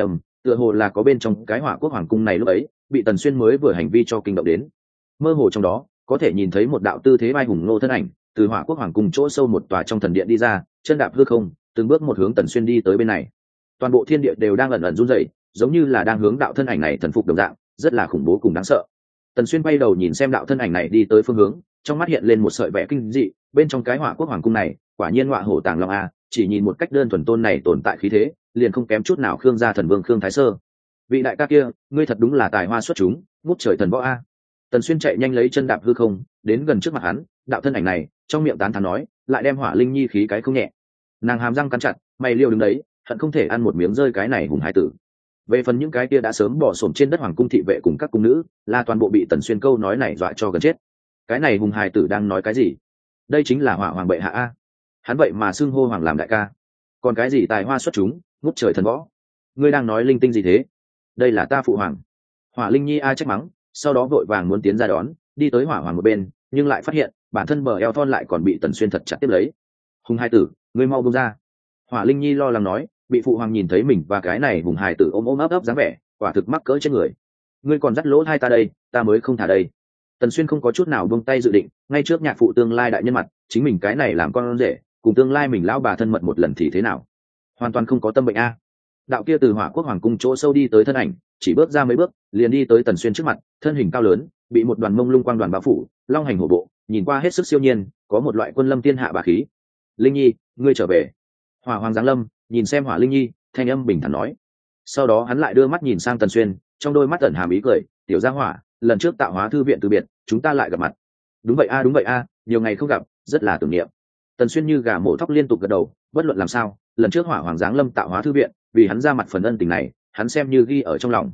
tựa hồ là có bên trong cái hỏa quốc hoàng cung này lúc ấy bị Tần Xuyên mới vừa hành vi cho kinh động đến. Mơ hồ trong đó có thể nhìn thấy một đạo tư thế vai hùng nô thân ảnh từ hỏa quốc hoàng cung chỗ sâu một tòa trong thần điện đi ra, chân đạp hư không, từng bước một hướng Tần Xuyên đi tới bên này. Toàn bộ thiên địa đều đang ẩn ẩn run rẩy, giống như là đang hướng đạo thân ảnh này thần phục đồng dạng, rất là khủng bố cùng đáng sợ. Tần Xuyên quay đầu nhìn xem đạo thân ảnh này đi tới phương hướng, trong mắt hiện lên một sợi vẻ kinh dị. Bên trong cái hỏa quốc hoàng cung này quả nhiên ngọa hổ tàng long a, chỉ nhìn một cách đơn thuần tôn này tồn tại khí thế liền không kém chút nào Khương gia thần vương Khương Thái Sơ. Vị đại ca kia, ngươi thật đúng là tài hoa xuất chúng, ngút trời thần võ a. Tần Xuyên chạy nhanh lấy chân đạp hư không đến gần trước mặt hắn, đạo thân ảnh này trong miệng tán thán nói, lại đem Hỏa Linh Nhi khí cái không nhẹ. Nàng hàm răng cắn chặt, mày liêu đứng đấy, hận không thể ăn một miếng rơi cái này hùng hải tử. Về phần những cái kia đã sớm bỏ xổm trên đất hoàng cung thị vệ cùng các cung nữ, là toàn bộ bị Tần Xuyên câu nói này dọa cho gần chết. Cái này hùng hải tử đang nói cái gì? Đây chính là Hỏa hoàng bệ hạ a. Hắn vậy mà xưng hô hoàng làm đại ca. Còn cái gì tài hoa xuất chúng, ngút trời thần võ? Ngươi đang nói linh tinh gì thế? Đây là ta phụ hoàng. Hỏa Linh Nhi a trách mắng, sau đó vội vàng muốn tiến ra đón, đi tới hỏa hoàng một bên, nhưng lại phát hiện bản thân bờ eo thon lại còn bị Tần Xuyên thật chặt tiếp lấy. Hùng hai tử, ngươi mau buông ra. Hỏa Linh Nhi lo lắng nói, bị phụ hoàng nhìn thấy mình và cái này hùng hài tử ôm ôm ấp ấp dáng vẻ, quả thực mắc cỡ trên người. Ngươi còn dắt lỗ hai ta đây, ta mới không thả đây. Tần Xuyên không có chút nào buông tay dự định, ngay trước nhạc phụ tương lai đại nhân mặt, chính mình cái này làm con rể, cùng tương lai mình lão bà thân mật một lần thì thế nào? Hoàn toàn không có tâm bệnh a. Đạo kia từ hỏa quốc hoàng cung chỗ sâu đi tới thân ảnh, chỉ bước ra mấy bước liền đi tới Tần Xuyên trước mặt, thân hình cao lớn, bị một đoàn mông lung quang đoàn bao phủ, long hành hổ bộ, nhìn qua hết sức siêu nhiên, có một loại quân lâm thiên hạ bá khí. Linh Nhi, ngươi trở về. Hỏa hoàng giáng lâm, nhìn xem Hỏa Linh Nhi, thanh âm bình thản nói. Sau đó hắn lại đưa mắt nhìn sang Tần Xuyên, trong đôi mắt ẩn hàm ý cười, tiểu gia hỏa, lần trước tạo hóa thư viện từ biệt, chúng ta lại gặp mặt. Đúng vậy a, nhiều ngày không gặp, rất là tưởng niệm. Tần Xuyên như gà mổ thóc liên tục gật đầu, bất luận làm sao, lần trước Hỏa hoàng giáng lâm tạo hóa thư viện, vì hắn ra mặt phần ân tình này, hắn xem như ghi ở trong lòng.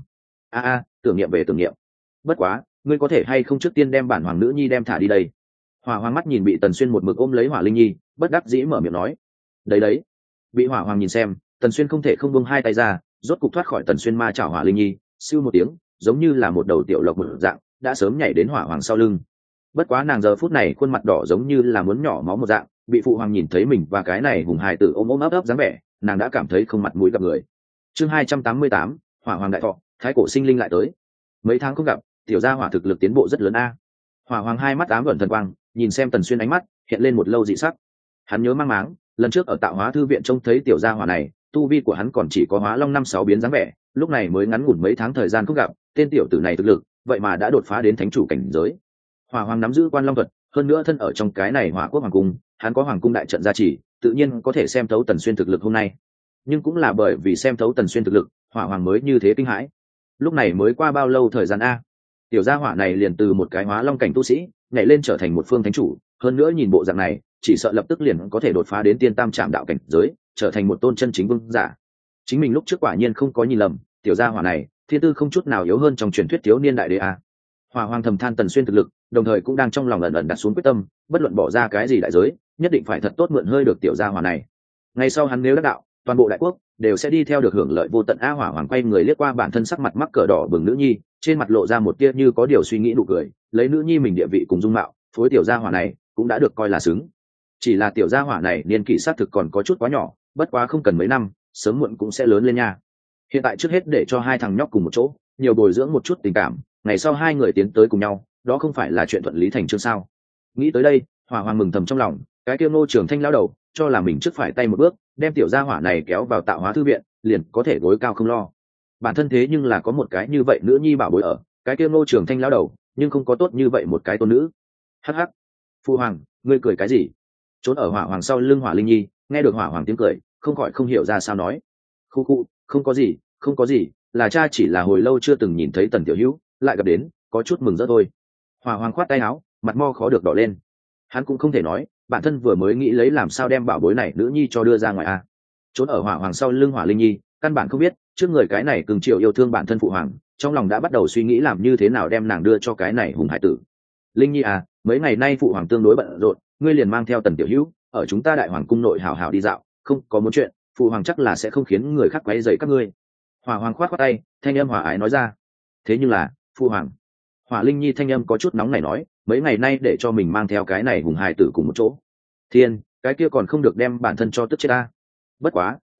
Tưởng niệm về tưởng niệm. Bất quá, ngươi có thể hay không trước tiên đem bản hoàng nữ nhi đem thả đi đây? Hỏa hoàng mắt nhìn bị Tần Xuyên một mực ôm lấy Hỏa Linh Nhi, bất đắc dĩ mở miệng nói. Đấy. Bị Hỏa hoàng nhìn xem, Tần Xuyên không thể không buông hai tay ra, rốt cục thoát khỏi Tần Xuyên ma chảo Hỏa Linh Nhi, siêu một tiếng, giống như là một đầu tiểu lộc một dạng, đã sớm nhảy đến Hỏa hoàng sau lưng. Bất quá nàng giờ phút này khuôn mặt đỏ giống như là muốn nhỏ máu một dạng, bị phụ hoàng nhìn thấy mình và cái này hùng hài tử ôm ôm ấp ấp dáng vẻ, nàng đã cảm thấy không mặt mũi gặp người. Chương 288, Hỏa hoàng đại thọ, thái cổ sinh linh lại tới. Mấy tháng không gặp, tiểu gia hỏa thực lực tiến bộ rất lớn a. Hỏa hoàng hai mắt ám ẩn thần quang, nhìn xem Tần Xuyên ánh mắt hiện lên một lâu dị sắc. Hắn nhớ mang máng, lần trước ở tạo hóa thư viện trông thấy tiểu gia hỏa này, tu vi của hắn còn chỉ có hóa long 5-6 biến dáng vẻ, lúc này mới ngắn ngủn mấy tháng thời gian không gặp, tên tiểu tử này thực lực vậy mà đã đột phá đến thánh chủ cảnh giới. Hỏa hoàng nắm giữ quan long thuật, hơn nữa thân ở trong cái này hỏa quốc hoàng cung, hắn có hoàng cung đại trận gia trì, tự nhiên có thể xem thấu Tần Xuyên thực lực hôm nay. Nhưng cũng là bởi vì xem thấu Tần Xuyên thực lực, hỏa hoàng mới như thế kinh hãi. Lúc này mới qua bao lâu thời gian a, tiểu gia hỏa này liền từ một cái hóa long cảnh tu sĩ nhảy lên trở thành một phương thánh chủ, hơn nữa nhìn bộ dạng này chỉ sợ lập tức liền có thể đột phá đến tiên tam trạm đạo cảnh giới, trở thành một tôn chân chính vương giả. Chính mình lúc trước quả nhiên không có nhìn lầm, tiểu gia hỏa này thiên tư không chút nào yếu hơn trong truyền thuyết thiếu niên đại đế a. Hỏa hoàng thầm than Tần Xuyên thực lực, đồng thời cũng đang trong lòng ẩn ẩn đặt xuống quyết tâm, bất luận bỏ ra cái gì đại giới, nhất định phải thật tốt mượn hơi được tiểu gia hỏa này. Ngày sau hắn nếu đắc đạo, toàn bộ đại quốc đều sẽ đi theo được hưởng lợi vô tận a. Hỏa hoàng quay người liếc qua bản thân sắc mặt mắc cờ đỏ bừng nữ nhi, trên mặt lộ ra một tia như có điều suy nghĩ nụ cười, lấy nữ nhi mình địa vị cùng dung mạo, phối tiểu gia hỏa này cũng đã được coi là xứng. Chỉ là tiểu gia hỏa này niên kỷ xác thực còn có chút quá nhỏ, bất quá không cần mấy năm, sớm muộn cũng sẽ lớn lên nha. Hiện tại trước hết để cho hai thằng nhóc cùng một chỗ, nhiều bồi dưỡng một chút tình cảm, ngày sau hai người tiến tới cùng nhau, đó không phải là chuyện thuận lý thành chương sao? Nghĩ tới đây, Hỏa hoàng mừng thầm trong lòng, cái kia Ngô Trường Thanh lão đầu, cho là mình trước phải tay một bước, đem tiểu gia hỏa này kéo vào tạo hóa thư viện, liền có thể gối cao không lo. Bản thân thế nhưng là có một cái như vậy nữ nhi bảo bối ở, cái kia Ngô Trường Thanh lão đầu, nhưng không có tốt như vậy một cái tôn nữ. Hắc hắc, phu hoàng, ngươi cười cái gì? Trốn ở Hỏa hoàng sau lưng Hỏa Linh Nhi, nghe được Hỏa hoàng tiếng cười, không khỏi không hiểu ra sao nói. Khu, không có gì, là cha chỉ là hồi lâu chưa từng nhìn thấy Tần tiểu hữu, lại gặp đến, có chút mừng rỡ thôi. Hỏa hoàng khoát tay áo, mặt mo khó được đỏ lên. Hắn cũng không thể nói, bản thân vừa mới nghĩ lấy làm sao đem bảo bối này nữ nhi cho đưa ra ngoài a. Trốn ở Hỏa hoàng sau lưng Hỏa Linh Nhi, căn bản không biết trước người cái này cường triệu yêu thương bản thân phụ hoàng, trong lòng đã bắt đầu suy nghĩ làm như thế nào đem nàng đưa cho cái này hùng hải tử. Linh Nhi à, mấy ngày nay phụ hoàng tương đối bận rộn, ngươi liền mang theo Tần tiểu hữu ở chúng ta đại hoàng cung nội hào hào đi dạo, không có muốn chuyện, phụ hoàng chắc là sẽ không khiến người khác quấy rầy các ngươi. Hỏa hoàng khoát tay, thanh âm hòa ái nói ra. Thế nhưng là, phụ hoàng. Hỏa Linh Nhi thanh âm có chút nóng này nói, mấy ngày nay để cho mình mang theo cái này hùng hài tử cùng một chỗ. Thiên, cái kia còn không được đem bản thân cho tức chết ta. Bất quá,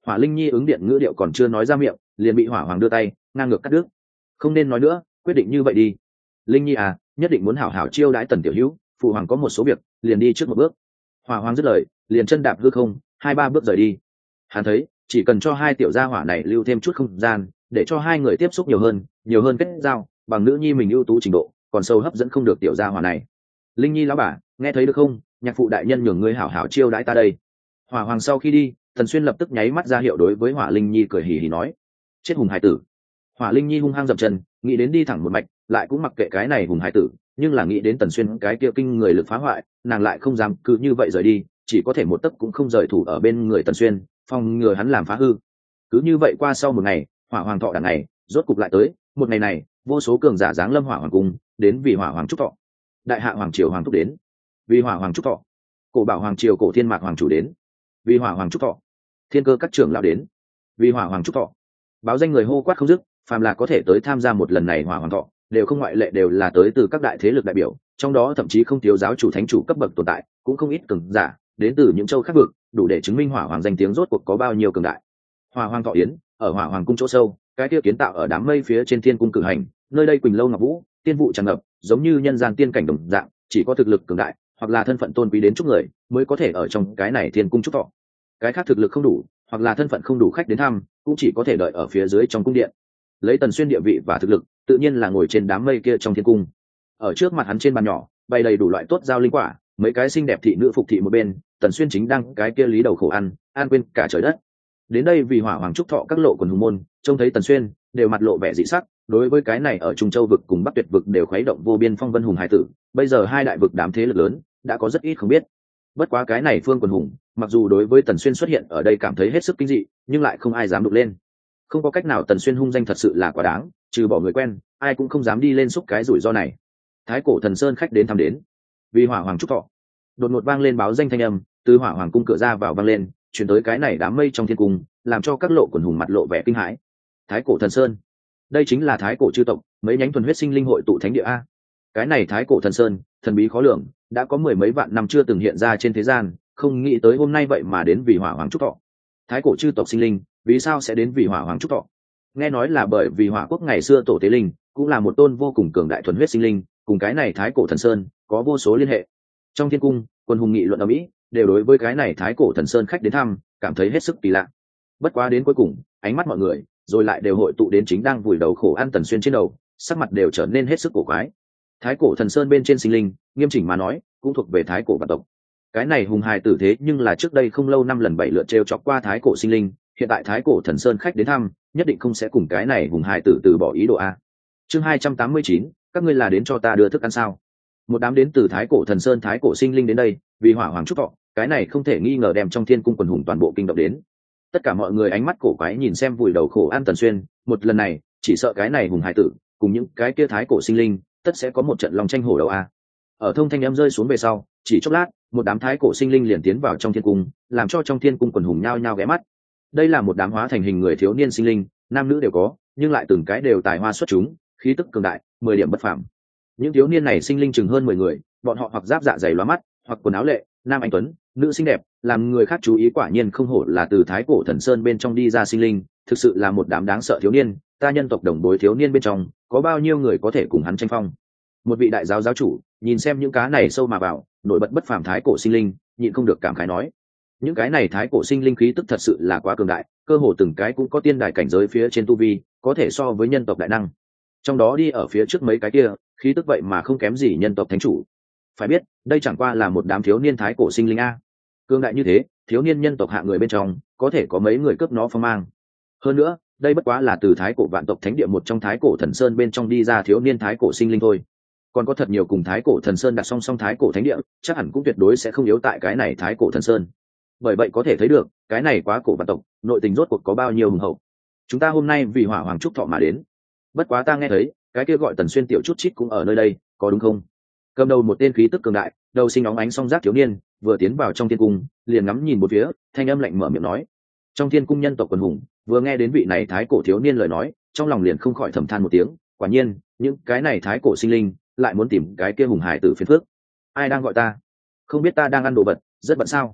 Hỏa Linh Nhi ứng điện ngữ điệu còn chưa nói ra miệng, liền bị Hỏa Hoàng đưa tay ngang ngược cắt đứt. Không nên nói nữa, quyết định như vậy đi. Linh Nhi à, nhất định muốn hảo hảo chiêu đãi Tần tiểu hữu, phụ hoàng có một số việc, liền đi trước một bước. Hỏa Hoàng dứt lời, liền chân đạp hư không, 2-3 bước rời đi. Hắn thấy, chỉ cần cho hai tiểu gia hỏa này lưu thêm chút không gian, để cho hai người tiếp xúc nhiều hơn kết giao, bằng nữ nhi mình ưu tú trình độ, còn sâu hấp dẫn không được tiểu gia hỏa này. Linh Nhi lão bà, nghe thấy được không, nhạc phụ đại nhân nhường ngươi hảo hảo chiêu đãi ta đây. Hỏa Hoàng sau khi đi, Tần Xuyên lập tức nháy mắt ra hiệu đối với Hỏa Linh Nhi, cười hì hì nói: chết hùng hải tử. Hỏa Linh Nhi hung hăng dậm chân, nghĩ đến đi thẳng một mạch, lại cũng mặc kệ cái này hùng hải tử, nhưng là nghĩ đến Tần Xuyên cái kia kinh người lực phá hoại, nàng lại không dám cứ như vậy rời đi, chỉ có thể một tấc cũng không rời thủ ở bên người Tần Xuyên, phòng ngừa hắn làm phá hư. Cứ như vậy qua sau một ngày, Hỏa Hoàng thọ đằng ngày rốt cục lại tới. Một ngày này, vô số cường giả giáng lâm Hỏa Hoàng cung, đến vì Hỏa Hoàng chúc thọ. Đại hạ hoàng triều hoàng thúc đến, vì Hỏa Hoàng chúc thọ. Cổ Bảo hoàng triều Cổ Thiên Mạc hoàng chủ đến, vì Hỏa Hoàng chúc thọ. Thiên Cơ các trưởng lão đến, vì Hỏa Hoàng chúc thọ. Báo danh người hô quát không dứt, phàm là có thể tới tham gia một lần này Hỏa Hoàng thọ, đều không ngoại lệ đều là tới từ các đại thế lực đại biểu, trong đó thậm chí không thiếu giáo chủ thánh chủ cấp bậc tồn tại, cũng không ít cường giả đến từ những châu khác vực, đủ để chứng minh Hỏa Hoàng danh tiếng rốt cuộc có bao nhiêu cường đại. Hỏa Hoàng thọ yến ở Hỏa Hoàng cung chỗ sâu, cái kia kiến tạo ở đám mây phía trên thiên cung cử hành, nơi đây quỳnh lâu ngọc vũ, tiên vụ tràn ngập, giống như nhân gian tiên cảnh đồng dạng, chỉ có thực lực cường đại hoặc là thân phận tôn quý đến chúc người mới có thể ở trong cái này thiên cung chúc thọ. Cái khác thực lực không đủ hoặc là thân phận không đủ khách đến thăm, cũng chỉ có thể đợi ở phía dưới trong cung điện. Lấy Tần Xuyên địa vị và thực lực, tự nhiên là ngồi trên đám mây kia trong thiên cung. Ở trước mặt hắn trên bàn nhỏ bày đầy đủ loại tốt giao linh quả, mấy cái xinh đẹp thị nữ phục thị một bên, Tần Xuyên chính đang cái kia lý đầu khổ ăn quên cả trời đất. Đến đây vì Hỏa Hoàng chúc thọ các lộ quần hùng môn, trông thấy Tần Xuyên đều mặt lộ vẻ dị sắc, đối với cái này ở Trung Châu vực cùng Bắc Tuyệt vực đều khuấy động vô biên phong vân hùng hải tử, bây giờ hai đại vực đám thế lực lớn đã có rất ít không biết. Bất quá cái này phương quần hùng, mặc dù đối với Tần Xuyên xuất hiện ở đây cảm thấy hết sức kinh dị, nhưng lại không ai dám đụng lên. Không có cách nào, Tần Xuyên hung danh thật sự là quá đáng, trừ bỏ người quen, ai cũng không dám đi lên xúc cái rủi ro này. Thái Cổ Thần Sơn khách đến thăm đến, vì Hỏa Hoàng chúc thọ. Đột ngột vang lên báo danh thanh âm, từ Hỏa Hoàng cung cửa ra vào vang lên, chuyển tới cái này đám mây trong thiên cung, làm cho các lộ quần hùng mặt lộ vẻ kinh hãi. Thái Cổ Thần Sơn, đây chính là Thái Cổ chư tộc mấy nhánh thuần huyết sinh linh hội tụ thánh địa a. Cái này Thái Cổ Thần Sơn thần bí khó lường, đã có mười mấy vạn năm chưa từng hiện ra trên thế gian, không nghĩ tới hôm nay vậy mà đến vì Hỏa Hoàng chúc thọ. Thái Cổ chư tộc sinh linh vì sao sẽ đến vì Hỏa Hoàng chúc thọ? Nghe nói là bởi vì Hỏa quốc ngày xưa tổ tế linh cũng là một tôn vô cùng cường đại thuần huyết sinh linh, cùng cái này Thái Cổ Thần Sơn có vô số liên hệ. Trong thiên cung, quân hùng nghị luận ở mỹ, đều đối với cái này Thái Cổ Thần Sơn khách đến thăm cảm thấy hết sức kỳ lạ. Bất quá đến cuối cùng, ánh mắt mọi người rồi lại đều hội tụ đến chính đang vùi đầu khổ ăn Tần Xuyên trên đầu, sắc mặt đều trở nên hết sức cổ quái. Thái Cổ Thần Sơn bên trên sinh linh, nghiêm chỉnh mà nói, cũng thuộc về Thái Cổ vạn tộc. Cái này hùng hài tử thế nhưng là trước đây không lâu 5 lần 7 lượt trêu chọc qua Thái Cổ sinh linh, hiện tại Thái Cổ Thần Sơn khách đến thăm, nhất định không sẽ cùng cái này hùng hài tử từ bỏ ý đồ a. Chương 289, các ngươi là đến cho ta đưa thức ăn sao? Một đám đến từ Thái Cổ Thần Sơn Thái Cổ sinh linh đến đây, vì Hỏa Hoàng chúc thọ, cái này không thể nghi ngờ đem trong thiên cung quần hùng toàn bộ kinh động đến. Tất cả mọi người ánh mắt cổ quái nhìn xem vùi đầu khổ ăn Tần Xuyên, một lần này, chỉ sợ cái này hùng hài tử cùng những cái kia Thái Cổ sinh linh, tất sẽ có một trận lòng tranh hổ đầu a. Ở thông thanh âm rơi xuống về sau, chỉ chốc lát, một đám Thái Cổ sinh linh liền tiến vào trong thiên cung, làm cho trong thiên cung quần hùng nhao nhao ghé mắt. Đây là một đám hóa thành hình người thiếu niên sinh linh, nam nữ đều có, nhưng lại từng cái đều tài hoa xuất chúng, khí tức cường đại, 10 điểm bất phàm. Những thiếu niên này sinh linh chừng hơn 10 người, bọn họ hoặc giáp dạ dày lóa mắt, hoặc quần áo lệ, nam anh tuấn, nữ xinh đẹp, làm người khác chú ý. Quả nhiên không hổ là từ Thái Cổ Thần Sơn bên trong đi ra sinh linh, thực sự là một đám đáng sợ thiếu niên. Ta nhân tộc đồng bối thiếu niên bên trong, có bao nhiêu người có thể cùng hắn tranh phong? Một vị đại giáo giáo chủ nhìn xem những cá này sâu mà vào, nổi bật bất phàm Thái Cổ sinh linh, nhịn không được cảm khái nói: những cái này Thái Cổ sinh linh khí tức thật sự là quá cường đại, cơ hồ từng cái cũng có tiên đài cảnh giới phía trên tu vi, có thể so với nhân tộc đại năng. Trong đó đi ở phía trước mấy cái kia, khí tức vậy mà không kém gì nhân tộc thánh chủ. Phải biết, đây chẳng qua là một đám thiếu niên Thái Cổ sinh linh a. Cường đại như thế, thiếu niên nhân tộc hạ người bên trong, có thể có mấy người cướp nó phong mang. Hơn nữa, đây bất quá là từ Thái Cổ vạn tộc thánh địa một trong Thái Cổ Thần Sơn bên trong đi ra thiếu niên Thái Cổ sinh linh thôi. Còn có thật nhiều cùng Thái Cổ Thần Sơn đặt song song Thái Cổ thánh địa, chắc hẳn cũng tuyệt đối sẽ không yếu tại cái này Thái Cổ Thần Sơn. Bởi vậy có thể thấy được, cái này quá cổ vạn tộc, nội tình rốt cuộc có bao nhiêu hùng hậu. Chúng ta hôm nay vì Hỏa Hoàng chúc thọ mà đến. Bất quá ta nghe thấy, cái kia gọi Tần Xuyên tiểu chút chít cũng ở nơi đây, có đúng không? Cầm đầu một tên khí tức cường đại, đầu sinh óng ánh song giác thiếu niên, vừa tiến vào trong thiên cung, liền ngắm nhìn một phía, thanh âm lạnh mở miệng nói. Trong thiên cung nhân tộc quần hùng, vừa nghe đến vị này Thái Cổ thiếu niên lời nói, trong lòng liền không khỏi thầm than một tiếng, quả nhiên, những cái này Thái Cổ sinh linh lại muốn tìm cái kia hùng hải tử phiền phước. Ai đang gọi ta? Không biết ta đang ăn đồ vật, rất bận sao?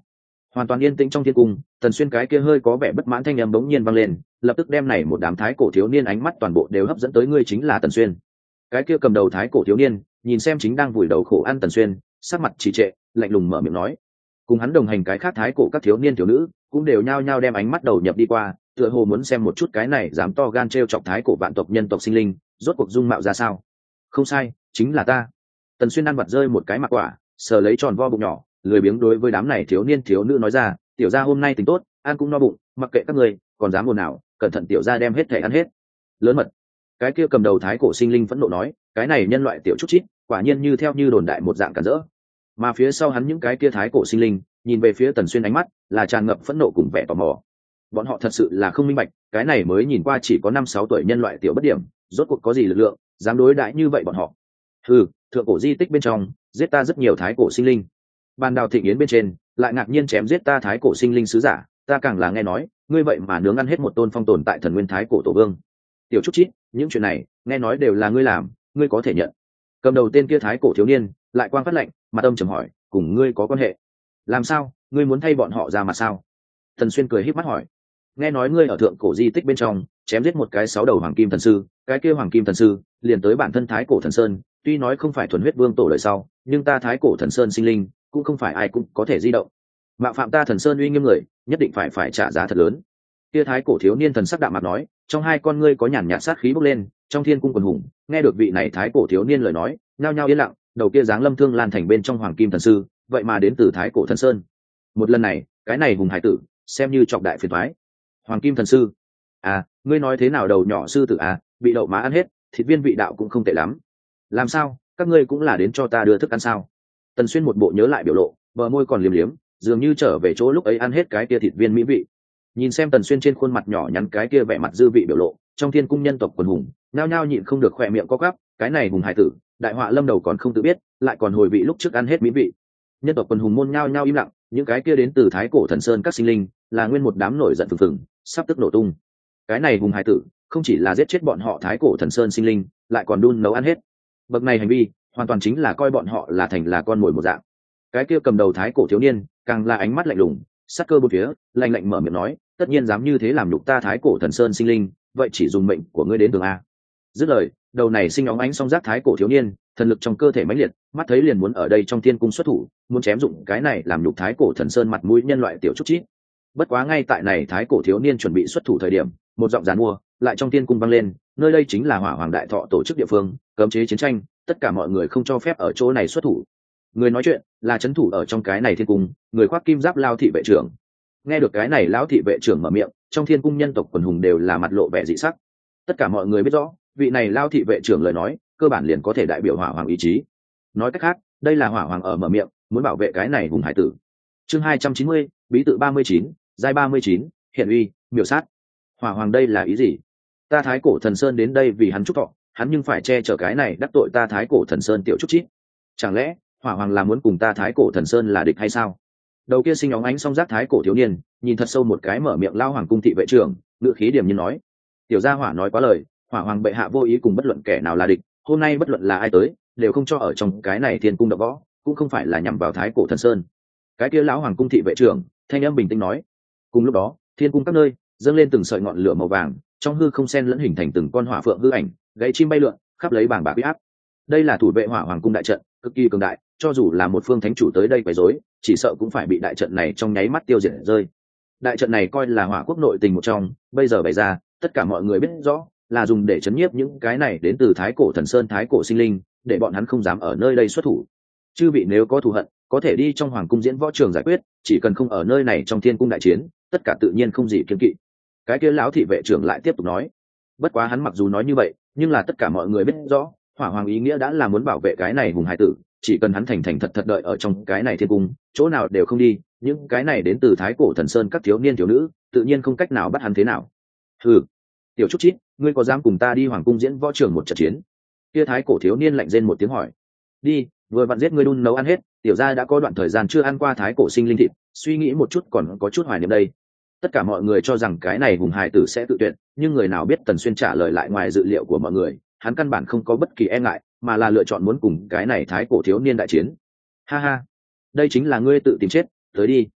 Hoàn toàn yên tĩnh trong thiên cung, Tần Xuyên cái kia hơi có vẻ bất mãn thanh âm bỗng nhiên vang lên, lập tức đem này một đám thái cổ thiếu niên ánh mắt toàn bộ đều hấp dẫn tới, ngươi chính là Tần Xuyên. Cái kia cầm đầu thái cổ thiếu niên nhìn xem chính đang vùi đầu khổ ăn Tần Xuyên, sắc mặt trì trệ, lạnh lùng mở miệng nói. Cùng hắn đồng hành cái khác thái cổ các thiếu niên thiếu nữ cũng đều nhao nhao đem ánh mắt đầu nhập đi qua, tựa hồ muốn xem một chút cái này dám to gan trêu chọc thái cổ vạn tộc nhân tộc sinh linh rốt cuộc dung mạo ra sao. Không sai, chính là ta. Tần Xuyên ăn vặt rơi một cái mặc quả, sờ lấy tròn vo bụng nhỏ, lười biếng đối với đám này thiếu niên thiếu nữ nói ra, tiểu gia hôm nay tính tốt, ăn cũng no bụng, mặc kệ các người còn dám ồn nào, cẩn thận tiểu gia đem hết thể ăn hết. Lớn mật. Cái kia cầm đầu thái cổ sinh linh phẫn nộ nói, cái này nhân loại tiểu chút chít quả nhiên như theo như đồn đại một dạng cản rỡ. Mà phía sau hắn những cái kia thái cổ sinh linh nhìn về phía Tần Xuyên, ánh mắt là tràn ngập phẫn nộ cùng vẻ tò mò. Bọn họ thật sự là không minh bạch, cái này mới nhìn qua chỉ có 5-6 tuổi nhân loại tiểu bất điểm rốt cuộc có gì lực lượng dám đối đãi như vậy bọn họ. Thượng cổ di tích bên trong giết ta rất nhiều thái cổ sinh linh, bàn đào thịnh yến bên trên lại ngạc nhiên chém giết ta thái cổ sinh linh sứ giả, ta càng là nghe nói ngươi vậy mà nướng ăn hết một tôn phong tồn tại thần nguyên thái cổ tổ vương. Tiểu chút chít, những chuyện này nghe nói đều là ngươi làm, ngươi có thể nhận? Cầm đầu tên kia thái cổ thiếu niên lại quang phát lệnh, mặt âm trầm hỏi, cùng ngươi có quan hệ? Làm sao, ngươi muốn thay bọn họ ra mặt sao? Tần Xuyên cười híp mắt hỏi. Nghe nói ngươi ở thượng cổ di tích bên trong chém giết một cái 6 đầu hoàng kim thần sư, cái kia hoàng kim thần sư liền tới bản thân thái cổ thần sơn, tuy nói không phải thuần huyết vương tổ đời sau, nhưng ta thái cổ thần sơn sinh linh cũng không phải ai cũng có thể di động. Mạo phạm ta thần sơn uy nghiêm người nhất định phải trả giá thật lớn. Kia thái cổ thiếu niên thần sắc đạm mặt nói, trong hai con ngươi có nhàn nhạt sát khí bốc lên. Trong thiên cung quần hùng nghe được vị này thái cổ thiếu niên lời nói, nhao nhao yên lặng. Đầu kia dáng lâm thương lan thành bên trong hoàng kim thần sư vậy mà đến từ thái cổ thần sơn. Một lần này cái này hùng hải tử xem như trọng đại phiền toái. Hoàng kim thần sư, à, ngươi nói thế nào đầu nhỏ sư tử à, bị đậu má ăn hết, thịt viên vị đạo cũng không tệ lắm. Làm sao, các ngươi cũng là đến cho ta đưa thức ăn sao? Tần Xuyên một bộ nhớ lại biểu lộ, bờ môi còn liếm liếm, dường như trở về chỗ lúc ấy ăn hết cái kia thịt viên mỹ vị. Nhìn xem Tần Xuyên trên khuôn mặt nhỏ nhắn cái kia vẻ mặt dư vị biểu lộ, trong thiên cung nhân tộc quần hùng nhao nhao nhịn không được khỏe miệng co quắp, cái này hùng hải tử đại họa lâm đầu còn không tự biết, lại còn hồi vị lúc trước ăn hết mỹ vị. Nhân tộc quần hùng môn nhao nhao im lặng, những cái kia đến từ thái cổ thần sơn các sinh linh là nguyên một đám nổi giận phừng phừng, sắp tức nổ tung. Cái này hùng hải tử không chỉ là giết chết bọn họ thái cổ thần sơn sinh linh, lại còn đun nấu ăn hết. Bậc này hành vi hoàn toàn chính là coi bọn họ là thành là con mồi một dạng. Cái kia cầm đầu thái cổ thiếu niên càng là ánh mắt lạnh lùng, sắc cơ bốn phía, lạnh lạnh mở miệng nói, tất nhiên dám như thế làm nhục ta thái cổ thần sơn sinh linh, vậy chỉ dùng mệnh của ngươi đến đường a. Dứt lời, đầu này sinh óng ánh song giác thái cổ thiếu niên thần lực trong cơ thể mãnh liệt, mắt thấy liền muốn ở đây trong thiên cung xuất thủ, muốn chém dụng cái này làm nhục thái cổ thần sơn mặt mũi nhân loại tiểu chút chít. Bất quá ngay tại này thái cổ thiếu niên chuẩn bị xuất thủ thời điểm, một giọng giàn mua lại trong thiên cung vang lên, nơi đây chính là Hỏa Hoàng đại thọ tổ chức địa phương, cấm chế chiến tranh, tất cả mọi người không cho phép ở chỗ này xuất thủ. Người nói chuyện là trấn thủ ở trong cái này thiên cung, người khoác kim giáp lao thị vệ trưởng. Nghe được cái này lão thị vệ trưởng mở miệng, trong thiên cung nhân tộc quần hùng đều là mặt lộ vẻ dị sắc. Tất cả mọi người biết rõ, vị này lao thị vệ trưởng lời nói cơ bản liền có thể đại biểu Hỏa Hoàng ý chí. Nói cách khác, đây là Hỏa Hoàng ở mở miệng, muốn bảo vệ cái này hùng hải tử. Chương 290, bí tự 39, giai 39, hiện uy, miểu sát. Hỏa Hoàng đây là ý gì? Ta thái cổ thần sơn đến đây vì hắn chúc thọ, hắn nhưng phải che chở cái này đắc tội ta thái cổ thần sơn tiểu chút chít. Chẳng lẽ Hỏa Hoàng là muốn cùng ta thái cổ thần sơn là địch hay sao? Đầu kia sinh óng ánh song giác thái cổ thiếu niên nhìn thật sâu một cái, mở miệng lao hoàng cung thị vệ trưởng, ngữ khí điểm như nói, tiểu gia hỏa nói quá lời, Hỏa Hoàng bệ hạ vô ý cùng bất luận kẻ nào là địch, hôm nay bất luận là ai tới đều không cho ở trong cái này thiên cung đập võ, cũng không phải là nhằm vào thái cổ thần sơn. Cái kia lão hoàng cung thị vệ trưởng thanh âm bình tĩnh nói. Cùng lúc đó, thiên cung các nơi dâng lên từng sợi ngọn lửa màu vàng, trong hư không xen lẫn hình thành từng con hỏa phượng hư ảnh, gãy chim bay lượn, khắp lấy bảng bạc uy áp. Đây là thủ vệ Hỏa Hoàng cung đại trận, cực kỳ cường đại, cho dù là một phương thánh chủ tới đây quấy rối, chỉ sợ cũng phải bị đại trận này trong nháy mắt tiêu diệt rơi. Đại trận này coi là Hỏa quốc nội tình một trong, bây giờ bày ra, tất cả mọi người biết rõ, là dùng để chấn nhiếp những cái này đến từ thái cổ thần sơn thái cổ sinh linh, để bọn hắn không dám ở nơi đây xuất thủ. Chư vị nếu có thù hận, có thể đi trong hoàng cung diễn võ trường giải quyết, chỉ cần không ở nơi này trong thiên cung đại chiến, tất cả tự nhiên không gì kiêng kỵ. Cái kia lão thị vệ trưởng lại tiếp tục nói. Bất quá hắn mặc dù nói như vậy, nhưng là tất cả mọi người biết rõ, Hỏa Hoàng ý nghĩa đã là muốn bảo vệ cái này hùng hải tử, chỉ cần hắn thành thành thật thật đợi ở trong cái này thiên cung, chỗ nào đều không đi, những cái này đến từ thái cổ thần sơn các thiếu niên thiếu nữ tự nhiên không cách nào bắt hắn thế nào. Tiểu chút chít, ngươi có dám cùng ta đi hoàng cung diễn võ trường một trận chiến? Kia thái cổ thiếu niên lạnh rên một tiếng hỏi. Đi, vừa vặn giết ngươi đun nấu ăn hết, tiểu gia đã có đoạn thời gian chưa ăn qua thái cổ sinh linh thịt, suy nghĩ một chút còn có chút hoài niệm đây. Tất cả mọi người cho rằng cái này hùng hài tử sẽ tự tuyệt, nhưng người nào biết Tần Xuyên trả lời lại ngoài dự liệu của mọi người, hắn căn bản không có bất kỳ e ngại, mà là lựa chọn muốn cùng cái này thái cổ thiếu niên đại chiến. Ha ha, đây chính là ngươi tự tìm chết, tới đi.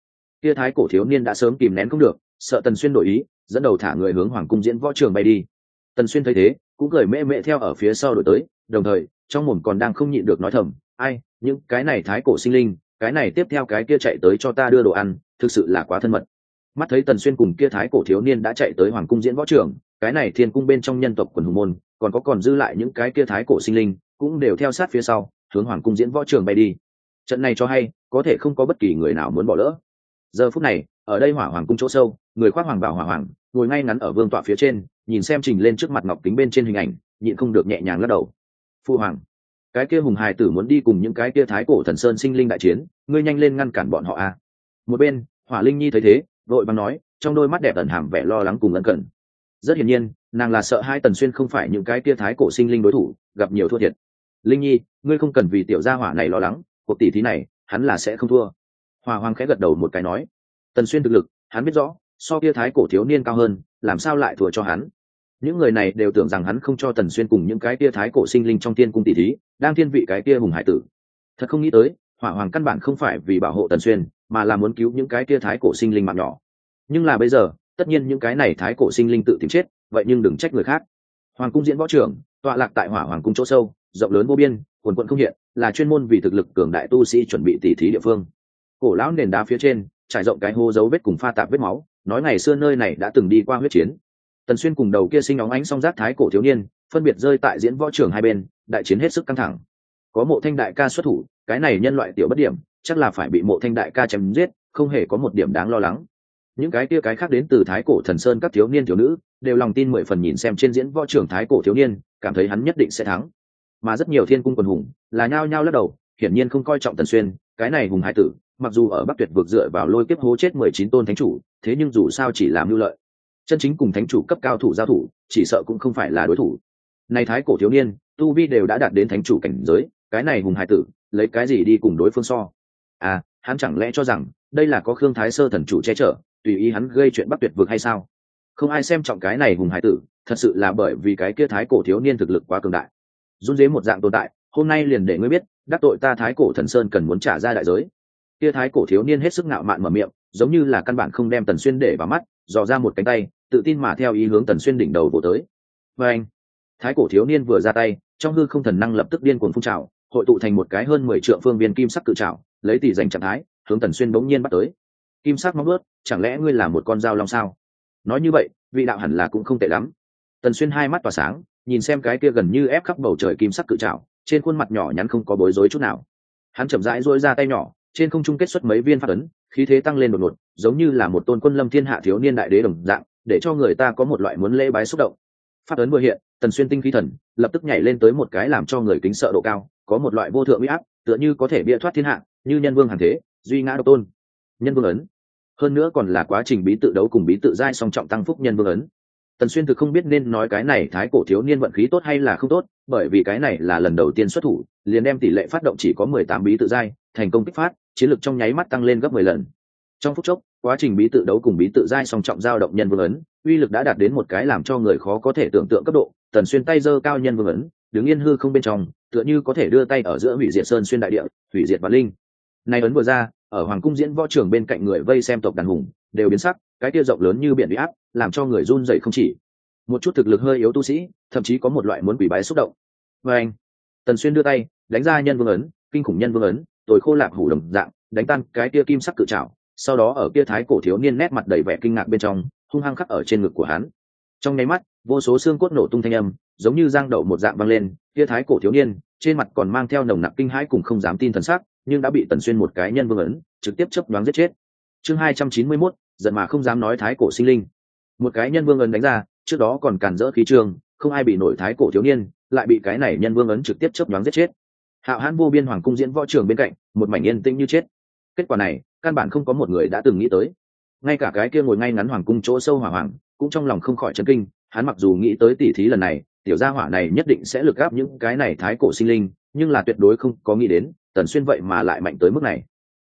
kia thái cổ thiếu niên đã sớm kìm nén không được, sợ Tần Xuyên đổi ý, dẫn đầu thả người hướng hoàng cung diễn võ trường bay đi. Tần Xuyên thấy thế cũng cười mễ mễ theo ở phía sau đổi tới, đồng thời trong mồm còn đang không nhịn được nói thầm, ai, những cái này thái cổ sinh linh, cái này tiếp theo cái kia chạy tới cho ta đưa đồ ăn, thực sự là quá thân mật. Mắt thấy Tần Xuyên cùng kia thái cổ thiếu niên đã chạy tới hoàng cung diễn võ trường, cái này thiên cung bên trong nhân tộc quần hùng môn còn dư lại những cái kia thái cổ sinh linh cũng đều theo sát phía sau hướng hoàng cung diễn võ trường bay đi. Trận này cho hay có thể không có bất kỳ người nào muốn bỏ lỡ. Giờ phút này ở đây hỏa hoàng cung chỗ sâu, người khoác hoàng bào hỏa hoàng ngồi ngay ngắn ở vương tọa phía trên, nhìn xem trình lên trước mặt ngọc kính bên trên hình ảnh, nhịn không được nhẹ nhàng lắc đầu. Phu hoàng, cái kia hùng hài tử muốn đi cùng những cái kia thái cổ thần sơn sinh linh đại chiến, ngươi nhanh lên ngăn cản bọn họ a. Một bên Hỏa Linh Nhi thấy thế vội vàng nói, trong đôi mắt đẹp ẩn hàm vẻ lo lắng cùng ân cần. Rất hiển nhiên nàng là sợ hai Tần Xuyên không phải những cái kia thái cổ sinh linh đối thủ, gặp nhiều thua thiệt. Linh Nhi, ngươi không cần vì tiểu gia hỏa này lo lắng, cuộc tỷ thí này hắn là sẽ không thua. Hỏa Hoàng khẽ gật đầu một cái nói, Tần Xuyên thực lực hắn biết rõ, so kia thái cổ thiếu niên cao hơn, làm sao lại thua cho hắn. Những người này đều tưởng rằng hắn không cho Tần Xuyên cùng những cái kia thái cổ sinh linh trong tiên cung tỷ thí, đang thiên vị cái kia hùng hải tử. Thật không nghĩ tới, Hỏa Hoàng căn bản không phải vì bảo hộ Tần Xuyên, mà là muốn cứu những cái kia thái cổ sinh linh mạng nhỏ. Nhưng là bây giờ, tất nhiên những cái này thái cổ sinh linh tự tìm chết, vậy nhưng đừng trách người khác. Hoàng cung diễn võ trường tọa lạc tại Hỏa Hoàng cung chỗ sâu, rộng lớn vô biên, quần quận không hiện, là chuyên môn vì thực lực cường đại tu sĩ chuẩn bị tỷ thí địa phương. Cổ lão nền đá phía trên trải rộng cái hố dấu vết cùng pha tạp vết máu, nói ngày xưa nơi này đã từng đi qua huyết chiến. Tần Xuyên cùng đầu kia sinh óng ánh song giác thái cổ thiếu niên phân biệt rơi tại diễn võ trường hai bên, đại chiến hết sức căng thẳng. Có Mộ Thanh đại ca xuất thủ, cái này nhân loại tiểu bất điểm chắc là phải bị Mộ Thanh đại ca chém giết, không hề có một điểm đáng lo lắng. Những cái kia cái khác đến từ thái cổ thần sơn các thiếu niên thiếu nữ đều lòng tin 10 phần nhìn xem trên diễn võ trường thái cổ thiếu niên, cảm thấy hắn nhất định sẽ thắng. Mà rất nhiều thiên cung quần hùng là nhao nhao lắc đầu, hiển nhiên không coi trọng Tần Xuyên, cái này hùng hải tử, mặc dù ở Bắc Tuyệt vực dựa vào lôi kiếp hố chết 19 tôn thánh chủ, thế nhưng dù sao chỉ làm mưu lợi. Chân chính cùng thánh chủ cấp cao thủ giao thủ, chỉ sợ cũng không phải là đối thủ. Này thái cổ thiếu niên, tu vi đều đã đạt đến thánh chủ cảnh giới, cái này hùng hải tử, lấy cái gì đi cùng đối phương so? À, hắn chẳng lẽ cho rằng đây là có Khương Thái Sơ thần chủ che chở, tùy ý hắn gây chuyện Bắc Tuyệt vực hay sao? Không ai xem trọng cái này hùng hải tử, thật sự là bởi vì cái kia thái cổ thiếu niên thực lực quá cường đại. Run rế một dạng tồn tại, hôm nay liền để ngươi biết, đắc tội ta thái cổ thần sơn cần muốn trả ra đại giới. Kia thái cổ thiếu niên hết sức ngạo mạn mở miệng, giống như là căn bản không đem Tần Xuyên để vào mắt, dò ra một cánh tay, tự tin mà theo ý hướng Tần Xuyên đỉnh đầu vỗ tới. Và anh, thái cổ thiếu niên vừa ra tay, trong hư không thần năng lập tức điên cuồng phun trào, hội tụ thành một cái hơn 10 trượng phương viên kim sắc cự trảo, lấy tỷ dành trạng thái, hướng Tần Xuyên bỗng nhiên bắt tới. Kim sắc móng vuốt, chẳng lẽ ngươi là một con dao long sao? Nói như vậy, vị đạo hẳn là cũng không tệ lắm. Tần Xuyên hai mắt tỏa sáng, nhìn xem cái kia gần như ép khắp bầu trời kim sắc cự trảo, trên khuôn mặt nhỏ nhắn không có bối rối chút nào. Hắn chậm rãi duỗi ra tay nhỏ, trên không trung kết xuất mấy viên pháp ấn, khí thế tăng lên đột ngột, giống như là một tôn quân lâm thiên hạ thiếu niên đại đế đồng dạng, để cho người ta có một loại muốn lễ bái xúc động. Pháp ấn vừa hiện, Tần Xuyên tinh khí thần lập tức nhảy lên tới một cái làm cho người kính sợ độ cao, có một loại vô thượng uy áp, tựa như có thể bịa thoát thiên hạ, như nhân vương hàng thế, duy ngã độc tôn. Nhân vương ấn, hơn nữa còn là quá trình bí tự đấu cùng bí tự giai song trọng tăng phúc nhân vương ấn. Tần Xuyên thực không biết nên nói cái này thái cổ thiếu niên vận khí tốt hay là không tốt, bởi vì cái này là lần đầu tiên xuất thủ, liền đem tỷ lệ phát động chỉ có 18 bí tự giai, thành công kích phát, chiến lực trong nháy mắt tăng lên gấp 10 lần. Trong phút chốc, quá trình bí tự đấu cùng bí tự giai song trọng giao động nhân vương ấn, uy lực đã đạt đến một cái làm cho người khó có thể tưởng tượng cấp độ. Tần Xuyên tay giơ cao nhân vương ấn, đứng yên hư không bên trong, tựa như có thể đưa tay ở giữa hủy diệt sơn xuyên đại địa, hủy diệt vạn linh. Này ấn vừa ra, ở hoàng cung diễn võ trường bên cạnh người vây xem tộc đàn hùng đều biến sắc, cái kia rộng lớn như biển uy áp, làm cho người run rẩy không chỉ. Một chút thực lực hơi yếu tu sĩ, thậm chí có một loại muốn quỷ bái xúc động. Và anh, Tần Xuyên đưa tay đánh ra nhân vương ấn, kinh khủng nhân vương ấn, tôi khô lạc hủ đồng dạng, đánh tan cái kia kim sắc cự trảo. Sau đó ở kia thái cổ thiếu niên nét mặt đầy vẻ kinh ngạc bên trong, hung hăng khắc ở trên ngực của hắn. Trong nháy mắt, vô số xương cốt nổ tung thanh âm, giống như giang đậu một dạng vang lên. Kia thái cổ thiếu niên trên mặt còn mang theo nồng nặc kinh hãi cùng không dám tin thần sắc, nhưng đã bị Tần Xuyên một cái nhân vương ấn trực tiếp chớp nhoáng giết chết. Chương 291, giận mà không dám nói thái cổ sinh linh. Một cái nhân vương ấn đánh ra, trước đó còn càn rỡ khí trường, không ai bị nổi thái cổ thiếu niên, lại bị cái này nhân vương ấn trực tiếp chớp nhoáng giết chết. Hạo Hãn vô biên hoàng cung diễn võ trường bên cạnh, một mảnh yên tĩnh như chết. Kết quả này, căn bản không có một người đã từng nghĩ tới. Ngay cả cái kia ngồi ngay ngắn hoàng cung chỗ sâu Hỏa Hoàng, cũng trong lòng không khỏi chấn kinh, hắn mặc dù nghĩ tới tỉ thí lần này, tiểu gia hỏa này nhất định sẽ lực gáp những cái này thái cổ sinh linh, nhưng là tuyệt đối không có nghĩ đến, Tần Xuyên vậy mà lại mạnh tới mức này.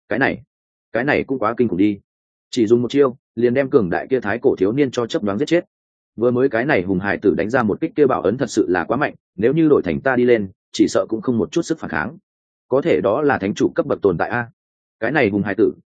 Cái này cũng quá kinh khủng đi. Chỉ dùng một chiêu, liền đem cường đại kia thái cổ thiếu niên cho chớp nhoáng giết chết. Vừa mới cái này hùng hải tử đánh ra một kích kia bảo ấn thật sự là quá mạnh, nếu như đổi thành ta đi lên, chỉ sợ cũng không một chút sức phản kháng. Có thể đó là thánh chủ cấp bậc tồn tại a. Cái này hùng hải tử,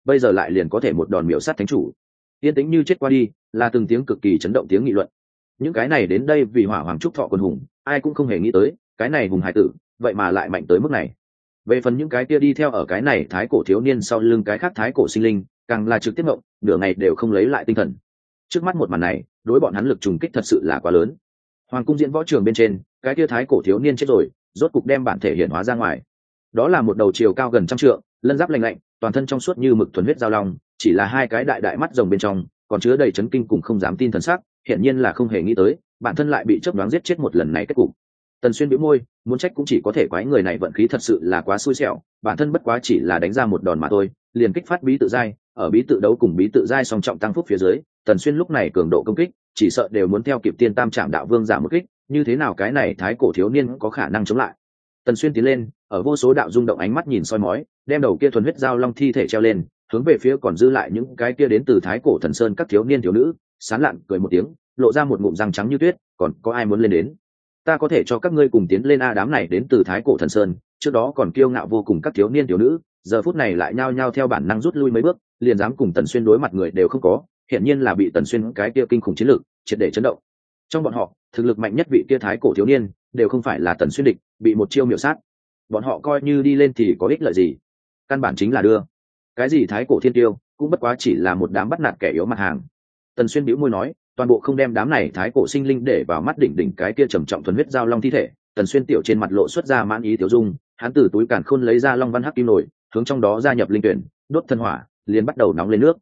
bây giờ lại liền có thể một đòn miểu sát thánh chủ. Yên tĩnh như chết qua đi, là từng tiếng cực kỳ chấn động tiếng nghị luận. Những cái này đến đây vì hỏa hoàng trúc thọ quần hùng, ai cũng không hề nghĩ tới cái này hùng hải tử vậy mà lại mạnh tới mức này. Về phần những cái kia đi theo ở cái này thái cổ thiếu niên sau lưng cái khác thái cổ sinh linh, càng là trực tiếp ngộng, nửa ngày đều không lấy lại tinh thần. Trước mắt một màn này, đối bọn hắn lực trùng kích thật sự là quá lớn. Hoàng cung diễn võ trường bên trên, cái kia thái cổ thiếu niên chết rồi, rốt cục đem bản thể hiện hóa ra ngoài. Đó là một đầu chiều cao gần 100 trượng, lân giáp lạnh lạnh, toàn thân trong suốt như mực thuần huyết giao long, chỉ là hai cái đại đại mắt rồng bên trong, còn chứa đầy chấn kinh cùng không dám tin thần sắc, hiển nhiên là không hề nghĩ tới, bản thân lại bị chớp nhoáng giết chết một lần này kết cục. Tần Xuyên bĩu môi, muốn trách cũng chỉ có thể quái người này vận khí thật sự là quá xui xẻo, bản thân bất quá chỉ là đánh ra một đòn mà thôi, liền kích phát bí tự giai, ở bí tự đấu cùng bí tự giai song trọng tăng phúc phía dưới, Tần Xuyên lúc này cường độ công kích, chỉ sợ đều muốn theo kịp Tiên Tam Trảm Đạo Vương giảm một kích, như thế nào cái này thái cổ thiếu niên có khả năng chống lại. Tần Xuyên tiến lên, ở vô số đạo rung động ánh mắt nhìn soi mói, đem đầu kia thuần huyết giao long thi thể treo lên, hướng về phía còn dư lại những cái kia đến từ thái cổ thần sơn các thiếu niên thiếu nữ, sán lạn cười một tiếng, lộ ra một ngụm răng trắng như tuyết, còn có ai muốn lên đến? Ta có thể cho các ngươi cùng tiến lên. A đám này đến từ thái cổ thần sơn, trước đó còn kiêu ngạo vô cùng các thiếu niên thiếu nữ, giờ phút này lại nhao nhao theo bản năng rút lui mấy bước, liền dám cùng Tần Xuyên đối mặt người đều không có, hiển nhiên là bị Tần Xuyên cái kia kinh khủng chiến lược triệt để chấn động. Trong bọn họ, thực lực mạnh nhất vị kia thái cổ thiếu niên, đều không phải là Tần Xuyên địch, bị một chiêu miểu sát. Bọn họ coi như đi lên thì có ích lợi gì? Căn bản chính là đưa. Cái gì thái cổ thiên tiêu, cũng bất quá chỉ là một đám bắt nạt kẻ yếu mặt hàng. Tần Xuyên bĩu môi nói, toàn bộ không đem đám này thái cổ sinh linh để vào mắt đỉnh đỉnh cái kia trầm trọng thuần huyết giao long thi thể. Tần Xuyên tiểu trên mặt lộ xuất ra mãn ý tiểu dung, hắn từ túi càn khôn lấy ra long văn hắc kim nổi, hướng trong đó gia nhập linh tuyển, đốt thân hỏa, liền bắt đầu nóng lên nước.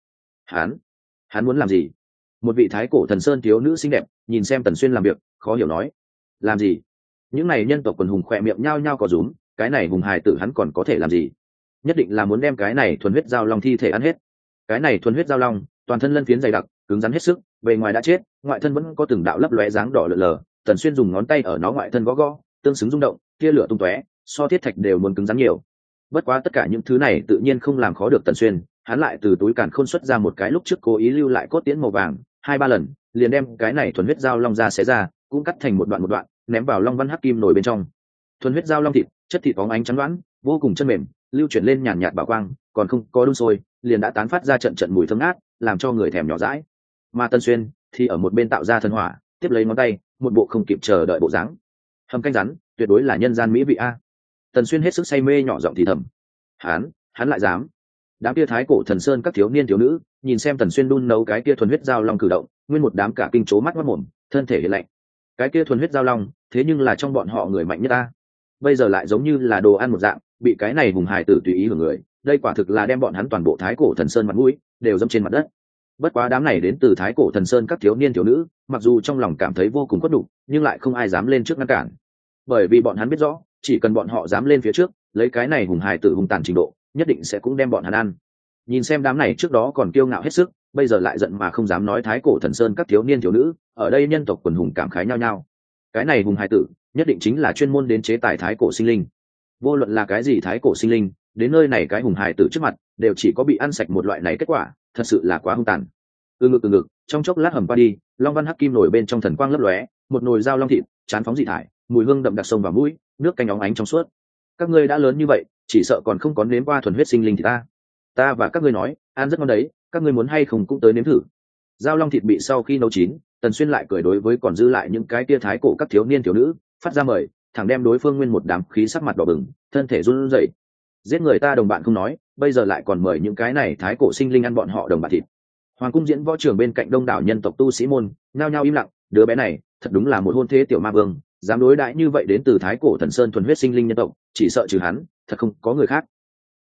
Hắn muốn làm gì? Một vị thái cổ thần sơn thiếu nữ xinh đẹp nhìn xem Tần Xuyên làm việc, khó hiểu nói, làm gì? Những này nhân tộc quần hùng khỏe miệng nhao nhao có rúm, cái này hùng hài tử hắn còn có thể làm gì? Nhất định là muốn đem cái này thuần huyết giao long thi thể ăn hết. Cái này thuần huyết giao long, toàn thân lân phiến dày đặc, cứng rắn hết sức, bề ngoài đã chết, ngoại thân vẫn có từng đạo lấp lóe dáng đỏ lờ lờ. Tần Xuyên dùng ngón tay ở nó ngoại thân gõ gõ, tương xứng rung động, tia lửa tung tóe, so thiết thạch đều muốn cứng rắn nhiều. Bất quá tất cả những thứ này tự nhiên không làm khó được Tần Xuyên, hắn lại từ túi càn khôn xuất ra một cái lúc trước cố ý lưu lại cốt tiễn màu vàng, 2-3 lần, liền đem cái này thuần huyết giao long ra xé ra, cũng cắt thành một đoạn, ném vào long văn hắc kim nổi bên trong. Thuần huyết giao long thịt, chất thịt bóng ánh trắng đoán, vô cùng chân mềm, lưu chuyển lên nhàn nhạt bảo quang, còn không có đun sôi, liền đã tán phát ra trận trận mùi thơm ngát, làm cho người thèm nhỏ dãi. Mà Tần Xuyên thì ở một bên tạo ra thần hỏa, tiếp lấy ngón tay, một bộ không kịp chờ đợi bộ dáng. Hầm canh rắn, tuyệt đối là nhân gian mỹ vị a. Tần Xuyên hết sức say mê nhỏ giọng thì thầm. Hắn lại dám. Đám kia thái cổ thần sơn các thiếu niên thiếu nữ, nhìn xem Tần Xuyên đun nấu cái kia thuần huyết giao long cử động, nguyên một đám cả kinh chố mắt mồm, thân thể hiện lạnh. Cái kia thuần huyết giao long, thế nhưng là trong bọn họ người mạnh nhất ta. Bây giờ lại giống như là đồ ăn một dạng, bị cái này hùng hài tử tùy ý hưởng người, đây quả thực là đem bọn hắn toàn bộ thái cổ thần sơn mặt mũi đều dẫm trên mặt đất. Bất quá đám này đến từ thái cổ thần sơn các thiếu niên thiếu nữ, mặc dù trong lòng cảm thấy vô cùng khuất nhục, nhưng lại không ai dám lên trước ngăn cản, bởi vì bọn hắn biết rõ, chỉ cần bọn họ dám lên phía trước, lấy cái này hùng hài tử hung tàn trình độ, nhất định sẽ cũng đem bọn hắn ăn. Nhìn xem đám này trước đó còn kiêu ngạo hết sức, bây giờ lại giận mà không dám nói thái cổ thần sơn các thiếu niên thiếu nữ, ở đây nhân tộc quần hùng cảm khái nhau nhau. Cái này hùng hài tử, nhất định chính là chuyên môn đến chế tài thái cổ sinh linh. Vô luận là cái gì thái cổ sinh linh, đến nơi này cái hùng hài tử trước mặt, đều chỉ có bị ăn sạch một loại này kết quả, thật sự là quá hung tàn. Từ ngực, trong chốc lát hầm qua đi, long văn hắc kim nổi bên trong thần quang lấp lóe, một nồi dao long thịt, chán phóng dị thải, mùi hương đậm đặc sông vào mũi, nước canh óng ánh trong suốt. Các ngươi đã lớn như vậy, chỉ sợ còn không có nếm qua thuần huyết sinh linh thì ta và các ngươi nói, ăn rất ngon đấy, các ngươi muốn hay không cũng tới nếm thử. Dao long thịt bị sau khi nấu chín, Tần Xuyên lại cười đối với còn dư lại những cái tia thái cổ các thiếu niên thiếu nữ, phát ra mời, thẳng đem đối phương nguyên một đám khí sắc mặt đỏ bừng, thân thể run rẩy. Giết người ta đồng bạn không nói, bây giờ lại còn mời những cái này thái cổ sinh linh ăn bọn họ đồng bạn thịt. Hoàng cung diễn võ trường bên cạnh đông đảo nhân tộc tu sĩ môn, nhao nhao im lặng, đứa bé này, thật đúng là một hôn thế tiểu ma vương, dám đối đãi như vậy đến từ thái cổ thần sơn thuần huyết sinh linh nhân tộc, chỉ sợ trừ hắn, thật không có người khác.